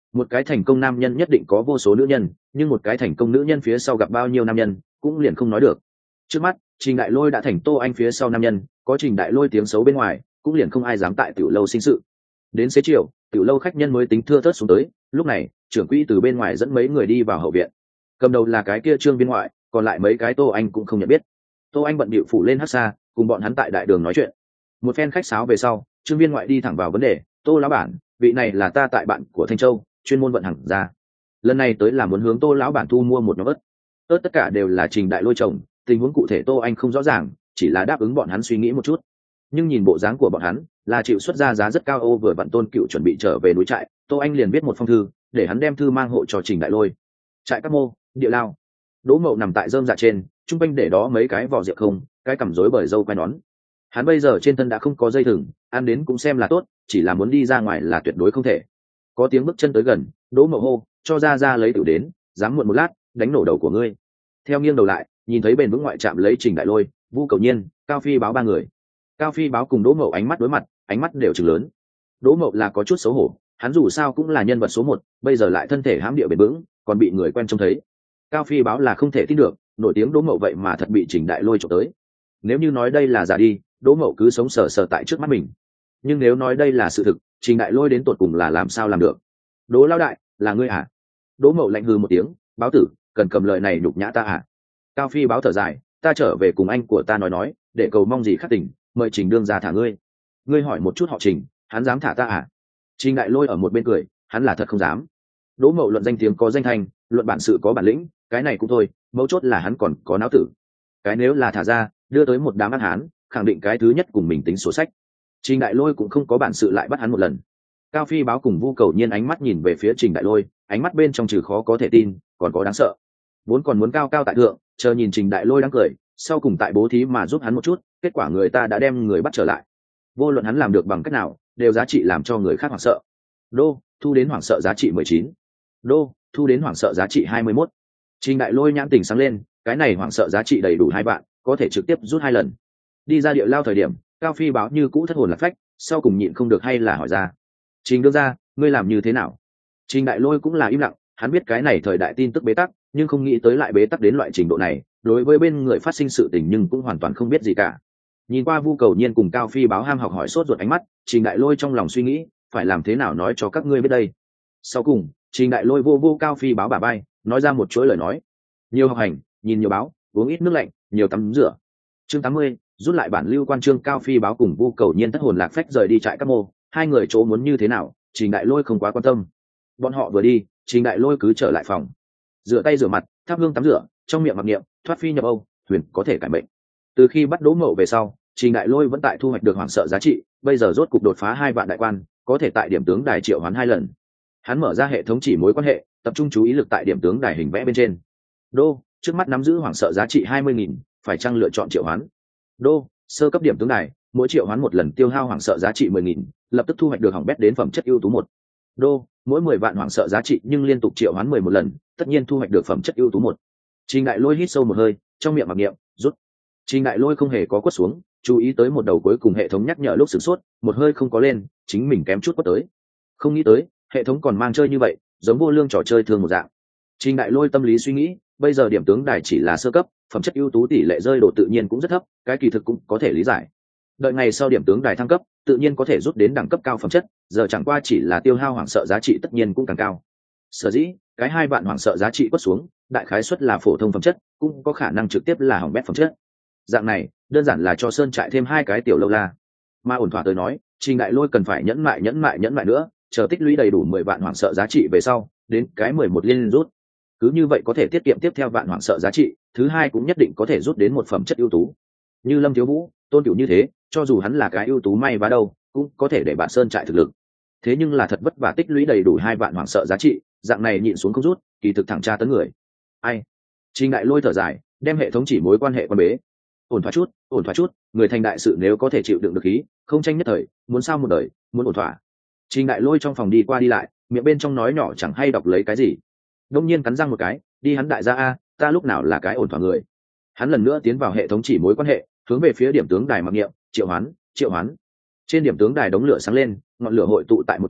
Một cái thành công nam nhân nhất định có vô số nữ nhân, nhưng một cái thành công nữ nhân phía sau gặp bao nhiêu nam nhân cũng liền không nói được. Trước mắt Trình Đại Lôi đã thành Tô Anh phía sau nam nhân, có Trình Đại Lôi tiếng xấu bên ngoài cũng liền không ai dám tại tiểu lâu sinh sự. Đến xế chiều, tiểu lâu khách nhân mới tính thưa thớt xuống tới. Lúc này trưởng quỹ từ bên ngoài dẫn mấy người đi vào hậu viện. Cầm đầu là cái kia Trương Viên Ngoại, còn lại mấy cái Tô Anh cũng không nhận biết. Tô Anh bận bịu phủ lên hắc xa, cùng bọn hắn tại đại đường nói chuyện. Một phen khách sáo về sau, Trương Viên Ngoại đi thẳng vào vấn đề. Tô lão bản, vị này là ta tại bạn của Thanh Châu, chuyên môn vận hàng ra. Lần này tới là muốn hướng Tô lão bản thu mua một nhóm ớt. Ớt tất cả đều là Trình Đại Lôi trồng, tình huống cụ thể Tô Anh không rõ ràng, chỉ là đáp ứng bọn hắn suy nghĩ một chút. Nhưng nhìn bộ dáng của bọn hắn, là chịu xuất ra giá rất cao. Ô vừa vặn Tôn Cựu chuẩn bị trở về núi trại, Tô Anh liền viết một phong thư, để hắn đem thư mang hộ cho Trình Đại Lôi. Trại Các Mô, địa lao. Đỗ Mậu nằm tại rơm dạ trên, trung quanh để đó mấy cái vỏ rượu không, cái cằm rối bởi râu quai nón. Hắn bây giờ trên thân đã không có dây thừng, ăn đến cũng xem là tốt, chỉ là muốn đi ra ngoài là tuyệt đối không thể. Có tiếng bước chân tới gần, Đỗ Mậu hô, cho ra ra lấy tiểu đến, dám muộn một lát, đánh nổ đầu của ngươi. Theo nghiêng đầu lại, nhìn thấy bền vững ngoại trạm lấy Trình Đại Lôi, Vu Cầu Nhiên, Cao Phi Báo ba người. Cao Phi Báo cùng Đỗ Mậu ánh mắt đối mặt, ánh mắt đều trừng lớn. Đỗ Mậu là có chút xấu hổ, hắn dù sao cũng là nhân vật số một, bây giờ lại thân thể hãm địa bền vững, còn bị người quen trông thấy. Cao Phi Báo là không thể tin được, nổi tiếng Đỗ Mậu vậy mà thật bị Trình Đại Lôi chụp tới. Nếu như nói đây là giả đi, Đỗ Mậu cứ sống sờ sờ tại trước mắt mình. Nhưng nếu nói đây là sự thực, Trình Đại Lôi đến tột cùng là làm sao làm được? Đỗ lão đại, là ngươi à? Đỗ Mậu lạnh hừ một tiếng, báo tử, cần cầm lời này nhục nhã ta à? Cao Phi Báo thở dài, ta trở về cùng anh của ta nói nói, để cầu mong gì khắc tình, mời Trình đương ra thả ngươi. Ngươi hỏi một chút họ Trình, hắn dám thả ta à? Trình Đại Lôi ở một bên cười, hắn là thật không dám. Đỗ Mậu luận danh tiếng có danh thanh, luận bản sự có bản lĩnh, cái này cũng thôi, mấu chốt là hắn còn có não tử. Cái nếu là thả ra, đưa tới một đám ác hán, khẳng định cái thứ nhất cùng mình tính sổ sách. Trình Đại Lôi cũng không có bản sự lại bắt hắn một lần. Cao Phi Báo cùng Vu Cầu Nhiên ánh mắt nhìn về phía Trình Đại Lôi, ánh mắt bên trong trừ khó có thể tin, còn có đáng sợ. Vốn còn muốn cao cao tại thượng, chờ nhìn Trình Đại Lôi đang cười, sau cùng tại bố thí mà giúp hắn một chút, kết quả người ta đã đem người bắt trở lại. Vô luận hắn làm được bằng cách nào, đều giá trị làm cho người khác hoảng sợ. Đô, thu đến hoảng sợ giá trị mười chín. Đô, thu đến hoảng sợ giá trị hai mươi mốt. Trình Đại Lôi nhãn tỉnh sáng lên, cái này hoảng sợ giá trị đầy đủ hai bạn, có thể trực tiếp rút hai lần. Đi ra địa lao thời điểm, Cao Phi Báo như cũ thất hồn lạc phách, sau cùng nhịn không được hay là hỏi ra. Trình đưa ra, ngươi làm như thế nào? Trình Đại Lôi cũng là im lặng, hắn biết cái này thời đại tin tức bế tắc, nhưng không nghĩ tới lại bế tắc đến loại trình độ này, đối với bên người phát sinh sự tình nhưng cũng hoàn toàn không biết gì cả. Nhìn qua Vu Cầu Nhiên cùng Cao Phi Báo ham học hỏi sốt ruột ánh mắt, Trình Đại Lôi trong lòng suy nghĩ, phải làm thế nào nói cho các ngươi biết đây. Sau cùng, Trình Đại Lôi vô vô Cao Phi Báo bả vai, nói ra một chuỗi lời nói. Nhiều học hành, nhìn nhiều báo, uống ít nước lạnh, nhiều tắm rửa. Chương tám mươi, rút lại bản lưu quan chương. Cao Phi Báo cùng Vu Cầu Nhiên thất hồn lạc phách rời đi trại Các Mô, hai người chỗ muốn như thế nào, Trình Đại Lôi không quá quan tâm. Bọn họ vừa đi, Trình Đại Lôi cứ trở lại phòng, rửa tay rửa mặt, thắp hương tắm rửa, trong miệng mặc niệm, thoát phi nhập âu, huyền có thể cải mệnh. Từ khi bắt Đỗ Mậu về sau, Trình Đại Lôi vẫn tại thu hoạch được hoảng sợ giá trị, bây giờ rốt cục đột phá hai vạn đại quan, có thể tại điểm tướng đài triệu hoán hai lần. Hắn mở ra hệ thống chỉ mối quan hệ, tập trung chú ý lực tại điểm tướng đài hình vẽ bên trên. Đô, trước mắt nắm giữ hoảng sợ giá trị hai mươi nghìn, phải chăng lựa chọn triệu hoán? Đô, sơ cấp điểm tướng đài, mỗi triệu hoán một lần tiêu hao hoảng sợ giá trị mười nghìn, lập tức thu hoạch được hỏng bét đến phẩm chất ưu tú một. Đô, mỗi mười vạn hoảng sợ giá trị nhưng liên tục triệu hoán mười một lần, tất nhiên thu hoạch được phẩm chất ưu tú một. Trình Đại Lôi hít sâu một hơi, trong miệng mặc niệm, rút. Trình Đại Lôi không hề có quất xuống, chú ý tới một đầu cuối cùng hệ thống nhắc nhở lúc sửng sốt, một hơi không có lên, chính mình kém chút quất tới. Không nghĩ tới, hệ thống còn mang chơi như vậy, giống vô lương trò chơi thường một dạng. Trình Đại Lôi tâm lý suy nghĩ, bây giờ điểm tướng đài chỉ là sơ cấp, phẩm chất ưu tú tỷ lệ rơi độ tự nhiên cũng rất thấp, cái kỳ thực cũng có thể lý giải. Đợi ngày sau điểm tướng đài thăng cấp, tự nhiên có thể rút đến đẳng cấp cao phẩm chất, giờ chẳng qua chỉ là tiêu hao hoảng sợ giá trị tất nhiên cũng càng cao. Sở dĩ, cái hai vạn hoảng sợ giá trị quất xuống, đại khái suất là phổ thông phẩm chất, cũng có khả năng trực tiếp là hỏng bét phẩm chất. Dạng này, đơn giản là cho sơn trại thêm hai cái tiểu lâu la. Mà ổn thỏa tới nói, Trình Đại Lôi cần phải nhẫn mại nhẫn mại nhẫn mại nữa, chờ tích lũy đầy đủ mười vạn hoảng sợ giá trị về sau, đến cái mười một liên rút. Cứ như vậy có thể tiết kiệm tiếp theo vạn hoảng sợ giá trị, thứ hai cũng nhất định có thể rút đến một phẩm chất ưu tú. Như Lâm Thiếu Vũ, Tôn Cửu như thế, cho dù hắn là cái ưu tú may vá đâu, cũng có thể để bạn sơn trại thực lực. Thế nhưng là thật vất vả tích lũy đầy đủ hai vạn hoảng sợ giá trị, dạng này nhịn xuống không rút, kỳ thực thẳng tra tấn người. Ai? Trình Đại Lôi thở dài, đem hệ thống chỉ mối quan hệ quan bế. Ổn thỏa chút, ổn thỏa chút, người thành đại sự nếu có thể chịu đựng được khí, không tranh nhất thời, muốn sao một đời, muốn ổn thỏa. Trình Đại Lôi trong phòng đi qua đi lại, miệng bên trong nói nhỏ chẳng hay đọc lấy cái gì. Đông nhiên cắn răng một cái, đi hắn đại gia a, ta lúc nào là cái ổn thỏa người. Hắn lần nữa tiến vào hệ thống chỉ mối quan hệ, hướng về phía điểm tướng đài mặc niệm, triệu hoán, triệu hoán. Trên điểm tướng đài đống lửa sáng lên, ngọn lửa hội tụ tại một chỗ,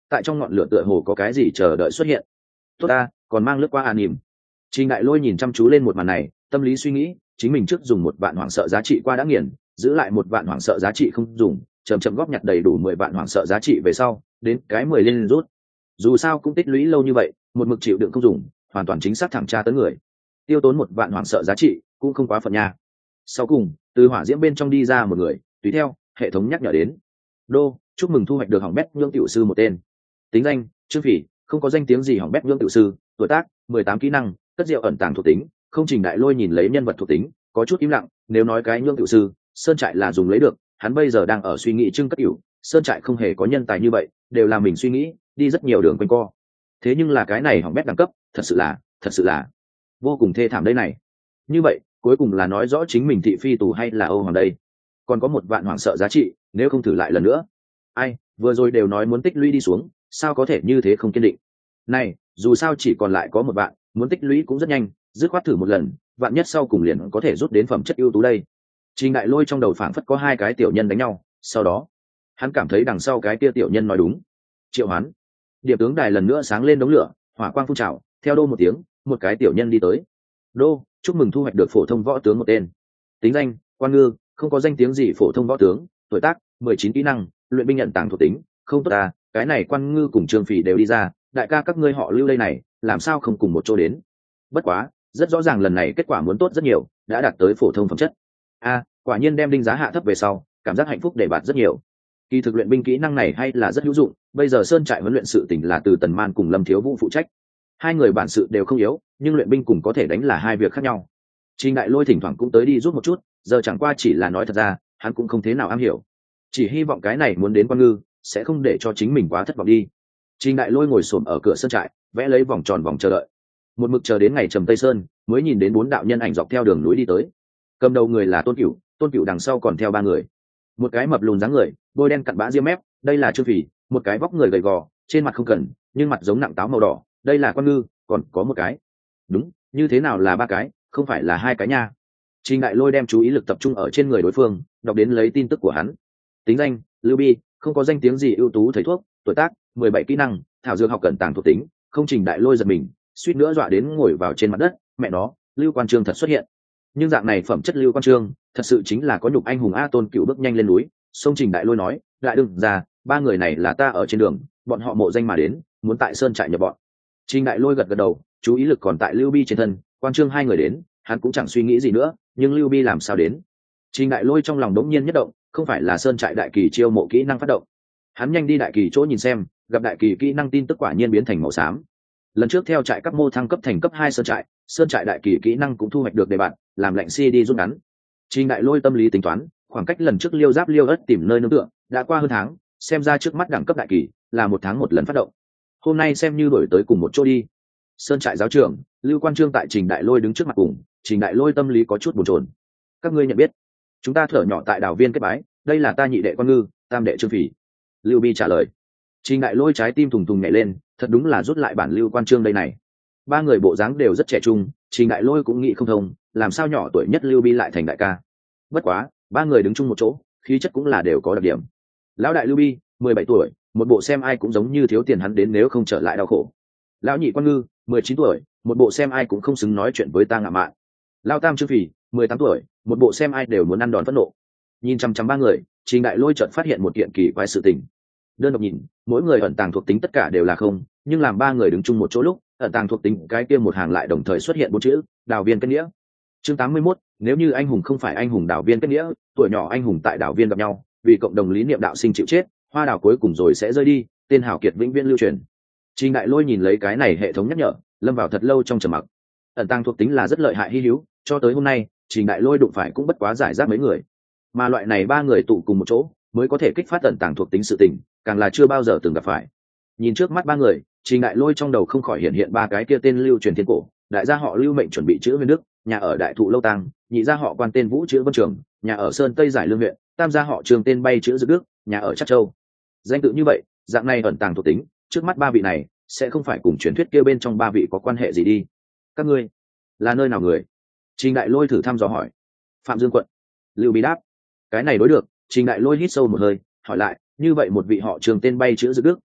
tại trong ngọn lửa tựa hồ có cái gì chờ đợi xuất hiện. Tốt ta, còn mang lướt qua an nỉm. Trình Đại Lôi nhìn chăm chú lên một màn này, tâm lý suy nghĩ, chính mình trước dùng một vạn hoảng sợ giá trị qua đã nghiền, giữ lại một vạn hoảng sợ giá trị không dùng, chậm chậm góp nhặt đầy đủ mười vạn hoảng sợ giá trị về sau, đến cái mười lên rút. Dù sao cũng tích lũy lâu như vậy, một mực chịu đựng không dùng, hoàn toàn chính xác thẳng tra tới người. Tiêu tốn một vạn hoảng sợ giá trị, cũng không quá phận nha. Sau cùng, từ hỏa diễm bên trong đi ra một người, tùy theo, hệ thống nhắc nhở đến. Đô, chúc mừng thu hoạch được hỏng bét nhương tiểu sư một tên. Tính danh: Trương Phỉ, không có danh tiếng gì hỏng bét nhương tiểu sư, tuổi tác: mười tám kỹ năng, cất rượu ẩn tàng thuộc tính. Không. Trình Đại Lôi nhìn lấy nhân vật thuộc tính, có chút im lặng, nếu nói cái nhương tiểu sư, sơn trại là dùng lấy được, hắn bây giờ đang ở suy nghĩ trưng cất cửu, sơn trại không hề có nhân tài như vậy, đều là mình suy nghĩ, đi rất nhiều đường quanh co. Thế nhưng là cái này hỏng bét đẳng cấp, thật sự là, thật sự là vô cùng thê thảm đây này. Như vậy, cuối cùng là nói rõ chính mình thị phi tù hay là Âu Hoàng đây. Còn có một vạn hoảng sợ giá trị, nếu không thử lại lần nữa. Ai, vừa rồi đều nói muốn tích lũy đi xuống, sao có thể như thế không kiên định. Này, dù sao chỉ còn lại có một vạn, muốn tích lũy cũng rất nhanh, dứt khoát thử một lần, vạn nhất sau cùng liền có thể rút đến phẩm chất ưu tú đây. Trình Đại Lôi trong đầu phảng phất có hai cái tiểu nhân đánh nhau, sau đó, hắn cảm thấy đằng sau cái kia tiểu nhân nói đúng. Triệu Hoán. Điệp tướng đài lần nữa sáng lên đống lửa, hỏa quang phun trào, theo đô một tiếng, một cái tiểu nhân đi tới. Đô, chúc mừng thu hoạch được phổ thông võ tướng một tên. Tính danh: Quan Ngư, không có danh tiếng gì phổ thông võ tướng, tuổi tác: mười chín kỹ năng, luyện binh nhận tàng thuộc tính, không tốt à, cái này Quan Ngư cùng Trương Phỉ đều đi ra, đại ca các ngươi họ Lưu đây này, làm sao không cùng một chỗ đến? Bất quá, rất rõ ràng lần này kết quả muốn tốt rất nhiều, đã đạt tới phổ thông phẩm chất. A, quả nhiên đem đinh giá hạ thấp về sau, cảm giác hạnh phúc để bạt rất nhiều. Kỳ thực luyện binh kỹ năng này hay là rất hữu dụng, bây giờ sơn trại huấn luyện sự tỉnh là từ Tần Man cùng Lâm Thiếu Vũ phụ trách. Hai người bản sự đều không yếu, nhưng luyện binh cùng có thể đánh là hai việc khác nhau. Trình Đại Lôi thỉnh thoảng cũng tới đi giúp một chút, giờ chẳng qua chỉ là nói thật ra, hắn cũng không thế nào am hiểu. Chỉ hy vọng cái này muốn đến Quan Ngư, sẽ không để cho chính mình quá thất vọng đi. Trình Đại Lôi ngồi xổm ở cửa sơn trại, vẽ lấy vòng tròn vòng chờ đợi. Một mực chờ đến ngày trầm tây sơn, mới nhìn đến bốn đạo nhân ảnh dọc theo đường núi đi tới. Cầm đầu người là Tôn Cửu, Tôn Cửu đằng sau còn theo ba người. Một cái mập lùn dáng người, bôi đen cặn bã ria mép, đây là Trương Phỉ, một cái vóc người gầy gò, trên mặt không cần, nhưng mặt giống nặng táo màu đỏ, đây là Quan Ngư, còn có một cái. Đúng, như thế nào là ba cái, không phải là hai cái nha. Trình Đại Lôi đem chú ý lực tập trung ở trên người đối phương, đọc đến lấy tin tức của hắn. Tính danh: Lưu Bi, không có danh tiếng gì ưu tú thầy thuốc, tuổi tác: mười bảy kỹ năng, thảo dược học cẩn tàng thuộc tính. Không. Trình Đại Lôi giật mình, suýt nữa dọa đến ngồi vào trên mặt đất, mẹ nó, Lưu Quan Trương thật xuất hiện. Nhưng dạng này phẩm chất Lưu Quan Trương, thật sự chính là có nhục anh hùng a. Tôn Cửu bước nhanh lên núi, sông Trình Đại Lôi nói, lại đừng ra, ba người này là ta ở trên đường, bọn họ mộ danh mà đến, muốn tại sơn trại nhập bọn. Trình Đại Lôi gật gật đầu, chú ý lực còn tại Lưu Bi trên thân, Quan Trương hai người đến, hắn cũng chẳng suy nghĩ gì nữa, nhưng Lưu Bi làm sao đến? Trình Đại Lôi trong lòng đống nhiên nhất động, không phải là sơn trại đại kỳ chiêu mộ kỹ năng phát động. Hắn nhanh đi đại kỳ chỗ nhìn xem, gặp đại kỳ kỹ năng tin tức quả nhiên biến thành màu xám. Lần trước theo trại các mô thăng cấp thành cấp hai sơn trại, sơn trại đại kỳ kỹ năng cũng thu hoạch được đề bạn, làm lệnh si đi rút ngắn. Trình Đại Lôi tâm lý tính toán, khoảng cách lần trước liêu giáp liêu ất tìm nơi nương tựa, đã qua hơn tháng, xem ra trước mắt đẳng cấp đại kỳ là một tháng một lần phát động. Hôm nay xem như đổi tới cùng một chỗ đi. Sơn trại giáo trưởng Lưu Quan Trương tại Trình Đại Lôi đứng trước mặt cùng, Trình Đại Lôi tâm lý có chút bồn chồn. Các ngươi nhận biết, chúng ta thở nhỏ tại đảo viên kết bái, đây là ta nhị đệ Quan Ngư, tam đệ Trương Phỉ. Lưu Bi trả lời. Trình Đại Lôi trái tim thùng thùng nhảy lên, thật đúng là rút lại bản Lưu Quan Trương đây này. Ba người bộ dáng đều rất trẻ trung, Trình Đại Lôi cũng nghĩ không thông, làm sao nhỏ tuổi nhất Lưu Bi lại thành đại ca. Bất quá, ba người đứng chung một chỗ, khí chất cũng là đều có đặc điểm. Lão đại Lưu Bi, mười bảy tuổi, một bộ xem ai cũng giống như thiếu tiền hắn đến nếu không trở lại đau khổ. Lão nhị Quan Ngư, mười chín tuổi, một bộ xem ai cũng không xứng nói chuyện với ta ngạo mạn. Lão tam Trương Phỉ, mười tám tuổi, một bộ xem ai đều muốn ăn đòn phẫn nộ. Nhìn chăm chăm ba người, Trình Đại Lôi chợt phát hiện một kiện kỳ quái sự tình. Đơn độc nhìn, mỗi người ẩn tàng thuộc tính tất cả đều là không, nhưng làm ba người đứng chung một chỗ lúc, ẩn tàng thuộc tính cái kia một hàng lại đồng thời xuất hiện bốn chữ, đào viên kết nghĩa. Chương tám mươi mốt, nếu như anh hùng không phải anh hùng đào viên kết nghĩa, tuổi nhỏ anh hùng tại đào viên gặp nhau, vì cộng đồng lý niệm đạo sinh chịu chết, hoa đào cuối cùng rồi sẽ rơi đi, tên hào kiệt vĩnh viễn lưu truyền. Trình Đại Lôi nhìn lấy cái này hệ thống nhắc nhở, lâm vào thật lâu trong trầm mặc. Ẩn tàng thuộc tính là rất lợi hại hi hữu, cho tới hôm nay, Trình Đại Lôi đụng phải cũng bất quá giải rác mấy người, mà loại này ba người tụ cùng một chỗ, mới có thể kích phát ẩn tàng thuộc tính sự tình, càng là chưa bao giờ từng gặp phải. Nhìn trước mắt ba người, Trình Đại Lôi trong đầu không khỏi hiện hiện ba cái kia tên lưu truyền thiên cổ, đại gia họ Lưu mệnh chuẩn bị chữ Huyền Đức, nhà ở Đại Thụ Lâu Tăng, nhị gia họ Quan tên Vũ chữ Vân Trường, nhà ở Sơn Tây Giải Lương huyện, tam gia họ Trường tên Bay chữ Dực Đức, nhà ở Trắc Châu. Danh tự như vậy, dạng này ẩn tàng thuộc tính, trước mắt ba vị này sẽ không phải cùng truyền thuyết kia bên trong ba vị có quan hệ gì đi. Các ngươi là nơi nào người? Trình Đại Lôi thử thăm dò hỏi. Phạm Dương quận. Lưu Bí đáp. Cái này đối được. Trình Đại Lôi hít sâu một hơi, hỏi lại, như vậy một vị họ Trường tên Bay chữ Dực Đức,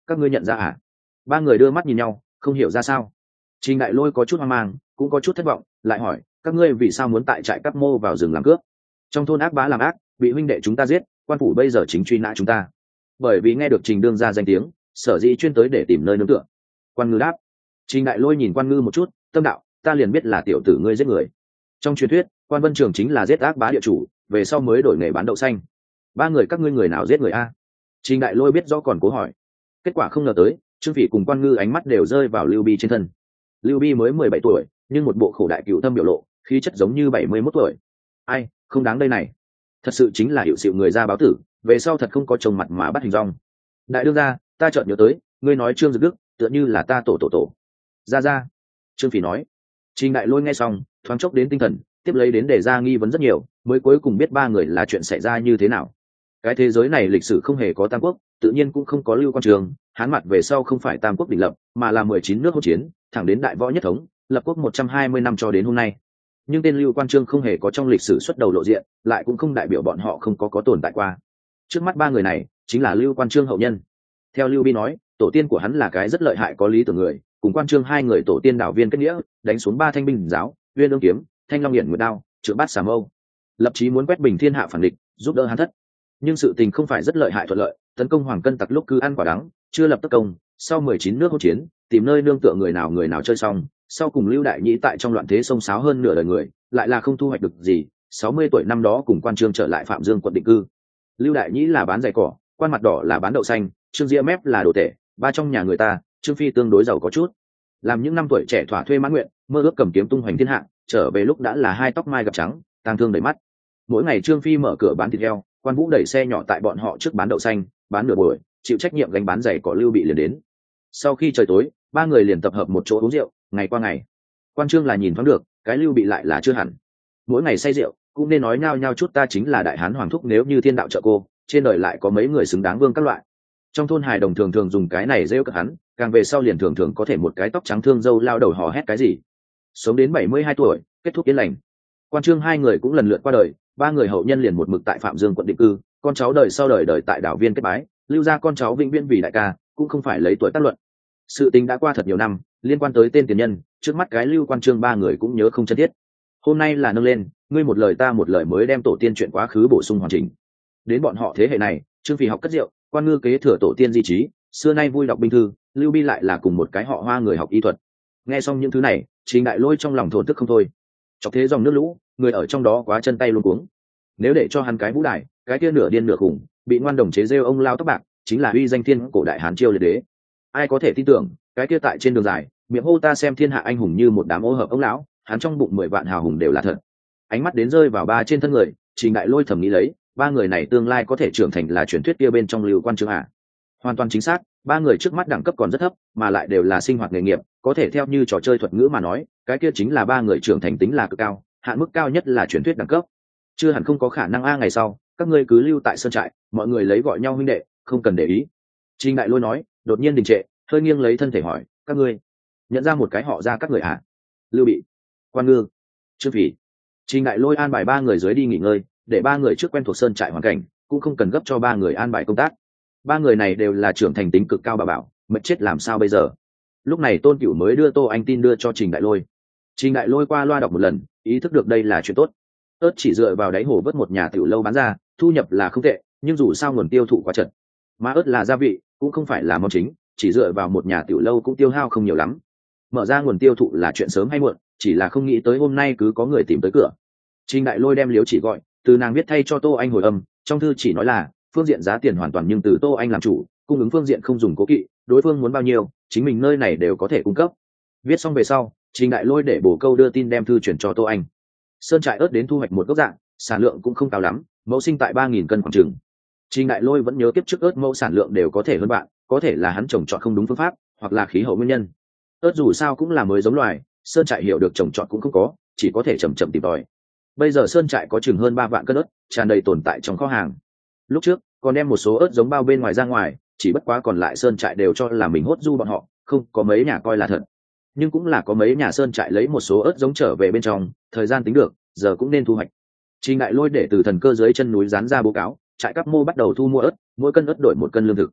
các ngươi nhận ra à? Ba người đưa mắt nhìn nhau, không hiểu ra sao. Trình Đại Lôi có chút hoang mang, cũng có chút thất vọng, lại hỏi, các ngươi vì sao muốn tại trại Cáp Mô vào rừng làm cướp? Trong thôn ác bá làm ác, bị huynh đệ chúng ta giết, quan phủ bây giờ chính truy nã chúng ta. Bởi vì nghe được Trình đương gia danh tiếng, sở dĩ chuyên tới để tìm nơi nương tựa. Quan Ngư đáp. Trình Đại Lôi nhìn Quan Ngư một chút, tâm đạo, ta liền biết là tiểu tử ngươi giết người. Trong truyền thuyết, Quan Vân Trường chính là giết ác bá địa chủ, về sau mới đổi nghề bán đậu xanh. Ba người các ngươi người nào giết người a? Trình Đại Lôi biết rõ còn cố hỏi. Kết quả không ngờ tới, Trương Phỉ cùng Quan Ngư ánh mắt đều rơi vào Lưu Bi trên thân. Lưu Bi mới mười bảy tuổi, nhưng một bộ khổ đại cựu thâm biểu lộ, khí chất giống như bảy mươi mốt tuổi. Ai, không đáng đây này. Thật sự chính là hiệu xịu người ra báo tử, về sau thật không có trông mặt mà bắt hình dong. Đại đương gia, ta chợt nhớ tới, ngươi nói Trương Dực Đức, tựa như là ta tổ tổ tổ. Ra ra. Trương Phỉ nói. Trình Đại Lôi nghe xong, thoáng chốc đến tinh thần, tiếp lấy đến để ra nghi vấn rất nhiều, mới cuối cùng biết ba người là chuyện xảy ra như thế nào. Cái thế giới này lịch sử không hề có tam quốc, tự nhiên cũng không có Lưu Quan Trường, Hán mặt về sau không phải tam quốc định lập, mà là mười chín nước hỗn chiến, thẳng đến đại võ nhất thống, lập quốc một trăm hai mươi năm cho đến hôm nay. Nhưng tên Lưu Quan Trương không hề có trong lịch sử xuất đầu lộ diện, lại cũng không đại biểu bọn họ không có có tồn tại qua. Trước mắt ba người này chính là Lưu Quan Trương hậu nhân. Theo Lưu Bi nói, tổ tiên của hắn là cái rất lợi hại có lý tưởng người, cùng Quan Trương hai người tổ tiên đảo viên kết nghĩa, đánh xuống ba thanh binh giáo, Uyên Ương kiếm, Thanh Long Hiển Nguyệt đao, Trượng Bát Xà Mâu, lập chí muốn quét bình thiên hạ phản địch, giúp đỡ Hán thất. Nhưng sự tình không phải rất lợi hại thuận lợi, tấn công Hoàng Cân tặc lúc cứ ăn quả đắng, chưa lập tất công, sau mười chín nước hỗn chiến, tìm nơi nương tựa người nào người nào chơi xong, sau cùng Lưu Đại Nhĩ tại trong loạn thế sông sáo hơn nửa đời người, lại là không thu hoạch được gì, sáu mươi tuổi năm đó cùng Quan Trương trở lại Phạm Dương quận định cư. Lưu Đại Nhĩ là bán giày cỏ, Quan Mặt Đỏ là bán đậu xanh, Trương Diễm Mép là đồ tể, ba trong nhà người ta, Trương Phi tương đối giàu có chút. Làm những năm tuổi trẻ thỏa thuê mãn nguyện, mơ ước cầm kiếm tung hoành thiên hạ, trở về lúc đã là hai tóc mai gặp trắng, tang thương đầy mắt. Mỗi ngày Trương Phi mở cửa bán thịt heo, Quan Vũ đẩy xe nhỏ tại bọn họ trước bán đậu xanh, bán nửa buổi, chịu trách nhiệm gánh bán giày cỏ Lưu Bị liền đến. Sau khi trời tối, ba người liền tập hợp một chỗ uống rượu, ngày qua ngày. Quan Trương là nhìn thoáng được, cái Lưu Bị lại là chưa hẳn. Mỗi ngày say rượu, cũng nên nói nhao nhao chút ta chính là đại hán hoàng thúc, nếu như thiên đạo trợ cô, trên đời lại có mấy người xứng đáng vương các loại. Trong thôn hài đồng thường thường dùng cái này rêu cợt hắn, càng về sau liền thường thường có thể một cái tóc trắng thương dâu lao đầu hò hét cái gì. Sống đến bảy mươi hai tuổi, kết thúc yên lành. Quan Trương hai người cũng lần lượt qua đời, ba người hậu nhân liền một mực tại Phạm Dương quận định cư, con cháu đời sau đời đời tại đảo viên kết bái, lưu ra con cháu vĩnh viễn vì đại ca, cũng không phải lấy tuổi tác luận. Sự tình đã qua thật nhiều năm, liên quan tới tên tiền nhân, trước mắt cái Lưu Quan Trương ba người cũng nhớ không chân thiết. Hôm nay là nâng lên, ngươi một lời ta một lời mới đem tổ tiên chuyện quá khứ bổ sung hoàn chỉnh. Đến bọn họ thế hệ này, Trương Phì học cất rượu, Quan Ngư kế thừa tổ tiên di trí, xưa nay vui đọc binh thư, Lưu Bi lại là cùng một cái họ Hoa người học y thuật. Nghe xong những thứ này, Trình Đại Lôi trong lòng thổn thức không thôi. Chọc thế dòng nước lũ, người ở trong đó quá chân tay luống cuống. Nếu để cho hắn cái vũ đài, cái kia nửa điên nửa khủng, bị ngoan đồng chế rêu ông lao tóc bạc, chính là uy danh thiên cổ đại hán chiêu liệt đế. Ai có thể tin tưởng, cái kia tại trên đường dài, miệng hô ta xem thiên hạ anh hùng như một đám ô hợp ông lão, hắn trong bụng mười vạn hào hùng đều là thật. Ánh mắt đến rơi vào ba trên thân người, Trình Đại Lôi thầm nghĩ lấy, ba người này tương lai có thể trưởng thành là truyền thuyết kia bên trong Lưu Quan Trương à? Hoàn toàn chính xác, ba người trước mắt đẳng cấp còn rất thấp, mà lại đều là sinh hoạt nghề nghiệp, có thể theo như trò chơi thuật ngữ mà nói, cái kia chính là ba người trưởng thành tính là cực cao, hạn mức cao nhất là truyền thuyết đẳng cấp. Chưa hẳn không có khả năng a ngày sau, các ngươi cứ lưu tại sơn trại, mọi người lấy gọi nhau huynh đệ, không cần để ý. Trình Đại Lôi nói, đột nhiên đình trệ, hơi nghiêng lấy thân thể hỏi, các ngươi nhận ra một cái họ ra các người à? Lưu Bị, Quan Ngư, Trương Phỉ. Trình Đại Lôi an bài ba người dưới đi nghỉ ngơi, để ba người trước quen thuộc sơn trại hoàn cảnh, cũng không cần gấp cho ba người an bài công tác. Ba người này đều là trưởng thành tính cực cao bà bảo, mệt chết làm sao bây giờ. Lúc này Tôn Cửu mới đưa Tô Anh tin đưa cho Trình Đại Lôi. Trình Đại Lôi qua loa đọc một lần, ý thức được đây là chuyện tốt. Ớt chỉ dựa vào đáy hồ vớt một nhà tiểu lâu bán ra, thu nhập là không tệ, nhưng dù sao nguồn tiêu thụ quá chật. Mà ớt là gia vị, cũng không phải là món chính, chỉ dựa vào một nhà tiểu lâu cũng tiêu hao không nhiều lắm. Mở ra nguồn tiêu thụ là chuyện sớm hay muộn, chỉ là không nghĩ tới hôm nay cứ có người tìm tới cửa. Trình Đại Lôi đem Liếu Chỉ gọi, từ nàng viết thay cho Tô Anh hồi âm, trong thư chỉ nói là phương diện giá tiền hoàn toàn nhưng từ Tô Anh làm chủ, cung ứng phương diện không dùng cố kỵ, đối phương muốn bao nhiêu, chính mình nơi này đều có thể cung cấp. Viết xong về sau, Trình Đại Lôi để bổ câu đưa tin đem thư chuyển cho Tô Anh. Sơn trại ớt đến thu hoạch một gốc dạng, sản lượng cũng không cao lắm, mẫu sinh tại ba nghìn cân khoảng chừng. Trình Đại Lôi vẫn nhớ kiếp trước ớt mẫu sản lượng đều có thể hơn bạn, có thể là hắn trồng trọt không đúng phương pháp, hoặc là khí hậu nguyên nhân. Ớt dù sao cũng là mới giống loài, sơn trại hiểu được trồng trọt cũng không có, chỉ có thể chậm chậm tìm tòi. Bây giờ sơn trại có chừng hơn ba vạn cân ớt, tràn đầy tồn tại trong kho hàng. Lúc trước còn đem một số ớt giống bao bên ngoài ra ngoài, chỉ bất quá còn lại sơn trại đều cho là mình hốt du bọn họ, không có mấy nhà coi là thật. Nhưng cũng là có mấy nhà sơn trại lấy một số ớt giống trở về bên trong, thời gian tính được, giờ cũng nên thu hoạch. Trình Đại Lôi để từ thần cơ dưới chân núi dán ra báo cáo, trại Cáp Mô bắt đầu thu mua ớt, mỗi cân ớt đổi một cân lương thực.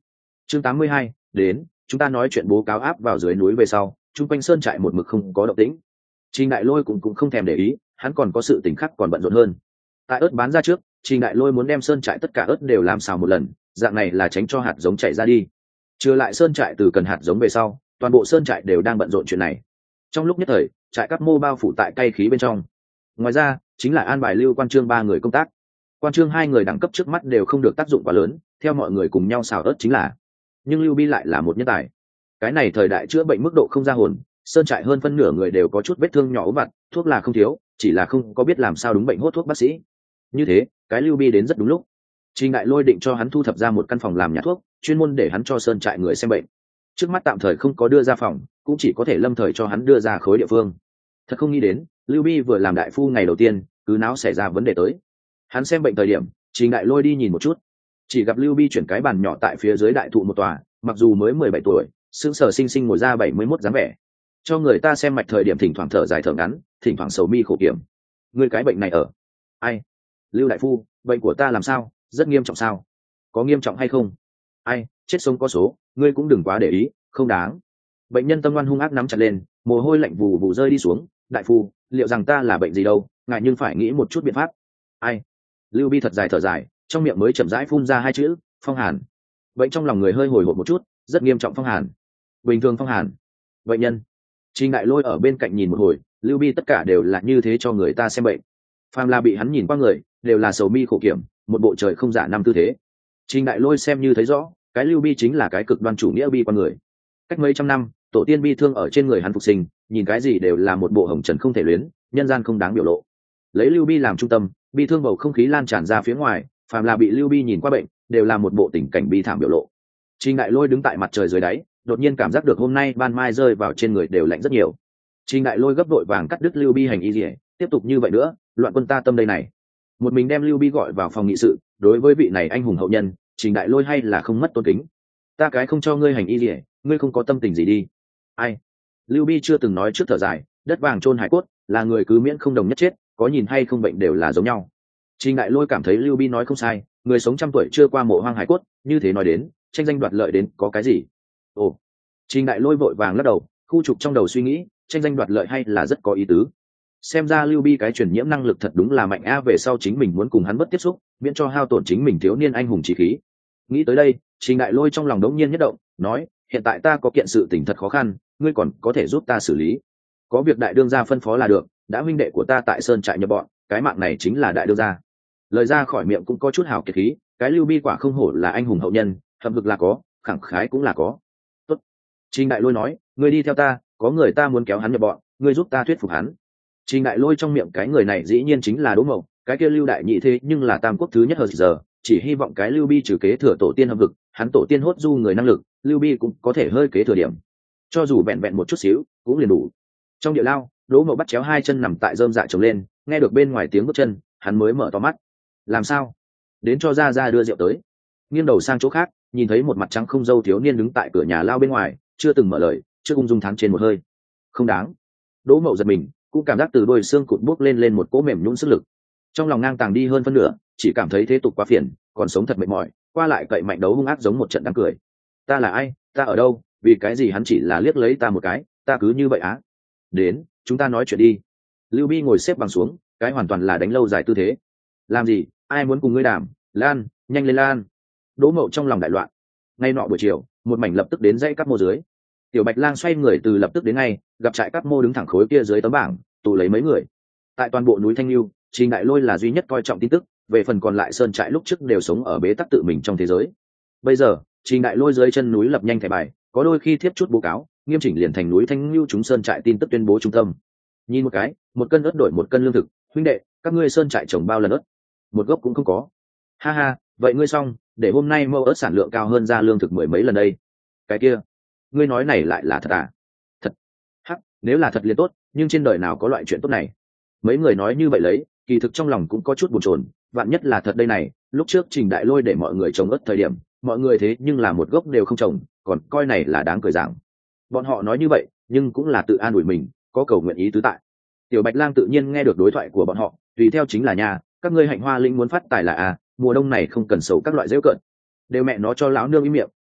chương tám mươi hai, đến chúng ta nói chuyện bố cáo áp vào dưới núi về sau, chung quanh sơn trại một mực không có động tĩnh. Trình Đại Lôi cũng cũng không thèm để ý, hắn còn có sự tình khác còn bận rộn hơn. Tại ớt bán ra trước, Trình Đại Lôi muốn đem sơn trại tất cả ớt đều làm xào một lần, dạng này là tránh cho hạt giống chảy ra đi. Trừ lại sơn trại từ cần hạt giống về sau, toàn bộ sơn trại đều đang bận rộn chuyện này. Trong lúc nhất thời, trại các mô bao phủ tại cây khí bên trong. Ngoài ra, chính là an bài Lưu Quan Trương ba người công tác. Quan Trương hai người đẳng cấp trước mắt đều không được tác dụng quá lớn, theo mọi người cùng nhau xào ớt chính là. Nhưng Lưu Bi lại là một nhân tài. Cái này thời đại chữa bệnh mức độ không ra hồn, sơn trại hơn phân nửa người đều có chút vết thương nhỏ ốm vặt, thuốc là không thiếu, chỉ là không có biết làm sao đúng bệnh hốt thuốc bác sĩ. Như thế, cái Lưu Bi đến rất đúng lúc. Trình Đại Lôi định cho hắn thu thập ra một căn phòng làm nhà thuốc, chuyên môn để hắn cho sơn trại người xem bệnh. Trước mắt tạm thời không có đưa ra phòng, cũng chỉ có thể lâm thời cho hắn đưa ra khối địa phương. Thật không nghĩ đến, Lưu Bi vừa làm đại phu ngày đầu tiên, cứ náo xảy ra vấn đề tới. Hắn xem bệnh thời điểm, Trình Đại Lôi đi nhìn một chút, chỉ gặp Lưu Bi chuyển cái bàn nhỏ tại phía dưới đại thụ một tòa, mặc dù mới mười bảy tuổi, sững sờ sinh sinh ngồi ra bảy mươi mốt dáng vẻ. Cho người ta xem mạch thời điểm thỉnh thoảng thở dài thở ngắn, thỉnh thoảng sầu mi khổ kiểm. Ngươi cái bệnh này ở ai? Lưu đại phu, bệnh của ta làm sao? Rất nghiêm trọng sao? Có nghiêm trọng hay không? Ai, chết sống có số, ngươi cũng đừng quá để ý, không đáng. Bệnh nhân tâm ngoan hung ác nắm chặt lên, mồ hôi lạnh vù vù rơi đi xuống. Đại phu, liệu rằng ta là bệnh gì đâu, ngài nhưng phải nghĩ một chút biện pháp. Ai? Lưu Bi thật dài thở dài, trong miệng mới chậm rãi phun ra hai chữ, phong hàn. Bệnh trong lòng người hơi hồi hộp một chút, rất nghiêm trọng phong hàn. Bình thường phong hàn. Bệnh nhân. Trình Đại Lôi ở bên cạnh nhìn một hồi, Lưu Bi tất cả đều là như thế cho người ta xem bệnh. Phàm là bị hắn nhìn qua người, đều là sầu mi khổ kiểm, một bộ trời không giả năm tư thế. Trình Đại Lôi xem như thấy rõ, cái Lưu Bi chính là cái cực đoan chủ nghĩa bi quan người. Cách mấy trăm năm, tổ tiên bi thương ở trên người hắn phục sinh, nhìn cái gì đều là một bộ hồng trần không thể luyến, nhân gian không đáng biểu lộ. Lấy Lưu Bi làm trung tâm, bi thương bầu không khí lan tràn ra phía ngoài, phàm là bị Lưu Bi nhìn qua bệnh, đều là một bộ tình cảnh bi thảm biểu lộ. Trình Đại Lôi đứng tại mặt trời dưới đáy, đột nhiên cảm giác được hôm nay ban mai rơi vào trên người đều lạnh rất nhiều. Trình Đại Lôi gấp đội vàng cắt đứt Lưu Bi hành y liễu, tiếp tục như vậy nữa, loạn quân ta tâm đây này. Một mình đem Lưu Bi gọi vào phòng nghị sự, đối với vị này anh hùng hậu nhân, Trình Đại Lôi hay là không mất tôn kính. Ta cái không cho ngươi hành y liễu, ngươi không có tâm tình gì đi. Ai? Lưu Bi chưa từng nói trước thở dài, đất vàng chôn hải cốt, là người cứ miễn không đồng nhất chết, có nhìn hay không bệnh đều là giống nhau. Trình Đại Lôi cảm thấy Lưu Bi nói không sai, người sống trăm tuổi chưa qua mộ hoang hải cốt, như thế nói đến, tranh danh đoạt lợi đến có cái gì? Ồ. Trình Đại Lôi vội vàng lắc đầu, khu trục trong đầu suy nghĩ, tranh danh đoạt lợi hay là rất có ý tứ. Xem ra Lưu Bi cái truyền nhiễm năng lực thật đúng là mạnh a, về sau chính mình muốn cùng hắn bất tiếp xúc, miễn cho hao tổn chính mình thiếu niên anh hùng chí khí. Nghĩ tới đây, Trình Đại Lôi trong lòng đống nhiên nhất động, nói, hiện tại ta có kiện sự tình thật khó khăn, ngươi còn có thể giúp ta xử lý. Có việc đại đương gia phân phó là được, đã huynh đệ của ta tại sơn trại nhập bọn, cái mạng này chính là đại đương gia. Lời ra khỏi miệng cũng có chút hào kiệt khí, cái Lưu Bi quả không hổ là anh hùng hậu nhân, hậm hực là có, khẳng khái cũng là có. Tốt. Trình Đại Lôi nói, ngươi đi theo ta, có người ta muốn kéo hắn nhập bọn, ngươi giúp ta thuyết phục hắn. Trình Đại Lôi trong miệng cái người này dĩ nhiên chính là Đỗ Mậu, cái kia Lưu đại nhị thế nhưng là tam quốc thứ nhất hờ giờ, chỉ hy vọng cái Lưu Bi trừ kế thừa tổ tiên hậm hực, hắn tổ tiên hốt du người năng lực, Lưu Bi cũng có thể hơi kế thừa điểm. Cho dù vẹn vẹn một chút xíu, cũng liền đủ. Trong địa lao, Đỗ Mậu bắt chéo hai chân nằm tại rơm dạ trồng lên, nghe được bên ngoài tiếng bước chân, hắn mới mở to mắt. Làm sao? Đến cho ra ra đưa rượu tới. Nghiêng đầu sang chỗ khác, nhìn thấy một mặt trắng không râu thiếu niên đứng tại cửa nhà lao bên ngoài, chưa từng mở lời, chưa ung dung thắng trên một hơi. Không đáng. Đỗ Mậu giật mình, cũng cảm giác từ đôi xương cụt bốc lên lên một cỗ mềm nhũn sức lực. Trong lòng ngang tàng đi hơn phân nửa, chỉ cảm thấy thế tục quá phiền, còn sống thật mệt mỏi, qua lại cậy mạnh đấu hung ác giống một trận đáng cười. Ta là ai, ta ở đâu, vì cái gì hắn chỉ là liếc lấy ta một cái, ta cứ như vậy á? Đến, chúng ta nói chuyện đi. Lưu Bi ngồi xếp bằng xuống, cái hoàn toàn là đánh lâu dài tư thế. Làm gì, ai muốn cùng ngươi đàm, Lan, nhanh lên Lan. Đỗ Mậu trong lòng đại loạn. Ngay nọ buổi chiều, một mảnh lập tức đến dãy cắt mô dưới. Tiểu Bạch Lang xoay người từ lập tức đến ngay, gặp trại cắt mô đứng thẳng khối kia dưới tấm bảng, tụ lấy mấy người. Tại toàn bộ núi Thanh Lưu, Trình Đại Lôi là duy nhất coi trọng tin tức, về phần còn lại sơn trại lúc trước đều sống ở bế tắc tự mình trong thế giới. Bây giờ, Trình Đại Lôi dưới chân núi lập nhanh thẻ bài, có đôi khi thiếp chút báo cáo, nghiêm chỉnh liền thành núi Thanh Lưu chúng sơn trại tin tức tuyên bố trung tâm. Nhìn một cái, một cân ớt đổi một cân lương thực, huynh đệ, các ngươi sơn trại trồng bao lần ớt? Một gốc cũng không có. Ha ha, vậy ngươi xong, để hôm nay mẫu ớt sản lượng cao hơn ra lương thực mười mấy lần đây. Cái kia, ngươi nói này lại là thật à? Thật. Hắc, nếu là thật liền tốt, nhưng trên đời nào có loại chuyện tốt này? Mấy người nói như vậy lấy, kỳ thực trong lòng cũng có chút buồn chồn, vạn nhất là thật đây này, lúc trước Trình Đại Lôi để mọi người trồng ớt thời điểm, mọi người thế nhưng là một gốc đều không trồng, còn coi này là đáng cười giảng. Bọn họ nói như vậy, nhưng cũng là tự an ủi mình, có cầu nguyện ý tứ tại. Tiểu Bạch Lang tự nhiên nghe được đối thoại của bọn họ, tùy theo chính là nhà, các ngươi hạnh hoa linh muốn phát tài là à, mùa đông này không cần sầu các loại rêu cợt. Đều mẹ nó cho lão nương im miệng,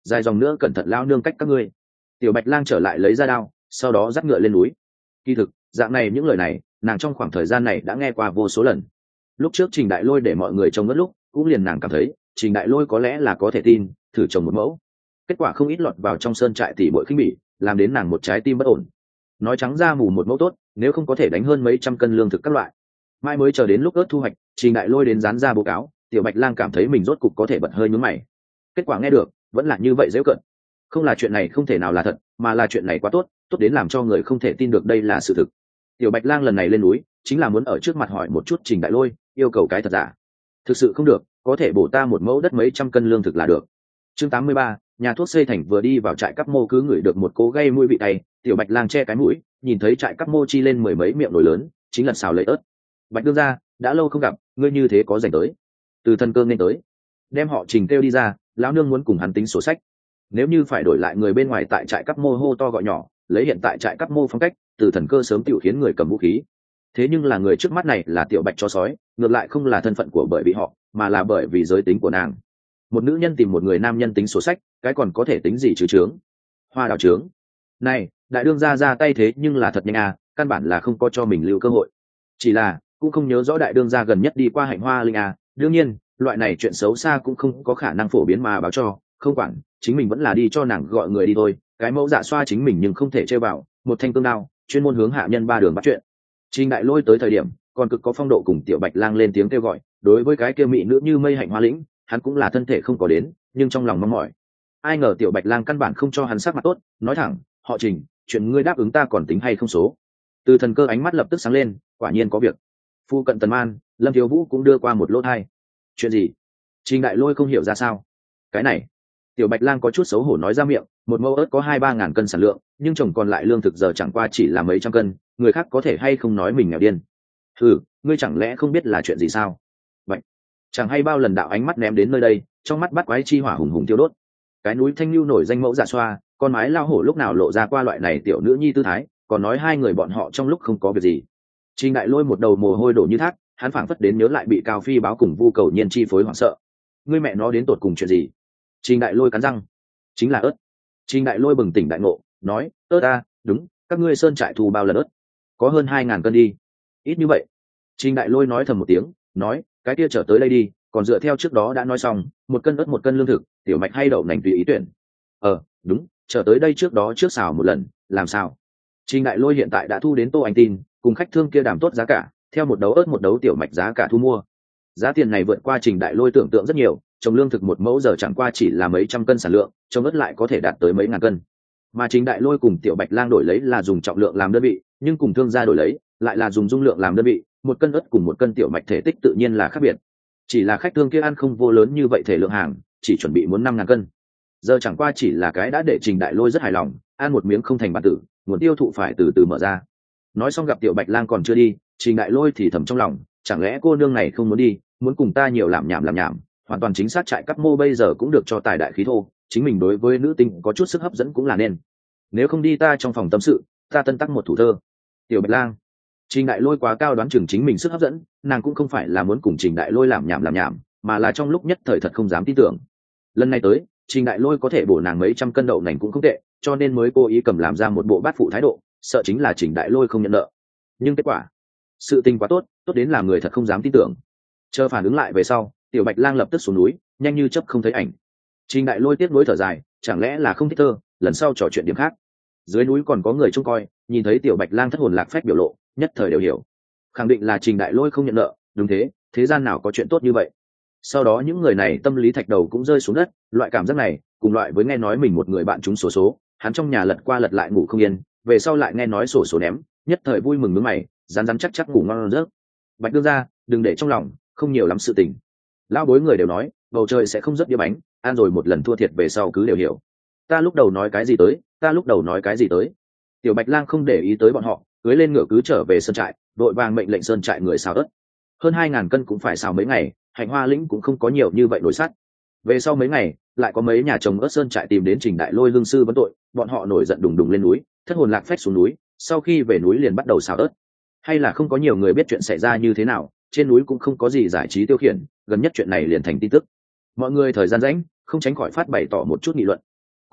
dài dòng nữa cẩn thận lao nương cách các ngươi. Tiểu Bạch Lang trở lại lấy ra đao, sau đó dắt ngựa lên núi. Kỳ thực dạng này những lời này nàng trong khoảng thời gian này đã nghe qua vô số lần. Lúc trước Trình Đại Lôi để mọi người trông ngất lúc cũng liền nàng cảm thấy Trình Đại Lôi có lẽ là có thể tin, thử trồng một mẫu. Kết quả không ít lọt vào trong sơn trại tỷ bội khinh bỉ, làm đến nàng một trái tim bất ổn. Nói trắng ra mù một mẫu tốt, nếu không có thể đánh hơn mấy trăm cân lương thực các loại. Mai mới chờ đến lúc ớt thu hoạch, Trình Đại Lôi đến dán ra báo cáo, Tiểu Bạch Lang cảm thấy mình rốt cục có thể bật hơi nhướng mày. Kết quả nghe được vẫn là như vậy dễ cận. Không là chuyện này không thể nào là thật, mà là chuyện này quá tốt, tốt đến làm cho người không thể tin được đây là sự thực. Tiểu Bạch Lang lần này lên núi chính là muốn ở trước mặt hỏi một chút Trình Đại Lôi, yêu cầu cái thật giả. Thực sự không được, có thể bổ ta một mẫu đất mấy trăm cân lương thực là được. Chương tám mươi ba, nhà thuốc xây thành vừa đi vào trại Cắp Mô cứ ngửi được một cỗ gây mũi vị tay, Tiểu Bạch Lang che cái mũi, nhìn thấy trại Cắp Mô chi lên mười mấy miệng nồi lớn, chính là xào lấy ớt. Bạch đương gia, đã lâu không gặp, ngươi như thế có rảnh tới. Từ thân cơ nên tới, đem họ Trình kêu đi ra, lão nương muốn cùng hắn tính sổ sách. Nếu như phải đổi lại người bên ngoài tại trại Cắp Mô hô to gọi nhỏ, lấy hiện tại trại Cắp Mô phong cách, từ thần cơ sớm tiểu khiến người cầm vũ khí. Thế nhưng là người trước mắt này là Tiểu Bạch chó sói, ngược lại không là thân phận của bởi vì họ, mà là bởi vì giới tính của nàng. Một nữ nhân tìm một người nam nhân tính sổ sách, cái còn có thể tính gì chứ trướng? Hoa đào trướng. Này, đại đương gia ra tay thế nhưng là thật nhanh à, căn bản là không có cho mình lưu cơ hội. Chỉ là cũng không nhớ rõ đại đương gia gần nhất đi qua hạnh hoa linh à, đương nhiên, loại này chuyện xấu xa cũng không có khả năng phổ biến mà báo cho, không quản, chính mình vẫn là đi cho nàng gọi người đi thôi, cái mẫu dạ xoa chính mình nhưng không thể chơi vào, một thanh cương đao, chuyên môn hướng hạ nhân ba đường bắt chuyện. Trình Đại Lôi tới thời điểm, còn cực có phong độ cùng Tiểu Bạch Lang lên tiếng kêu gọi, đối với cái kia mỹ nữ như mây hạnh hoa lĩnh, hắn cũng là thân thể không có đến, nhưng trong lòng mong mỏi. Ai ngờ Tiểu Bạch Lang căn bản không cho hắn sắc mặt tốt, nói thẳng, họ Trình, chuyện ngươi đáp ứng ta còn tính hay không số. Từ thần cơ ánh mắt lập tức sáng lên, quả nhiên có việc. Phu cận Tần Man, Lâm Thiếu Vũ cũng đưa qua một lỗ thai. Chuyện gì? Trình Đại Lôi không hiểu ra sao. Cái này, Tiểu Bạch Lang có chút xấu hổ nói ra miệng, một mẫu ớt có hai ba ngàn cân sản lượng, nhưng trồng còn lại lương thực giờ chẳng qua chỉ là mấy trăm cân, người khác có thể hay không nói mình nghèo điên. Ừ, ngươi chẳng lẽ không biết là chuyện gì sao? Vậy, chẳng hay bao lần đạo ánh mắt ném đến nơi đây, trong mắt bắt quái chi hỏa hùng hùng tiêu đốt. Cái núi Thanh Lưu nổi danh mẫu dạ xoa, con mái lao hổ lúc nào lộ ra qua loại này tiểu nữ nhi tư thái, còn nói hai người bọn họ trong lúc không có việc gì. Trình Đại Lôi một đầu mồ hôi đổ như thác, hắn phảng phất đến nhớ lại bị Cao Phi báo cùng Vu Cầu Nhiên chi phối hoảng sợ. Ngươi mẹ nó đến tột cùng chuyện gì? Trình Đại Lôi cắn răng, chính là ớt. Trình Đại Lôi bừng tỉnh đại ngộ, nói, ớt ta, đúng, các ngươi sơn trại thu bao lần ớt? Có hơn hai ngàn cân đi. Ít như vậy. Trình Đại Lôi nói thầm một tiếng, nói, cái kia trở tới đây đi, còn dựa theo trước đó đã nói xong, một cân ớt một cân lương thực, tiểu mạch hay đậu nành tùy ý tuyển. Ờ, đúng, trở tới đây trước đó trước xào một lần, làm sao? Trình Đại Lôi hiện tại đã thu đến Tô Anh tin, cùng khách thương kia đàm tốt giá cả, theo một đấu ớt một đấu tiểu mạch giá cả thu mua. Giá tiền này vượt qua Trình Đại Lôi tưởng tượng rất nhiều, trồng lương thực một mẫu giờ chẳng qua chỉ là mấy trăm cân sản lượng, trồng ớt lại có thể đạt tới mấy ngàn cân. Mà Trình Đại Lôi cùng Tiểu Bạch Lang đổi lấy là dùng trọng lượng làm đơn vị, nhưng cùng thương gia đổi lấy lại là dùng dung lượng làm đơn vị, một cân ớt cùng một cân tiểu mạch thể tích tự nhiên là khác biệt. Chỉ là khách thương kia ăn không vô lớn như vậy thể lượng hàng, chỉ chuẩn bị muốn năm ngàn cân. Giờ chẳng qua chỉ là cái đã để Trình Đại Lôi rất hài lòng, ăn một miếng không thành bản tử, nguồn tiêu thụ phải từ từ mở ra. Nói xong gặp Tiểu Bạch Lang còn chưa đi, Trình Đại Lôi thì thầm trong lòng, chẳng lẽ cô nương này không muốn đi, muốn cùng ta nhiều làm nhảm làm nhảm, hoàn toàn chính xác trại Cắp Mô bây giờ cũng được cho tài đại khí thô, chính mình đối với nữ tinh có chút sức hấp dẫn cũng là nên. Nếu không đi ta trong phòng tâm sự, ta tân tắc một thủ thơ. Tiểu Bạch Lang. Trình Đại Lôi quá cao đoán chừng chính mình sức hấp dẫn, nàng cũng không phải là muốn cùng Trình Đại Lôi làm nhảm làm nhảm, mà là trong lúc nhất thời thật không dám tin tưởng. Lần này tới, Trình Đại Lôi có thể bổ nàng mấy trăm cân đậu nành cũng không tệ, cho nên mới cố ý cầm làm ra một bộ bát phụ thái độ, sợ chính là Trình Đại Lôi không nhận nợ. Nhưng kết quả, sự tình quá tốt, tốt đến làm người thật không dám tin tưởng. Chờ phản ứng lại về sau, Tiểu Bạch Lang lập tức xuống núi, nhanh như chớp không thấy ảnh. Trình Đại Lôi tiếc nuối thở dài, chẳng lẽ là không thích thơ, lần sau trò chuyện điểm khác. Dưới núi còn có người trông coi, nhìn thấy Tiểu Bạch Lang thất hồn lạc phách biểu lộ, nhất thời đều hiểu, khẳng định là Trình Đại Lôi không nhận nợ. Đúng thế, thế gian nào có chuyện tốt như vậy. Sau đó những người này tâm lý thạch đầu cũng rơi xuống đất, loại cảm giác này cùng loại với nghe nói mình một người bạn trúng sổ số, hắn trong nhà lật qua lật lại ngủ không yên, về sau lại nghe nói sổ số ném, nhất thời vui mừng nhướng mày, rán rán chắc chắc ngủ ngon giấc. Bạch đương gia, đừng để trong lòng, không nhiều lắm sự tình. Lão bối người đều nói, bầu trời sẽ không rớt đĩa bánh, ăn rồi một lần thua thiệt về sau cứ đều hiểu. Ta lúc đầu nói cái gì tới, ta lúc đầu nói cái gì tới. Tiểu Bạch Lang không để ý tới bọn họ, cưỡi lên ngựa cứ trở về sơn trại, đội vàng mệnh lệnh sơn trại người xào ớt. Hơn hai ngàn cân cũng phải xào mấy ngày, Hạnh Hoa lĩnh cũng không có nhiều như vậy nổi sắt. Về sau mấy ngày, lại có mấy nhà trồng ớt sơn trại tìm đến Trình Đại Lôi hương sư vấn tội, bọn họ nổi giận đùng đùng lên núi, thất hồn lạc phách xuống núi, sau khi về núi liền bắt đầu xào ớt. Hay là không có nhiều người biết chuyện xảy ra như thế nào, trên núi cũng không có gì giải trí tiêu khiển, gần nhất chuyện này liền thành tin tức. Mọi người thời gian rảnh, không tránh khỏi phát bày tỏ một chút nghị luận.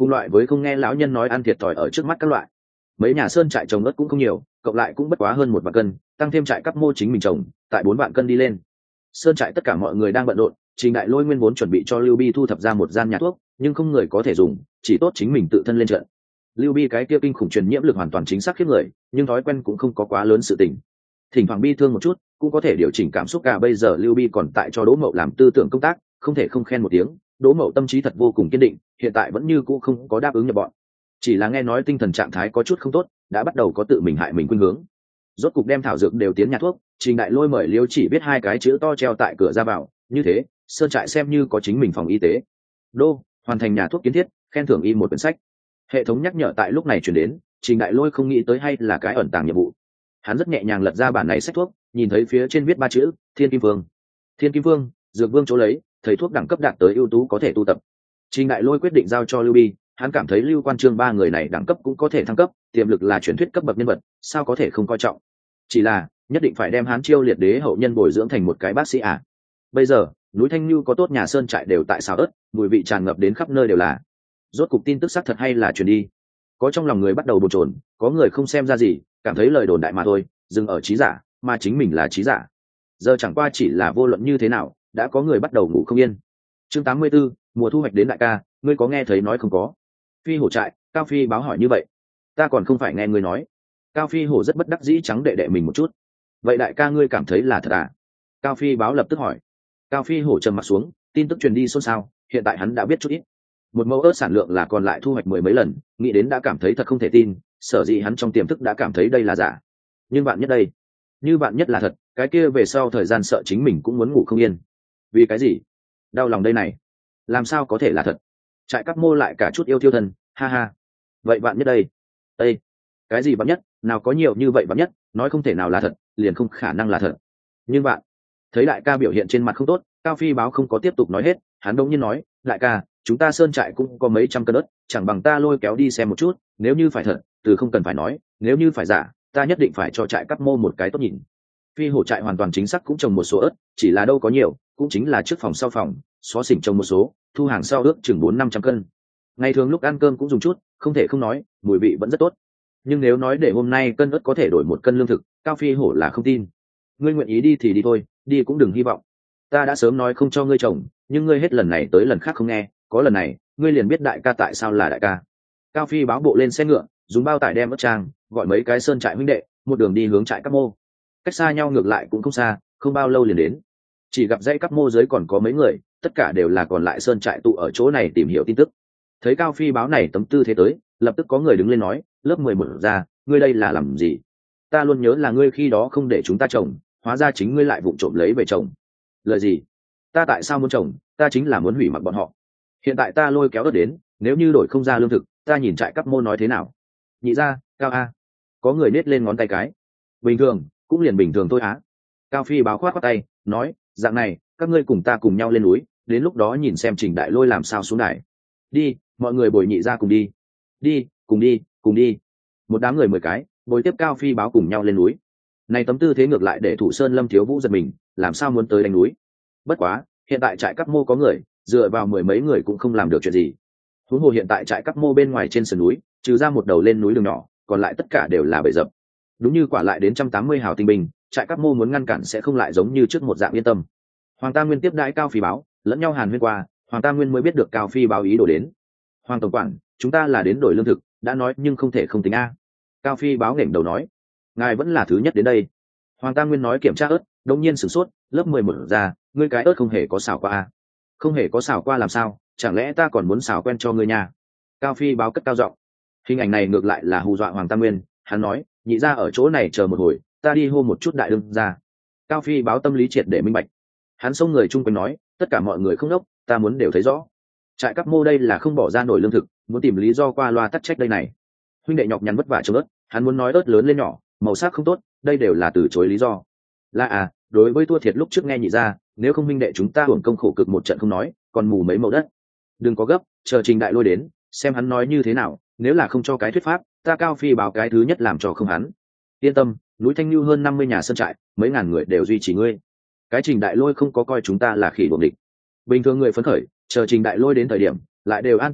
cùng loại với không nghe lão nhân nói ăn thiệt thòi ở trước mắt các loại. Mấy nhà sơn trại trồng ớt cũng không nhiều, cộng lại cũng bất quá hơn một vạn cân, tăng thêm trại cắp mô chính mình trồng tại bốn vạn cân đi lên. Sơn trại tất cả mọi người đang bận rộn, Trình Đại Lôi nguyên vốn chuẩn bị cho Lưu Bi thu thập ra một gian nhà thuốc, nhưng không người có thể dùng, chỉ tốt chính mình tự thân lên trận. Lưu Bi cái kia kinh khủng truyền nhiễm lực hoàn toàn chính xác khiếp người, nhưng thói quen cũng không có quá lớn sự tình. Thỉnh thoảng bi thương một chút, cũng có thể điều chỉnh cảm xúc. Cả bây giờ Lưu Bi còn tại cho Đỗ Mậu làm tư tưởng công tác, không thể không khen một tiếng. Đỗ Mậu tâm trí thật vô cùng kiên định, hiện tại vẫn như cũ không có đáp ứng nhập bọn, chỉ là nghe nói tinh thần trạng thái có chút không tốt, đã bắt đầu có tự mình hại mình khuynh hướng. Rốt cục đem thảo dược đều tiến nhà thuốc, Trình Đại Lôi mời Liêu Chỉ biết hai cái chữ to treo tại cửa ra vào, như thế sơn trại xem như có chính mình phòng y tế. Đô hoàn thành nhà thuốc kiến thiết, khen thưởng y một quyển sách. Hệ thống nhắc nhở tại lúc này chuyển đến, Trình Đại Lôi không nghĩ tới hay là cái ẩn tàng nhiệm vụ. Hắn rất nhẹ nhàng lật ra bản này sách thuốc, nhìn thấy phía trên viết ba chữ Thiên Kim Vương. Thiên Kim Vương, dược vương chỗ lấy, thầy thuốc đẳng cấp đạt tới ưu tú có thể tu tập. Trình Đại Lôi quyết định giao cho Lưu Bi, hắn cảm thấy Lưu Quan Trương ba người này đẳng cấp cũng có thể thăng cấp, tiềm lực là truyền thuyết cấp bậc nhân vật, sao có thể không coi trọng. Chỉ là nhất định phải đem hắn chiêu liệt đế hậu nhân bồi dưỡng thành một cái bác sĩ à. Bây giờ núi Thanh Nhu có tốt nhà sơn trại đều tại xào ớt, mùi vị tràn ngập đến khắp nơi đều là. Rốt cục tin tức xác thật hay là truyền đi, có trong lòng người bắt đầu bồn chồn, có người không xem ra gì, cảm thấy lời đồn đại mà thôi, dừng ở trí giả, mà chính mình là trí giả. Giờ chẳng qua chỉ là vô luận như thế nào, đã có người bắt đầu ngủ không yên. Chương tám mươi 84, mùa thu hoạch đến đại ca, ngươi có nghe thấy nói không có? Phi hổ trại, Cao Phi báo hỏi như vậy. Ta còn không phải nghe ngươi nói. Cao Phi hổ rất bất đắc dĩ trắng đệ đệ mình một chút. Vậy đại ca ngươi cảm thấy là thật à? Cao Phi báo lập tức hỏi. Cao Phi hổ trầm mặt xuống, tin tức truyền đi xôn xao, hiện tại hắn đã biết chút ít. Một mẫu ớt sản lượng là còn lại thu hoạch mười mấy lần, nghĩ đến đã cảm thấy thật không thể tin, sở dĩ hắn trong tiềm thức đã cảm thấy đây là giả. Nhưng bạn nhất đây, như bạn nhất là thật, cái kia về sau thời gian sợ chính mình cũng muốn ngủ không yên. Vì cái gì? Đau lòng đây này, làm sao có thể là thật? Trại Cắp Mô lại cả chút yêu thiêu thân, ha ha. Vậy bạn nhất đây? Ê, cái gì bạn nhất, nào có nhiều như vậy bạn nhất, nói không thể nào là thật, liền không khả năng là thật. Nhưng bạn, thấy đại ca biểu hiện trên mặt không tốt, Cao Phi báo không có tiếp tục nói hết, hắn đống nhiên nói, đại ca, chúng ta sơn trại cũng có mấy trăm cân ớt, chẳng bằng ta lôi kéo đi xem một chút, nếu như phải thật, từ không cần phải nói, nếu như phải giả, ta nhất định phải cho trại Cắp Mô một cái tốt nhìn. Phi hổ trại hoàn toàn chính xác cũng trồng một số ớt, chỉ là đâu có nhiều, cũng chính là trước phòng sau phòng, xó xỉnh trồng một số, thu hàng sau ước chừng bốn năm trăm cân. Ngày thường lúc ăn cơm cũng dùng chút, không thể không nói, mùi vị vẫn rất tốt. Nhưng nếu nói để hôm nay cân ớt có thể đổi một cân lương thực, Cao Phi hổ là không tin. Ngươi nguyện ý đi thì đi thôi, đi cũng đừng hy vọng. Ta đã sớm nói không cho ngươi trồng, nhưng ngươi hết lần này tới lần khác không nghe, có lần này, ngươi liền biết đại ca tại sao là đại ca. Cao Phi báo bộ lên xe ngựa, dùng bao tải đem ớt trang, gọi mấy cái sơn trại huynh đệ, một đường đi hướng trại Cắp Mô. Cách xa nhau ngược lại cũng không xa, không bao lâu liền đến. Chỉ gặp dãy Cắp Mô dưới còn có mấy người, tất cả đều là còn lại sơn trại tụ ở chỗ này tìm hiểu tin tức. Thấy Cao Phi báo này tấm tư thế tới, lập tức có người đứng lên nói, lớp mười một ra, ngươi đây là làm gì? Ta luôn nhớ là ngươi khi đó không để chúng ta trồng, hóa ra chính ngươi lại vụng trộm lấy về trồng. Lời gì? Ta tại sao muốn trồng? Ta chính là muốn hủy mặc bọn họ. Hiện tại ta lôi kéo ớt đến, nếu như đổi không ra lương thực, ta nhìn trại Cắp Mô nói thế nào? Nhị ra, Cao a. Có người nết lên ngón tay cái. Bình thường, cũng liền bình thường thôi á. Cao Phi báo khoát khoát tay, nói, dạng này, các ngươi cùng ta cùng nhau lên núi, đến lúc đó nhìn xem Trình Đại Lôi làm sao xuống đài. Đi, mọi người bồi nhị ra cùng đi. Đi, cùng đi, cùng đi. Một đám người mười cái, bồi tiếp Cao Phi báo cùng nhau lên núi. Này tấm tư thế ngược lại để Thủ Sơn Lâm Thiếu Vũ giật mình, làm sao muốn tới đánh núi? Bất quá, hiện tại trại Cắp Mô có người, dựa vào mười mấy người cũng không làm được chuyện gì. Huống hồ hiện tại trại Cắp Mô bên ngoài trên sườn núi, trừ ra một đầu lên núi đường nhỏ, còn lại tất cả đều là bầy dập. Đúng như quả lại đến trăm tám mươi hào tinh binh, trại Cắp Mô muốn ngăn cản sẽ không lại giống như trước một dạng yên tâm. Hoàng Tam Nguyên tiếp đãi Cao Phi báo, lẫn nhau hàn huyên qua, Hoàng Tam Nguyên mới biết được Cao Phi báo ý đồ đến. Hoàng tổng quản, chúng ta là đến đổi lương thực, đã nói nhưng không thể không tính a. Cao Phi báo nghển đầu nói, ngài vẫn là thứ nhất đến đây. Hoàng Tam Nguyên nói kiểm tra ớt, đột nhiên sửng sốt, lớp mười một ra, ngươi cái ớt không hề có xào qua a. Không hề có xào qua làm sao, chẳng lẽ ta còn muốn xào quen cho ngươi nha? Cao Phi báo cất cao giọng. Hình ảnh này ngược lại là hù dọa Hoàng Tam Nguyên, hắn nói, nhị ra ở chỗ này chờ một hồi, ta đi hô một chút đại đương ra. Cao Phi báo tâm lý triệt để minh bạch. Hắn xông người chung quanh nói, tất cả mọi người không đốc, ta muốn đều thấy rõ. Trại Cắp Mô đây là không bỏ ra nổi lương thực, muốn tìm lý do qua loa tắc trách đây này. Huynh đệ nhọc nhằn vất vả trồng ớt, hắn muốn nói ớt lớn lên nhỏ, màu sắc không tốt, đây đều là từ chối lý do. Là à, đối với Tua Thiệt lúc trước nghe nhị ra, nếu không huynh đệ chúng ta hưởng công khổ cực một trận không nói, còn mù mấy mẫu đất. Đừng có gấp, chờ Trình Đại Lôi đến, xem hắn nói như thế nào, nếu là không cho cái thuyết pháp, ta Cao Phi báo cái thứ nhất làm cho không hắn. Yên tâm, núi Thanh Nhu hơn năm mươi nhà sơn trại, mấy ngàn người đều duy trì ngươi. Cái Trình Đại Lôi không có coi chúng ta là khỉ buồng địch. Bình thường người phấn khởi, chờ Trình Đại Lôi đến thời điểm, lại đều an tĩnh lại,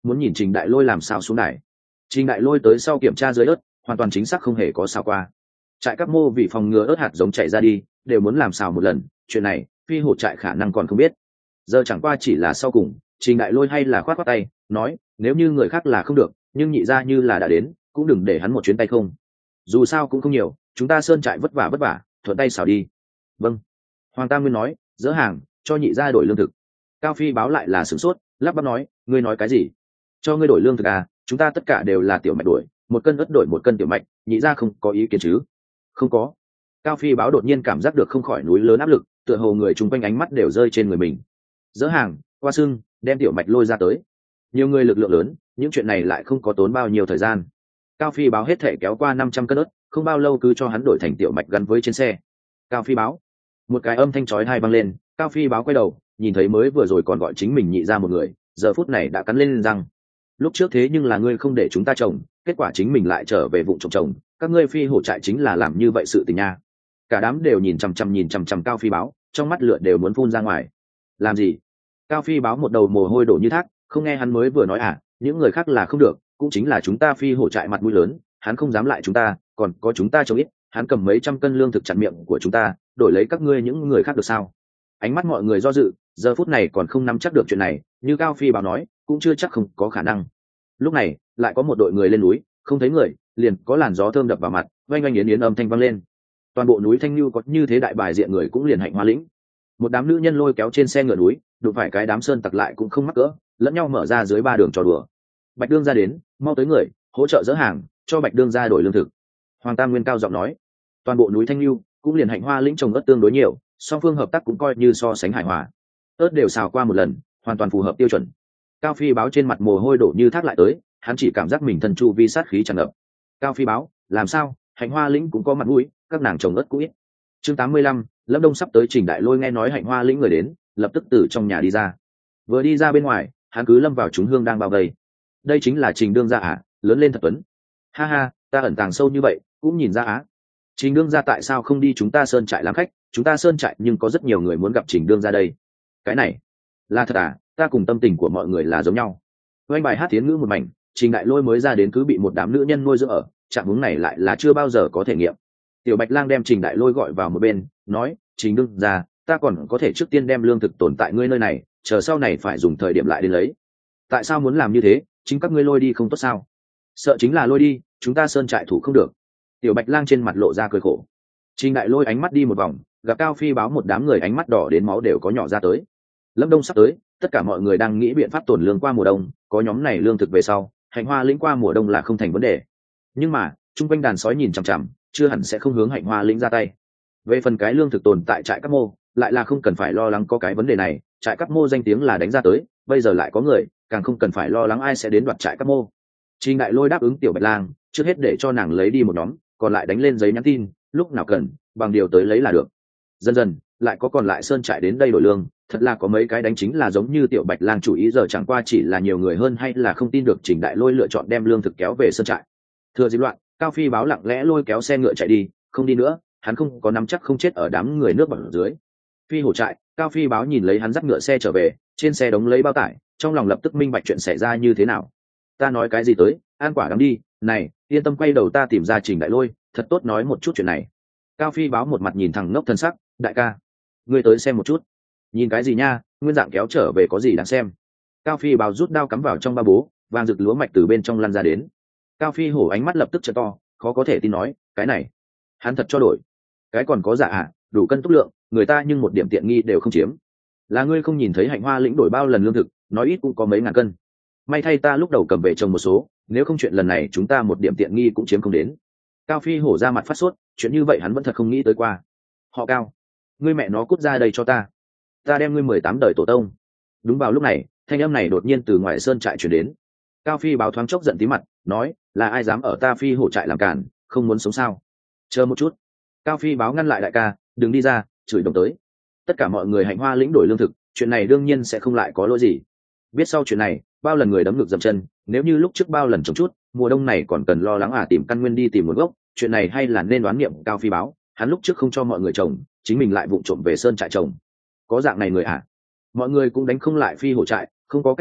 muốn nhìn Trình Đại Lôi làm sao xuống đài. Trình Đại Lôi tới sau kiểm tra dưới ớt, hoàn toàn chính xác không hề có xào qua. Trại các mô vì phòng ngừa ớt hạt giống chảy ra đi, đều muốn làm xào một lần, chuyện này phi hổ trại khả năng còn không biết. Giờ chẳng qua chỉ là sau cùng, Trình Đại Lôi hay là khoát khoát tay, nói, nếu như người khác là không được, nhưng nhị ra như là đã đến, cũng đừng để hắn một chuyến tay không. Dù sao cũng không nhiều, chúng ta sơn trại vất vả vất vả, thuận tay xào đi. Vâng. Hoàng Tam Nguyên nói, dỡ hàng, cho nhị ra đổi lương thực. Cao Phi báo lại là sửng sốt, lắp bắp nói, ngươi nói cái gì? Cho ngươi đổi lương thực à? Chúng ta tất cả đều là tiểu mạch đổi, một cân ớt đổi một cân tiểu mạch, nhị ra không có ý kiến chứ? Không có. Cao Phi báo đột nhiên cảm giác được không khỏi núi lớn áp lực, tựa hồ người chung quanh ánh mắt đều rơi trên người mình. Dỡ hàng, qua sưng, đem tiểu mạch lôi ra tới. Nhiều người lực lượng lớn, những chuyện này lại không có tốn bao nhiêu thời gian. Cao Phi báo hết thể kéo qua năm trăm cân ớt, không bao lâu cứ cho hắn đổi thành tiểu mạch gắn với trên xe. Cao Phi báo, một cái âm thanh chói tai vang lên. Cao Phi báo quay đầu, nhìn thấy mới vừa rồi còn gọi chính mình nhị ra một người, giờ phút này đã cắn lên răng. Lúc trước thế nhưng là ngươi không để chúng ta trồng, kết quả chính mình lại trở về vụ trồng trồng, các ngươi phi hổ trại chính là làm như vậy sự tình nha. Cả đám đều nhìn chằm chằm nhìn chằm chằm Cao Phi báo, trong mắt lửa đều muốn phun ra ngoài. Làm gì? Cao Phi báo một đầu mồ hôi đổ như thác, không nghe hắn mới vừa nói à, những người khác là không được, cũng chính là chúng ta phi hổ trại mặt mũi lớn, hắn không dám lại chúng ta, còn có chúng ta chống ít, hắn cầm mấy trăm cân lương thực chặn miệng của chúng ta, đổi lấy các ngươi những người khác được sao? Ánh mắt mọi người do dự, giờ phút này còn không nắm chắc được chuyện này, như Cao Phi báo nói, cũng chưa chắc không có khả năng. Lúc này lại có một đội người lên núi, không thấy người, liền có làn gió thơm đập vào mặt, oanh oanh yến yến âm thanh vang lên. Toàn bộ núi Thanh Nhu có như thế đại bài diện người cũng liền Hạnh Hoa lĩnh. Một đám nữ nhân lôi kéo trên xe ngựa núi, đụng phải cái đám sơn tặc lại cũng không mắc cỡ, lẫn nhau mở ra dưới ba đường trò đùa. Bạch Đương ra đến, mau tới người, hỗ trợ dỡ hàng, cho Bạch Đương ra đổi lương thực. Hoàng Tam Nguyên cao giọng nói. Toàn bộ núi Thanh Nhu cũng liền Hạnh Hoa lĩnh trồng ớt tương đối nhiều, song phương hợp tác cũng coi như so sánh hài hòa. Ớt đều xào qua một lần, hoàn toàn phù hợp tiêu chuẩn. Cao Phi báo trên mặt mồ hôi đổ như thác lại tới, hắn chỉ cảm giác mình thân chu vi sát khí tràn ngập. Cao Phi báo, làm sao? Hạnh Hoa lĩnh cũng có mặt mũi, các nàng trồng ớt cũng ít. Chương tám mươi lăm, Lâm Đông sắp tới. Trình Đại Lôi nghe nói Hạnh Hoa lĩnh người đến, lập tức từ trong nhà đi ra. Vừa đi ra bên ngoài, hắn cứ lâm vào chúng hương đang bao vây. Đây chính là Trình Đương gia à, lớn lên thật tuấn. Ha ha, ta ẩn tàng sâu như vậy, cũng nhìn ra á. Trình Đương gia tại sao không đi chúng ta sơn trại làm khách? Chúng ta sơn trại nhưng có rất nhiều người muốn gặp Trình Đương gia đây. Cái này là thật à? Ta cùng tâm tình của mọi người là giống nhau. Oanh bài hát tiến ngữ một mảnh, Trình Đại Lôi mới ra đến cứ bị một đám nữ nhân nuôi dưỡng ở, trạng huống này lại là chưa bao giờ có thể nghiệm. Tiểu Bạch Lang đem Trình Đại Lôi gọi vào một bên, nói, Trình Đương gia, ta còn có thể trước tiên đem lương thực tồn tại ngươi nơi này, chờ sau này phải dùng thời điểm lại đến lấy. Tại sao muốn làm như thế? Chính các ngươi lôi đi không tốt sao? Sợ chính là lôi đi, chúng ta sơn trại thủ không được. Tiểu Bạch Lang trên mặt lộ ra cười khổ. Trình Đại Lôi ánh mắt đi một vòng, gặp Cao Phi báo một đám người ánh mắt đỏ đến máu đều có nhỏ ra tới. Lâm Đông sắp tới, tất cả mọi người đang nghĩ biện pháp tồn lương qua mùa đông, có nhóm này lương thực về sau, Hạnh Hoa lĩnh qua mùa đông là không thành vấn đề. Nhưng mà, trung quanh đàn sói nhìn chằm chằm, chưa hẳn sẽ không hướng Hạnh Hoa lĩnh ra tay. Về phần cái lương thực tồn tại trại Các Mô, lại là không cần phải lo lắng có cái vấn đề này, trại Các Mô danh tiếng là đánh ra tới, bây giờ lại có người, càng không cần phải lo lắng ai sẽ đến đoạt trại Các Mô. Trình Đại Lôi đáp ứng Tiểu Bạch Lang, trước hết để cho nàng lấy đi một nhóm, còn lại đánh lên giấy nhắn tin, lúc nào cần, bằng điều tới lấy là được. Dần dần, lại có còn lại sơn trại đến đây đổi lương, thật là có mấy cái đánh chính là giống như Tiểu Bạch Lang chủ ý, giờ chẳng qua chỉ là nhiều người hơn hay là không tin được Trình Đại Lôi lựa chọn đem lương thực kéo về sơn trại. Thừa dịp loạn, Cao Phi báo lặng lẽ lôi kéo xe ngựa chạy đi, không đi nữa, hắn không có nắm chắc không chết ở đám người nước bẩn dưới. Phi hổ trại, Cao Phi báo nhìn lấy hắn dắt ngựa xe trở về, trên xe đống lấy bao tải, trong lòng lập tức minh bạch chuyện xảy ra như thế nào. Ta nói cái gì tới, an quả đắng đi, này, yên tâm, quay đầu ta tìm ra Trình Đại Lôi, thật tốt nói một chút chuyện này. Cao Phi báo một mặt nhìn thẳng ngốc thân sắc, đại ca, ngươi tới xem một chút. Nhìn cái gì nha, nguyên dạng kéo trở về có gì đáng xem. Cao Phi báo rút đao cắm vào trong ba bố, vàng rực lúa mạch từ bên trong lăn ra đến. Cao Phi hổ ánh mắt lập tức trợ to, khó có thể tin nói, cái này hắn thật cho đổi, cái còn có giả à, đủ cân túc lượng, người ta nhưng một điểm tiện nghi đều không chiếm. Là ngươi không nhìn thấy Hạnh Hoa lĩnh đổi bao lần lương thực, nói ít cũng có mấy ngàn cân. May thay ta lúc đầu cầm về trồng một số, nếu không chuyện lần này chúng ta một điểm tiện nghi cũng chiếm không đến. Cao Phi hổ ra mặt phát sốt, chuyện như vậy hắn vẫn thật không nghĩ tới qua. Họ Cao, ngươi mẹ nó cút ra đây cho ta, ta đem ngươi mười tám đời tổ tông. Đúng vào lúc này, thanh âm này đột nhiên từ ngoài sơn trại truyền đến. Cao Phi báo thoáng chốc giận tí mặt, nói, là ai dám ở ta Phi hổ trại làm cản, không muốn sống sao? Chờ một chút. Cao Phi báo ngăn lại đại ca, đừng đi ra, chửi đồng tới. Tất cả mọi người Hạnh Hoa lĩnh đổi lương thực, chuyện này đương nhiên sẽ không lại có lỗi gì. Biết sau chuyện này, bao lần người đấm ngực dậm chân, nếu như lúc trước bao lần trồng chút, mùa đông này còn cần lo lắng à tìm căn nguyên đi tìm nguồn gốc, chuyện này hay là nên đoán niệm Cao Phi báo, hắn lúc trước không cho mọi người trồng, chính mình lại vụng trộm về sơn trại trồng. Có dạng này người à? Mọi người cũng đánh không lại Phi hổ trại, không có cách nào,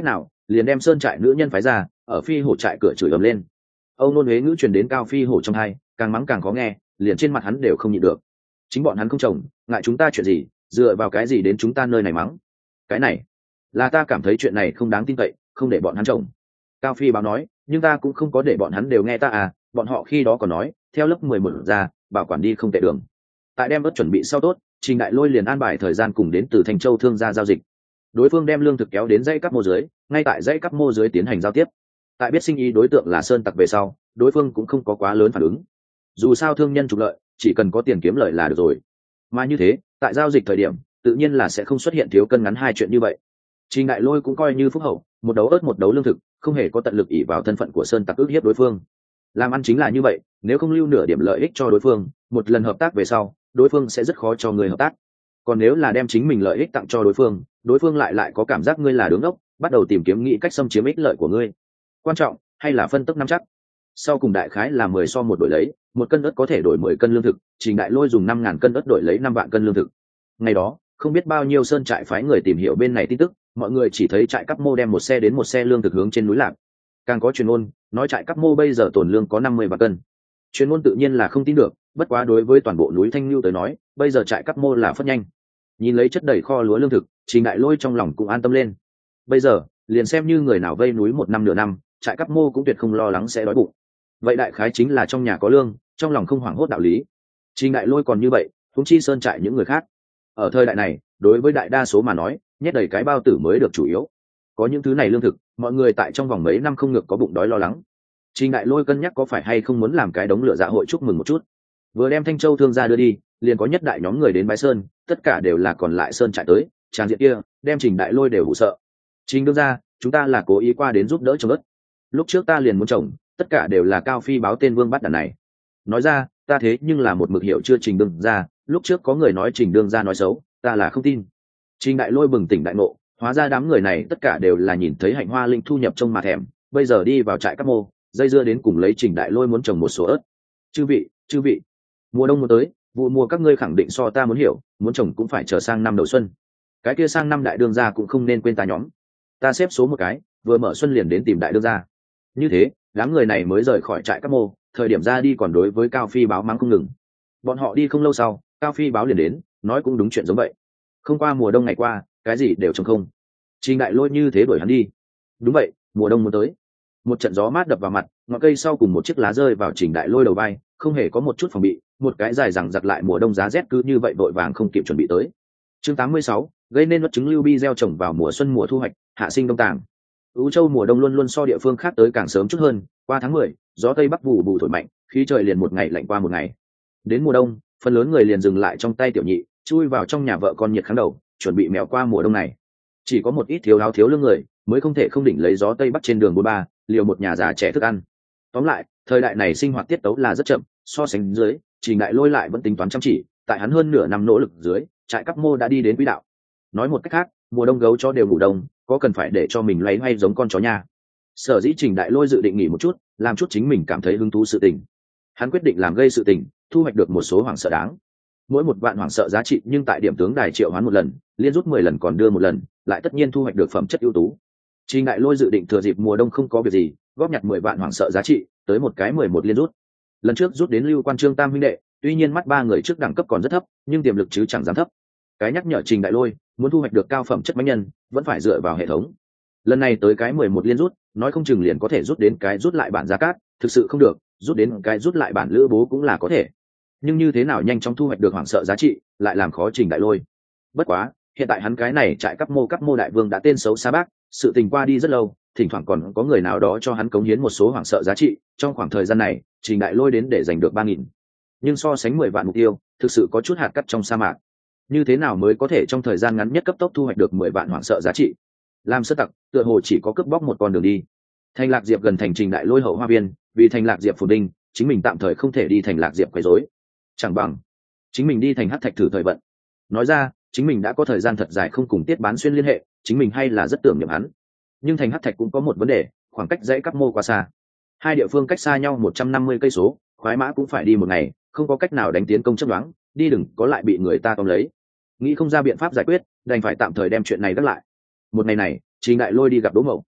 liền đem sơn trại nữ nhân phái ra ở phi hổ trại cửa chửi ầm lên. Âu nôn huế ngữ truyền đến cao phi hổ trong hai, càng mắng càng khó nghe, liền trên mặt hắn đều không nhịn được. Chính bọn hắn không trồng, ngại chúng ta chuyện gì, dựa vào cái gì đến chúng ta nơi này mắng? Cái này là ta cảm thấy chuyện này không đáng tin cậy, không để bọn hắn trồng. Cao phi báo nói, nhưng ta cũng không có để bọn hắn đều nghe ta à, bọn họ khi đó còn nói theo lớp mười một ra bảo quản đi không tệ đường. Tại đem ớt chuẩn bị sau tốt, Trình Đại Lôi liền an bài thời gian cùng đến từ Thanh Châu thương gia giao dịch. Đối phương đem lương thực kéo đến dãy cắp mô dưới, ngay tại dãy cắp mô dưới tiến hành giao tiếp. Tại biết sinh ý đối tượng là sơn tặc về sau, đối phương cũng không có quá lớn phản ứng. Dù sao thương nhân trục lợi, chỉ cần có tiền kiếm lợi là được rồi. Mà như thế, tại giao dịch thời điểm, tự nhiên là sẽ không xuất hiện thiếu cân ngắn hai chuyện như vậy. Trình Đại Lôi cũng coi như phúc hậu, một đấu ớt một đấu lương thực, không hề có tận lực ỷ vào thân phận của sơn tặc ức hiếp đối phương. Làm ăn chính là như vậy, nếu không lưu nửa điểm lợi ích cho đối phương, một lần hợp tác về sau, đối phương sẽ rất khó cho người hợp tác. Còn nếu là đem chính mình lợi ích tặng cho đối phương, đối phương lại lại có cảm giác ngươi là đứng ốc, bắt đầu tìm kiếm nghĩ cách xâm chiếm ích lợi của ngươi. Quan trọng hay là phân tức nắm chắc. Sau cùng đại khái là mười so một đổi lấy, một cân ớt có thể đổi mười cân lương thực, Trình Đại Lôi dùng năm ngàn cân ớt đổi lấy năm vạn cân lương thực. Ngày đó, không biết bao nhiêu sơn trại phái người tìm hiểu bên này tin tức, mọi người chỉ thấy trại Cắp Mô đem một xe đến một xe lương thực hướng trên núi Lạc. Càng có truyền ngôn, nói trại Cắp Mô bây giờ tồn lương có năm mươi vạn cân. Truyền ngôn tự nhiên là không tin được, bất quá đối với toàn bộ núi Thanh Nưu tới nói, bây giờ trại Cắp Mô là phất nhanh. Nhìn lấy chất đầy kho lúa lương thực, Trình Đại Lôi trong lòng cũng an tâm lên. Bây giờ, liền xem như người nào vây núi một năm nửa năm, trại Cắp Mô cũng tuyệt không lo lắng sẽ đói bụng. Vậy đại khái chính là trong nhà có lương, trong lòng không hoảng hốt đạo lý. Trình Đại Lôi còn như vậy, huống chi sơn trại những người khác. Ở thời đại này, đối với đại đa số mà nói, nhét đầy cái bao tử mới được chủ yếu. Có những thứ này lương thực, mọi người tại trong vòng mấy năm không ngược có bụng đói lo lắng. Trình Đại Lôi cân nhắc có phải hay không muốn làm cái đống lửa dạ hội chúc mừng một chút. Vừa đem Thanh Châu thương gia đưa đi, liền có nhất đại nhóm người đến bái sơn, tất cả đều là còn lại sơn trại tới, tràng diện kia, đem Trình Đại Lôi đều hụ sợ. Trình đương gia, chúng ta là cố ý qua đến giúp đỡ trồng đất. Lúc trước ta liền muốn trồng, tất cả đều là Cao Phi báo tên Vương bắt đàn này. Nói ra, ta thế nhưng là một mực hiểu chưa Trình đương gia, lúc trước có người nói Trình đương gia nói xấu, ta là không tin. Trình Đại Lôi bừng tỉnh đại ngộ, hóa ra đám người này tất cả đều là nhìn thấy Hạnh Hoa Linh thu nhập trong mà thèm, bây giờ đi vào trại Cắp Mô, dây dưa đến cùng lấy Trình Đại Lôi muốn trồng một số ớt. Chư vị, chư vị, mùa đông muốn tới, vụ mùa các ngươi khẳng định so ta muốn hiểu, muốn trồng cũng phải chờ sang năm đầu xuân. Cái kia sang năm đại đương gia cũng không nên quên ta nhóm. Ta xếp số một cái, vừa mở xuân liền đến tìm đại đương gia. Như thế, đám người này mới rời khỏi trại Cắp Mô, thời điểm ra đi còn đối với Cao Phi báo mắng không ngừng. Bọn họ đi không lâu sau, Cao Phi báo liền đến, nói cũng đúng chuyện giống vậy. Không qua mùa đông ngày qua, cái gì đều trồng không. Trình Đại Lôi như thế đuổi hắn đi. Đúng vậy, mùa đông muốn tới. Một trận gió mát đập vào mặt, ngọn cây sau cùng một chiếc lá rơi vào Trình Đại Lôi đầu vai, không hề có một chút phòng bị, một cái dài rằng giặc lại mùa đông giá rét cứ như vậy vội vàng không kịp chuẩn bị tới. Chương tám mươi sáu, gây nên vật chứng lưu bi gieo trồng vào mùa xuân mùa thu hoạch, hạ sinh đông tàng. Ú Châu mùa đông luôn luôn so địa phương khác tới càng sớm chút hơn, qua tháng mười, gió tây bắc vụ vụ thổi mạnh, khí trời liền một ngày lạnh qua một ngày. Đến mùa đông, phần lớn người liền dừng lại trong tay tiểu nhị, chui vào trong nhà vợ con nhiệt kháng đầu, chuẩn bị mèo qua mùa đông này. Chỉ có một ít thiếu áo thiếu lương người mới không thể không đỉnh lấy gió tây bắc trên đường bôn ba, liều một nhà già trẻ thức ăn. Tóm lại, thời đại này sinh hoạt tiết tấu là rất chậm, so sánh dưới, Trình Đại Lôi lại vẫn tính toán chăm chỉ, tại hắn hơn nửa năm nỗ lực dưới, trại Cắp Mô đã đi đến quỹ đạo. Nói một cách khác, mùa đông gấu chó đều ngủ đông, có cần phải để cho mình loay hoay giống con chó nha. Sở dĩ Trình Đại Lôi dự định nghỉ một chút, làm chút chính mình cảm thấy hứng thú sự tình. Hắn quyết định làm gây sự tình, thu hoạch được một số hoảng sợ đáng. Mỗi một vạn hoảng sợ giá trị, nhưng tại điểm tướng đài triệu hoán một lần, liên rút mười lần còn đưa một lần, lại tất nhiên thu hoạch được phẩm chất ưu tú. Trình Đại Lôi dự định thừa dịp mùa đông không có việc gì, góp nhặt mười vạn hoảng sợ giá trị, tới một cái mười một liên rút. Lần trước rút đến Lưu Quan Trương Tam huynh đệ, tuy nhiên mắt ba người trước đẳng cấp còn rất thấp, nhưng tiềm lực chứ chẳng dám thấp. Cái nhắc nhở Trình Đại Lôi, muốn thu hoạch được cao phẩm chất mãnh nhân, vẫn phải dựa vào hệ thống. Lần này tới cái mười một liên rút, nói không chừng liền có thể rút đến cái rút lại bản Gia Cát, thực sự không được, rút đến cái rút lại bản Lữ Bố cũng là có thể. Nhưng như thế nào nhanh chóng thu hoạch được hoảng sợ giá trị, lại làm khó Trình Đại Lôi. Bất quá, hiện tại hắn cái này trại Cắp Mô Cắp Mô đại vương đã tên xấu xa bác, sự tình qua đi rất lâu, thỉnh thoảng còn có người nào đó cho hắn cống hiến một số hoảng sợ giá trị, trong khoảng thời gian này, Trình Đại Lôi đến để giành được ba nghìn. Nhưng so sánh mười vạn mục tiêu, thực sự có chút hạt cát trong sa mạc. Như thế nào mới có thể trong thời gian ngắn nhất cấp tốc thu hoạch được mười vạn hoảng sợ giá trị? Làm sơ tặc, tựa hồ chỉ có cướp bóc một con đường đi. Thành Lạc Diệp gần thành Trình Đại Lôi hậu hoa viên, vì Thành Lạc Diệp phồn vinh, chính mình tạm thời không thể đi Thành Lạc Diệp quấy rối. Chẳng bằng chính mình đi thành Hắc Thạch thử thời vận. Nói ra, chính mình đã có thời gian thật dài không cùng Tiết Bán Xuyên liên hệ, chính mình hay là rất tưởng niệm hắn. Nhưng thành Hắc Thạch cũng có một vấn đề, khoảng cách dãy Cắp Mô quá xa. Hai địa phương cách xa nhau một trăm năm mươi cây số, khoái mã cũng phải đi một ngày, không có cách nào đánh tiến công chấp đoán, đi đừng có lại bị người ta tóm lấy. Nghĩ không ra biện pháp giải quyết, đành phải tạm thời đem chuyện này gác lại. Một ngày này, Trình Đại Lôi đi gặp Đỗ Mậu.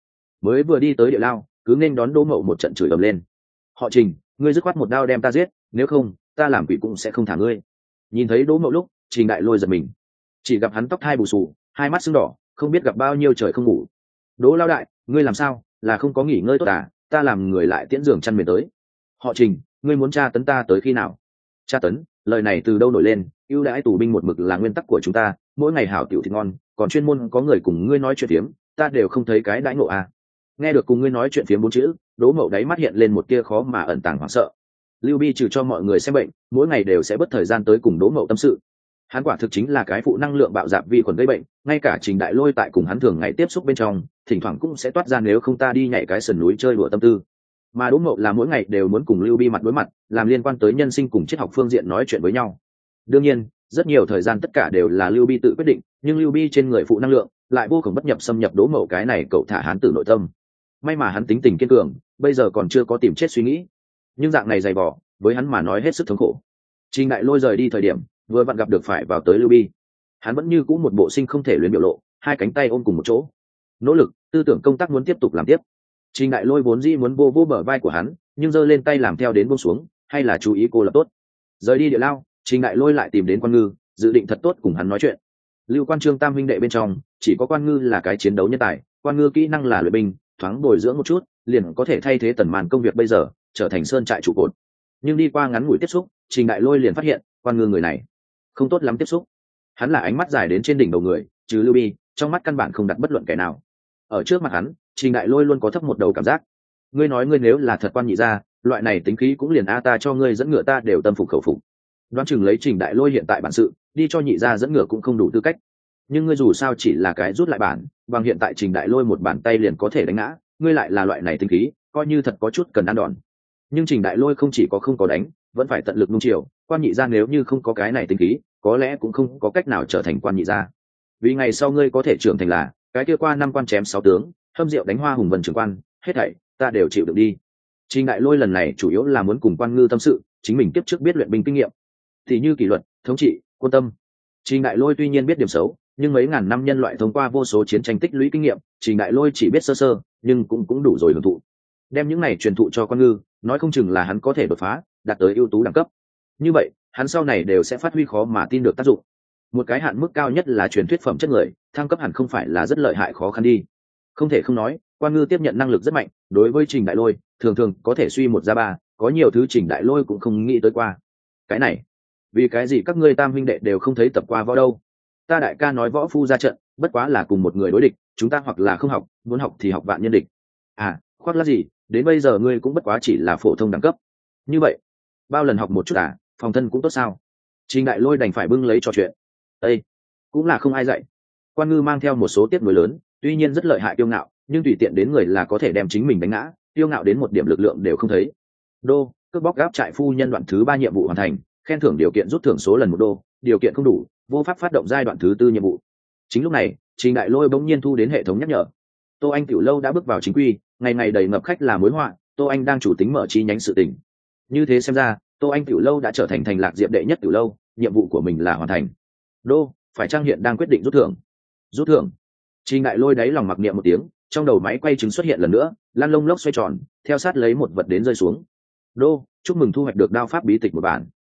mới vừa đi tới địa lao cứ nên đón đỗ mậu một trận chửi ầm lên. Họ Trình, ngươi dứt khoát một đao đem ta giết, nếu không ta làm quỷ cũng sẽ không thả ngươi. Nhìn thấy đỗ mậu lúc, Trình Đại Lôi giật mình, chỉ gặp hắn tóc hai bù xù, hai mắt sưng đỏ, không biết gặp bao nhiêu trời không ngủ. Đỗ lao đại, ngươi làm sao, là không có nghỉ ngơi tốt à? Ta làm người lại tiễn giường chăn mền tới. Họ Trình, ngươi muốn tra tấn ta tới khi nào? Tra tấn, lời này từ đâu nổi lên? Ưu đãi tù binh một mực là nguyên tắc của chúng ta, mỗi ngày hảo tiểu thịt ngon, còn chuyên môn có người cùng ngươi nói chuyện phiếm, ta đều không thấy cái đãi ngộ à? Nghe được cùng ngươi nói chuyện phiếm bốn chữ, Đỗ Mậu đáy mắt hiện lên một tia khó mà ẩn tàng hoảng sợ. Lưu Bi trừ cho mọi người xem bệnh, mỗi ngày đều sẽ bất thời gian tới cùng Đỗ Mậu tâm sự. Hắn quả thực chính là cái phụ năng lượng bạo dạn vi khuẩn gây bệnh, ngay cả Trình Đại Lôi tại cùng hắn thường ngày tiếp xúc bên trong, thỉnh thoảng cũng sẽ toát ra nếu không ta đi nhảy cái sườn núi chơi đùa tâm tư. Mà Đỗ Mậu là mỗi ngày đều muốn cùng Lưu Bi mặt đối mặt, làm liên quan tới nhân sinh cùng triết học phương diện nói chuyện với nhau. Đương nhiên, rất nhiều thời gian tất cả đều là Lưu Bi tự quyết định, nhưng Lưu Bi trên người phụ năng lượng lại vô cùng bất nhập xâm nhập Đỗ Mậu cái này cậu thả hắn tử nội tâm. May mà hắn tính tình kiên cường, bây giờ còn chưa có tìm chết suy nghĩ, nhưng dạng này dày vò với hắn mà nói hết sức thống khổ. Trình Đại Lôi rời đi thời điểm vừa vặn gặp được phải vào tới Lưu Bi, hắn vẫn như cũ một bộ sinh không thể luyến biểu lộ, hai cánh tay ôm cùng một chỗ, nỗ lực tư tưởng công tác muốn tiếp tục làm tiếp. Trình Đại Lôi vốn dĩ muốn vô vô bờ vai của hắn, nhưng giơ lên tay làm theo đến buông xuống, hay là chú ý cô lập tốt. Rời đi địa lao, Trình Đại Lôi lại tìm đến Quan Ngư, dự định thật tốt cùng hắn nói chuyện. Lưu Quan Trương tam huynh đệ bên trong, chỉ có Quan Ngư là cái chiến đấu nhân tài, Quan Ngư kỹ năng là luyện binh, thoáng bồi dưỡng một chút, liền có thể thay thế Tần Màn công việc bây giờ, trở thành sơn trại trụ cột. Nhưng đi qua ngắn ngủi tiếp xúc, Trình Đại Lôi liền phát hiện, Quan Ngư người này không tốt lắm tiếp xúc. Hắn là ánh mắt dài đến trên đỉnh đầu người, trừ Lưu Bi, trong mắt căn bản không đặt bất luận kẻ nào. Ở trước mặt hắn, Trình Đại Lôi luôn có thấp một đầu cảm giác. Ngươi nói ngươi nếu là thật Quan nhị gia, loại này tính khí cũng liền a ta cho ngươi dẫn ngựa ta đều tâm phục khẩu phục. Đoán chừng lấy Trình Đại Lôi hiện tại bản sự, đi cho nhị gia dẫn ngựa cũng không đủ tư cách. Nhưng ngươi dù sao chỉ là cái rút lại bản, bằng hiện tại Trình Đại Lôi một bàn tay liền có thể đánh ngã, ngươi lại là loại này tính khí, coi như thật có chút cần ăn đòn. Nhưng Trình Đại Lôi không chỉ có không có đánh, vẫn phải tận lực nung chiều, Quan nhị gia nếu như không có cái này tính khí, có lẽ cũng không có cách nào trở thành Quan nhị gia. Vì ngày sau ngươi có thể trưởng thành là cái kia qua năm quan chém sáu tướng, hâm rượu đánh hoa hùng vân trưởng quan, hết thảy ta đều chịu được đi. Trình Đại Lôi lần này chủ yếu là muốn cùng Quan Ngư tâm sự, chính mình tiếp trước biết luyện binh kinh nghiệm, thì như kỷ luật, thống trị, quân tâm. Trình Đại Lôi tuy nhiên biết điểm xấu, nhưng mấy ngàn năm nhân loại thông qua vô số chiến tranh tích lũy kinh nghiệm, Trình Đại Lôi chỉ biết sơ sơ, nhưng cũng cũng đủ rồi hưởng thụ. Đem những này truyền thụ cho Quan Ngư, nói không chừng là hắn có thể đột phá, đạt tới ưu tú đẳng cấp. Như vậy, hắn sau này đều sẽ phát huy khó mà tin được tác dụng. Một cái hạn mức cao nhất là truyền thuyết phẩm chất người, thăng cấp hẳn không phải là rất lợi hại khó khăn đi. Không thể không nói, Quan Ngư tiếp nhận năng lực rất mạnh, đối với Trình Đại Lôi, thường thường có thể suy một ra ba, có nhiều thứ Trình Đại Lôi cũng không nghĩ tới qua. Cái này, vì cái gì các ngươi tam huynh đệ đều không thấy tập qua võ đâu? Ta đại ca nói võ phu ra trận, bất quá là cùng một người đối địch, chúng ta hoặc là không học, muốn học thì học vạn nhân địch. À, khoác lác gì, đến bây giờ ngươi cũng bất quá chỉ là phổ thông đẳng cấp. Như vậy, bao lần học một chút à, phòng thân cũng tốt sao? Trình Đại Lôi đành phải bưng lấy trò chuyện. Ê, cũng là không ai dạy. Quan Ngư mang theo một số tiết nối lớn, tuy nhiên rất lợi hại kiêu ngạo, nhưng tùy tiện đến người là có thể đem chính mình đánh ngã, kiêu ngạo đến một điểm lực lượng đều không thấy. Đô, cướp bóc gáp trại phu nhân đoạn thứ ba nhiệm vụ hoàn thành, khen thưởng điều kiện rút thưởng số lần một đô, điều kiện không đủ, vô pháp phát động giai đoạn thứ tư nhiệm vụ. Chính lúc này, Trình Đại Lôi bỗng nhiên thu đến hệ thống nhắc nhở. Tô Anh tiểu lâu đã bước vào chính quy, ngày ngày đầy ngập khách là mối họa, Tô Anh đang chủ tính mở chi nhánh sự tình. Như thế xem ra, Tô Anh tiểu lâu đã trở thành thành lạc diệp đệ nhất tiểu lâu, nhiệm vụ của mình là hoàn thành. Đô, phải trang hiện đang quyết định rút thưởng. Rút thưởng. Trình Đại Lôi đáy lòng mặc niệm một tiếng, trong đầu máy quay trứng xuất hiện lần nữa, lan lông lốc xoay tròn, theo sát lấy một vật đến rơi xuống. Đô, chúc mừng thu hoạch được đao pháp bí tịch một bản.